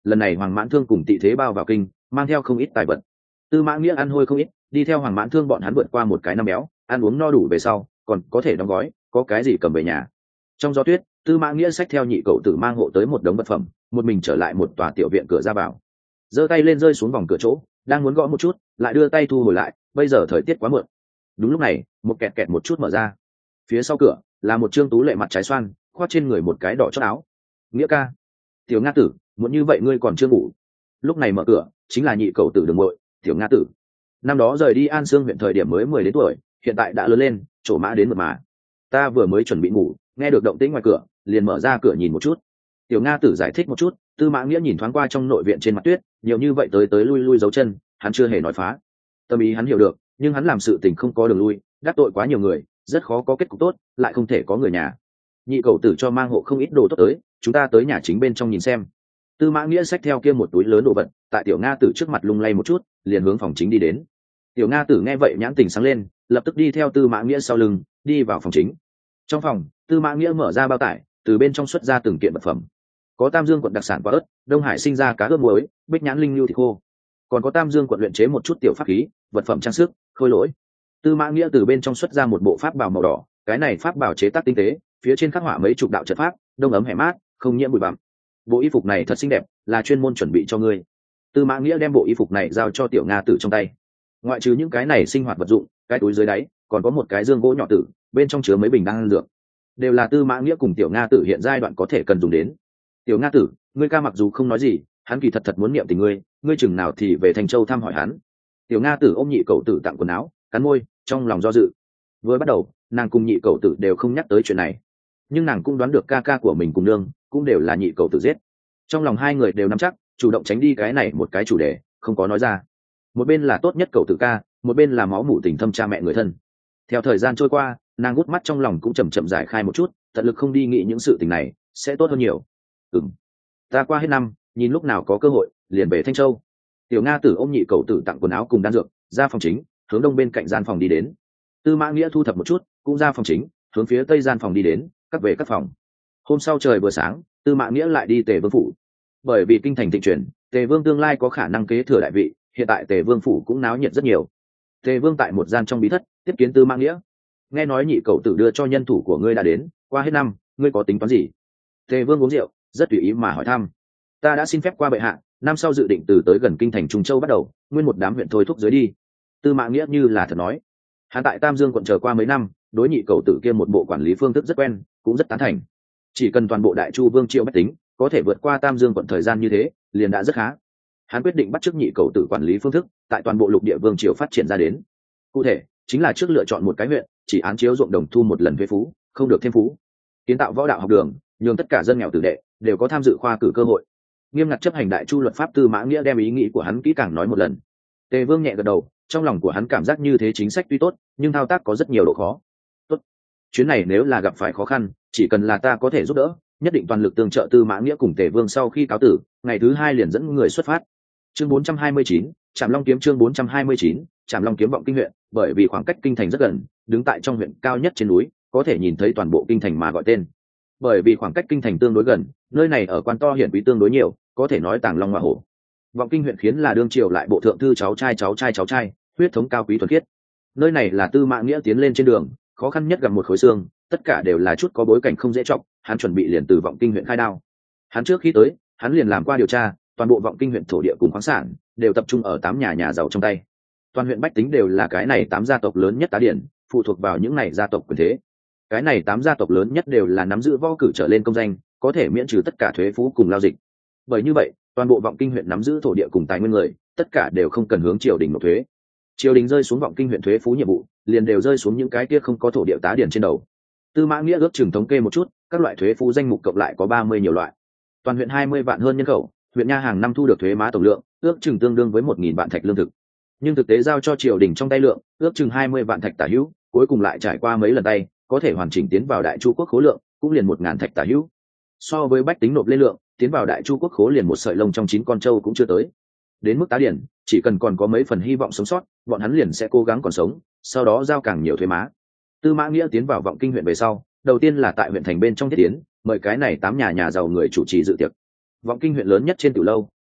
lần này Hoàng Mãn Thương cùng Tị Thế Bao vào kinh, mang theo không ít tài vật. Tư Mã Nghĩa ăn hôi không ít, đi theo Hoàng Mãn Thương bọn hắn vượt qua một cái năm béo, ăn uống no đủ về sau, còn có thể đóng gói, có cái gì cầm về nhà. Trong gió tuyết, Tư Mã Nghĩa xách theo nhị cậu tử mang hộ tới một đống vật phẩm, một mình trở lại một tòa tiểu viện cửa ra vào. Giơ tay lên rơi xuống vòng cửa chỗ, đang muốn gõ một chút, lại đưa tay thu hồi lại, bây giờ thời tiết quá muộn. Đúng lúc này, một kẹt kẹt một chút mở ra. Phía sau cửa là một trương tú lệ mặt trái xoan, khoác trên người một cái đỏ chót áo. Nghĩa ca, Tiểu Nga tử, muốn như vậy ngươi còn chưa ngủ. Lúc này mở cửa, chính là nhị cậu tử Đường Mội, Tiểu Nga tử. Năm đó rời đi An Sương huyện thời điểm mới mười đến tuổi, hiện tại đã lớn lên, trổ mã đến mượt mà. Ta vừa mới chuẩn bị ngủ, nghe được động tĩnh ngoài cửa, liền mở ra cửa nhìn một chút. Tiểu Nga tử giải thích một chút, Tư Mã Nghĩa nhìn thoáng qua trong nội viện trên mặt tuyết, nhiều như vậy tới tới lui lui dấu chân, hắn chưa hề nói phá. Tâm ý hắn hiểu được, nhưng hắn làm sự tình không có đường lui, đắc tội quá nhiều người, rất khó có kết cục tốt, lại không thể có người nhà. Nhị cậu tử cho mang hộ không ít đồ tốt tới, chúng ta tới nhà chính bên trong nhìn xem. Tư Mã Nghĩa xách theo kia một túi lớn đồ vật, tại Tiểu Nga tử trước mặt lung lay một chút, liền hướng phòng chính đi đến. Tiểu Nga tử nghe vậy nhãn tình sáng lên, lập tức đi theo Tư Mã Nghĩa sau lưng, đi vào phòng chính. Trong phòng, Tư Mã Nghĩa mở ra bao tải, từ bên trong xuất ra từng kiện vật phẩm. Có Tam Dương quận đặc sản quả ớt, Đông Hải sinh ra cá ướp muối, Bích Nhãn linh lưu thịt khô. Còn có Tam Dương quận luyện chế một chút tiểu pháp khí, vật phẩm trang sức, khôi lỗi. Tư Mã Nghĩa từ bên trong xuất ra một bộ pháp bào màu đỏ, cái này pháp bào chế tác tinh tế, phía trên khắc họa mấy chục đạo trận pháp, đông ấm hẻ mát, không nhiễm bụi bặm. Bộ y phục này thật xinh đẹp, là chuyên môn chuẩn bị cho ngươi. Tư Mã Nghĩa đem bộ y phục này giao cho Tiểu Nga tử trong tay. Ngoại trừ những cái này sinh hoạt vật dụng, cái túi dưới đáy còn có một cái dương gỗ nhỏ tử, bên trong chứa mấy bình đan dược, đều là Tư Mã Nghĩa cùng Tiểu Nga tử hiện giai đoạn có thể cần dùng đến. Tiểu Nga tử, ngươi ca mặc dù không nói gì, hắn kỳ thật thật muốn niệm tình ngươi, ngươi chừng nào thì về Thành Châu thăm hỏi hắn. Tiểu Nga tử ôm nhị cậu tử tặng quần áo, cắn môi, trong lòng do dự. Vừa bắt đầu, nàng cùng nhị cậu tử đều không nhắc tới chuyện này, nhưng nàng cũng đoán được ca ca của mình cùng nương cũng đều là nhị cậu tử giết. Trong lòng hai người đều nắm chắc, chủ động tránh đi cái này một cái chủ đề, không có nói ra. Một bên là tốt nhất cậu tử ca, một bên là máu mủ tình thâm cha mẹ người thân. Theo thời gian trôi qua, nàng hút mắt trong lòng cũng chậm chậm giải khai một chút, tận lực không đi nghĩ những sự tình này, sẽ tốt hơn nhiều. Ừm, ta qua hết năm, nhìn lúc nào có cơ hội, liền về Thanh Châu. Tiểu Nga tử ôm nhị cậu tử tặng quần áo cùng đan dược, ra phòng chính, hướng đông bên cạnh gian phòng đi đến. Tư Mã Nghĩa thu thập một chút, cũng ra phòng chính, hướng phía tây gian phòng đi đến, cắt về các phòng. Hôm sau trời vừa sáng, Tư Mã Nghĩa lại đi Tề Vương phủ. Bởi vì kinh thành thịnh truyền, Tề Vương tương lai có khả năng kế thừa đại vị, hiện tại Tề Vương phủ cũng náo nhiệt rất nhiều. Tề Vương tại một gian trong bí thất tiếp kiến Tư Mã Nghĩa. Nghe nói nhị cậu tử đưa cho nhân thủ của ngươi đã đến, qua hết năm, ngươi có tính toán gì? Tề Vương uống rượu, rất tùy ý mà hỏi thăm. Ta đã xin phép qua bệ hạ, năm sau dự định từ tới gần kinh thành Trung Châu bắt đầu, nguyên một đám huyện thôi thúc dưới đi. Tư Mã Nghĩa như là thật nói. Hắn tại Tam Dương quận chờ qua mấy năm, đối nhị cậu tử kia một bộ quản lý phương thức rất quen, cũng rất tán thành. Chỉ cần toàn bộ Đại Chu Vương triệu bách tính có thể vượt qua Tam Dương quận thời gian như thế, liền đã rất khá. Hắn quyết định bắt chước nhị cậu tử quản lý phương thức, tại toàn bộ lục địa vương triều phát triển ra đến. Cụ thể, chính là trước lựa chọn một cái huyện, chỉ án chiếu ruộng đồng thu một lần thuế phú, không được thêm phú. Kiến tạo võ đạo học đường, nhường tất cả dân nghèo tử đệ đều có tham dự khoa cử cơ hội. Nghiêm ngặt chấp hành Đại Chu luật pháp. Tư Mã Nghĩa đem ý nghĩ của hắn kỹ càng nói một lần. Tề Vương nhẹ gật đầu, trong lòng của hắn cảm giác như thế chính sách tuy tốt, nhưng thao tác có rất nhiều độ khó. Tốt, chuyến này nếu là gặp phải khó khăn, chỉ cần là ta có thể giúp đỡ, nhất định toàn lực tương trợ. Tư Mã Nghĩa cùng Tề Vương sau khi cáo tử, ngày thứ hai liền dẫn người xuất phát. Chương bốn trăm hai mươi chín, Trảm Long kiếm. Chương bốn trăm hai mươi chín, Trảm Long kiếm. Vọng Kinh huyện, bởi vì khoảng cách kinh thành rất gần, đứng tại trong huyện cao nhất trên núi, có thể nhìn thấy toàn bộ kinh thành mà gọi tên. Bởi vì khoảng cách kinh thành tương đối gần, nơi này ở quan to hiển quý tương đối nhiều, có thể nói tàng long ngọa hổ. Vọng Kinh huyện khiến là đương triều lại bộ thượng thư cháu trai cháu trai cháu trai, huyết thống cao quý thuần khiết. Nơi này là Tư Mã Nghĩa tiến lên trên đường, khó khăn nhất gặp một khối xương, tất cả đều là chút có bối cảnh không dễ trọng, hắn chuẩn bị liền từ Vọng Kinh huyện khai đao. Hắn trước khi tới, hắn liền làm qua điều tra, toàn bộ Vọng Kinh huyện thổ địa cùng khoáng sản đều tập trung ở tám nhà nhà giàu trong tay. Toàn huyện bách tính đều là cái này tám gia tộc lớn nhất tá điển, phụ thuộc vào những này gia tộc quyền thế. Cái này tám gia tộc lớn nhất đều là nắm giữ võ cử trở lên công danh, có thể miễn trừ tất cả thuế phú cùng lao dịch. Bởi như vậy, toàn bộ Vọng Kinh huyện nắm giữ thổ địa cùng tài nguyên người, tất cả đều không cần hướng triều đình nộp thuế. Triều đình rơi xuống Vọng Kinh huyện thuế phú nhiệm vụ, liền đều rơi xuống những cái kia không có thổ địa tá điển trên đầu. Tư Mã Nghĩa ước chừng thống kê một chút, các loại thuế phú danh mục cộng lại có ba mươi nhiều loại. Toàn huyện hai mươi vạn hơn nhân khẩu, huyện nha hàng năm thu được thuế má tổng lượng, ước chừng tương đương với một nghìn vạn thạch lương thực. Nhưng thực tế giao cho triều đình trong tay lượng, ước chừng hai mươi vạn thạch tả hữu, cuối cùng lại trải qua mấy lần tay, có thể hoàn chỉnh tiến vào Đại Chu quốc khố lượng, cũng liền một ngàn thạch tả hữu. So với bách tính nộp lên lượng, tiến vào Đại Chu quốc khố liền một sợi lông trong chín con trâu cũng chưa tới. Đến mức tá điển, chỉ cần còn có mấy phần hy vọng sống sót, bọn hắn liền sẽ cố gắng còn sống, sau đó giao càng nhiều thuế má. Tư Mã Nghĩa tiến vào Vọng Kinh huyện về sau, đầu tiên là tại huyện thành bên trong thiết tiến, mời cái này tám nhà nhà giàu người chủ trì dự tiệc. Vọng Kinh huyện lớn nhất trên tiểu lâu,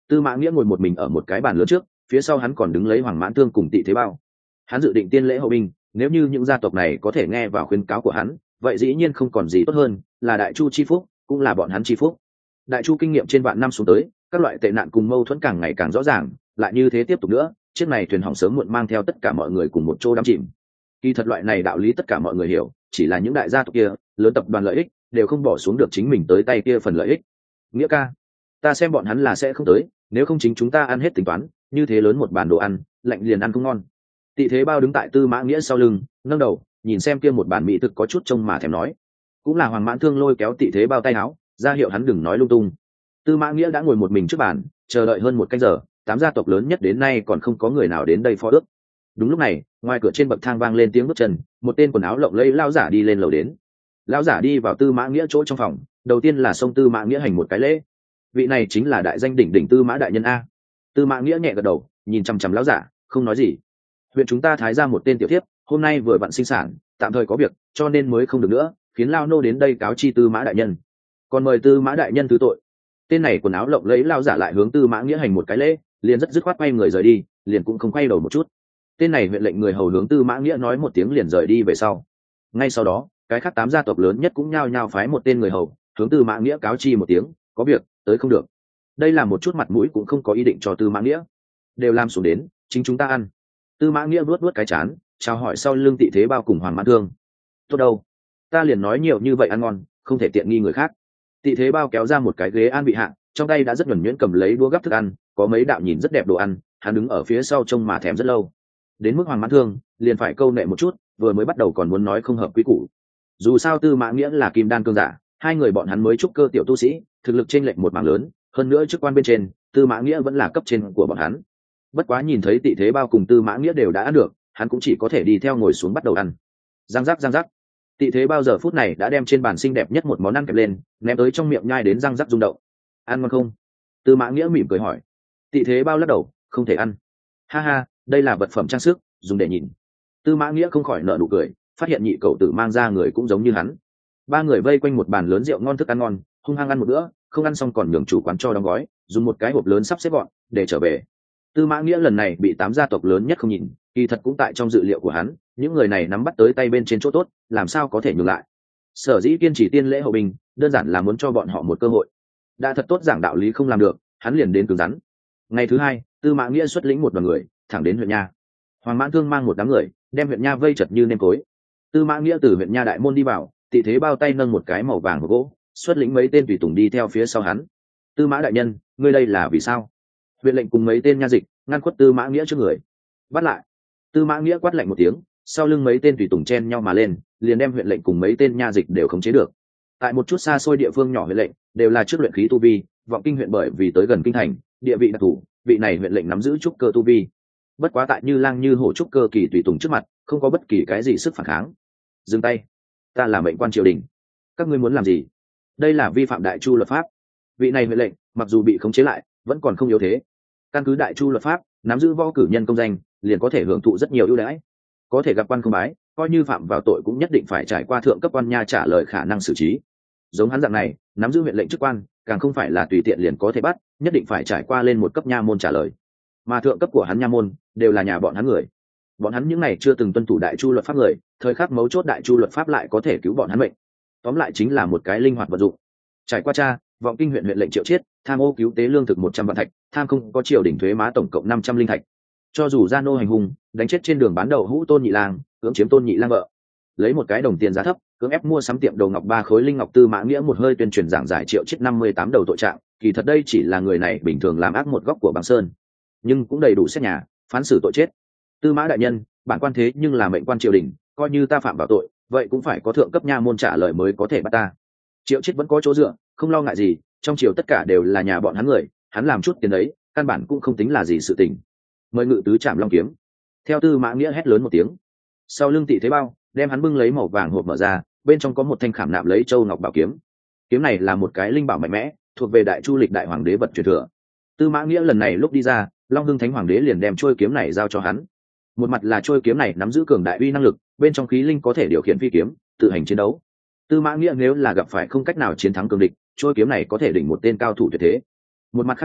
Tư Mã Nghĩa ngồi một mình ở một cái bàn lớn trước, phía sau hắn còn đứng lấy Hoàng Mãn Thương cùng Tị Thế Bao. Hắn dự định tiên lễ hậu binh, nếu như những gia tộc này có thể nghe vào khuyến cáo của hắn, vậy dĩ nhiên không còn gì tốt hơn, là Đại Chu chi phúc, cũng là bọn hắn chi phúc. Đại Chu kinh nghiệm trên vạn năm xuống tới, các loại tệ nạn cùng mâu thuẫn càng ngày càng rõ ràng, lại như thế tiếp tục nữa, chiếc này thuyền hỏng sớm muộn mang theo tất cả mọi người cùng một chỗ đắm chìm. Kỳ thật loại này đạo lý tất cả mọi người hiểu, chỉ là những đại gia tộc kia, lớn tập đoàn lợi ích, đều không bỏ xuống được chính mình tới tay kia phần lợi ích. Nghĩa ca, ta xem bọn hắn là sẽ không tới, nếu không chính chúng ta ăn hết tính toán, như thế lớn một bàn đồ ăn, lạnh liền ăn không ngon. Tị Thế Bao đứng tại Tư Mã Nghĩa sau lưng, nâng đầu, nhìn xem kia một bàn mỹ thực có chút trông mà thèm nói. Cũng là Hoàng Mãn Thương lôi kéo Tị Thế Bao tay áo, ra hiệu hắn đừng nói lung tung. Tư Mã Nghĩa đã ngồi một mình trước bàn, chờ đợi hơn một canh giờ, tám gia tộc lớn nhất đến nay còn không có người nào đến đây phó ước. Đúng lúc này, ngoài cửa trên bậc thang vang lên tiếng bước chân, một tên quần áo lộng lẫy lão giả đi lên lầu đến. Lão giả đi vào Tư Mã Nghĩa chỗ trong phòng, đầu tiên là xông Tư Mã Nghĩa hành một cái lễ. Vị này chính là đại danh đỉnh đỉnh Tư Mã đại nhân a. Tư Mã Nghĩa nhẹ gật đầu, nhìn chằm chằm lão giả, không nói gì. Huyện chúng ta thái ra một tên tiểu thiếp, hôm nay vừa vặn sinh sản, tạm thời có việc, cho nên mới không được nữa, khiến lao nô đến đây cáo chi Tư Mã đại nhân. Còn mời Tư Mã đại nhân thứ tội. Tên này quần áo lộng lẫy lão giả lại hướng Tư Mã Nghĩa hành một cái lễ, liền rất dứt khoát quay người rời đi, liền cũng không quay đầu một chút. Tên này huyện lệnh người hầu hướng Tư Mã Nghĩa nói một tiếng liền rời đi về sau. Ngay sau đó, cái khác tám gia tộc lớn nhất cũng nhao nhao phái một tên người hầu hướng Tư Mã Nghĩa cáo chi một tiếng, có việc tới không được. Đây là một chút mặt mũi cũng không có ý định cho Tư Mã Nghĩa, đều làm xuống đến, chính chúng ta ăn. Tư Mã Nghĩa vuốt vuốt cái chán, chào hỏi sau lưng Tị Thế Bao cùng Hoàng Mãn Thương. Tốt đâu, ta liền nói nhiều như vậy ăn ngon, không thể tiện nghi người khác. Tị Thế Bao kéo ra một cái ghế an bị hạ, trong tay đã rất nhuần nhuyễn cầm lấy đũa gắp thức ăn, có mấy đạo nhìn rất đẹp đồ ăn, hắn đứng ở phía sau trông mà thèm rất lâu. Đến mức Hoàng Mãn Thương liền phải câu nệ một chút, vừa mới bắt đầu còn muốn nói không hợp quý củ. Dù sao Tư Mã Nghĩa là kim đan cương giả, hai người bọn hắn mới trúc cơ tiểu tu sĩ, thực lực chênh lệch một mảng lớn, hơn nữa chức quan bên trên, Tư Mã Nghĩa vẫn là cấp trên của bọn hắn. Bất quá nhìn thấy Tị Thế Bao cùng Tư Mã Nghĩa đều đã ăn được, hắn cũng chỉ có thể đi theo ngồi xuống bắt đầu ăn. Giang giác giang giác. Tị Thế Bao giờ phút này đã đem trên bàn xinh đẹp nhất một món ăn kẹp lên, ném tới trong miệng nhai đến răng rắc rung động. Ăn ngon không? Tư Mã Nghĩa mỉm cười hỏi. Tị Thế Bao lắc đầu, không thể ăn. Ha ha, đây là vật phẩm trang sức, dùng để nhìn. Tư Mã Nghĩa không khỏi nở nụ cười, phát hiện nhị cậu tử mang ra người cũng giống như hắn. Ba người vây quanh một bàn lớn rượu ngon thức ăn ngon, hung hăng ăn một bữa, không ăn xong còn nhường chủ quán cho đóng gói, dùng một cái hộp lớn sắp xếp gọn để trở về. Tư Mã Nghĩa lần này bị tám gia tộc lớn nhất không nhìn, kỳ thật cũng tại trong dự liệu của hắn, những người này nắm bắt tới tay bên trên chỗ tốt, làm sao có thể nhường lại. Sở dĩ kiên trì tiên lễ hậu binh, đơn giản là muốn cho bọn họ một cơ hội. Đã thật tốt giảng đạo lý không làm được, hắn liền đến cứng rắn. Ngày thứ hai, Tư Mã Nghĩa xuất lĩnh một đoàn người, thẳng đến huyện nha. Hoàng Mãn Thương mang một đám người, đem huyện nha vây chật như nêm cối. Tư Mã Nghĩa từ huyện nha đại môn đi vào, Tị Thế Bao tay nâng một cái màu vàng của gỗ, xuất lĩnh mấy tên tùy tùng đi theo phía sau hắn. Tư Mã đại nhân, ngươi đây là vì sao? Huyện lệnh cùng mấy tên nha dịch ngăn khuất Tư Mã Nghĩa trước người. Bắt lại. Tư Mã Nghĩa quát lạnh một tiếng, sau lưng mấy tên tùy tùng chen nhau mà lên, liền đem huyện lệnh cùng mấy tên nha dịch đều khống chế được. Tại một chút xa xôi địa phương nhỏ huyện lệnh đều là trước luyện khí tu vi, vọng kinh huyện bởi vì tới gần kinh thành, địa vị đặc thù, vị này huyện lệnh nắm giữ trúc cơ tu vi. Bất quá tại Như Lang Như Hổ trúc cơ kỳ tùy tùng trước mặt, không có bất kỳ cái gì sức phản kháng. Dừng tay, ta là mệnh quan triều đình, các ngươi muốn làm gì? Đây là vi phạm Đại Chu luật pháp. Vị này huyện lệnh mặc dù bị khống chế lại, vẫn còn không yếu thế. Căn cứ Đại Chu luật pháp, nắm giữ võ cử nhân công danh, liền có thể hưởng thụ rất nhiều ưu đãi, có thể gặp quan không bái, coi như phạm vào tội cũng nhất định phải trải qua thượng cấp quan nha trả lời khả năng xử trí. Giống hắn dạng này, nắm giữ huyện lệnh chức quan, càng không phải là tùy tiện liền có thể bắt, nhất định phải trải qua lên một cấp nha môn trả lời. Mà thượng cấp của hắn nha môn đều là nhà bọn hắn người. Bọn hắn những này chưa từng tuân thủ Đại Chu luật pháp người, thời khắc mấu chốt Đại Chu luật pháp lại có thể cứu bọn hắn mệnh. Tóm lại chính là một cái linh hoạt vật dụng. Trải qua tra, vọng kinh huyện huyện lệnh Triệu Chiết, tham ô cứu tế lương thực một trăm vạn thạch, tham không có triều đình thuế má tổng cộng năm trăm linh thạch. Cho dù gia nô hành hung, đánh chết trên đường bán đầu hũ Tôn Nhị Lang, cưỡng chiếm Tôn Nhị Lang vợ, lấy một cái đồng tiền giá thấp, cưỡng ép mua sắm tiệm đầu ngọc ba khối linh ngọc. Tư Mã Nghĩa một hơi tuyên truyền giảng giải Triệu Chiết năm mươi tám đầu tội trạng, kỳ thật đây chỉ là người này bình thường làm ác một góc của băng sơn, nhưng cũng đầy đủ xét nhà, phán xử tội chết. Tư Mã đại nhân, bản quan thế nhưng là mệnh quan triều đình, coi như ta phạm vào tội, vậy cũng phải có thượng cấp nha môn trả lời mới có thể bắt ta. Triệu Chiết vẫn có chỗ dựa, không lo ngại gì, trong triều tất cả đều là nhà bọn hắn người, hắn làm chút tiền đấy, căn bản cũng không tính là gì sự tình. Mời ngự tứ trạm long kiếm. Theo Tư Mã Nghĩa hét lớn một tiếng, sau lưng Tị Thế Bao đem hắn bưng lấy màu vàng hộp mở ra, bên trong có một thanh khảm nạm lấy châu ngọc bảo kiếm. Kiếm này là một cái linh bảo mạnh mẽ, thuộc về Đại Chu lịch đại hoàng đế vật truyền thừa. Tư Mã Nghĩa lần này lúc đi ra, Long Hưng Thánh Hoàng đế liền đem trôi kiếm này giao cho hắn. Một mặt là trôi kiếm này nắm giữ cường đại uy năng lực, bên trong khí linh có thể điều khiển phi kiếm, tự hành chiến đấu. Tư Mã Nghĩa nếu là gặp phải không cách nào chiến thắng cường địch, trôi kiếm này có thể đỉnh một tên cao thủ tuyệt thế. Một mặt khác là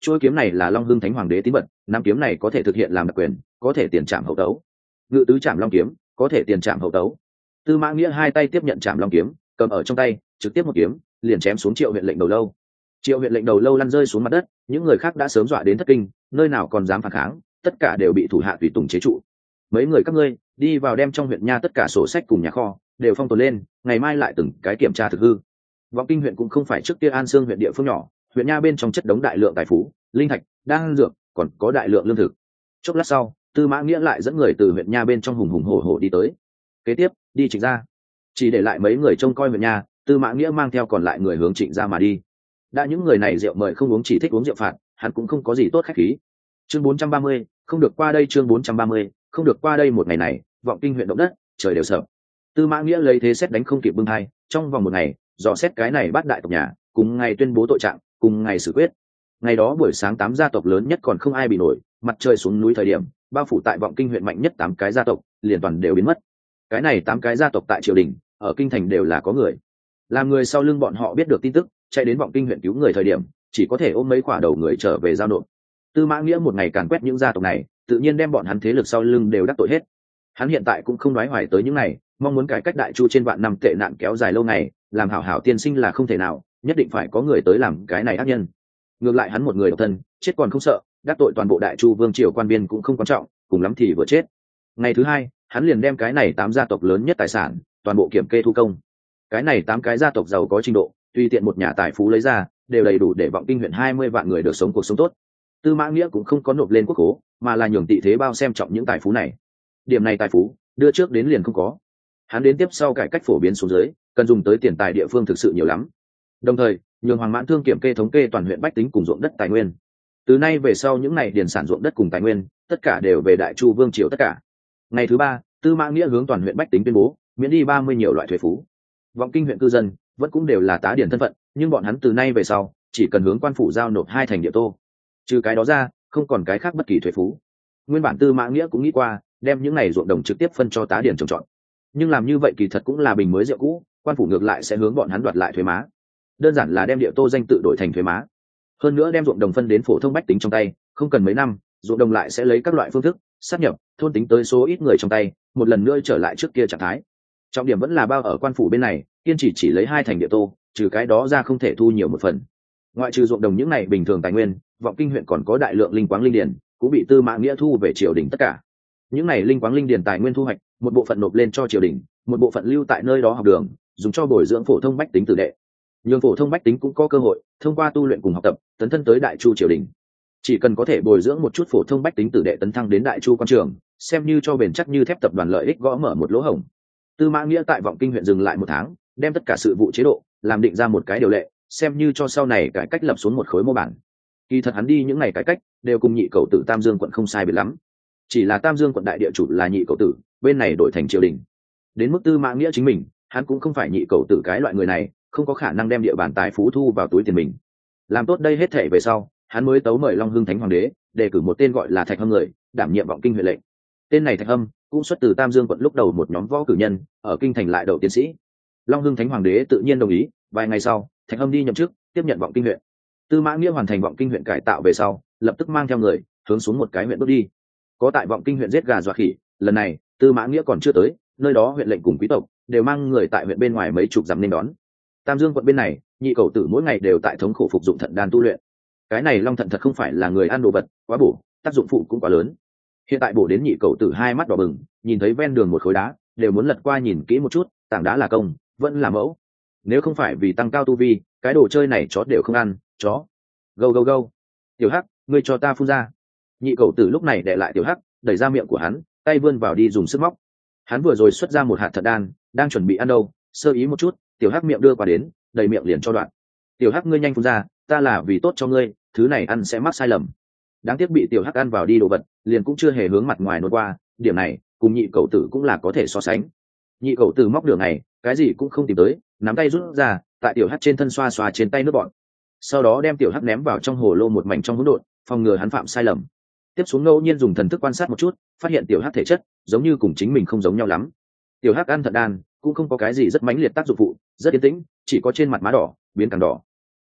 chuôi kiếm này là Long Hưng Thánh Hoàng đế tín vật, nắm kiếm này có thể thực hiện làm đặc quyền, có thể tiền trảm hậu tấu. Ngự tứ trảm long kiếm, có thể tiền trảm hậu tấu. Tư Mã Nghĩa hai tay tiếp nhận trảm long kiếm, cầm ở trong tay, trực tiếp một kiếm, liền chém xuống Triệu huyện lệnh đầu lâu. Triệu huyện lệnh đầu lâu lăn rơi xuống mặt đất, những người khác đã sớm dọa đến thất kinh, nơi nào còn dám phản kháng, tất cả đều bị thủ hạ tùy tùng chế trụ. Mấy người các ngươi đi vào đem trong huyện nha tất cả sổ sách cùng nhà kho đều phong tồn lên, ngày mai lại từng cái kiểm tra thực hư. Vọng Kinh huyện cũng không phải trước kia An Sương huyện địa phương nhỏ, huyện nha bên trong chất đống đại lượng tài phú, linh thạch, đan dược, còn có đại lượng lương thực. Chốc lát sau, Tư Mã Nghĩa lại dẫn người từ huyện nha bên trong hùng hùng hổ hổ đi tới. Kế tiếp, đi Trịnh gia. Chỉ để lại mấy người trông coi huyện nha, Tư Mã Nghĩa mang theo còn lại người hướng Trịnh gia mà đi. Đã những người này rượu mời không uống, chỉ thích uống rượu phạt, hắn cũng không có gì tốt khách khí. Chương bốn trăm ba mươi, không được qua đây. Chương bốn trăm ba mươi, không được qua đây. Một ngày này, Vọng Kinh huyện động đất, trời đều sợ. Tư Mã Nghĩa lấy thế xét đánh không kịp bưng hai, trong vòng một ngày dò xét cái này bắt đại tộc nhà, cùng ngày tuyên bố tội trạng, cùng ngày xử quyết. Ngày đó buổi sáng tám gia tộc lớn nhất còn không ai bị nổi, mặt trời xuống núi thời điểm, bao phủ tại Vọng Kinh huyện mạnh nhất tám cái gia tộc liền toàn đều biến mất. Cái này tám cái gia tộc tại triều đình, ở kinh thành đều là có người. Làm người sau lưng bọn họ biết được tin tức, chạy đến Vọng Kinh huyện cứu người thời điểm, chỉ có thể ôm mấy quả đầu người trở về giao nộp. Tư Mã Nghĩa một ngày càn quét những gia tộc này, tự nhiên đem bọn hắn thế lực sau lưng đều đắc tội hết. Hắn hiện tại cũng không nói hoài tới những này, mong muốn cải cách đại chu trên vạn năm tệ nạn kéo dài lâu ngày, làm hảo hảo tiên sinh là không thể nào, nhất định phải có người tới làm cái này ác nhân. Ngược lại hắn một người độc thân, chết còn không sợ, đắc tội toàn bộ đại chu vương triều quan viên cũng không quan trọng, cùng lắm thì vừa chết. Ngày thứ hai, hắn liền đem cái này tám gia tộc lớn nhất tài sản toàn bộ kiểm kê thu công. Cái này tám cái gia tộc giàu có trình độ, tùy tiện một nhà tài phú lấy ra, đều đầy đủ để Vọng Kinh huyện hai mươi vạn người được sống cuộc sống tốt. Tư Mã Nghĩa cũng không có nộp lên quốc khố, mà là nhường tị thế bao xem trọng những tài phú này. Điểm này tài phú, đưa trước đến liền không có. Hắn đến tiếp sau cải cách phổ biến xuống dưới, cần dùng tới tiền tài địa phương thực sự nhiều lắm. Đồng thời, nhường Hoàng Mãn Thương kiểm kê thống kê toàn huyện bách tính cùng ruộng đất tài nguyên. Từ nay về sau những này điền sản ruộng đất cùng tài nguyên, tất cả đều về Đại Chu vương triều tất cả. Ngày thứ ba, Tư Mã Nghĩa hướng toàn huyện bách tính tuyên bố, miễn đi ba mươi nhiều loại thuế phú. Vọng Kinh huyện cư dân vẫn cũng đều là tá điển thân phận, nhưng bọn hắn từ nay về sau chỉ cần hướng quan phủ giao nộp hai thành địa tô. Trừ cái đó ra, không còn cái khác bất kỳ thuế phú. Nguyên bản Tư Mã Nghĩa cũng nghĩ qua, đem những này ruộng đồng trực tiếp phân cho tá điển trồng trọt. Nhưng làm như vậy kỳ thật cũng là bình mới rượu cũ, quan phủ ngược lại sẽ hướng bọn hắn đoạt lại thuế má. Đơn giản là đem địa tô danh tự đổi thành thuế má. Hơn nữa đem ruộng đồng phân đến phổ thông bách tính trong tay, không cần mấy năm, ruộng đồng lại sẽ lấy các loại phương thức sát nhập, thôn tính tới số ít người trong tay, một lần nữa trở lại trước kia trạng thái. Trọng điểm vẫn là bao ở quan phủ bên này, kiên trì chỉ lấy hai thành địa tô, trừ cái đó ra không thể thu nhiều một phần. Ngoại trừ ruộng đồng những này bình thường tài nguyên, Vọng Kinh huyện còn có đại lượng linh quáng linh điển, cũng bị Tư Mã Nghĩa thu về triều đình tất cả. Những này linh quáng linh điển tài nguyên thu hoạch, một bộ phận nộp lên cho triều đình, một bộ phận lưu tại nơi đó học đường, dùng cho bồi dưỡng phổ thông bách tính tử đệ. Nhưng phổ thông bách tính cũng có cơ hội thông qua tu luyện cùng học tập, tấn thân tới Đại Chu triều đình. Chỉ cần có thể bồi dưỡng một chút phổ thông bách tính tử đệ tấn thăng đến Đại Chu quan trường, xem như cho bền chắc như thép tập đoàn lợi ích gõ mở một lỗ hổng. Tư Mã Nghĩa tại Vọng Kinh huyện dừng lại một tháng, đem tất cả sự vụ chế độ làm định ra một cái điều lệ, xem như cho sau này cải cách lập xuống một khối mô bản. Kỳ thật hắn đi những ngày cải cách đều cùng nhị cậu tử Tam Dương quận không sai biệt lắm, chỉ là Tam Dương quận đại địa chủ là nhị cậu tử, bên này đổi thành triều đình. Đến mức Tư Mã Nghĩa chính mình, hắn cũng không phải nhị cậu tử cái loại người này, không có khả năng đem địa bàn tài phú thu vào túi tiền mình. Làm tốt đây hết thể về sau, hắn mới tấu mời Long Hưng Thánh Hoàng đế đề cử một tên gọi là Thạch Hâm người đảm nhiệm Vọng Kinh huyện lệnh. Tên này Thạch Hâm cũng xuất từ Tam Dương quận lúc đầu một nhóm võ cử nhân ở kinh thành lại đậu tiến sĩ. Long Hưng Thánh Hoàng đế tự nhiên đồng ý. Vài ngày sau, Thạch Hâm đi nhậm chức, tiếp nhận Vọng Kinh huyện. Tư Mã Nghĩa hoàn thành Vọng Kinh huyện cải tạo về sau, lập tức mang theo người hướng xuống một cái huyện bước đi. Có tại Vọng Kinh huyện giết gà dọa khỉ, lần này Tư Mã Nghĩa còn chưa tới, nơi đó huyện lệnh cùng quý tộc đều mang người tại huyện bên ngoài mấy chục dặm nên đón. Tam Dương quận bên này, nhị cầu tử mỗi ngày đều tại thống khổ phục dụng thận đan tu luyện. Cái này long thận thật không phải là người ăn đồ vật, quá bổ, tác dụng phụ cũng quá lớn. Hiện tại bổ đến nhị cầu tử hai mắt đỏ bừng, nhìn thấy ven đường một khối đá, đều muốn lật qua nhìn kỹ một chút, tảng đá là công, vẫn là mẫu. Nếu không phải vì tăng cao tu vi, cái đồ chơi này chó đều không ăn, chó. Gâu gâu gâu. Tiểu Hắc, ngươi cho ta phun ra. Nhị cầu tử lúc này đè lại Tiểu Hắc, đẩy ra miệng của hắn, tay vươn vào đi dùng sức móc. Hắn vừa rồi xuất ra một hạt thận đan, đang chuẩn bị ăn đâu, sơ ý một chút, Tiểu Hắc miệng đưa qua đến, đầy miệng liền cho đoạn. Tiểu Hắc, ngươi nhanh phun ra, ta là vì tốt cho ngươi, thứ này ăn sẽ mắc sai lầm. Đáng tiếc bị Tiểu Hắc ăn vào đi đồ vật, liền cũng chưa hề hướng mặt ngoài nốt qua, điểm này cùng nhị cầu tử cũng là có thể so sánh. Nhị cầu tử móc đường này, cái gì cũng không tìm tới, nắm tay rút ra, tại Tiểu Hắc trên thân xoa xoa trên tay nước bọn. Sau đó đem Tiểu Hắc ném vào trong hồ lô một mảnh trong hỗn độn, phòng ngừa hắn phạm sai lầm. Tiếp xuống ngẫu nhiên dùng thần thức quan sát một chút, phát hiện Tiểu Hắc thể chất giống như cùng chính mình không giống nhau lắm. Tiểu Hắc ăn thận đan cũng không có cái gì rất mãnh liệt tác dụng phụ, rất yên tĩnh, chỉ có trên mặt má đỏ biến càng đỏ.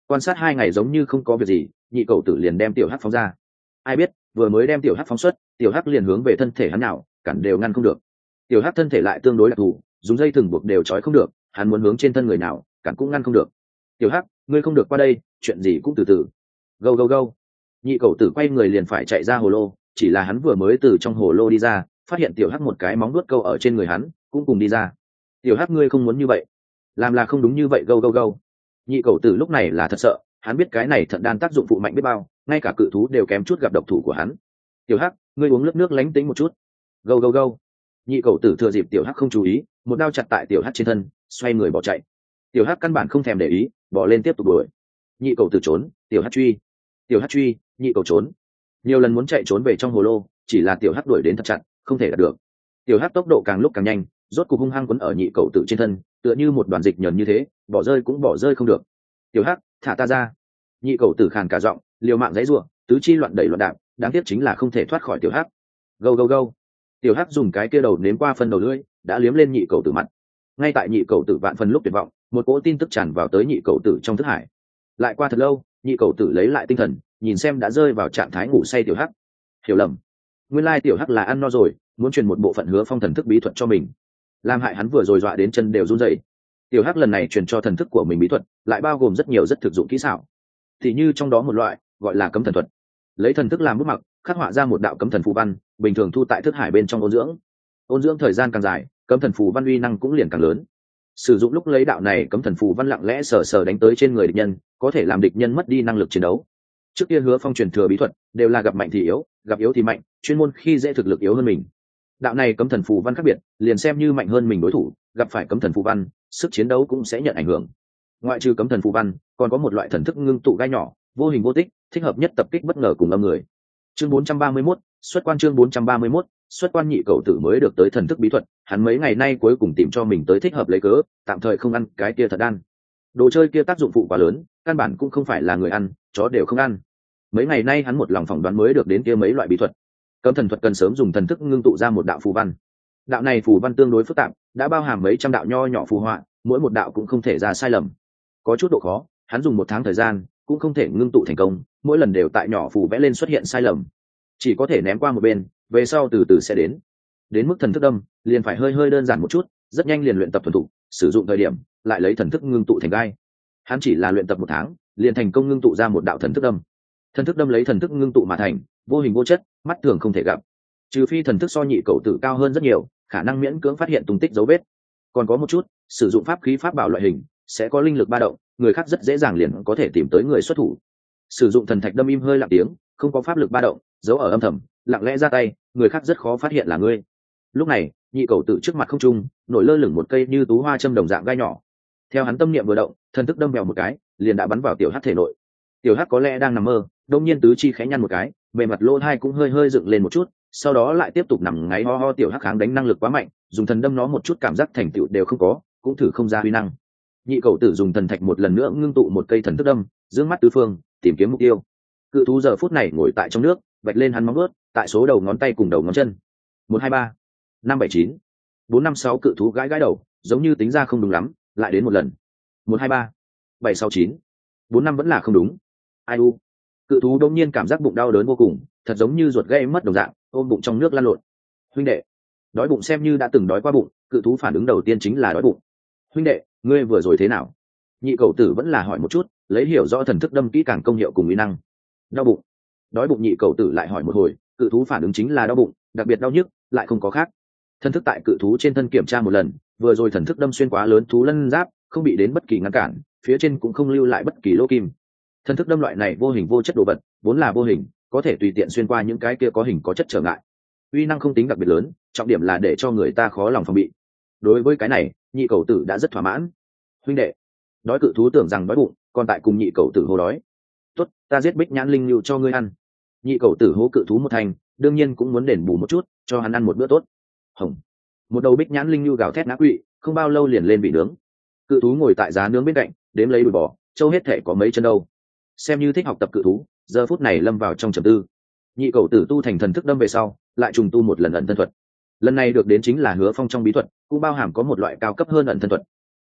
Quan sát hai ngày giống như không có việc gì, nhị cầu tử liền đem tiểu hắc phóng ra. Ai biết vừa mới đem tiểu hắc phóng xuất, tiểu hắc liền hướng về thân thể hắn nào, cản đều ngăn không được. Tiểu hắc thân thể lại tương đối đặc thù, dùng dây thừng buộc đều trói không được, hắn muốn hướng trên thân người nào, cản cũng ngăn không được. Tiểu hắc, ngươi không được qua đây, chuyện gì cũng từ từ. Gâu gâu gâu. Nhị cầu tử quay người liền phải chạy ra hồ lô, chỉ là hắn vừa mới từ trong hồ lô đi ra, phát hiện tiểu hắc một cái móng vuốt câu ở trên người hắn, cũng cùng đi ra. Tiểu hắc, ngươi không muốn như vậy, làm là không đúng như vậy. Gâu gâu gâu. Nhị cầu tử lúc này là thật sợ, hắn biết cái này thận đan tác dụng phụ mạnh biết bao, ngay cả cự thú đều kém chút gặp độc thủ của hắn. Tiểu hắc, ngươi uống lớp nước lánh tính một chút. Gâu gâu gâu. Nhị cầu tử thừa dịp tiểu hắc không chú ý, một đao chặt tại tiểu hắc trên thân, xoay người bỏ chạy. Tiểu hắc căn bản không thèm để ý, bỏ lên tiếp tục đuổi. Nhị cầu tử trốn, tiểu hắc truy. Tiểu hắc truy, nhị cầu trốn. Nhiều lần muốn chạy trốn về trong hồ lô, chỉ là tiểu hắc đuổi đến thật chặt, không thể đạt được. Tiểu hắc tốc độ càng lúc càng nhanh, rốt cục hung hăng quấn ở nhị cầu tử trên thân, tựa như một đoàn dịch nhờn như thế, bỏ rơi cũng bỏ rơi không được. Tiểu hắc, thả ta ra. Nhị cầu tử khàn cả giọng, liều mạng giãy giụa, tứ chi loạn đẩy loạn đạp, đáng tiếc chính là không thể thoát khỏi tiểu hắc. Gâu gâu gâu. Tiểu hắc dùng cái kia đầu nếm qua phân đầu lưỡi, đã liếm lên nhị cầu tử mặt. Ngay tại nhị cầu tử vạn phần lúc tuyệt vọng, một cỗ tin tức tràn vào tới nhị cầu tử trong thức hải. Lại qua thật lâu, nhị cầu tử lấy lại tinh thần, nhìn xem đã rơi vào trạng thái ngủ say tiểu hắc. Hiểu lầm, nguyên lai tiểu hắc là ăn no rồi, muốn truyền một bộ phận Hứa Phong thần thức bí thuật cho mình, làm hại hắn vừa rồi dọa đến chân đều run rẩy. Tiểu hắc lần này truyền cho thần thức của mình bí thuật, lại bao gồm rất nhiều rất thực dụng kỹ xảo, thì như trong đó một loại gọi là cấm thần thuật, lấy thần thức làm bút mặc, khắc họa ra một đạo cấm thần phù văn, bình thường thu tại thức hải bên trong ôn dưỡng. Ôn dưỡng thời gian càng dài, cấm thần phù văn uy năng cũng liền càng lớn. Sử dụng lúc lấy đạo này cấm thần phù văn lặng lẽ sờ sờ đánh tới trên người địch nhân, có thể làm địch nhân mất đi năng lực chiến đấu. Trước kia Hứa Phong truyền thừa bí thuật đều là gặp mạnh thì yếu, gặp yếu thì mạnh, chuyên môn khi dễ thực lực yếu hơn mình. Đạo này cấm thần phù văn khác biệt, liền xem như mạnh hơn mình đối thủ, gặp phải cấm thần phù văn, sức chiến đấu cũng sẽ nhận ảnh hưởng. Ngoại trừ cấm thần phù văn, còn có một loại thần thức ngưng tụ gai nhỏ, vô hình vô tích, thích hợp nhất tập kích bất ngờ cùng âm người. Chương bốn trăm ba mươi mốt, xuất quan. Chương bốn trăm ba mươi mốt, xuất quan. Nhị cầu tử mới được tới thần thức bí thuật, hắn mấy ngày nay cuối cùng tìm cho mình tới thích hợp lấy cớ, tạm thời không ăn cái kia thật đan. Đồ chơi kia tác dụng phụ quá lớn, căn bản cũng không phải là người ăn, chó đều không ăn. Mấy ngày nay hắn một lòng phỏng đoán mới được đến kia mấy loại bí thuật. Cấm thần thuật cần sớm dùng thần thức ngưng tụ ra một đạo phù văn. Đạo này phù văn tương đối phức tạp, đã bao hàm mấy trăm đạo nho nhỏ phù họa, mỗi một đạo cũng không thể ra sai lầm. Có chút độ khó, hắn dùng một tháng thời gian cũng không thể ngưng tụ thành công, mỗi lần đều tại nhỏ phù vẽ lên xuất hiện sai lầm, chỉ có thể ném qua một bên, về sau từ từ sẽ đến. Đến mức thần thức đâm, liền phải hơi hơi đơn giản một chút, rất nhanh liền luyện tập thuần thục, sử dụng thời điểm lại lấy thần thức ngưng tụ thành gai. Hắn chỉ là luyện tập một tháng, liền thành công ngưng tụ ra một đạo thần thức đâm. Thần thức đâm lấy thần thức ngưng tụ mà thành, vô hình vô chất, mắt thường không thể gặp. Trừ phi thần thức so nhị cầu tử cao hơn rất nhiều, khả năng miễn cưỡng phát hiện tung tích dấu vết. Còn có một chút, sử dụng pháp khí pháp bảo loại hình sẽ có linh lực ba động, người khác rất dễ dàng liền có thể tìm tới người xuất thủ. Sử dụng thần thạch đâm im hơi lặng tiếng, không có pháp lực ba động, giấu ở âm thầm, lặng lẽ ra tay, người khác rất khó phát hiện là ngươi. Lúc này, nhị cầu tử trước mặt không trung nổi lơ lửng một cây như tú hoa châm đồng dạng gai nhỏ. Theo hắn tâm niệm vừa động, thần thức đâm bèo một cái, liền đã bắn vào tiểu hắc thể nội. Tiểu hắc có lẽ đang nằm mơ, đột nhiên tứ chi khẽ nhăn một cái, bề mặt lỗ hai cũng hơi hơi dựng lên một chút, sau đó lại tiếp tục nằm ngáy ho ho. Tiểu hắc kháng đánh năng lực quá mạnh, dùng thần đâm nó một chút cảm giác thành tựu đều không có, cũng thử không ra huy năng. Nhị cầu tử dùng thần thạch một lần nữa ngưng tụ một cây thần thức đâm, dương mắt tứ phương tìm kiếm mục tiêu. Cự thú giờ phút này ngồi tại trong nước, vạch lên hắn móng vuốt, tại số đầu ngón tay cùng đầu ngón chân. Một hai ba, năm bảy chín, bốn năm sáu. Cự thú gãi gãi đầu, giống như tính ra không đúng lắm, lại đến một lần. Một hai ba, bảy sáu chín, bốn năm vẫn là không đúng. Ai u. Cự thú đột nhiên cảm giác bụng đau đớn vô cùng, thật giống như ruột gây mất đồng dạng, ôm bụng trong nước lăn lộn. Huynh đệ, đói bụng. Xem như đã từng đói qua bụng, cự thú phản ứng đầu tiên chính là đói bụng. Huynh đệ, ngươi vừa rồi thế nào? Nhị cầu tử vẫn là hỏi một chút, lấy hiểu rõ thần thức đâm kỹ càng công hiệu cùng uy năng. Đau bụng. Đói bụng. Nhị cầu tử lại hỏi một hồi, cự thú phản ứng chính là đau bụng, đặc biệt đau nhức, lại không có khác. Thần thức tại cự thú trên thân kiểm tra một lần, vừa rồi thần thức đâm xuyên quá lớn thú lân giáp, không bị đến bất kỳ ngăn cản, phía trên cũng không lưu lại bất kỳ lỗ kim. Thần thức đâm loại này vô hình vô chất đồ vật, vốn là vô hình, có thể tùy tiện xuyên qua những cái kia có hình có chất trở ngại. Uy năng không tính đặc biệt lớn, trọng điểm là để cho người ta khó lòng phòng bị. Đối với cái này, nhị cầu tử đã rất thỏa mãn. Huynh đệ, đói. Cự thú tưởng rằng đói bụng, còn tại cùng nhị cầu tử hô đói. Tốt, ta giết bích nhãn linh lưu cho ngươi ăn. Nhị cầu tử hô cự thú một thành, đương nhiên cũng muốn đền bù một chút, cho hắn ăn một bữa tốt. Hồng. Một đầu bích nhãn linh lưu gào thét ngã quỵ, không bao lâu liền lên vị nướng. Cự thú ngồi tại giá nướng bên cạnh, đếm lấy đùi bò, trâu hết thể có mấy chân đâu. Xem như thích học tập cự thú, giờ phút này lâm vào trong trầm tư. Nhị cầu tử tu thành thần thức đâm về sau, lại trùng tu một lần ẩn thân thuật. Lần này được đến chính là Hứa Phong trong bí thuật, cũng bao hàm có một loại cao cấp hơn ẩn thân thuật.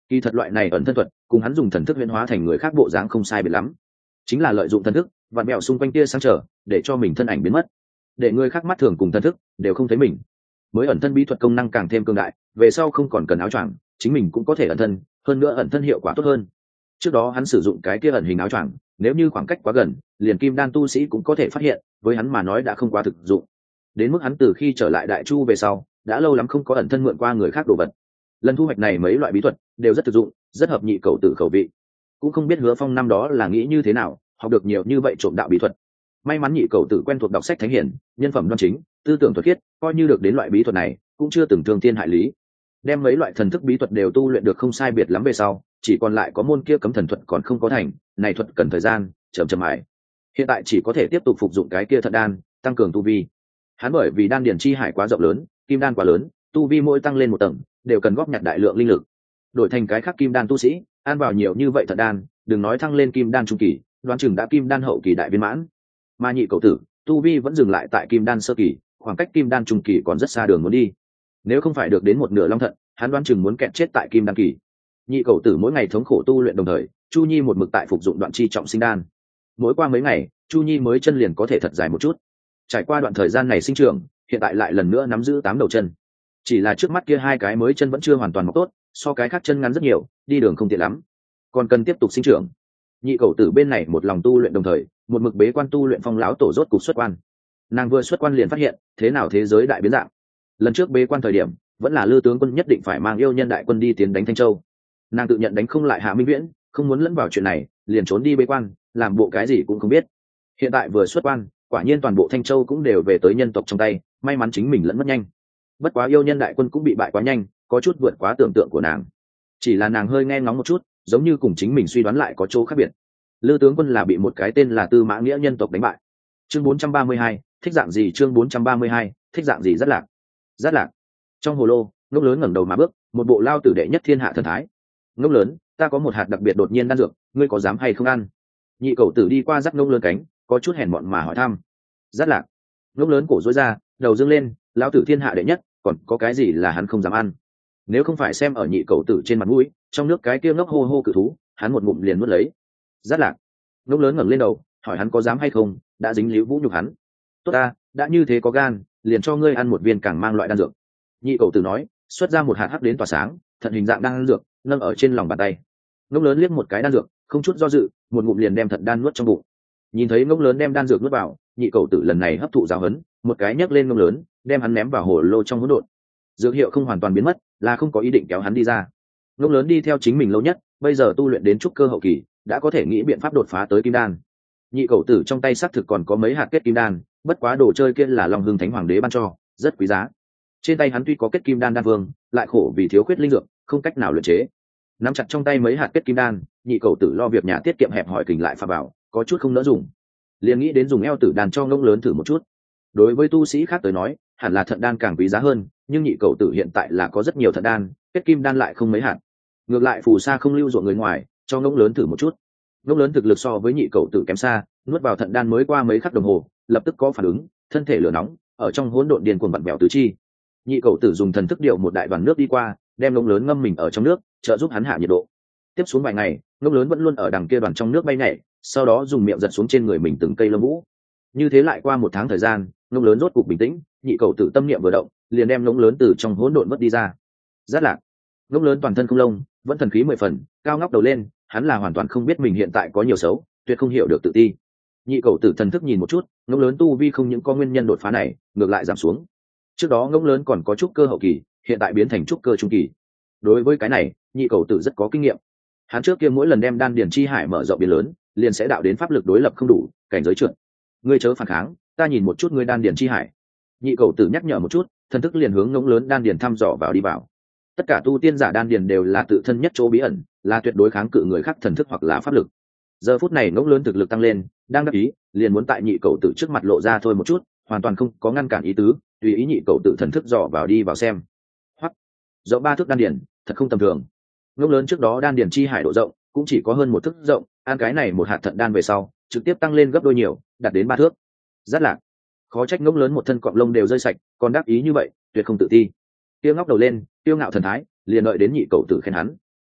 Kỳ thật loại này ẩn thân thuật cùng hắn dùng thần thức huyễn hóa thành người khác bộ dáng không sai biệt lắm, chính là lợi dụng thần thức vặn mẹo xung quanh tia sáng trở để cho mình thân ảnh biến mất, để người khác mắt thường cùng thần thức đều không thấy mình. Mới ẩn thân bí thuật công năng càng thêm cường đại, về sau không còn cần áo choàng, chính mình cũng có thể ẩn thân, hơn nữa ẩn thân hiệu quả tốt hơn. Trước đó hắn sử dụng cái kia ẩn hình áo choàng, nếu như khoảng cách quá gần, liền kim đan tu sĩ cũng có thể phát hiện, với hắn mà nói đã không quá thực dụng. Đến mức hắn từ khi trở lại Đại Chu về sau, đã lâu lắm không có ẩn thân mượn qua người khác đồ vật. Lần thu hoạch này mấy loại bí thuật đều rất thực dụng, rất hợp nhị cầu tử khẩu vị. Cũng không biết Hứa Phong năm đó là nghĩ như thế nào, học được nhiều như vậy trộm đạo bí thuật. May mắn nhị cầu tử quen thuộc đọc sách thánh hiển, nhân phẩm đoan chính, tư tưởng thuật khiết, coi như được đến loại bí thuật này, cũng chưa từng thương thiên hại lý. Đem mấy loại thần thức bí thuật đều tu luyện được không sai biệt lắm về sau, chỉ còn lại có môn kia cấm thần thuật còn không có thành, này thuật cần thời gian, chậm chậm mãi. Hiện tại chỉ có thể tiếp tục phục dụng cái kia thận đan, tăng cường tu vi. Hắn bởi vì đan điển chi hải quá rộng lớn, kim đan quá lớn, tu vi mỗi tăng lên một tầng, đều cần góp nhặt đại lượng linh lực. Đổi thành cái khác kim đan tu sĩ, ăn vào nhiều như vậy thận đan, đừng nói thăng lên kim đan trung kỳ, đoán chừng đã kim đan hậu kỳ đại viên mãn. Mà nhị cậu tử, tu vi vẫn dừng lại tại kim đan sơ kỳ, khoảng cách kim đan trung kỳ còn rất xa đường muốn đi. Nếu không phải được đến một nửa long thận, hắn đoán chừng muốn kẹt chết tại kim đan kỳ. Nhị cậu tử mỗi ngày thống khổ tu luyện đồng thời, Chu Nhi một mực tại phục dụng đoạn chi trọng sinh đan. Mỗi qua mấy ngày, Chu Nhi mới chân liền có thể thật dài một chút. Trải qua đoạn thời gian này sinh trưởng, hiện tại lại lần nữa nắm giữ tám đầu chân. Chỉ là trước mắt kia hai cái mới chân vẫn chưa hoàn toàn mọc tốt, so cái khác chân ngắn rất nhiều, đi đường không tiện lắm, còn cần tiếp tục sinh trưởng. Nhị cậu tử bên này một lòng tu luyện đồng thời, một mực bế quan tu luyện phong lão tổ rốt cục xuất quan. Nàng vừa xuất quan liền phát hiện, thế nào thế giới đại biến dạng. Lần trước bế quan thời điểm, vẫn là Lư tướng quân nhất định phải mang yêu nhân đại quân đi tiến đánh Thanh Châu. Nàng tự nhận đánh không lại Hạ Minh Viễn, không muốn lẫn vào chuyện này, liền trốn đi bế quan, làm bộ cái gì cũng không biết. Hiện tại vừa xuất quan, quả nhiên toàn bộ Thanh Châu cũng đều về tới nhân tộc trong tay, may mắn chính mình lẫn mất nhanh. Bất quá yêu nhân đại quân cũng bị bại quá nhanh, có chút vượt quá tưởng tượng của nàng. Chỉ là nàng hơi nghe ngóng một chút, giống như cùng chính mình suy đoán lại có chỗ khác biệt. Lư tướng quân là bị một cái tên là Tư Mã Nghĩa nhân tộc đánh bại. Chương bốn trăm ba mươi hai, thích dạng gì? Chương bốn trăm ba mươi hai, thích dạng gì? Rất lạc. Rất lạc. Trong hồ lô, Ngốc Lớn ngẩng đầu mà bước, một bộ lao tử đệ nhất thiên hạ thần thái. Ngốc Lớn, ta có một hạt đặc biệt đột nhiên đan dược, ngươi có dám hay không ăn? Nhị cậu tử đi qua dắt Ngốc Lớn cánh, có chút hèn mọn mà hỏi thăm. Rất lạc. Ngốc Lớn cổ rối ra, đầu dương lên, lao tử thiên hạ đệ nhất, còn có cái gì là hắn không dám ăn? Nếu không phải xem ở nhị cậu tử trên mặt mũi, trong nước cái kia ngốc hô hô cự thú, hắn một ngụm liền nuốt lấy. Rất lạc. Ngốc Lớn ngẩng lên đầu, hỏi hắn có dám hay không, đã dính líu vũ nhục hắn. Tốt ta, đã như thế có gan, liền cho ngươi ăn một viên càng mang loại đan dược. Nhị cậu tử nói, xuất ra một hạt hắc đến tỏa sáng, thận hình dạng đan dược, nâng ở trên lòng bàn tay. Ngốc Lớn liếc một cái đan dược, không chút do dự, một ngụm liền đem thận đan nuốt trong bụng. Nhìn thấy Ngốc Lớn đem đan dược nuốt vào, nhị cậu tử lần này hấp thụ giáo huấn, một cái nhấc lên Ngốc Lớn, đem hắn ném vào hồ lô trong hỗn độn. Dược hiệu không hoàn toàn biến mất, là không có ý định kéo hắn đi ra. Ngốc Lớn đi theo chính mình lâu nhất, bây giờ tu luyện đến trúc cơ hậu kỳ, đã có thể nghĩ biện pháp đột phá tới kim đan. Nhị cậu tử trong tay xác thực còn có mấy hạt kết kim đan, bất quá đồ chơi kia là Long Hưng Thánh Hoàng đế ban cho, rất quý giá. Trên tay hắn tuy có kết kim đan đan vương, lại khổ vì thiếu khuyết linh dược, không cách nào luyện chế. Nắm chặt trong tay mấy hạt kết kim đan, nhị cậu tử lo việc nhà tiết kiệm hẹp hỏi kình lại phà bảo, có chút không nỡ dùng, liền nghĩ đến dùng eo tử đàn cho Ngốc Lớn thử một chút. Đối với tu sĩ khác tới nói, hẳn là thận đan càng quý giá hơn, nhưng nhị cậu tử hiện tại là có rất nhiều thận đan, kết kim đan lại không mấy hạt. Ngược lại phù sa không lưu ruộng người ngoài, cho Ngốc Lớn thử một chút. Ngốc Lớn thực lực so với nhị cậu tử kém xa, nuốt vào thận đan mới qua mấy khắc đồng hồ, lập tức có phản ứng, thân thể lửa nóng, ở trong hỗn độn điên cuồng vặn vẹo tứ chi. Nhị cậu tử dùng thần thức điệu một đại đoàn nước đi qua, đem Ngốc Lớn ngâm mình ở trong nước, trợ giúp hắn hạ nhiệt độ. Tiếp xuống vài ngày, Ngốc Lớn vẫn luôn ở đằng kia đoàn trong nước bay nhảy, sau đó dùng miệng giật xuống trên người mình từng cây lông vũ. Như thế lại qua một tháng thời gian, Ngốc Lớn rốt cục bình tĩnh, nhị cậu tử tâm niệm vừa động, liền đem Ngốc Lớn từ trong hỗn độn vớt đi ra. Rất lạc. Ngốc Lớn toàn thân không lông, vẫn thần khí mười phần, cao ngóc đầu lên, hắn là hoàn toàn không biết mình hiện tại có nhiều xấu, tuyệt không hiểu được tự ti. Nhị cậu tử thần thức nhìn một chút, Ngốc Lớn tu vi không những có nguyên nhân đột phá này, ngược lại giảm xuống. Trước đó Ngốc Lớn còn có trúc cơ hậu kỳ, hiện tại biến thành trúc cơ trung kỳ. Đối với cái này, nhị cậu tử rất có kinh nghiệm. Hắn trước kia mỗi lần đem đan điển chi hải mở rộng biến lớn, liền sẽ đạo đến pháp lực đối lập không đủ, cảnh giới trượt. Ngươi chớ phản kháng, ta nhìn một chút ngươi đan điển chi hải. Nhị cậu tử nhắc nhở một chút, thần thức liền hướng Ngốc Lớn đan điển thăm dò vào đi vào. Tất cả tu tiên giả đan điển đều là tự thân nhất chỗ bí ẩn, là tuyệt đối kháng cự người khác thần thức hoặc là pháp lực. Giờ phút này Ngốc Lớn thực lực tăng lên, đang đắc ý, liền muốn tại nhị cậu tử trước mặt lộ ra thôi một chút, hoàn toàn không có ngăn cản ý tứ, tùy ý nhị cậu tử thần thức dò vào đi vào xem. Hoắc, rộng ba thước đan điển, thật không tầm thường. Ngốc Lớn trước đó đan điển chi hải độ rộng cũng chỉ có hơn một thước rộng, ăn cái này một hạt thận đan về sau, trực tiếp tăng lên gấp đôi nhiều, đạt đến ba thước. Rất lạc. Khó trách Ngốc Lớn một thân cọng lông đều rơi sạch, còn đáp ý như vậy, tuyệt không tự ti. Tiêu ngóc đầu lên, tiêu ngạo thần thái, liền đợi đến nhị cậu tử khen hắn.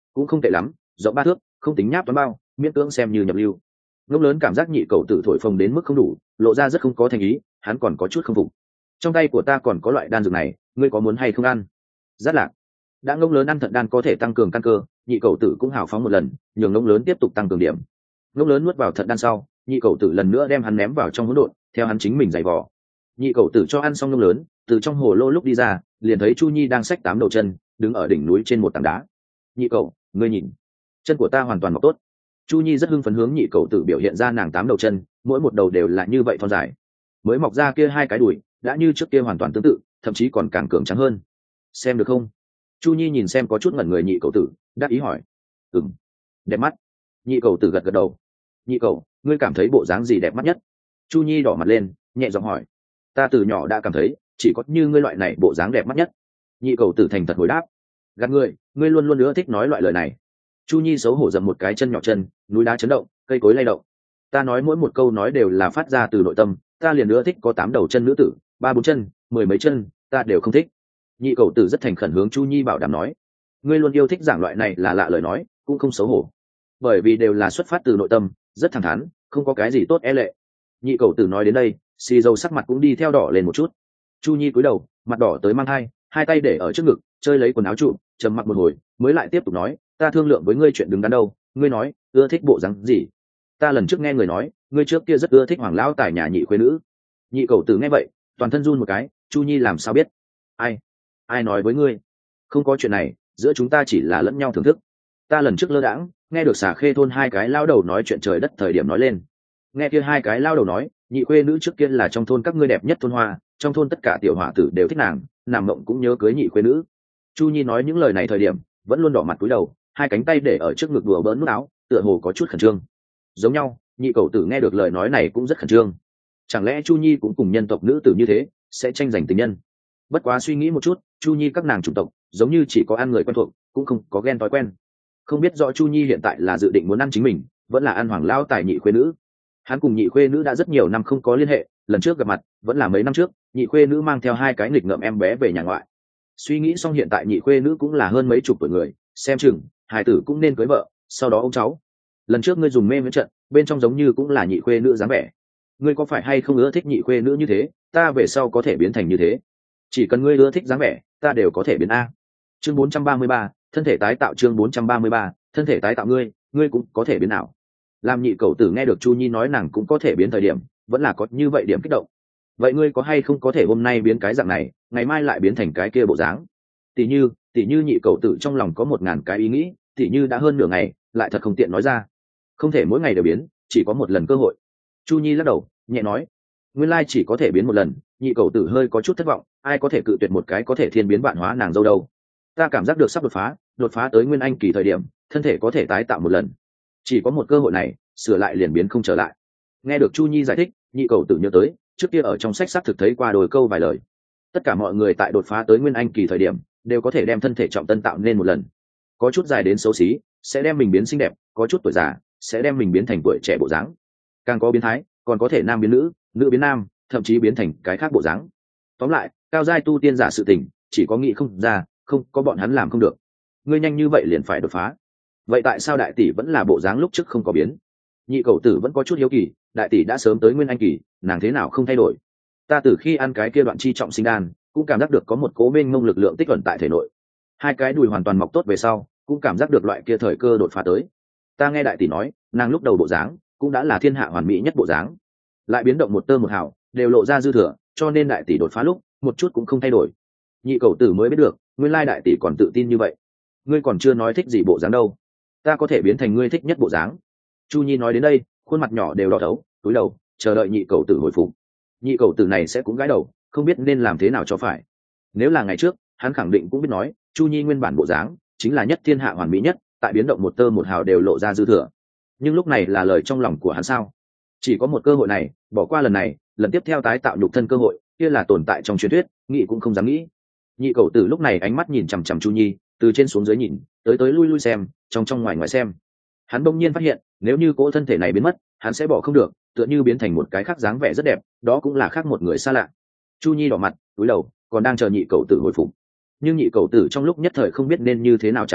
cũng không tệ lắm, rộng ba thước, không tính nháp toán bao, miễn cưỡng xem như nhập lưu. Ngông lớn cảm giác nhị cầu tử thổi phồng đến mức không đủ, lộ ra rất không có thành ý, hắn còn có chút không phục. Trong tay của ta còn có loại đan dược này, ngươi có muốn hay không ăn? Rất lạc. Đã ngông lớn ăn thận đan có thể tăng cường căn cơ, nhị cầu tử cũng hào phóng một lần, nhường ngông lớn tiếp tục tăng cường điểm. Ngông lớn nuốt vào thận đan sau, nhị cầu tử lần nữa đem hắn ném vào trong hỗn độn, theo hắn chính mình giày vò. Nhị cầu tử cho ăn xong ngông lớn, từ trong hồ lô lúc đi ra, liền thấy Chu Nhi đang xách tám đầu chân, đứng ở đỉnh núi trên một tảng đá. Nhị cầu, ngươi nhìn, chân của ta hoàn toàn mọc tốt. Chu Nhi rất hưng phấn hướng nhị cầu tử biểu hiện ra nàng tám đầu chân, mỗi một đầu đều là như vậy thon dài, mới mọc ra kia hai cái đùi đã như trước kia hoàn toàn tương tự, thậm chí còn càng cường trắng hơn. Xem được không? Chu Nhi nhìn xem có chút ngẩn người nhị cầu tử, đáp ý hỏi. Ừm, đẹp mắt. Nhị cầu tử gật gật đầu. Nhị cầu, ngươi cảm thấy bộ dáng gì đẹp mắt nhất? Chu Nhi đỏ mặt lên, nhẹ giọng hỏi. Ta từ nhỏ đã cảm thấy chỉ có như ngươi loại này bộ dáng đẹp mắt nhất. Nhị cầu tử thành thật hồi đáp. Gạt ngươi, ngươi luôn luôn nữa thích nói loại lời này. Chu Nhi xấu hổ dậm một cái chân nhỏ chân, núi đá chấn động, cây cối lay động. Ta nói mỗi một câu nói đều là phát ra từ nội tâm, ta liền nữa thích có tám đầu chân nữ tử, ba bốn chân, mười mấy chân, ta đều không thích. Nhị cầu tử rất thành khẩn hướng Chu Nhi bảo đảm nói. Ngươi luôn yêu thích giảng loại này là lạ lời nói, cũng không xấu hổ, bởi vì đều là xuất phát từ nội tâm, rất thẳng thắn, không có cái gì tốt e lệ. Nhị cầu tử nói đến đây, xì dầu sắc mặt cũng đi theo đỏ lên một chút. Chu Nhi cúi đầu, mặt đỏ tới mang hai, hai tay để ở trước ngực, chơi lấy quần áo trụ, trầm mặc một hồi, mới lại tiếp tục nói, ta thương lượng với ngươi chuyện đứng đắn đâu, ngươi nói, ưa thích bộ dáng gì? Ta lần trước nghe người nói, ngươi trước kia rất ưa thích hoàng lão tài nhà nhị khuê nữ. Nhị cầu tử nghe vậy, toàn thân run một cái. Chu Nhi làm sao biết? Ai? Ai nói với ngươi? Không có chuyện này, giữa chúng ta chỉ là lẫn nhau thưởng thức. Ta lần trước lơ đãng nghe được xà khê thôn hai cái lao đầu nói chuyện trời đất thời điểm nói lên. Nghe kia hai cái lao đầu nói, nhị khuê nữ trước kia là trong thôn các ngươi đẹp nhất thôn hoa, trong thôn tất cả tiểu hỏa tử đều thích nàng, nàng mộng cũng nhớ cưới nhị khuê nữ. Chu Nhi nói những lời này thời điểm, vẫn luôn đỏ mặt cúi đầu, hai cánh tay để ở trước ngực đùa bỡn nút áo, tựa hồ có chút khẩn trương. Giống nhau, nhị cầu tử nghe được lời nói này cũng rất khẩn trương. Chẳng lẽ Chu Nhi cũng cùng nhân tộc nữ tử như thế, sẽ tranh giành tình nhân? Bất quá suy nghĩ một chút, Chu Nhi các nàng chủng tộc giống như chỉ có ăn người quen thuộc, cũng không có ghen thói quen. Không biết rõ Chu Nhi hiện tại là dự định muốn ăn chính mình, vẫn là ăn hoàng lao tài nhị khuê nữ. Hắn cùng nhị khuê nữ đã rất nhiều năm không có liên hệ, lần trước gặp mặt vẫn là mấy năm trước, nhị khuê nữ mang theo hai cái nghịch ngợm em bé về nhà ngoại. Suy nghĩ xong hiện tại nhị khuê nữ cũng là hơn mấy chục tuổi người, xem chừng hài tử cũng nên cưới vợ, sau đó ông cháu. Lần trước ngươi dùng mê miễn trận, bên trong giống như cũng là nhị khuê nữ dáng vẻ. Ngươi có phải hay không ưa thích nhị khuê nữ như thế, ta về sau có thể biến thành như thế. Chỉ cần ngươi ưa thích dáng vẻ, ta đều có thể biến a. Chương bốn trăm ba mươi ba, thân thể tái tạo. Chương bốn trăm ba mươi ba, thân thể tái tạo. Ngươi, ngươi cũng có thể biến nào? Làm nhị cầu tử nghe được Chu Nhi nói nàng cũng có thể biến thời điểm, vẫn là có như vậy điểm kích động. Vậy ngươi có hay không có thể hôm nay biến cái dạng này, ngày mai lại biến thành cái kia bộ dáng? Tỷ như, tỷ như nhị cầu tử trong lòng có một ngàn cái ý nghĩ, tỷ như đã hơn nửa ngày, lại thật không tiện nói ra. Không thể mỗi ngày đều biến, chỉ có một lần cơ hội. Chu Nhi lắc đầu, nhẹ nói, nguyên lai chỉ có thể biến một lần. Nhị cầu tử hơi có chút thất vọng, ai có thể cự tuyệt một cái có thể thiên biến vạn hóa nàng dâu đâu. Ta cảm giác được sắp đột phá, đột phá tới nguyên anh kỳ thời điểm, thân thể có thể tái tạo một lần. Chỉ có một cơ hội này, sửa lại liền biến không trở lại. Nghe được Chu Nhi giải thích, nhị cầu tử nhớ tới trước kia ở trong sách xác thực thấy qua đôi câu vài lời. Tất cả mọi người tại đột phá tới nguyên anh kỳ thời điểm đều có thể đem thân thể trọng tân tạo nên một lần. Có chút dài đến xấu xí sẽ đem mình biến xinh đẹp, có chút tuổi già sẽ đem mình biến thành tuổi trẻ bộ dáng, càng có biến thái còn có thể nam biến nữ, nữ biến nam, thậm chí biến thành cái khác bộ dáng. Tóm lại, cao giai tu tiên giả sự tình chỉ có nghĩ không ra, không có bọn hắn làm không được. Ngươi nhanh như vậy liền phải đột phá, vậy tại sao đại tỷ vẫn là bộ dáng lúc trước không có biến? Nhị cầu tử vẫn có chút hiếu kỳ, đại tỷ đã sớm tới nguyên anh kỳ, nàng thế nào không thay đổi? Ta từ khi ăn cái kia đoạn chi trọng sinh đan, cũng cảm giác được có một cố mênh mông lực lượng tích ẩn tại thể nội. Hai cái đùi hoàn toàn mọc tốt về sau, cũng cảm giác được loại kia thời cơ đột phá tới. Ta nghe đại tỷ nói, nàng lúc đầu bộ dáng cũng đã là thiên hạ hoàn mỹ nhất bộ dáng, lại biến động một tơ một hào đều lộ ra dư thừa, cho nên đại tỷ đột phá lúc một chút cũng không thay đổi. Nhị cầu tử mới biết được, nguyên lai đại tỷ còn tự tin như vậy. Ngươi còn chưa nói thích gì bộ dáng đâu, ta có thể biến thành ngươi thích nhất bộ dáng. Chu Nhi nói đến đây, khuôn mặt nhỏ đều đỏ thấu, túi đầu chờ đợi nhị cầu tử hồi phục. Nhị cầu tử này sẽ cũng gãi đầu, không biết nên làm thế nào cho phải. Nếu là ngày trước, hắn khẳng định cũng biết nói Chu Nhi nguyên bản bộ dáng chính là nhất thiên hạ hoàn mỹ nhất, tại biến động một tơ một hào đều lộ ra dư thừa. Nhưng lúc này là lời trong lòng của hắn sao? Chỉ có một cơ hội này, bỏ qua lần này, lần tiếp theo tái tạo nhục thân cơ hội kia là tồn tại trong truyền thuyết, nghĩ cũng không dám nghĩ. Nhị cầu tử lúc này ánh mắt nhìn chằm chằm Chu Nhi, từ trên xuống dưới nhìn, tới tới lui lui xem, trong trong ngoài ngoài xem. Hắn bỗng nhiên phát hiện, nếu như cỗ thân thể này biến mất, hắn sẽ bỏ không được, tựa như biến thành một cái khác dáng vẻ rất đẹp, đó cũng là khác một người xa lạ. Chu Nhi đỏ mặt, cúi đầu, còn đang chờ nhị cầu tử hồi phục. Nhưng nhị cầu tử trong lúc nhất thời không biết nên như thế nào trả lời,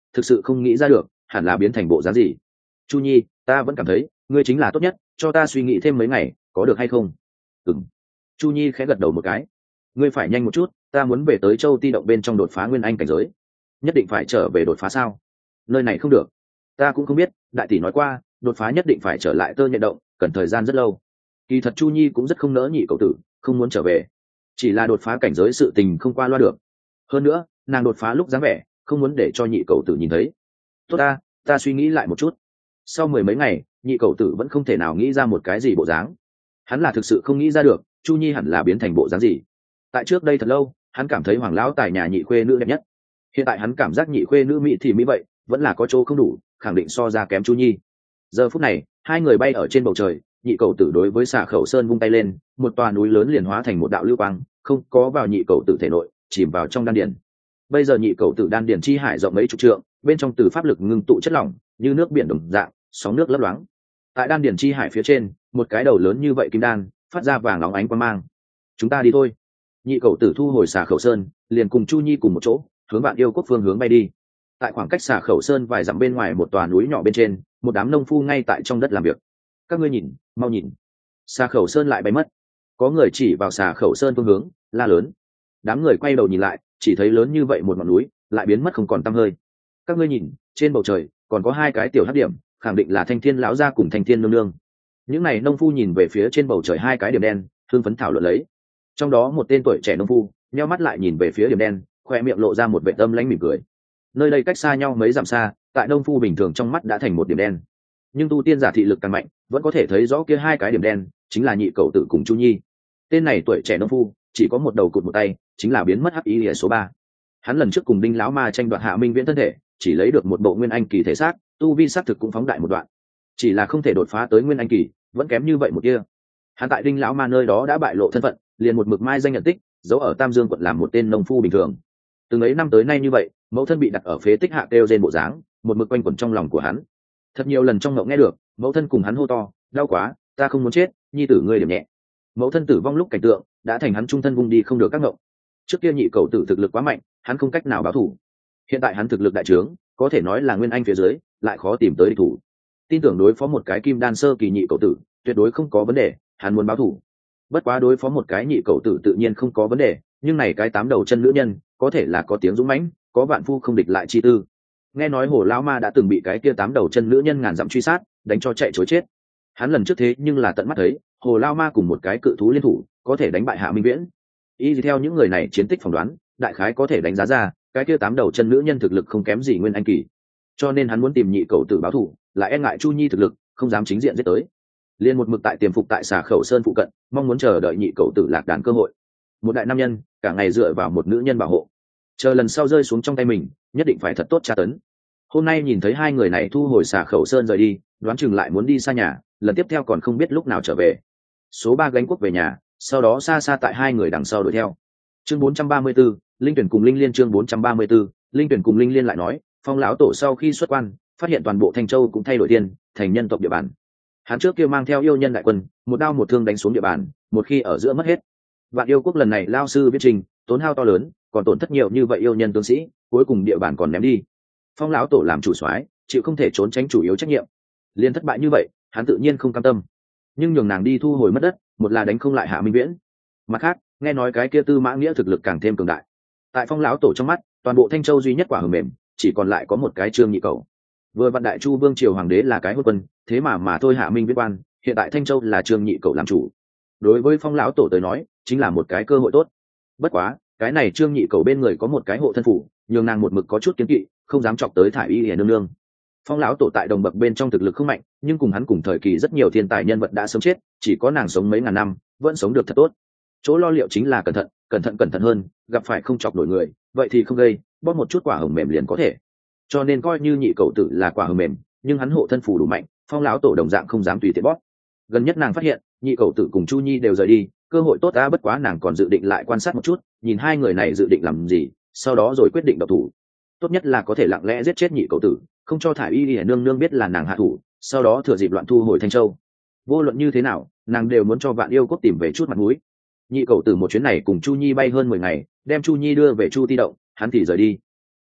thực sự không nghĩ ra được hẳn là biến thành bộ dáng gì. Chu Nhi, ta vẫn cảm thấy ngươi chính là tốt nhất, cho ta suy nghĩ thêm mấy ngày có được hay không? Ừm. Chu Nhi khẽ gật đầu một cái. Ngươi phải nhanh một chút, ta muốn về tới Châu Ti động bên trong đột phá nguyên anh cảnh giới. Nhất định phải trở về đột phá sao? Nơi này không được. Ta cũng không biết, đại tỷ nói qua đột phá nhất định phải trở lại tơ nhện động, cần thời gian rất lâu. Kỳ thật Chu Nhi cũng rất không nỡ nhị cậu tử, không muốn trở về, chỉ là đột phá cảnh giới sự tình không qua loa được. Hơn nữa nàng đột phá lúc dáng vẻ không muốn để cho nhị cậu tử nhìn thấy. Tốt ta, ta suy nghĩ lại một chút. Sau mười mấy ngày nhị cậu tử vẫn không thể nào nghĩ ra một cái gì bộ dáng. Hắn là thực sự không nghĩ ra được Chu Nhi hẳn là biến thành bộ dáng gì. Tại trước đây thật lâu hắn cảm thấy hoàng lão tài nhà nhị khuê nữ đẹp nhất, hiện tại hắn cảm giác nhị khuê nữ mỹ thì mỹ vậy, vẫn là có chỗ không đủ, khẳng định so ra kém Chu Nhi. Giờ phút này hai người bay ở trên bầu trời, nhị cầu tử đối với xà khẩu sơn vung tay lên, một tòa núi lớn liền hóa thành một đạo lưu quang, không có vào nhị cầu tử thể nội, chìm vào trong đan điền. Bây giờ nhị cầu tử đan điền chi hải rộng mấy chục trượng, bên trong từ pháp lực ngưng tụ chất lỏng như nước biển đồng dạng, sóng nước lấp loáng. Tại đan điền chi hải phía trên, một cái đầu lớn như vậy kim đan phát ra vàng óng ánh quang mang. Chúng ta đi thôi. Nhị cầu tử thu hồi xà khẩu sơn, liền cùng Chu Nhi cùng một chỗ hướng Vạn Yêu Quốc phương hướng bay đi. Tại khoảng cách xà khẩu sơn vài dặm bên ngoài một tòa núi nhỏ bên trên, một đám nông phu ngay tại trong đất làm việc. Các ngươi nhìn, mau nhìn, xà khẩu sơn lại bay mất. Có người chỉ vào xà khẩu sơn phương hướng la lớn. Đám người quay đầu nhìn lại, chỉ thấy lớn như vậy một ngọn núi lại biến mất không còn tăm hơi. Các ngươi nhìn, trên bầu trời còn có hai cái tiểu hắc điểm, khẳng định là Thanh Thiên lão gia cùng Thanh Thiên nương nương. Những này nông phu nhìn về phía trên bầu trời hai cái điểm đen, hưng phấn thảo luận lấy. Trong đó một tên tuổi trẻ nông phu nheo mắt lại nhìn về phía điểm đen, khoe miệng lộ ra một vẻ âm lãnh mỉm cười. Nơi đây cách xa nhau mấy dặm xa, tại nông phu bình thường trong mắt đã thành một điểm đen, nhưng tu tiên giả thị lực càng mạnh vẫn có thể thấy rõ kia hai cái điểm đen chính là nhị cầu tử cùng Chu Nhi. Tên này tuổi trẻ nông phu chỉ có một đầu cụt một tay, chính là biến mất hắc ý lìa số ba. Hắn lần trước cùng đinh lão ma tranh đoạt Hạ Minh Viễn thân thể, chỉ lấy được một bộ nguyên anh kỳ thể xác, tu vi xác thực cũng phóng đại một đoạn, chỉ là không thể đột phá tới nguyên anh kỳ, vẫn kém như vậy một kia. Hắn tại đinh lão ma nơi đó đã bại lộ thân phận, liền một mực mai danh nhận tích, giấu ở Tam Dương quận làm một tên nông phu bình thường. Từng ấy năm tới nay như vậy, mẫu thân bị đặt ở phế tích hạ kêu trên bộ dáng, một mực quanh quẩn trong lòng của hắn. Thật nhiều lần trong ngộng nghe được mẫu thân cùng hắn hô to, đau quá, ta không muốn chết, nhi tử ngươi điểm nhẹ. Mẫu thân tử vong lúc cảnh tượng đã thành hắn trung thân vung đi không được các ngộng. Trước kia nhị cầu tử thực lực quá mạnh, hắn không cách nào báo thủ. Hiện tại hắn thực lực đại trướng, có thể nói là nguyên anh phía dưới, lại khó tìm tới địch thủ. Tin tưởng đối phó một cái kim đan sơ kỳ nhị cầu tử tuyệt đối không có vấn đề, hắn muốn báo thủ. Bất quá đối phó một cái nhị cầu tử tự nhiên không có vấn đề, nhưng này cái tám đầu chân nữ nhân có thể là có tiếng dũng mãnh, có vạn phu không địch lại chi tư. Nghe nói hồ lão ma đã từng bị cái kia tám đầu chân nữ nhân ngàn dặm truy sát, đánh cho chạy chối chết. Hắn lần trước thế nhưng là tận mắt thấy hồ lão ma cùng một cái cự thú liên thủ có thể đánh bại Hạ Minh Viễn. Y theo những người này chiến tích phỏng đoán, đại khái có thể đánh giá ra cái kia tám đầu chân nữ nhân thực lực không kém gì nguyên anh kỳ. Cho nên hắn muốn tìm nhị cầu tử báo thù, lại e ngại Chu Nhi thực lực không dám chính diện giết tới, liền một mực tại tiềm phục tại xà khẩu sơn phụ cận, mong muốn chờ đợi nhị cầu tử lạc đàn cơ hội. Một đại nam nhân cả ngày dựa vào một nữ nhân bảo hộ, chờ lần sau rơi xuống trong tay mình nhất định phải thật tốt tra tấn. Hôm nay nhìn thấy hai người này thu hồi xà khẩu sơn rời đi, đoán chừng lại muốn đi xa nhà, lần tiếp theo còn không biết lúc nào trở về. Số ba gánh quốc về nhà, sau đó xa xa tại hai người đằng sau đuổi theo. Chương bốn trăm ba mươi 4, Linh Tuyển cùng Linh Liên. Chương bốn trăm ba mươi 4, Linh Tuyển cùng Linh Liên lại nói, Phong lão tổ sau khi xuất quan, phát hiện toàn bộ Thanh Châu cũng thay đổi tiền, thành nhân tộc địa bàn. Hắn trước kia mang theo yêu nhân đại quân, một đao một thương đánh xuống địa bàn, một khi ở giữa mất hết. Vạn Yêu Quốc lần này lao sư viết trình, tốn hao to lớn, còn tổn thất nhiều như vậy yêu nhân tướng sĩ, cuối cùng địa bàn còn ném đi. Phong lão tổ làm chủ soái, chịu không thể trốn tránh chủ yếu trách nhiệm. Liên thất bại như vậy, hắn tự nhiên không cam tâm, nhưng nhường nàng đi thu hồi mất đất, một là đánh không lại Hạ Minh Viễn, mặt khác nghe nói cái kia Tư Mã Nghĩa thực lực càng thêm cường đại. Tại Phong lão tổ trong mắt, toàn bộ Thanh Châu duy nhất quả hờ mềm chỉ còn lại có một cái Trương Nhị Cầu. Vừa vạn đại chu vương triều hoàng đế là cái hôn quân, thế mà mà thôi Hạ Minh Viễn quan, hiện tại Thanh Châu là Trương Nhị Cầu làm chủ. Đối với Phong lão tổ tới nói, chính là một cái cơ hội tốt. Bất quá cái này Trương Nhị Cầu bên người có một cái hộ thân phủ, nhường nàng một mực có chút kiến kỵ, không dám chọc tới thải y hiền nương nương. Phong lão tổ tại đồng bậc bên trong thực lực không mạnh, nhưng cùng hắn cùng thời kỳ rất nhiều thiên tài nhân vật đã sống chết, chỉ có nàng sống mấy ngàn năm vẫn sống được thật tốt. Chỗ lo liệu chính là cẩn thận, cẩn thận cẩn thận hơn, gặp phải không chọc nổi người, vậy thì không gây, bóp một chút quả hồng mềm liền có thể. Cho nên coi như nhị cầu tử là quả hồng mềm, nhưng hắn hộ thân phủ đủ mạnh, Phong lão tổ đồng dạng không dám tùy tiện bóp. Gần nhất nàng phát hiện nhị cầu tử cùng Chu Nhi đều rời đi, cơ hội tốt đã, bất quá nàng còn dự định lại quan sát một chút, nhìn hai người này dự định làm gì, sau đó rồi quyết định độc thủ. Tốt nhất là có thể lặng lẽ giết chết nhị cầu tử, không cho thải y hiển nương nương biết là nàng hạ thủ, sau đó thừa dịp loạn thu hồi Thanh Châu. Vô luận như thế nào, nàng đều muốn cho Vạn Yêu Quốc tìm về chút mặt mũi. Nhị cầu tử một chuyến này cùng Chu Nhi bay hơn mười ngày, đem Chu Nhi đưa về Chu Ti động, hắn thì rời đi. Nói thật,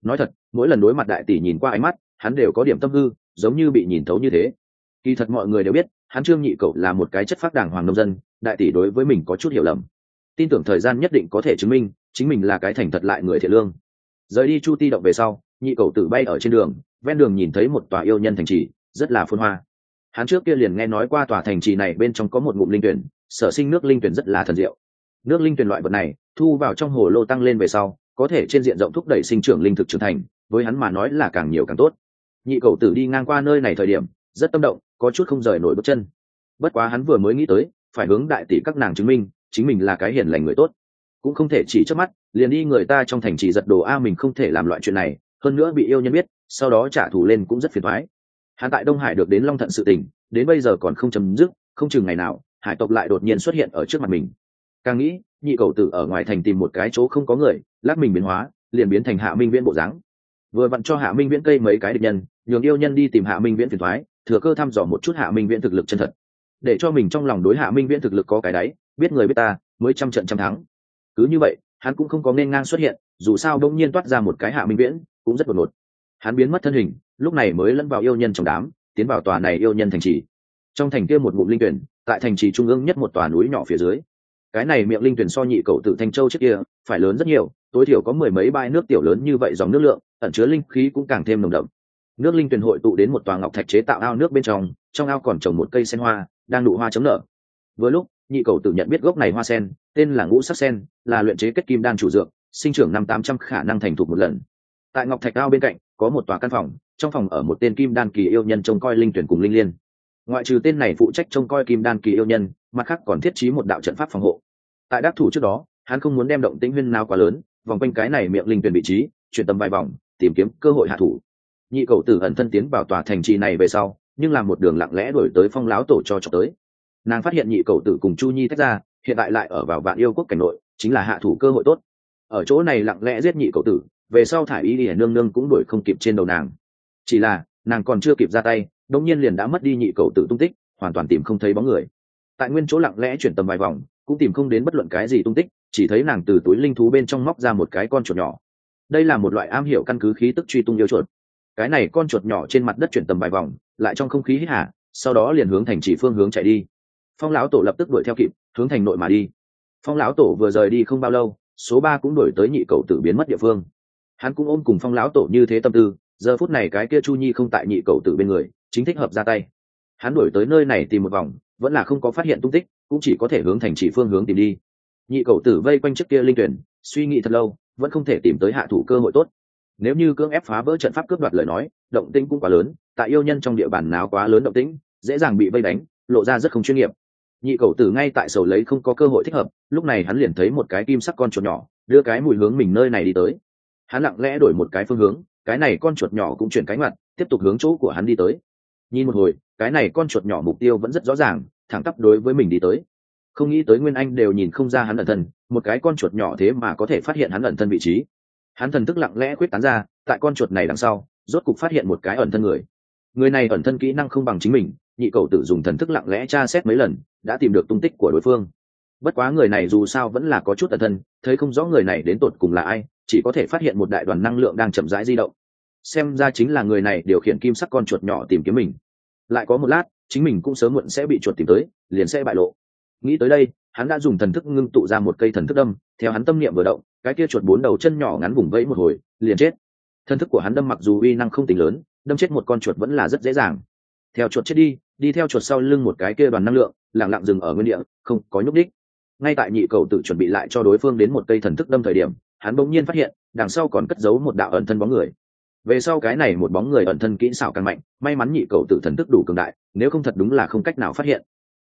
mỗi lần đối mặt đại tỷ nhìn qua ánh mắt hắn đều có điểm tâm hư, giống như bị nhìn thấu như thế. Kỳ thật mọi người đều biết hắn Trương Nhị Cẩu là một cái chất phác đàng hoàng nông dân, đại tỷ đối với mình có chút hiểu lầm, tin tưởng thời gian nhất định có thể chứng minh chính mình là cái thành thật lại người thiện lương. Rời đi Chu Ti động về sau, Nhị Cẩu Tử bay ở trên đường, ven đường nhìn thấy một tòa yêu nhân thành trì, rất là phồn hoa. Hắn trước kia liền nghe nói qua tòa thành trì này bên trong có một ngụm linh tuyển, sở sinh nước linh tuyển rất là thần diệu. Nước linh tuyển loại vật này thu vào trong hồ lô tăng lên về sau, có thể trên diện rộng thúc đẩy sinh trưởng linh thực trưởng thành, với hắn mà nói là càng nhiều càng tốt. Nhị Cẩu Tử đi ngang qua nơi này thời điểm rất tâm động, có chút không rời nổi bước chân. Bất quá hắn vừa mới nghĩ tới phải hướng đại tỷ các nàng chứng minh chính mình là cái hiền lành người tốt, cũng không thể chỉ chớp mắt liền đi người ta trong thành trì giật đồ a, mình không thể làm loại chuyện này, hơn nữa bị yêu nhân biết sau đó trả thù lên cũng rất phiền toái. Hắn tại Đông Hải được đến Long Thận sự tình đến bây giờ còn không chấm dứt, không chừng ngày nào hải tộc lại đột nhiên xuất hiện ở trước mặt mình. Càng nghĩ, Nhị Cẩu Tử ở ngoài thành tìm một cái chỗ không có người, lát mình biến hóa liền biến thành Hạ Minh Viễn bộ dáng, vừa vặn cho Hạ Minh Viễn cây mấy cái địch nhân, nhường yêu nhân đi tìm Hạ Minh Viễn phiền toái, thừa cơ thăm dò một chút Hạ Minh Viễn thực lực chân thật, để cho mình trong lòng đối Hạ Minh Viễn thực lực có cái đáy, biết người biết ta mới trăm trận trăm thắng. Cứ như vậy hắn cũng không có nên ngang xuất hiện, dù sao đông nhiên toát ra một cái Hạ Minh Viễn cũng rất đột ngột. Hắn biến mất thân hình, lúc này mới lẫn vào yêu nhân trong đám, tiến vào tòa này yêu nhân thành trì. Trong thành kia một ngụm linh tuyển, tại thành trì trung ương nhất một tòa núi nhỏ phía dưới. Cái này miệng linh tuyển so Nhị Cẩu Tử Thanh Châu trước kia phải lớn rất nhiều, tối thiểu có mười mấy bãi nước tiểu lớn như vậy, dòng nước lượng ẩn chứa linh khí cũng càng thêm nồng đậm. Nước linh tuyển hội tụ đến một tòa ngọc thạch chế tạo ao nước bên trong, trong ao còn trồng một cây sen hoa đang nụ hoa chấm nở. Vừa lúc Nhị Cẩu Tử nhận biết gốc này hoa sen tên là ngũ sắc sen, là luyện chế kết kim đan chủ dược, sinh trưởng năm tám trăm khả năng thành thục một lần. Tại ngọc thạch ao bên cạnh có một tòa căn phòng, trong phòng ở một tên kim đan kỳ yêu nhân trông coi linh tuyển cùng linh liên. Ngoại trừ tên này phụ trách trông coi kim đan kỳ yêu nhân, mặt khác còn thiết trí một đạo trận pháp phòng hộ. Tại đắc thủ trước đó, hắn không muốn đem động tĩnh huyên nào quá lớn, vòng quanh cái này miệng linh tuyển vị trí chuyển tầm vài vòng, tìm kiếm cơ hội hạ thủ. Nhị Cẩu Tử ẩn thân tiến vào tòa thành trì này về sau, nhưng làm một đường lặng lẽ đuổi tới Phong lão tổ cho chọc tới. Nàng phát hiện Nhị Cẩu Tử cùng Chu Nhi tách ra, hiện tại lại ở vào Vạn Yêu Quốc cảnh nội, chính là hạ thủ cơ hội tốt. Ở chỗ này lặng lẽ giết Nhị Cẩu Tử, về sau thải y lìa nương nương cũng đuổi không kịp trên đầu nàng. Chỉ là nàng còn chưa kịp ra tay, đống nhiên liền đã mất đi Nhị Cẩu Tử tung tích, hoàn toàn tìm không thấy bóng người. Tại nguyên chỗ lặng lẽ chuyển tầm vài vòng, cũng tìm không đến bất luận cái gì tung tích, chỉ thấy nàng từ túi linh thú bên trong móc ra một cái con chuột nhỏ. Đây là một loại am hiểu căn cứ khí tức truy tung yêu chuột. Cái này con chuột nhỏ trên mặt đất chuyển tầm vài vòng, lại trong không khí hít hà, sau đó liền hướng thành trì phương hướng chạy đi. Phong lão tổ lập tức đuổi theo kịp, hướng thành nội mà đi. Phong lão tổ vừa rời đi không bao lâu, số ba cũng đuổi tới Nhị Cẩu Tử biến mất địa phương. Hắn cũng ôm cùng Phong lão tổ như thế tâm tư, giờ phút này cái kia Chu Nhi không tại Nhị Cẩu Tử bên người, chính thích hợp ra tay. Hắn đuổi tới nơi này tìm một vòng, vẫn là không có phát hiện tung tích, cũng chỉ có thể hướng thành trì phương hướng tìm đi. Nhị Cẩu Tử vây quanh trước kia linh tuyển, suy nghĩ thật lâu, vẫn không thể tìm tới hạ thủ cơ hội tốt. Nếu như cưỡng ép phá vỡ trận pháp cướp đoạt lời nói, động tĩnh cũng quá lớn, tại yêu nhân trong địa bàn náo quá lớn động tĩnh, dễ dàng bị vây đánh, lộ ra rất không chuyên nghiệp. Nhị Cẩu Tử ngay tại sầu lấy không có cơ hội thích hợp, lúc này hắn liền thấy một cái kim sắc con chuột nhỏ, đưa cái mùi hướng mình nơi này đi tới. Hắn lặng lẽ đổi một cái phương hướng, cái này con chuột nhỏ cũng chuyển cánh mặt, tiếp tục hướng chỗ của hắn đi tới. Nhìn một hồi, cái này con chuột nhỏ mục tiêu vẫn rất rõ ràng, thẳng tắp đối với mình đi tới. Không nghĩ tới Nguyên Anh đều nhìn không ra hắn ẩn thân, một cái con chuột nhỏ thế mà có thể phát hiện hắn ẩn thân vị trí. Hắn thần thức lặng lẽ quyết tán ra, tại con chuột này đằng sau, rốt cục phát hiện một cái ẩn thân người. Người này ẩn thân kỹ năng không bằng chính mình, Nhị Cẩu Tử dùng thần thức lặng lẽ tra xét mấy lần, đã tìm được tung tích của đối phương. Bất quá người này dù sao vẫn là có chút ẩn thân, thấy không rõ người này đến tột cùng là ai, chỉ có thể phát hiện một đại đoàn năng lượng đang chậm rãi di động. Xem ra chính là người này điều khiển kim sắc con chuột nhỏ tìm kiếm mình. Lại có một lát, chính mình cũng sớm muộn sẽ bị chuột tìm tới, liền sẽ bại lộ. Nghĩ tới đây, hắn đã dùng thần thức ngưng tụ ra một cây thần thức đâm, theo hắn tâm niệm vừa động, cái kia chuột bốn đầu chân nhỏ ngắn vùng vẫy một hồi, liền chết. Thần thức của hắn đâm mặc dù uy năng không tính lớn, đâm chết một con chuột vẫn là rất dễ dàng. Theo chuột chết đi, đi theo chuột sau lưng một cái kia đoàn năng lượng, lặng lặng dừng ở nguyên địa, không có nhúc đích. Ngay tại Nhị Cẩu Tử chuẩn bị lại cho đối phương đến một cây thần thức đâm thời điểm, hắn bỗng nhiên phát hiện, đằng sau còn cất giấu một đạo ẩn thân bóng người. Về sau cái này một bóng người ẩn thân kỹ xảo càng mạnh, may mắn Nhị Cẩu Tử thần thức đủ cường đại, nếu không thật đúng là không cách nào phát hiện.